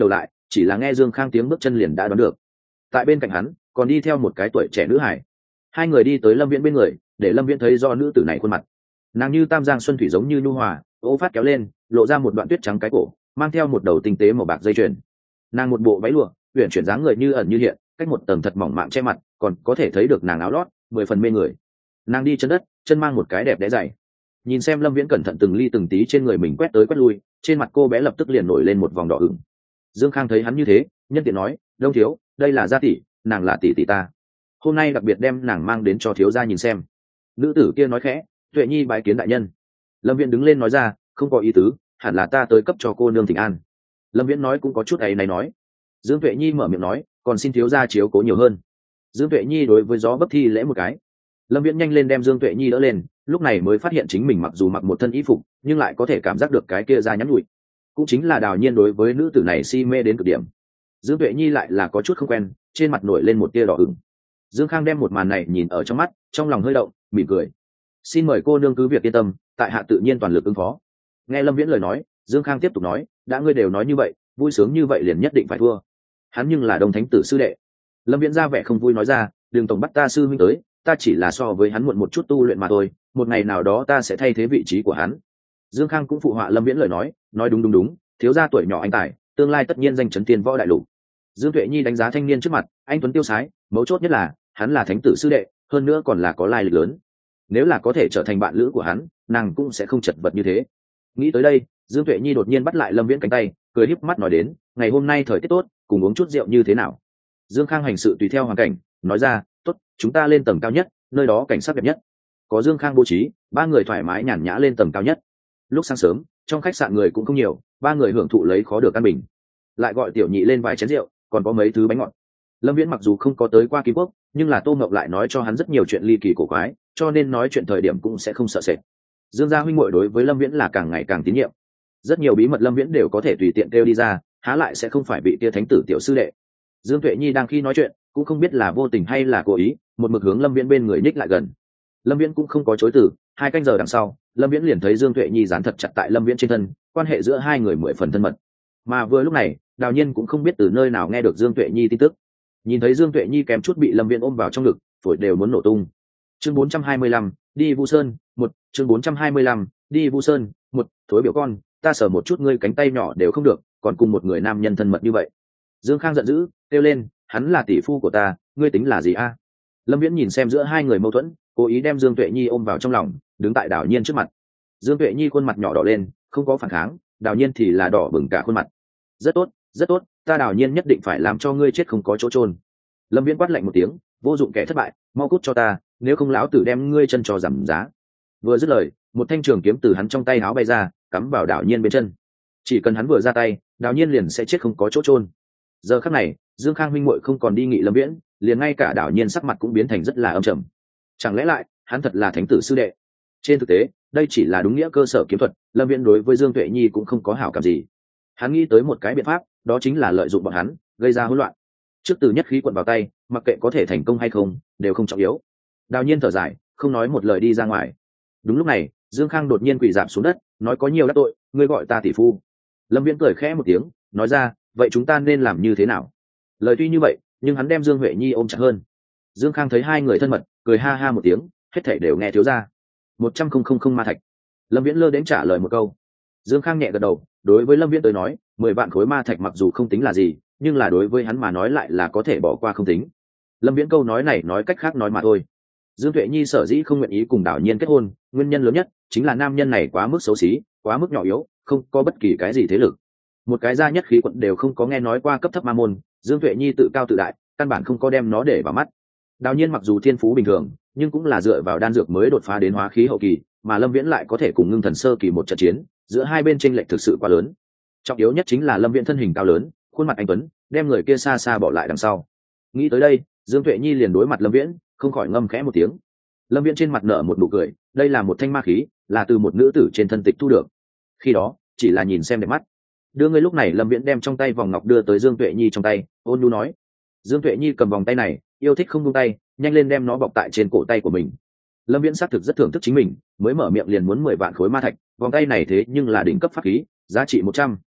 chỉ là nghe Dương Khang tiếng bước chân liền đã đoán được. Tại bên cạnh hắn còn đi theo một cái tuổi trẻ nữ hải. Hai người đi tới Lâm Viễn bên người, để Lâm Viễn thấy do nữ tử này khuôn mặt. Nàng như tam giang xuân thủy giống như nhu hòa, ô phát kéo lên, lộ ra một đoạn tuyết trắng cái cổ, mang theo một đầu tinh tế màu bạc dây chuyền. Nàng một bộ váy lụa, uyển chuyển dáng người như ẩn như hiện, cách một tầng thật mỏng mạm che mặt, còn có thể thấy được nàng áo lót, mười phần mê người. Nàng đi chân đất, chân mang một cái đẹp đẽ dày. Nhìn xem Lâm Viễn cẩn thận từng ly từng tí trên người mình quét tới quét lui, trên mặt cô bé lập tức liền nổi lên một vòng đỏ ửng. Dương Khang thấy hắn như thế, nhân tiện nói, Đông thiếu, đây là gia tỷ, nàng là tỷ tỷ ta. Hôm nay đặc biệt đem nàng mang đến cho thiếu gia nhìn xem. Nữ tử kia nói khẽ, Tuệ Nhi bái kiến đại nhân. Lâm Viễn đứng lên nói ra, không có ý tứ, hẳn là ta tới cấp cho cô nương thỉnh an. Lâm Viễn nói cũng có chút ấy này nói. Dương Tuệ Nhi mở miệng nói, còn xin thiếu gia chiếu cố nhiều hơn. Dương Tuệ Nhi đối với gió bấp thi lễ một cái. Lâm Viễn nhanh lên đem Dương Tuệ Nhi đỡ lên, lúc này mới phát hiện chính mình mặc dù mặc một thân y phục, nhưng lại có thể cảm giác được cái kia da nhắn nhụi. Cũng chính là Đào Nhiên đối với nữ tử này si mê đến cực điểm. Dương Tuệ Nhi lại là có chút không quen, trên mặt nổi lên một tia đỏ ửng. Dương Khang đem một màn này nhìn ở trong mắt, trong lòng hơi động, mỉm cười. Xin mời cô nương cứ việc yên tâm, tại hạ tự nhiên toàn lực ứng phó. Nghe Lâm Viễn lời nói, Dương Khang tiếp tục nói, đã ngươi đều nói như vậy, vui sướng như vậy liền nhất định phải thua. Hắn nhưng là Đông Thánh tử sư đệ. Lâm Viễn ra vẻ không vui nói ra, đường tổng bắt ta sư huynh tới, ta chỉ là so với hắn muộn một chút tu luyện mà thôi, một ngày nào đó ta sẽ thay thế vị trí của hắn. Dương Khang cũng phụ họa Lâm Viễn lời nói, nói đúng đúng đúng, thiếu gia tuổi nhỏ anh tài, tương lai tất nhiên danh chấn tiên võ đại lục. Dương Tuệ Nhi đánh giá thanh niên trước mặt, anh tuấn tiêu sái, mấu chốt nhất là hắn là thánh tử sư đệ, hơn nữa còn là có lai lịch lớn. Nếu là có thể trở thành bạn lữ của hắn, nàng cũng sẽ không chật vật như thế. Nghĩ tới đây, Dương Tuệ Nhi đột nhiên bắt lại Lâm Viễn cánh tay, cười híp mắt nói đến, ngày hôm nay thời tiết tốt, cùng uống chút rượu như thế nào? Dương Khang hành sự tùy theo hoàn cảnh, nói ra, tốt, chúng ta lên tầng cao nhất, nơi đó cảnh sắc đẹp nhất. Có Dương Khang bố trí, ba người thoải mái nhàn nhã lên tầng cao nhất. Lúc sáng sớm, trong khách sạn người cũng không nhiều, ba người hưởng thụ lấy khó được căn bình. Lại gọi tiểu nhị lên vài chén rượu, còn có mấy thứ bánh ngọt. Lâm Viễn mặc dù không có tới qua Kim Quốc, nhưng là Tô Ngọc lại nói cho hắn rất nhiều chuyện ly kỳ cổ quái, cho nên nói chuyện thời điểm cũng sẽ không sợ sệt. Dương gia huynh muội đối với Lâm Viễn là càng ngày càng tín nhiệm. Rất nhiều bí mật Lâm Viễn đều có thể tùy tiện kêu đi ra, há lại sẽ không phải bị tia thánh tử tiểu sư đệ. Dương Tuệ Nhi đang khi nói chuyện, cũng không biết là vô tình hay là cố ý, một mực hướng Lâm Viễn bên người nhích lại gần. Lâm Viễn cũng không có chối từ, hai canh giờ đằng sau, Lâm Viễn liền thấy Dương Tuệ Nhi dán thật chặt tại Lâm Viễn trên thân, quan hệ giữa hai người mười phần thân mật. Mà vừa lúc này, Đào Nhiên cũng không biết từ nơi nào nghe được Dương Tuệ Nhi tin tức. Nhìn thấy Dương Tuệ Nhi kém chút bị Lâm Viễn ôm vào trong ngực, phổi đều muốn nổ tung. Chương bốn trăm hai mươi lăm, đi Vu Sơn, một, chương bốn trăm hai mươi lăm, đi Vu Sơn, một, thối biểu con, ta sờ một chút ngươi cánh tay nhỏ đều không được, còn cùng một người nam nhân thân mật như vậy. Dương Khang giận dữ, kêu lên, hắn là tỷ phu của ta, ngươi tính là gì a? Lâm Viễn nhìn xem giữa hai người mâu thuẫn, cố ý đem Dương Tuệ Nhi ôm vào trong lòng, đứng tại Đào Nhiên trước mặt. Dương Tuệ Nhi khuôn mặt nhỏ đỏ lên, không có phản kháng, Đào Nhiên thì là đỏ bừng cả khuôn mặt. Rất tốt, rất tốt, ta Đào Nhiên nhất định phải làm cho ngươi chết không có chỗ chôn. Lâm Viễn quát lạnh một tiếng, vô dụng kẻ thất bại, mau cút cho ta, nếu không lão tử đem ngươi chân cho giảm giá. Vừa dứt lời, một thanh trường kiếm từ hắn trong tay áo bay ra, cắm vào Đào Nhiên bên chân. Chỉ cần hắn vừa ra tay, Đào Nhiên liền sẽ chết không có chỗ chôn. Giờ khắc này, Dương Khang huynh muội không còn đi nghị Lâm Viễn, liền ngay cả Đào Nhiên sắc mặt cũng biến thành rất là âm trầm. Chẳng lẽ lại, hắn thật là thánh tử sư đệ? Trên thực tế, đây chỉ là đúng nghĩa cơ sở kiếm thuật, Lâm Viễn đối với Dương Tuệ Nhi cũng không có hảo cảm gì. Hắn nghĩ tới một cái biện pháp, đó chính là lợi dụng bọn hắn, gây ra hỗn loạn. Trước từ nhất khí quận vào tay, mặc kệ có thể thành công hay không, đều không trọng yếu. Đào Nhiên thở dài, không nói một lời đi ra ngoài. Đúng lúc này, Dương Khang đột nhiên quỳ rạp xuống đất, nói có nhiều đắc tội, ngươi gọi ta tỷ phu. Lâm Viễn cười khẽ một tiếng, nói ra, vậy chúng ta nên làm như thế nào? Lời tuy như vậy, nhưng hắn đem Dương Huệ Nhi ôm chặt hơn. Dương Khang thấy hai người thân mật, cười ha ha một tiếng, hết thảy đều nghe thiếu ra. Một trăm không không không ma thạch. Lâm Viễn lơ đến trả lời một câu. Dương Khang nhẹ gật đầu, đối với Lâm Viễn tới nói, mười vạn khối ma thạch mặc dù không tính là gì, nhưng là đối với hắn mà nói lại là có thể bỏ qua không tính. Lâm Viễn câu nói này nói cách khác nói mà thôi. Dương Tuệ Nhi sở dĩ không nguyện ý cùng Đào Nhiên kết hôn, nguyên nhân lớn nhất chính là nam nhân này quá mức xấu xí, quá mức nhỏ yếu, không có bất kỳ cái gì thế lực. Một cái gia nhất khí quận đều không có nghe nói qua cấp thấp ma môn, Dương Tuệ Nhi tự cao tự đại, căn bản không có đem nó để vào mắt. Đào Nhiên mặc dù thiên phú bình thường, nhưng cũng là dựa vào đan dược mới đột phá đến hóa khí hậu kỳ, mà Lâm Viễn lại có thể cùng Ngưng Thần sơ kỳ một trận chiến, giữa hai bên chênh lệch thực sự quá lớn. Trọng yếu nhất chính là Lâm Viễn thân hình cao lớn, khuôn mặt anh tuấn, đem người kia xa xa bỏ lại đằng sau. Nghĩ tới đây, Dương Tuệ Nhi liền đối mặt Lâm Viễn, không khỏi ngâm khẽ một tiếng. Lâm Viễn trên mặt nở một nụ cười, đây là một thanh ma khí, là từ một nữ tử trên thân tịch thu được. Khi đó, chỉ là nhìn xem đẹp mắt. Đưa ngươi lúc này Lâm Viễn đem trong tay vòng ngọc đưa tới Dương Tuệ Nhi trong tay, ôn nhu nói. Dương Tuệ Nhi cầm vòng tay này, yêu thích không buông tay, nhanh lên đem nó bọc tại trên cổ tay của mình. Lâm Viễn xác thực rất thưởng thức chính mình, mới mở miệng liền muốn mười vạn khối ma thạch, vòng tay này thế nhưng là đỉnh cấp pháp khí, giá trị một trăm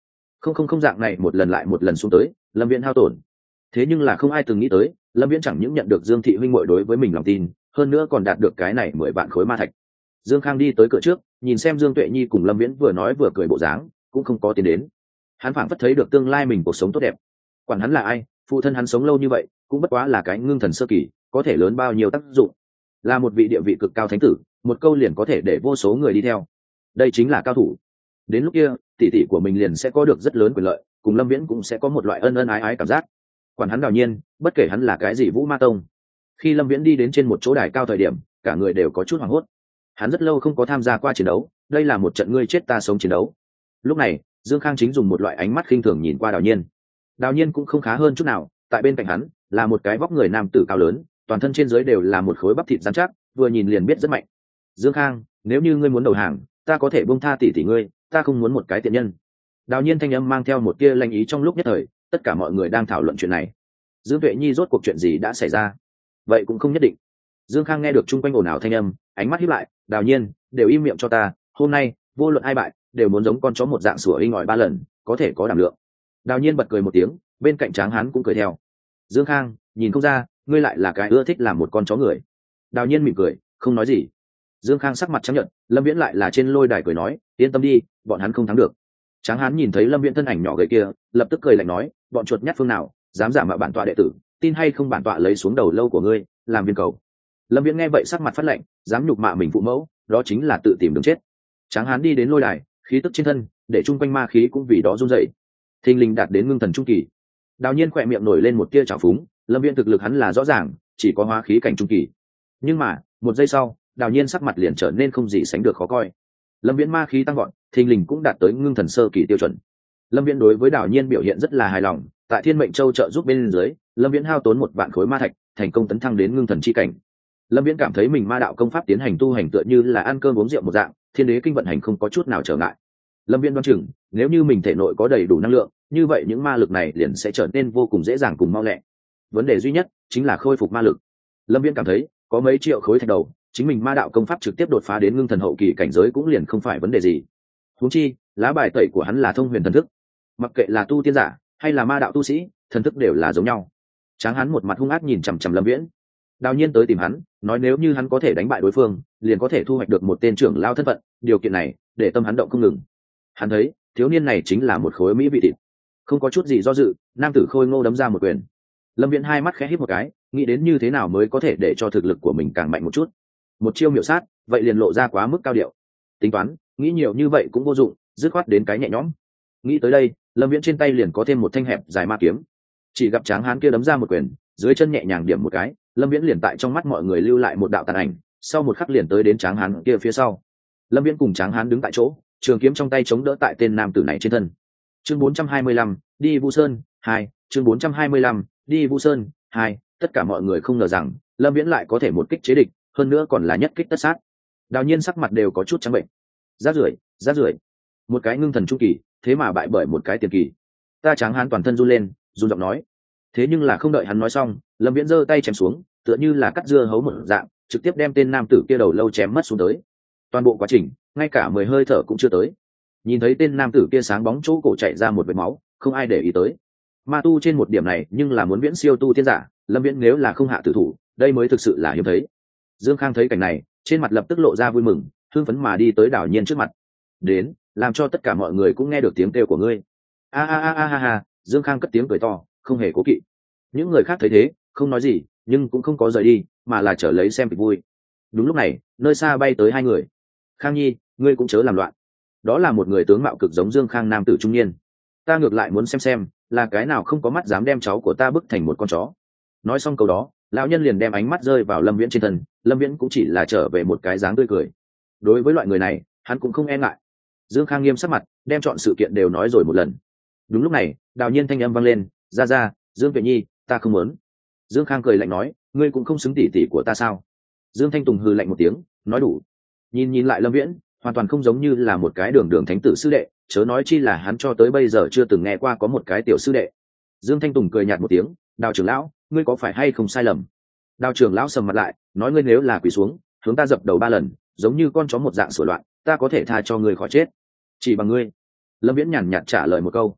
không không không dạng này một lần lại một lần xuống tới, Lâm Viễn hao tổn. Thế nhưng là không ai từng nghĩ tới, Lâm Viễn chẳng những nhận được Dương thị huynh muội đối với mình lòng tin, hơn nữa còn đạt được cái này mười vạn khối ma thạch. Dương Khang đi tới cửa trước, nhìn xem Dương Tuệ Nhi cùng Lâm Viễn vừa nói vừa cười bộ dáng, cũng không có tiến đến. Hắn phảng phất thấy được tương lai mình cuộc sống tốt đẹp. Quản hắn là ai, phụ thân hắn sống lâu như vậy, cũng bất quá là cái ngưng thần sơ kỳ, có thể lớn bao nhiêu tác dụng. Là một vị địa vị cực cao thánh tử, một câu liền có thể để vô số người đi theo. Đây chính là cao thủ. Đến lúc kia, tỷ tỷ của mình liền sẽ có được rất lớn quyền lợi, cùng Lâm Viễn cũng sẽ có một loại ân ân ái ái cảm giác. Quản hắn Đào Nhiên, bất kể hắn là cái gì Vũ Ma Tông. Khi Lâm Viễn đi đến trên một chỗ đài cao thời điểm, cả người đều có chút hoảng hốt. Hắn rất lâu không có tham gia qua chiến đấu, đây là một trận ngươi chết ta sống chiến đấu. Lúc này, Dương Khang chính dùng một loại ánh mắt khinh thường nhìn qua Đào Nhiên. Đào Nhiên cũng không khá hơn chút nào, tại bên cạnh hắn là một cái vóc người nam tử cao lớn, toàn thân trên dưới đều là một khối bắp thịt rắn chắc, vừa nhìn liền biết rất mạnh. Dương Khang, nếu như ngươi muốn đầu hàng, ta có thể buông tha tỷ tỷ ngươi, ta không muốn một cái tiện nhân. Đào Nhiên thanh âm mang theo một tia lanh ý trong lúc nhất thời, tất cả mọi người đang thảo luận chuyện này. Dương Tuệ Nhi rốt cuộc chuyện gì đã xảy ra? Vậy cũng không nhất định. Dương Khang nghe được chung quanh ồn ào thanh âm, ánh mắt híp lại, Đào Nhiên, đều im miệng cho ta, hôm nay, vô luận ai bại, đều muốn giống con chó một dạng sủa inh ỏi ba lần, có thể có đảm lượng. Đào Nhiên bật cười một tiếng, bên cạnh Tráng Hán cũng cười theo. Dương Khang, nhìn không ra, ngươi lại là cái ưa thích làm một con chó người. Đào Nhiên mỉm cười, không nói gì. Dương Khang sắc mặt trắng nhợt, Lâm Viễn lại là trên lôi đài cười nói, yên tâm đi, bọn hắn không thắng được. Tráng Hán nhìn thấy Lâm Viễn thân ảnh nhỏ gầy kia, lập tức cười lạnh nói, bọn chuột nhắt phương nào, dám giả mạo bản tọa đệ tử, tin hay không bản tọa lấy xuống đầu lâu của ngươi, làm viên cầu. Lâm Viễn nghe vậy sắc mặt phát lạnh, dám nhục mạ mình phụ mẫu, đó chính là tự tìm đường chết. Tráng Hán đi đến lôi đài, khí tức trên thân, để chung quanh ma khí cũng vì đó run rẩy. Thình lình đạt đến ngưng thần trung kỳ. Đào Nhiên khỏe miệng nổi lên một tia trào phúng, Lâm Viễn thực lực hắn là rõ ràng, chỉ có hóa khí cảnh trung kỳ. Nhưng mà, một giây sau, Đào Nhiên sắc mặt liền trở nên không gì sánh được khó coi. Lâm Viễn ma khí tăng vọt, thình lình cũng đạt tới ngưng thần sơ kỳ tiêu chuẩn. Lâm Viễn đối với Đào Nhiên biểu hiện rất là hài lòng, tại Thiên Mệnh Châu trợ giúp bên dưới, Lâm Viễn hao tốn một vạn khối ma thạch, thành công tấn thăng đến ngưng thần chi cảnh. Lâm Viễn cảm thấy mình ma đạo công pháp tiến hành tu hành tựa như là ăn cơm uống rượu một dạng, thiên đế kinh vận hành không có chút nào trở ngại. Lâm Viễn đoán chừng, nếu như mình thể nội có đầy đủ năng lượng, như vậy những ma lực này liền sẽ trở nên vô cùng dễ dàng cùng mau lẹ. Vấn đề duy nhất chính là khôi phục ma lực. Lâm Viễn cảm thấy, có mấy triệu khối thạch đầu, chính mình ma đạo công pháp trực tiếp đột phá đến ngưng thần hậu kỳ cảnh giới cũng liền không phải vấn đề gì. Huống chi, lá bài tẩy của hắn là thông huyền thần thức. Mặc kệ là tu tiên giả hay là ma đạo tu sĩ, thần thức đều là giống nhau. Tráng Hán một mặt hung ác nhìn chằm chằm Lâm Viễn. Đào Nhiên tới tìm hắn, nói nếu như hắn có thể đánh bại đối phương, liền có thể thu hoạch được một tên trưởng lao thân phận, điều kiện này, để tâm hắn động không ngừng. Hắn thấy, thiếu niên này chính là một khối mỹ vị thịt. Không có chút gì do dự, nam tử khôi ngô đấm ra một quyền. Lâm Viễn hai mắt khẽ híp một cái, nghĩ đến như thế nào mới có thể để cho thực lực của mình càng mạnh một chút. Một chiêu miểu sát, vậy liền lộ ra quá mức cao điệu. Tính toán, nghĩ nhiều như vậy cũng vô dụng, dứt khoát đến cái nhẹ nhõm. Nghĩ tới đây, Lâm Viễn trên tay liền có thêm một thanh hẹp dài ma kiếm. Chỉ gặp Tráng Hán kia đấm ra một quyền, dưới chân nhẹ nhàng điểm một cái, Lâm Viễn liền tại trong mắt mọi người lưu lại một đạo tàn ảnh, sau một khắc liền tới đến Tráng Hán kia phía sau. Lâm Viễn cùng Tráng Hán đứng tại chỗ, trường kiếm trong tay chống đỡ tại tên nam tử này trên thân. Chương bốn trăm hai mươi lăm, đi Vu Sơn hai, chương bốn trăm hai mươi lăm, đi Vu Sơn hai, tất cả mọi người không ngờ rằng Lâm Viễn lại có thể một kích chế địch, hơn nữa còn là nhất kích tất sát. Đào Nhiên sắc mặt đều có chút trắng bệnh. Rác rưởi, rác rưởi. Một cái ngưng thần trung kỳ, thế mà bại bởi một cái tiền kỳ. Ta Tráng Hán toàn thân run lên, run giọng nói. Thế nhưng là không đợi hắn nói xong, Lâm Viễn giơ tay chém xuống, tựa như là cắt dưa hấu một dạng, trực tiếp đem tên nam tử kia đầu lâu chém mất xuống tới. Toàn bộ quá trình, ngay cả mười hơi thở cũng chưa tới. Nhìn thấy tên nam tử kia sáng bóng chỗ cổ chảy ra một vệt máu, không ai để ý tới. Ma tu trên một điểm này, nhưng là muốn Viễn siêu tu tiên giả, Lâm Viễn nếu là không hạ tử thủ, đây mới thực sự là hiếm thấy. Dương Khang thấy cảnh này, trên mặt lập tức lộ ra vui mừng, hưng phấn mà đi tới Đào Nhiên trước mặt. Đến, làm cho tất cả mọi người cũng nghe được tiếng kêu của ngươi. A a a a ha ha, Dương Khang cất tiếng cười to, không hề cố kỵ. Những người khác thấy thế, không nói gì, nhưng cũng không có rời đi, mà là trở lấy xem kịch vui. Đúng lúc này, nơi xa bay tới hai người. Khang Nhi, ngươi cũng chớ làm loạn. Đó là một người tướng mạo cực giống Dương Khang nam tử trung niên. Ta ngược lại muốn xem xem, là cái nào không có mắt dám đem cháu của ta bức thành một con chó. Nói xong câu đó, lão nhân liền đem ánh mắt rơi vào Lâm Viễn trên thân. Lâm Viễn cũng chỉ là trở về một cái dáng tươi cười. Đối với loại người này, hắn cũng không e ngại. Dương Khang nghiêm sắc mặt, đem chọn sự kiện đều nói rồi một lần. Đúng lúc này, Đào Nhiên thanh âm vang lên, ra ra, Dương Tuệ Nhi, ta không muốn. Dương Khang cười lạnh nói, ngươi cũng không xứng tỷ tỷ của ta sao? Dương Thanh Tùng hừ lạnh một tiếng, nói đủ. Nhìn nhìn lại Lâm Viễn, hoàn toàn không giống như là một cái đường đường thánh tử sư đệ, chớ nói chi là hắn cho tới bây giờ chưa từng nghe qua có một cái tiểu sư đệ. Dương Thanh Tùng cười nhạt một tiếng, Đào trưởng lão, ngươi có phải hay không sai lầm? Đào trưởng lão sầm mặt lại, nói ngươi nếu là quỳ xuống, hướng ta dập đầu ba lần, giống như con chó một dạng sủa loạn, ta có thể tha cho ngươi khỏi chết. Chỉ bằng ngươi. Lâm Viễn nhàn nhạt trả lời một câu.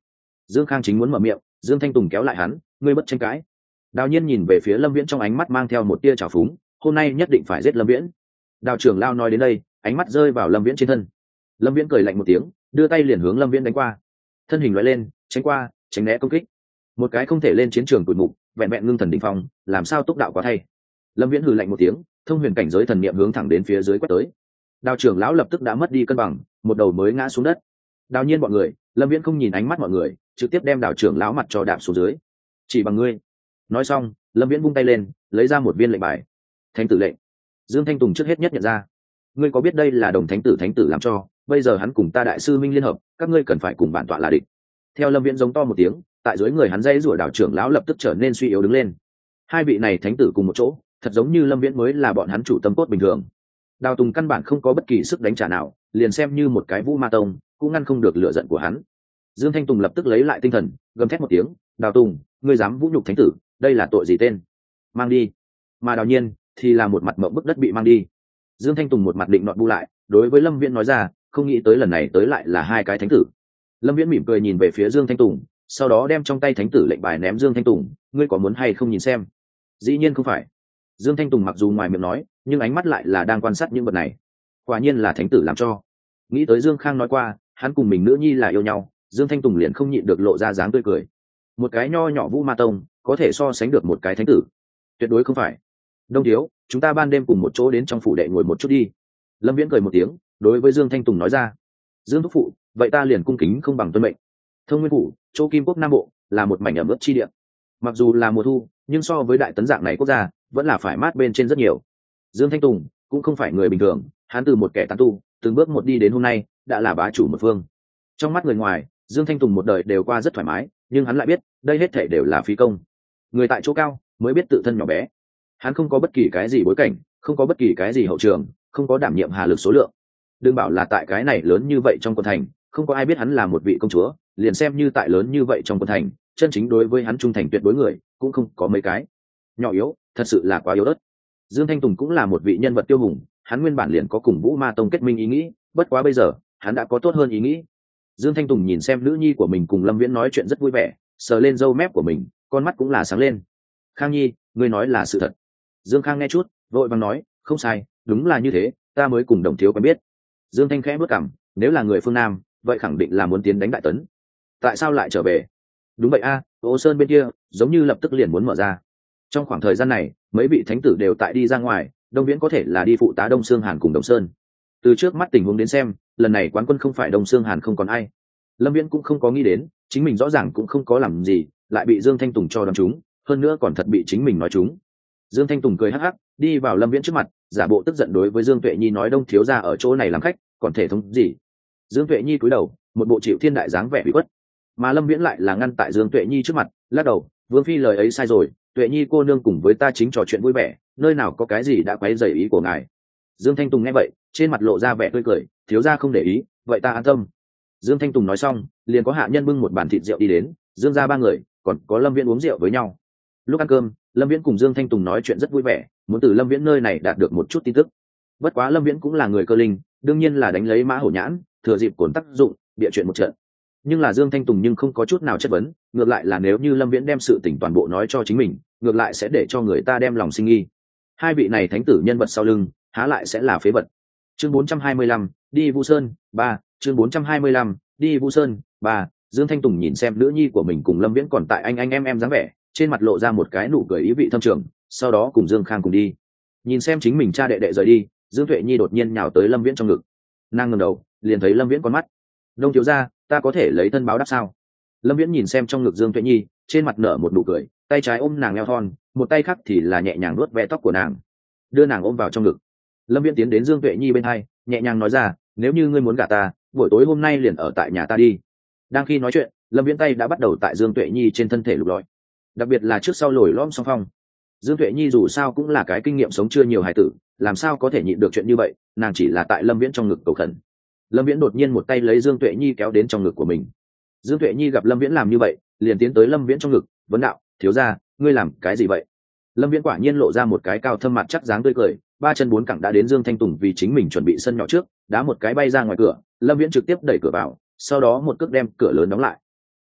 Dương Khang chính muốn mở miệng, Dương Thanh Tùng kéo lại hắn, ngươi bất tranh cãi. Đào Nhiên nhìn về phía Lâm Viễn trong ánh mắt mang theo một tia trào phúng, hôm nay nhất định phải giết Lâm Viễn. Đào trưởng lao nói đến đây, ánh mắt rơi vào Lâm Viễn trên thân. Lâm Viễn cười lạnh một tiếng, đưa tay liền hướng Lâm Viễn đánh qua. Thân hình lóe lên, tránh qua, tránh né công kích. Một cái không thể lên chiến trường tụt mục, vẹn vẹn ngưng thần đỉnh phong, làm sao túc đạo quá thay. Lâm Viễn hừ lạnh một tiếng, thông huyền cảnh giới thần niệm hướng thẳng đến phía dưới quét tới. Đào trưởng lão lập tức đã mất đi cân bằng, một đầu mới ngã xuống đất. Đào Nhiên bọn người, Lâm Viễn không nhìn ánh mắt mọi người, trực tiếp đem đào trưởng lão mặt cho đạp xuống dưới. Chỉ bằng ngươi. Nói xong, Lâm Viễn vung tay lên, lấy ra một viên lệnh bài. Thánh tử lệnh. Dương Thanh Tùng trước hết nhất nhận ra. Ngươi có biết đây là đồng thánh tử thánh tử làm cho, bây giờ hắn cùng ta đại sư minh liên hợp, các ngươi cần phải cùng bản tọa là địch. Theo Lâm Viễn giống to một tiếng, tại dưới người hắn dây rủa đào trưởng lão lập tức trở nên suy yếu đứng lên. Hai vị này thánh tử cùng một chỗ, thật giống như Lâm Viễn mới là bọn hắn chủ tâm tốt bình thường. Đào Tùng căn bản không có bất kỳ sức đánh trả nào, liền xem như một cái Vũ Ma Tông cũng ngăn không được lửa giận của hắn. Dương Thanh Tùng lập tức lấy lại tinh thần, gầm thét một tiếng, "Đào Tùng, ngươi dám vũ nhục thánh tử, đây là tội gì tên? Mang đi!" Mà Đào Nhiên thì là một mặt mộng bức đất bị mang đi. Dương Thanh Tùng một mặt định nọt bu lại, đối với Lâm Viễn nói ra, không nghĩ tới lần này tới lại là hai cái thánh tử. Lâm Viễn mỉm cười nhìn về phía Dương Thanh Tùng, sau đó đem trong tay thánh tử lệnh bài ném Dương Thanh Tùng, "Ngươi có muốn hay không nhìn xem?" Dĩ nhiên không phải. Dương Thanh Tùng mặc dù ngoài miệng nói, nhưng ánh mắt lại là đang quan sát những vật này. Quả nhiên là thánh tử làm cho. Nghĩ tới Dương Khang nói qua, hắn cùng mình nữ nhi là yêu nhau, Dương Thanh Tùng liền không nhịn được lộ ra dáng tươi cười. Một cái nho nhỏ Vũ Ma Tông có thể so sánh được một cái thánh tử? Tuyệt đối không phải. Đông thiếu, chúng ta ban đêm cùng một chỗ đến trong phủ đệ ngồi một chút đi. Lâm Viễn cười một tiếng, đối với Dương Thanh Tùng nói ra. Dương thúc phụ, vậy ta liền cung kính không bằng tuân mệnh. Thông Nguyên phủ, chỗ Kim Quốc Nam Bộ, là một mảnh ẩm ướt chi địa. Mặc dù là mùa thu, nhưng so với đại tấn dạng này quốc gia, vẫn là phải mát bên trên rất nhiều. Dương Thanh Tùng cũng không phải người bình thường, hắn từ một kẻ tán tu, từng bước một đi đến hôm nay, đã là bá chủ một phương. Trong mắt người ngoài, Dương Thanh Tùng một đời đều qua rất thoải mái, nhưng hắn lại biết, đây hết thảy đều là phí công. Người tại chỗ cao, mới biết tự thân nhỏ bé. Hắn không có bất kỳ cái gì bối cảnh, không có bất kỳ cái gì hậu trường, không có đảm nhiệm hà lực số lượng. Đừng bảo là tại cái này lớn như vậy trong quận thành, không có ai biết hắn là một vị công chúa, liền xem như tại lớn như vậy trong quận thành, chân chính đối với hắn trung thành tuyệt đối người, cũng không có mấy cái. Nhỏ yếu, thật sự là quá yếu ớt. Dương Thanh Tùng cũng là một vị nhân vật tiêu hùng, hắn nguyên bản liền có cùng Vũ Ma Tông kết minh ý nghĩ, bất quá bây giờ, hắn đã có tốt hơn ý nghĩ. Dương Thanh Tùng nhìn xem nữ nhi của mình cùng Lâm Viễn nói chuyện rất vui vẻ, sờ lên râu mép của mình, con mắt cũng là sáng lên. "Khang Nhi, ngươi nói là sự thật." Dương Khang nghe chút, vội vàng nói, "Không sai, đúng là như thế, ta mới cùng Đồng thiếu quen biết." Dương Thanh khẽ bước cằm, nếu là người phương Nam, vậy khẳng định là muốn tiến đánh Đại Tấn. Tại sao lại trở về? Đúng vậy a, Ô Sơn bên kia, giống như lập tức liền muốn mở ra. Trong khoảng thời gian này, mấy vị thánh tử đều tại đi ra ngoài, Đông Viễn có thể là đi phụ tá Đông Xương Hàn cùng Đồng Sơn. Từ trước mắt tình huống đến xem, lần này quán quân không phải Đông Xương Hàn không còn ai. Lâm Viễn cũng không có nghĩ đến, chính mình rõ ràng cũng không có làm gì, lại bị Dương Thanh Tùng cho đòn trúng, hơn nữa còn thật bị chính mình nói trúng. Dương Thanh Tùng cười hắc hắc, đi vào Lâm Viễn trước mặt, giả bộ tức giận đối với Dương Tuệ Nhi nói, "Đông thiếu gia ở chỗ này làm khách, còn thể thống gì?" Dương Tuệ Nhi cúi đầu, một bộ chịu thiên đại dáng vẻ bị khuất. Mà Lâm Viễn lại là ngăn tại Dương Tuệ Nhi trước mặt, lắc đầu, "Vương phi lời ấy sai rồi, Tuệ Nhi cô nương cùng với ta chính trò chuyện vui vẻ, nơi nào có cái gì đã quấy rầy ý của ngài." Dương Thanh Tùng nghe vậy, trên mặt lộ ra vẻ tươi cười, "Thiếu gia không để ý, vậy ta an tâm." Dương Thanh Tùng nói xong, liền có hạ nhân bưng một bàn thịt rượu đi đến, Dương gia ba người, còn có Lâm Viễn uống rượu với nhau. Lúc ăn cơm, Lâm Viễn cùng Dương Thanh Tùng nói chuyện rất vui vẻ, muốn từ Lâm Viễn nơi này đạt được một chút tin tức. Bất quá Lâm Viễn cũng là người cơ linh, đương nhiên là đánh lấy mã hổ nhãn, thừa dịp cồn tác dụng, bịa chuyện một trận. Nhưng là Dương Thanh Tùng nhưng không có chút nào chất vấn, ngược lại là nếu như Lâm Viễn đem sự tình toàn bộ nói cho chính mình, ngược lại sẽ để cho người ta đem lòng sinh nghi. Hai vị này thánh tử nhân vật sau lưng, há lại sẽ là phế vật. Chương bốn trăm hai mươi lăm, đi Vu Sơn, ba, chương bốn trăm hai mươi lăm, đi Vu Sơn, ba. Dương Thanh Tùng nhìn xem nữ nhi của mình cùng Lâm Viễn còn tại anh anh em em dáng vẻ, trên mặt lộ ra một cái nụ cười ý vị thâm trường, sau đó cùng Dương Khang cùng đi. Nhìn xem chính mình cha đệ đệ rời đi, Dương Tuệ Nhi đột nhiên nhào tới Lâm Viễn trong ngực. Nàng ngẩng đầu, liền thấy Lâm Viễn con mắt. "Đông thiếu gia, ta có thể lấy thân báo đáp sao?" Lâm Viễn nhìn xem trong ngực Dương Tuệ Nhi, trên mặt nở một nụ cười, tay trái ôm nàng eo thon, một tay khác thì là nhẹ nhàng nuốt ve tóc của nàng, đưa nàng ôm vào trong ngực. Lâm Viễn tiến đến Dương Tuệ Nhi bên hai, nhẹ nhàng nói ra, "Nếu như ngươi muốn gả ta, buổi tối hôm nay liền ở tại nhà ta đi." Đang khi nói chuyện, Lâm Viễn tay đã bắt đầu tại Dương Tuệ Nhi trên thân thể lục lọi, đặc biệt là trước sau lồi lõm song phong. Dương Tuệ Nhi dù sao cũng là cái kinh nghiệm sống chưa nhiều hài tử, làm sao có thể nhịn được chuyện như vậy, nàng chỉ là tại Lâm Viễn trong ngực cầu khẩn. Lâm Viễn đột nhiên một tay lấy Dương Tuệ Nhi kéo đến trong ngực của mình. Dương Tuệ Nhi gặp Lâm Viễn làm như vậy, liền tiến tới Lâm Viễn trong ngực, vấn đạo, "Thiếu gia, ngươi làm cái gì vậy?" Lâm Viễn quả nhiên lộ ra một cái cao thâm mặt chắc dáng tươi cười, ba chân bốn cẳng đã đến Dương Thanh Tùng vì chính mình chuẩn bị sân nhỏ trước, đá một cái bay ra ngoài cửa, Lâm Viễn trực tiếp đẩy cửa vào, sau đó một cước đem cửa lớn đóng lại.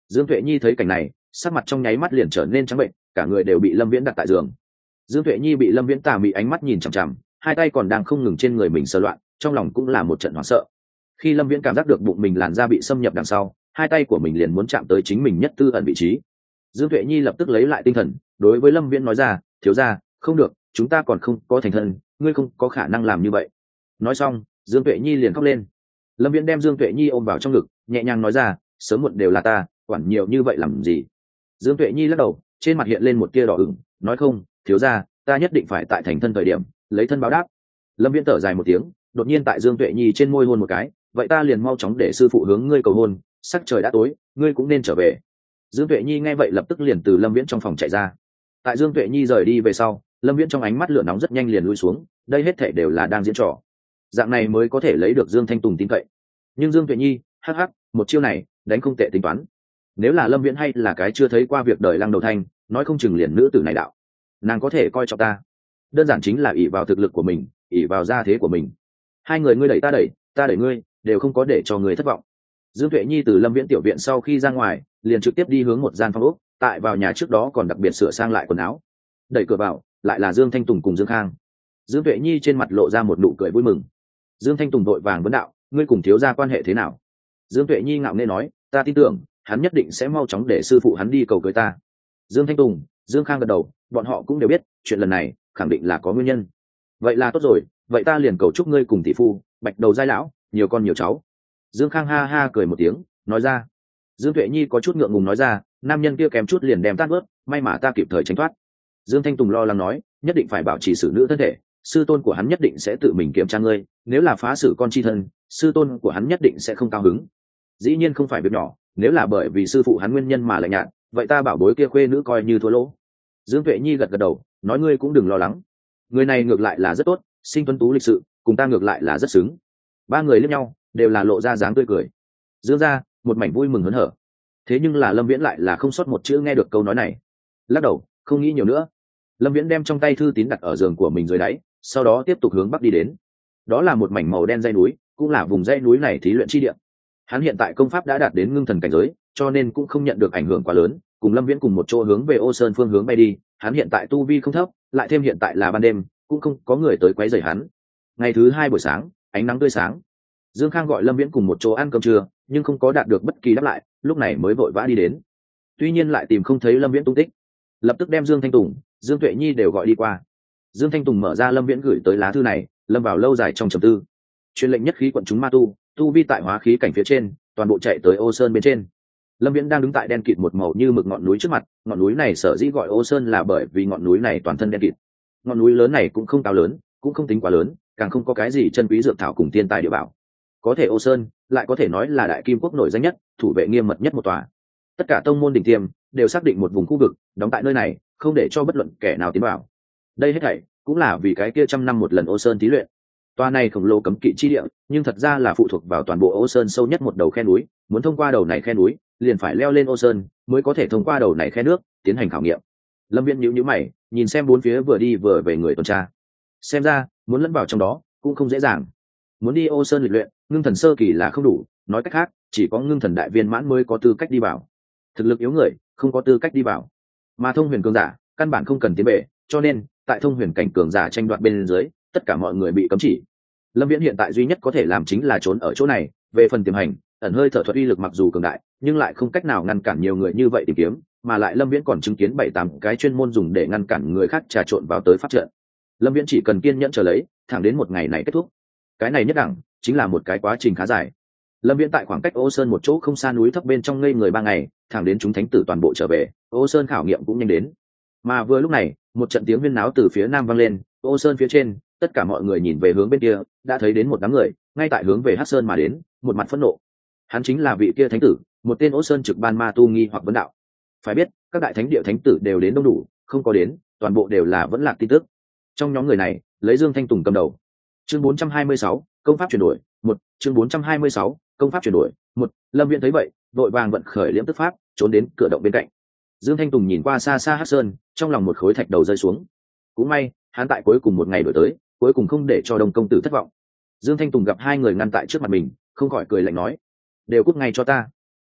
Dương Tuệ Nhi thấy cảnh này, sắc mặt trong nháy mắt liền trở nên trắng bệnh, cả người đều bị Lâm Viễn đặt tại giường. Dương Tuệ Nhi bị Lâm Viễn tà mị ánh mắt nhìn chằm chằm, hai tay còn đang không ngừng trên người mình sờ loạn, trong lòng cũng là một trận hoảng sợ. Khi Lâm Viễn cảm giác được bụng mình làn da bị xâm nhập đằng sau, hai tay của mình liền muốn chạm tới chính mình nhất tư ẩn vị trí. Dương Tuệ Nhi lập tức lấy lại tinh thần, đối với Lâm Viễn nói ra, thiếu gia, không được, chúng ta còn không có thành thân, ngươi không có khả năng làm như vậy. Nói xong, Dương Tuệ Nhi liền khóc lên. Lâm Viễn đem Dương Tuệ Nhi ôm vào trong ngực, nhẹ nhàng nói ra, sớm muộn đều là ta, quản nhiều như vậy làm gì? Dương Tuệ Nhi lắc đầu, trên mặt hiện lên một tia đỏ ửng, nói không, thiếu gia, ta nhất định phải tại thành thân thời điểm lấy thân báo đáp. Lâm Viễn thở dài một tiếng, đột nhiên tại Dương Tuệ Nhi trên môi hôn một cái, vậy ta liền mau chóng để sư phụ hướng ngươi cầu hôn, sắc trời đã tối, ngươi cũng nên trở về. Dương Tuệ Nhi nghe vậy lập tức liền từ Lâm Viễn trong phòng chạy ra. Tại Dương Tuệ Nhi rời đi về sau, Lâm Viễn trong ánh mắt lửa nóng rất nhanh liền lui xuống, đây hết thảy đều là đang diễn trò, dạng này mới có thể lấy được Dương Thanh Tùng tin cậy. Nhưng Dương Tuệ Nhi, hắc hắc, một chiêu này đánh không tệ tính toán. Nếu là Lâm Viễn hay là cái chưa thấy qua việc đời Lăng Đầu Thanh, nói không chừng liền nữ tử này đạo, nàng có thể coi trọng ta. Đơn giản chính là ỷ vào thực lực của mình, ỷ vào gia thế của mình. Hai người ngươi đẩy ta đẩy, ta đẩy ngươi, đều không có để cho người thất vọng. Dương Tuệ Nhi từ Lâm Viễn tiểu viện sau khi ra ngoài, liền trực tiếp đi hướng một gian phòng ốc, tại vào nhà trước đó còn đặc biệt sửa sang lại quần áo. Đẩy cửa vào, lại là Dương Thanh Tùng cùng Dương Khang. Dương Tuệ Nhi trên mặt lộ ra một nụ cười vui mừng. Dương Thanh Tùng vội vàng vấn đạo, ngươi cùng thiếu gia quan hệ thế nào? Dương Tuệ Nhi ngạo nghễ nói, ta tin tưởng hắn nhất định sẽ mau chóng để sư phụ hắn đi cầu cưới ta. Dương Thanh Tùng, Dương Khang gật đầu, bọn họ cũng đều biết chuyện lần này khẳng định là có nguyên nhân. Vậy là tốt rồi, vậy ta liền cầu chúc ngươi cùng tỷ phu bạch đầu giai lão, nhiều con nhiều cháu. Dương Khang ha ha cười một tiếng, nói ra. Dương Tuệ Nhi có chút ngượng ngùng nói ra, nam nhân kia kém chút liền đem tát bớt, may mà ta kịp thời tránh thoát. Dương Thanh Tùng lo lắng nói, nhất định phải bảo trì xử nữ thân thể, sư tôn của hắn nhất định sẽ tự mình kiểm tra ngươi, nếu là phá xử con chi thân, sư tôn của hắn nhất định sẽ không cao hứng. Dĩ nhiên không phải việc nhỏ, nếu là bởi vì sư phụ hắn nguyên nhân mà lạnh nhạt, vậy ta bảo bối kia khuê nữ coi như thua lỗ. Dương Tuệ Nhi gật gật đầu, nói ngươi cũng đừng lo lắng, người này ngược lại là rất tốt, sinh tuấn tú lịch sự, cùng ta ngược lại là rất xứng. Ba người liếc nhau, đều là lộ ra dáng tươi cười. Dương gia một mảnh vui mừng hớn hở. Thế nhưng là Lâm Viễn lại là không sót một chữ nghe được câu nói này, lắc đầu không nghĩ nhiều nữa. Lâm Viễn đem trong tay thư tín đặt ở giường của mình dưới đáy, sau đó tiếp tục hướng bắc đi đến. Đó là một mảnh màu đen dãy núi, cũng là vùng dãy núi này thí luyện chi địa. Hắn hiện tại công pháp đã đạt đến ngưng thần cảnh giới, cho nên cũng không nhận được ảnh hưởng quá lớn, cùng Lâm Viễn cùng một chỗ hướng về Ô Sơn phương hướng bay đi. Hắn hiện tại tu vi không thấp, lại thêm hiện tại là ban đêm, cũng không có người tới quấy rầy hắn. Ngày thứ hai buổi sáng, ánh nắng tươi sáng. Dương Khang gọi Lâm Viễn cùng một chỗ ăn cơm trưa, nhưng không có đạt được bất kỳ đáp lại, lúc này mới vội vã đi đến. Tuy nhiên lại tìm không thấy Lâm Viễn tung tích, lập tức đem Dương Thanh Tùng, Dương Tuệ Nhi đều gọi đi qua. Dương Thanh Tùng mở ra Lâm Viễn gửi tới lá thư này, lâm vào lâu dài trong trầm tư. Truyền lệnh nhất khí quận chúng ma tu, tu vi tại hóa khí cảnh phía trên, toàn bộ chạy tới Ô Sơn bên trên. Lâm Viễn đang đứng tại đen kịt một màu như mực ngọn núi trước mặt, ngọn núi này sở dĩ gọi Ô Sơn là bởi vì ngọn núi này toàn thân đen kịt. Ngọn núi lớn này cũng không cao lớn, cũng không tính quá lớn, càng không có cái gì chân quý dược thảo cùng thiên tài địa bảo. Có thể Ô Sơn lại có thể nói là đại kim quốc nổi danh nhất, thủ vệ nghiêm mật nhất một tòa. Tất cả tông môn đỉnh tiêm đều xác định một vùng khu vực, đóng tại nơi này, không để cho bất luận kẻ nào tiến vào. Đây hết thảy cũng là vì cái kia trăm năm một lần Ô Sơn thí luyện. Tòa này khổng lồ cấm kỵ chi địa, nhưng thật ra là phụ thuộc vào toàn bộ Ô Sơn sâu nhất một đầu khe núi, muốn thông qua đầu này khe núi, liền phải leo lên Ô Sơn, mới có thể thông qua đầu này khe nước, tiến hành khảo nghiệm. Lâm Viễn nhíu nhíu mày, nhìn xem bốn phía vừa đi vừa về người tuần tra. Xem ra, muốn lẫn vào trong đó cũng không dễ dàng. Muốn đi Ô Sơn lịch luyện, ngưng thần sơ kỳ là không đủ, nói cách khác, chỉ có ngưng thần đại viên mãn mới có tư cách đi vào. Thực lực yếu người, không có tư cách đi vào. Mà thông huyền cường giả, căn bản không cần tiến bệ, cho nên, tại thông huyền cảnh cường giả tranh đoạt bên dưới, tất cả mọi người bị cấm chỉ. Lâm Viễn hiện tại duy nhất có thể làm chính là trốn ở chỗ này. Về phần tiềm hành, ẩn hơi thở thuật uy lực mặc dù cường đại, nhưng lại không cách nào ngăn cản nhiều người như vậy tìm kiếm, mà lại Lâm Viễn còn chứng kiến bảy tám cái chuyên môn dùng để ngăn cản người khác trà trộn vào tới pháp trận. Lâm Viễn chỉ cần kiên nhẫn chờ lấy, thẳng đến một ngày này kết thúc. Cái này nhất đẳng, chính là một cái quá trình khá dài. Lâm Viễn tại khoảng cách Ô Sơn một chỗ không xa núi thấp bên trong ngây người ba ngày, thẳng đến chúng thánh tử toàn bộ trở về, Ô Sơn khảo nghiệm cũng nhanh đến. Mà vừa lúc này, một trận tiếng huyên náo từ phía nam vang lên, Ô Sơn phía trên, tất cả mọi người nhìn về hướng bên kia, đã thấy đến một đám người, ngay tại hướng về Hắc Sơn mà đến, một mặt phẫn nộ. Hắn chính là vị kia thánh tử, một tên Ô Sơn trực ban ma tu nghi hoặc vấn đạo. Phải biết, các đại thánh địa thánh tử đều đến đông đủ, không có đến, toàn bộ đều là vẫn lạc tin tức. Trong nhóm người này, lấy Dương Thanh Tùng cầm đầu. Chương bốn trăm hai mươi sáu, công pháp chuyển đổi, một, chương bốn trăm hai mươi sáu, công pháp chuyển đổi, một. Lâm Viễn thấy vậy, vội vàng vận khởi liễm tức pháp, trốn đến cửa động bên cạnh. Dương Thanh Tùng nhìn qua xa xa Hắc Sơn, trong lòng một khối thạch đầu rơi xuống. Cũng may, hắn tại cuối cùng một ngày đổi tới, cuối cùng không để cho Đông công tử thất vọng. Dương Thanh Tùng gặp hai người ngăn tại trước mặt mình, không khỏi cười lạnh nói: "Đều cút ngay cho ta."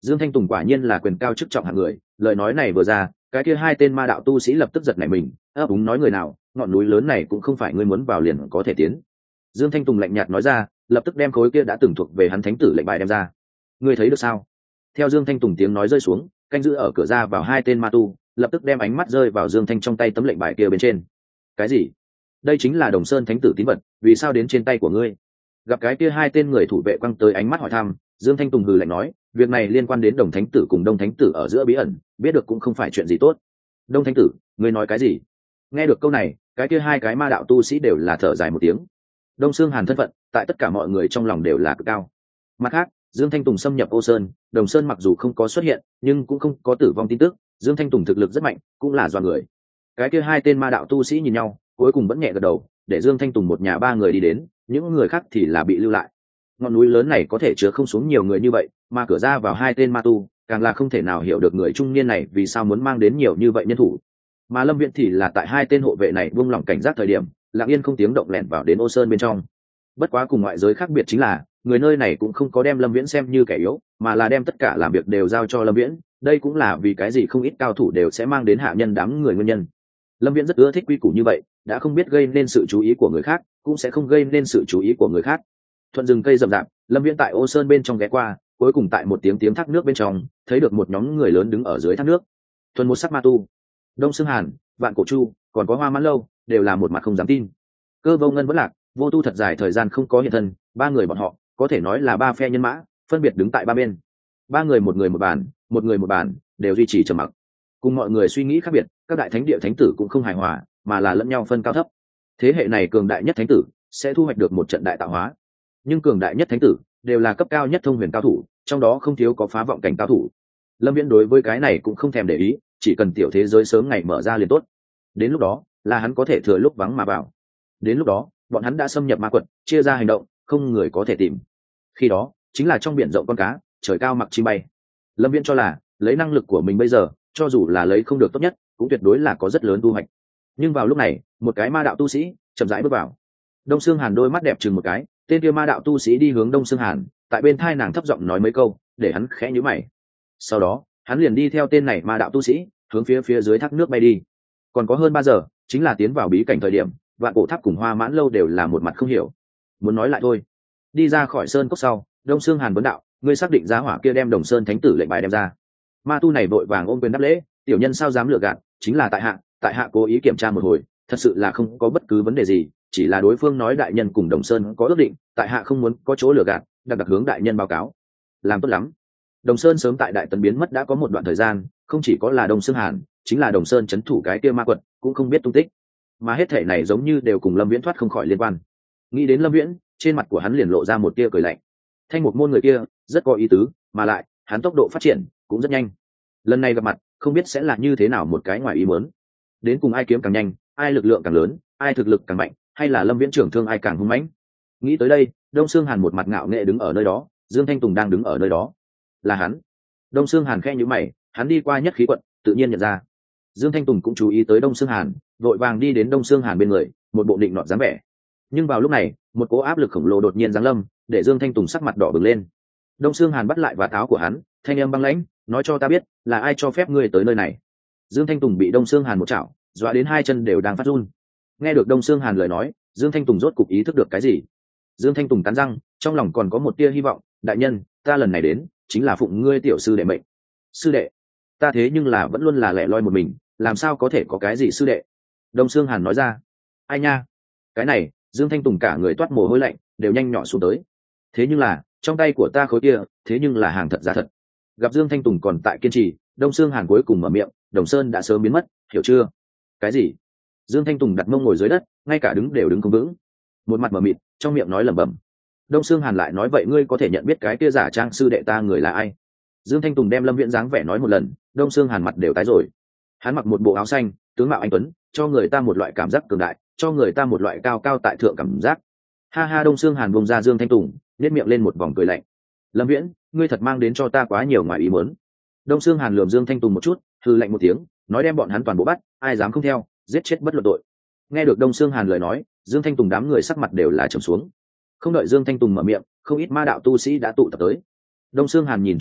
Dương Thanh Tùng quả nhiên là quyền cao chức trọng hạng người, lời nói này vừa ra, cái kia hai tên ma đạo tu sĩ lập tức giật nảy mình, ấp úng nói người nào, ngọn núi lớn này cũng không phải ngươi muốn vào liền có thể tiến. Dương Thanh Tùng lạnh nhạt nói ra, lập tức đem khối kia đã từng thuộc về hắn thánh tử lệnh bài đem ra. Ngươi thấy được sao? Theo Dương Thanh Tùng tiếng nói rơi xuống, canh giữ ở cửa ra vào hai tên ma tu, lập tức đem ánh mắt rơi vào Dương Thanh trong tay tấm lệnh bài kia bên trên. Cái gì? Đây chính là Đồng Sơn thánh tử tín vật, vì sao đến trên tay của ngươi? Gặp cái kia hai tên người thủ vệ quăng tới ánh mắt hỏi thăm, Dương Thanh Tùng hừ lạnh nói, việc này liên quan đến Đồng thánh tử cùng Đông thánh tử ở giữa bí ẩn, biết được cũng không phải chuyện gì tốt. Đông thánh tử, ngươi nói cái gì? Nghe được câu này, cái kia hai cái ma đạo tu sĩ đều là thở dài một tiếng. Đông Xương Hàn thân phận, tại tất cả mọi người trong lòng đều là cực cao. Mặt khác, Dương Thanh Tùng xâm nhập Ô Sơn, Đồng Sơn mặc dù không có xuất hiện, nhưng cũng không có tử vong tin tức, Dương Thanh Tùng thực lực rất mạnh, cũng là doan người. Cái kia hai tên ma đạo tu sĩ nhìn nhau, cuối cùng vẫn nhẹ gật đầu, để Dương Thanh Tùng một nhà ba người đi đến, những người khác thì là bị lưu lại. Ngọn núi lớn này có thể chứa không xuống nhiều người như vậy, mà cửa ra vào hai tên ma tu, càng là không thể nào hiểu được người trung niên này vì sao muốn mang đến nhiều như vậy nhân thủ. Mà Lâm Viễn thì là tại hai tên hộ vệ này buông lỏng cảnh giác thời điểm, lặng yên không tiếng động lẻn vào đến Ô Sơn bên trong. Bất quá cùng ngoại giới khác biệt chính là, người nơi này cũng không có đem Lâm Viễn xem như kẻ yếu, mà là đem tất cả làm việc đều giao cho Lâm Viễn, đây cũng là vì cái gì không ít cao thủ đều sẽ mang đến hạ nhân đám người nguyên nhân. Lâm Viễn rất ưa thích quy củ như vậy, đã không biết gây nên sự chú ý của người khác, cũng sẽ không gây nên sự chú ý của người khác. Thuận rừng cây rậm rạp, Lâm Viễn tại Ô Sơn bên trong ghé qua, cuối cùng tại một tiếng tiếng thác nước bên trong, thấy được một nhóm người lớn đứng ở dưới thác nước. Thuần một sắc ma tu, Đông Xương Hàn, Vạn Cổ Chu, còn có Hoa Mãn Lâu, đều là một mặt không dám tin. Cơ Vô Ngân vẫn lạc, Vô Tu thật dài thời gian không có hiện thân, ba người bọn họ có thể nói là ba phe nhân mã, phân biệt đứng tại ba bên. Ba người một người một bàn, một người một bàn, đều duy trì trầm mặc. Cùng mọi người suy nghĩ khác biệt, các đại thánh địa thánh tử cũng không hài hòa, mà là lẫn nhau phân cao thấp. Thế hệ này cường đại nhất thánh tử sẽ thu hoạch được một trận đại tạo hóa, nhưng cường đại nhất thánh tử đều là cấp cao nhất thông huyền cao thủ, trong đó không thiếu có phá vọng cảnh cao thủ. Lâm Viễn đối với cái này cũng không thèm để ý, chỉ cần tiểu thế giới sớm ngày mở ra liền tốt. Đến lúc đó, là hắn có thể thừa lúc vắng mà vào. Đến lúc đó, bọn hắn đã xâm nhập ma quật, chia ra hành động, không người có thể tìm. Khi đó, chính là trong biển rộng con cá, trời cao mặc chim bay. Lâm Viễn cho là, lấy năng lực của mình bây giờ, cho dù là lấy không được tốt nhất, cũng tuyệt đối là có rất lớn thu hoạch. Nhưng vào lúc này, một cái ma đạo tu sĩ chậm rãi bước vào. Đông Xương Hàn đôi mắt đẹp chừng một cái, tên kia ma đạo tu sĩ đi hướng Đông Xương Hàn, tại bên thai nàng thấp giọng nói mấy câu, để hắn khẽ nhíu mày. Sau đó, hắn liền đi theo tên này ma đạo tu sĩ, hướng phía phía dưới thác nước bay đi. Còn có hơn ba giờ, chính là tiến vào bí cảnh thời điểm, Vạn Cổ Tháp cùng Hoa Mãn Lâu đều là một mặt không hiểu. Muốn nói lại thôi. Đi ra khỏi sơn cốc sau, Đông Xương Hàn vấn đạo, ngươi xác định giá hỏa kia đem Đồng Sơn thánh tử lệnh bài đem ra? Ma tu này vội vàng ôm quyền đáp lễ, tiểu nhân sao dám lừa gạt, chính là tại hạ, tại hạ cố ý kiểm tra một hồi, thật sự là không có bất cứ vấn đề gì, chỉ là đối phương nói đại nhân cùng Đồng Sơn có ước định, tại hạ không muốn có chỗ lừa gạt, đặc đặc hướng đại nhân báo cáo. Làm tốt lắm. Đồng Sơn sớm tại Đại Tấn biến mất đã có một đoạn thời gian, không chỉ có là Đông Xương Hàn, chính là Đồng Sơn trấn thủ cái kia ma quật, cũng không biết tung tích. Mà hết thể này giống như đều cùng Lâm Viễn thoát không khỏi liên quan. Nghĩ đến Lâm Viễn, trên mặt của hắn liền lộ ra một tia cười lạnh. Thanh một môn người kia, rất có ý tứ, mà lại, hắn tốc độ phát triển cũng rất nhanh. Lần này gặp mặt, không biết sẽ là như thế nào một cái ngoài ý muốn. Đến cùng ai kiếm càng nhanh, ai lực lượng càng lớn, ai thực lực càng mạnh, hay là Lâm Viễn trưởng thương ai càng hung mãnh. Nghĩ tới đây, Đông Xương Hàn một mặt ngạo nghễ đứng ở nơi đó, Dương Thanh Tùng đang đứng ở nơi đó. Là hắn. Đông Xương Hàn khẽ nhíu mày, hắn đi qua nhất khí quận, tự nhiên nhận ra. Dương Thanh Tùng cũng chú ý tới Đông Xương Hàn, vội vàng đi đến Đông Xương Hàn bên người, một bộ định nọt dáng vẻ. Nhưng vào lúc này, một cỗ áp lực khổng lồ đột nhiên giáng lâm, để Dương Thanh Tùng sắc mặt đỏ bừng lên. Đông Xương Hàn bắt lại vạt áo của hắn, thanh âm băng lãnh, nói cho ta biết, là ai cho phép ngươi tới nơi này? Dương Thanh Tùng bị Đông Xương Hàn một chảo, dọa đến hai chân đều đang phát run. Nghe được Đông Xương Hàn lời nói, Dương Thanh Tùng rốt cục ý thức được cái gì. Dương Thanh Tùng cắn răng, trong lòng còn có một tia hy vọng, đại nhân, ta lần này đến, chính là phụng ngươi tiểu sư đệ mệnh. Sư đệ? Ta thế nhưng là vẫn luôn là lẻ loi một mình, làm sao có thể có cái gì sư đệ? Đông Xương Hàn nói ra. Ai nha? Cái này, Dương Thanh Tùng cả người toát mồ hôi lạnh, đều nhanh nhỏ xuống tới. Thế nhưng là, trong tay của ta khối kia, thế nhưng là hàng thật giá thật. Gặp Dương Thanh Tùng còn tại kiên trì, Đông Xương Hàn cuối cùng mở miệng, Đồng Sơn đã sớm biến mất, hiểu chưa? Cái gì? Dương Thanh Tùng đặt mông ngồi dưới đất, ngay cả đứng đều đứng không vững, một mặt mở mịt, trong miệng nói lẩm bẩm. Đông Xương Hàn lại nói vậy ngươi có thể nhận biết cái kia giả trang sư đệ ta người là ai? Dương Thanh Tùng đem Lâm Viễn dáng vẻ nói một lần, Đông Xương Hàn mặt đều tái rồi. Hắn mặc một bộ áo xanh, tướng mạo anh tuấn, cho người ta một loại cảm giác cường đại, cho người ta một loại cao cao tại thượng cảm giác. Ha ha, Đông Xương Hàn bông ra Dương Thanh Tùng, nhếch miệng lên một vòng cười lạnh. Lâm Viễn, ngươi thật mang đến cho ta quá nhiều ngoài ý muốn. Đông Xương Hàn lườm Dương Thanh Tùng một chút, hừ lạnh một tiếng, nói đem bọn hắn toàn bộ bắt, ai dám không theo, giết chết bất luận tội. Nghe được Đông Xương Hàn lời nói, Dương Thanh Tùng đám người sắc mặt đều là trầm xuống. Không đợi Dương Thanh Tùng mở miệng, không ít ma đạo tu sĩ đã tụ tập tới. Đông Xương Hàn nhìn chung quanh,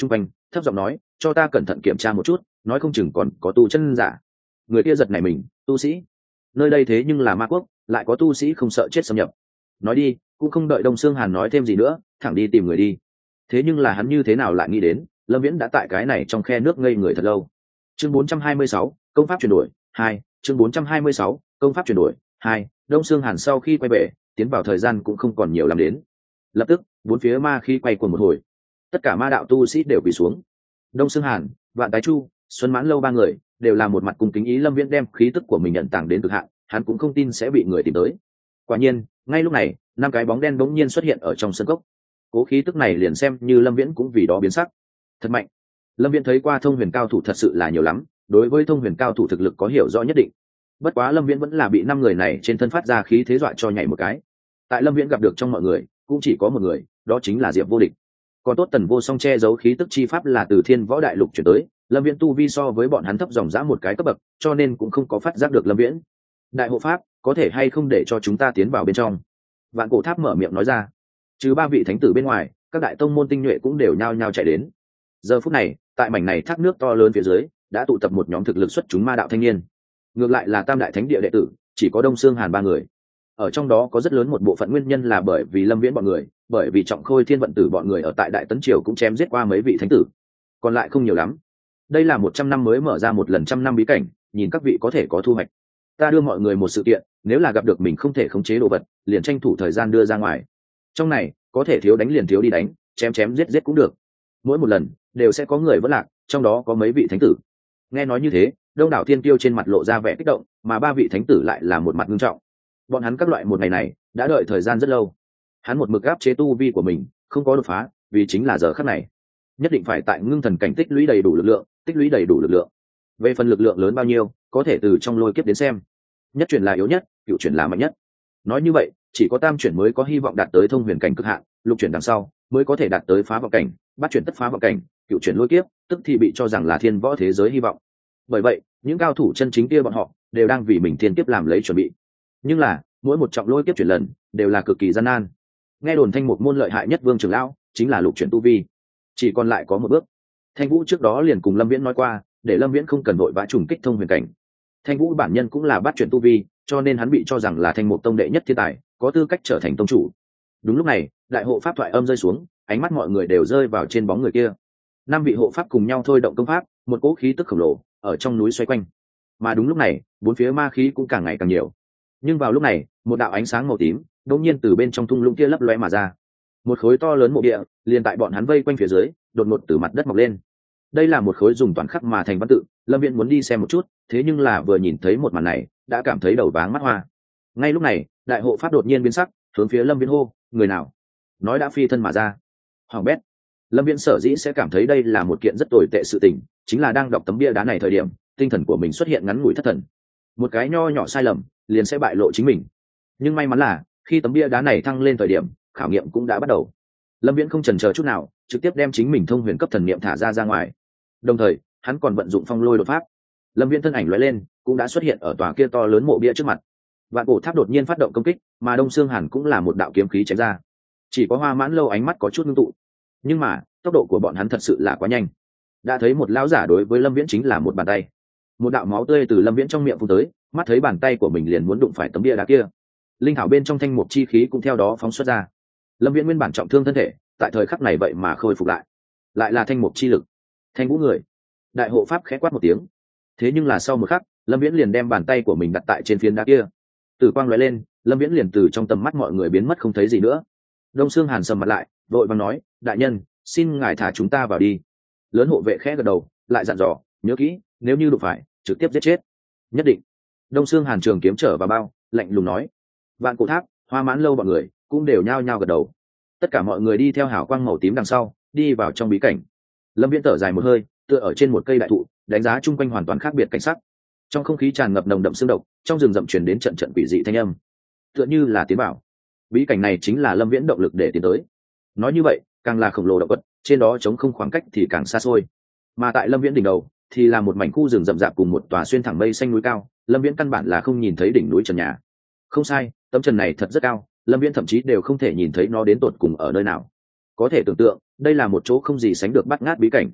thấp giọng nói, cho ta cẩn thận kiểm tra một chút, nói không chừng còn có tu chân giả. Người kia giật nảy mình, tu sĩ? Nơi đây thế nhưng là ma quốc, lại có tu sĩ không sợ chết xâm nhập. Nói đi, cũng không đợi Đông Xương Hàn nói thêm gì nữa, thẳng đi tìm người đi. Thế nhưng là hắn như thế nào lại nghĩ đến, Lâm Viễn đã tại cái này trong khe nước ngây người thật lâu. Chương bốn trăm hai mươi sáu, công pháp chuyển đổi hai. Chương bốn trăm hai mươi sáu, công pháp chuyển đổi hai. Đông Xương Hàn sau khi quay về, tiến vào thời gian cũng không còn nhiều lắm đến. Lập tức, bốn phía ma khí quay cuồng một hồi, tất cả ma đạo tu sĩ đều quỳ xuống. Đông Xương Hàn, Vạn Tái Chu, Xuân Mãn Lâu ba người đều là một mặt cùng kính ý Lâm Viễn đem khí tức của mình nhận tàng đến cực hạn, hắn cũng không tin sẽ bị người tìm tới. Quả nhiên, ngay lúc này, năm cái bóng đen bỗng nhiên xuất hiện ở trong sân cốc. Cố khí tức này liền xem như Lâm Viễn cũng vì đó biến sắc. Thật mạnh. Lâm Viễn thấy qua thông huyền cao thủ thật sự là nhiều lắm, đối với thông huyền cao thủ thực lực có hiểu rõ nhất định. Bất quá Lâm Viễn vẫn là bị năm người này trên thân phát ra khí thế dọa cho nhảy một cái. Tại Lâm Viễn gặp được trong mọi người, cũng chỉ có một người, đó chính là Diệp Vô Địch. Còn tốt Tần Vô Song che giấu khí tức chi pháp là từ Thiên Võ Đại Lục chuyển tới, Lâm Viễn tu vi so với bọn hắn thấp dòng dã một cái cấp bậc, cho nên cũng không có phát giác được Lâm Viễn. Đại hộ pháp, có thể hay không để cho chúng ta tiến vào bên trong? Vạn Cổ Tháp mở miệng nói ra. Trừ ba vị thánh tử bên ngoài, các đại tông môn tinh nhuệ cũng đều nhao nhao chạy đến. Giờ phút này, tại mảnh này thác nước to lớn phía dưới, đã tụ tập một nhóm thực lực xuất chúng ma đạo thanh niên. Ngược lại là Tam đại thánh địa đệ tử, chỉ có Đông Xương Hàn ba người. Ở trong đó có rất lớn một bộ phận nguyên nhân là bởi vì Lâm Viễn bọn người, bởi vì Trọng Khôi Thiên Vận Tử bọn người ở tại Đại Tấn Triều cũng chém giết qua mấy vị thánh tử, còn lại không nhiều lắm. Đây là một trăm năm mới mở ra một lần trăm năm bí cảnh, nhìn các vị có thể có thu hoạch. Ta đưa mọi người một sự kiện, nếu là gặp được mình không thể khống chế đồ vật, liền tranh thủ thời gian đưa ra ngoài. Trong này, có thể thiếu đánh liền thiếu đi đánh, chém chém giết giết cũng được. Mỗi một lần đều sẽ có người vẫn lạc, trong đó có mấy vị thánh tử. Nghe nói như thế, đông đảo thiên tiêu trên mặt lộ ra vẻ kích động, mà ba vị thánh tử lại là một mặt nghiêm trọng. Bọn hắn các loại một ngày này đã đợi thời gian rất lâu. Hắn một mực áp chế tu vi của mình, không có đột phá, vì chính là giờ khắc này, nhất định phải tại ngưng thần cảnh tích lũy đầy đủ lực lượng, tích lũy đầy đủ lực lượng. Về phần lực lượng lớn bao nhiêu, có thể từ trong lôi kiếp đến xem. Nhất chuyển là yếu nhất, cựu chuyển là mạnh nhất. Nói như vậy, chỉ có tam chuyển mới có hy vọng đạt tới thông huyền cảnh cực hạn, lục chuyển đằng sau mới có thể đạt tới phá vọng cảnh, bát chuyển tất phá vọng cảnh, cựu chuyển lôi kiếp, tức thì bị cho rằng là thiên võ thế giới hy vọng. Bởi vậy, những cao thủ chân chính kia bọn họ đều đang vì mình thiên kiếp làm lấy chuẩn bị. Nhưng là, mỗi một trọng lôi kiếp chuyển lần đều là cực kỳ gian nan. Nghe đồn Thanh Mục môn lợi hại nhất Vương trưởng lão chính là lục chuyển tu vi, chỉ còn lại có một bước. Thanh Vũ trước đó liền cùng Lâm Viễn nói qua, để Lâm Viễn không cần vội vã trùng kích thông huyền cảnh. Thanh Vũ bản nhân cũng là bát chuyển tu vi, cho nên hắn bị cho rằng là Thanh Mục tông đệ nhất thiên tài, có tư cách trở thành tông chủ. Đúng lúc này, đại hộ pháp thoại âm rơi xuống, ánh mắt mọi người đều rơi vào trên bóng người kia. Năm vị hộ pháp cùng nhau thôi động công pháp, một cỗ khí tức khổng lồ ở trong núi xoay quanh. Mà đúng lúc này, bốn phía ma khí cũng càng ngày càng nhiều. Nhưng vào lúc này, một đạo ánh sáng màu tím đột nhiên từ bên trong thung lũng kia lấp lóe mà ra. Một khối to lớn mộ địa liền tại bọn hắn vây quanh phía dưới, đột ngột từ mặt đất mọc lên. Đây là một khối dùng toàn khắc mà thành văn tự, Lâm Viễn muốn đi xem một chút, thế nhưng là vừa nhìn thấy một màn này, đã cảm thấy đầu váng mắt hoa. Ngay lúc này, đại hộ pháp đột nhiên biến sắc, hướng phía Lâm Viễn hô, người nào? Nói đã phi thân mà ra. Hoàng bét. Lâm Viễn sở dĩ sẽ cảm thấy đây là một kiện rất tồi tệ sự tình, chính là đang đọc tấm bia đá này thời điểm, tinh thần của mình xuất hiện ngắn ngủi thất thần. Một cái nho nhỏ sai lầm, liền sẽ bại lộ chính mình. Nhưng may mắn là, khi tấm bia đá này thăng lên thời điểm, khảo nghiệm cũng đã bắt đầu. Lâm Viễn không chần chờ chút nào, trực tiếp đem chính mình thông huyền cấp thần niệm thả ra ra ngoài. Đồng thời, hắn còn vận dụng phong lôi đột pháp. Lâm Viễn thân ảnh lóe lên, cũng đã xuất hiện ở tòa kia to lớn mộ bia trước mặt. Vạn Cổ Tháp đột nhiên phát động công kích, mà Đông Xương Hàn cũng là một đạo kiếm khí chém ra. Chỉ có Hoa Mãn Lâu ánh mắt có chút ngưng tụ, nhưng mà tốc độ của bọn hắn thật sự là quá nhanh. Đã thấy một lão giả đối với Lâm Viễn chính là một bàn tay, một đạo máu tươi từ Lâm Viễn trong miệng phun tới, mắt thấy bàn tay của mình liền muốn đụng phải tấm bia đá kia. Linh thảo bên trong thanh mục chi khí cũng theo đó phóng xuất ra. Lâm Viễn nguyên bản trọng thương thân thể, tại thời khắc này vậy mà khôi phục lại, lại là thanh mục chi lực. Thanh Vũ người, đại hộ pháp khẽ quát một tiếng. Thế nhưng là sau một khắc, Lâm Viễn liền đem bàn tay của mình đặt tại trên phiến đá kia. Tử quang lóe lên, Lâm Viễn liền từ trong tầm mắt mọi người biến mất không thấy gì nữa. Đông Xương Hàn sầm mặt lại, vội vàng nói, đại nhân, xin ngài thả chúng ta vào đi. Lớn hộ vệ khẽ gật đầu, lại dặn dò, nhớ kỹ, nếu như đụng phải, trực tiếp giết chết. Nhất định. Đông Xương Hàn trường kiếm trở vào bao, lạnh lùng nói. Vạn Cổ Tháp, Hoa Mãn Lâu bọn người cũng đều nhao nhao gật đầu. Tất cả mọi người đi theo hào quang màu tím đằng sau, đi vào trong bí cảnh. Lâm Viễn thở dài một hơi, tựa ở trên một cây đại thụ, đánh giá chung quanh hoàn toàn khác biệt cảnh sắc. Trong không khí tràn ngập nồng đậm xương độc, trong rừng rậm truyền đến trận trận quỷ dị thanh âm, tựa như là tiến bảo. Bí cảnh này chính là Lâm Viễn động lực để tiến tới. Nói như vậy, càng là khổng lồ động vật, trên đó chống không khoảng cách thì càng xa xôi. Mà tại Lâm Viễn đỉnh đầu, thì là một mảnh khu rừng rậm rạp cùng một tòa xuyên thẳng mây xanh núi cao. Lâm Viễn căn bản là không nhìn thấy đỉnh núi trần nhà. Không sai, tấm trần này thật rất cao, Lâm Viễn thậm chí đều không thể nhìn thấy nó đến tột cùng ở nơi nào. Có thể tưởng tượng, đây là một chỗ không gì sánh được bắt ngát bí cảnh.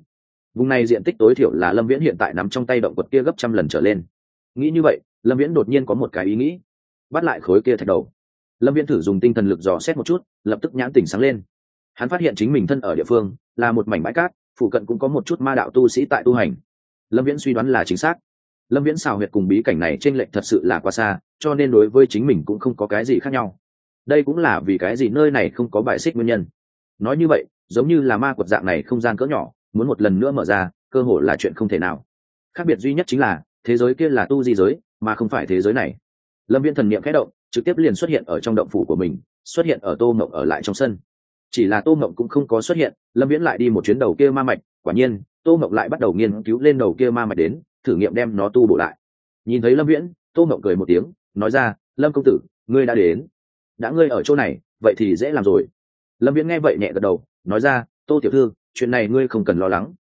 Vùng này diện tích tối thiểu là Lâm Viễn hiện tại nắm trong tay động quật kia gấp trăm lần trở lên. Nghĩ như vậy, Lâm Viễn đột nhiên có một cái ý nghĩ. Bắt lại khối kia thạch đầu. Lâm Viễn thử dùng tinh thần lực dò xét một chút, lập tức nhãn tỉnh sáng lên. Hắn phát hiện chính mình thân ở địa phương là một mảnh bãi cát, phụ cận cũng có một chút ma đạo tu sĩ tại tu hành. Lâm Viễn suy đoán là chính xác. Lâm Viễn xào huyệt cùng bí cảnh này chênh lệch thật sự là quá xa, cho nên đối với chính mình cũng không có cái gì khác nhau. Đây cũng là vì cái gì nơi này không có bài xích nguyên nhân. Nói như vậy, giống như là ma quật dạng này không gian cỡ nhỏ, muốn một lần nữa mở ra, cơ hội là chuyện không thể nào. Khác biệt duy nhất chính là thế giới kia là tu di giới, mà không phải thế giới này. Lâm Viễn thần niệm khẽ động, trực tiếp liền xuất hiện ở trong động phủ của mình, xuất hiện ở Tô Mộng ở lại trong sân. Chỉ là Tô Mộng cũng không có xuất hiện, Lâm Viễn lại đi một chuyến đầu kia ma mạch, quả nhiên, Tô Mộng lại bắt đầu nghiên cứu lên đầu kia ma mạch đến, thử nghiệm đem nó tu bổ lại. Nhìn thấy Lâm Viễn, Tô Mộng cười một tiếng, nói ra, Lâm công tử, ngươi đã đến. Đã ngươi ở chỗ này, vậy thì dễ làm rồi. Lâm Viễn nghe vậy nhẹ gật đầu, nói ra, Tô tiểu thư, chuyện này ngươi không cần lo lắng.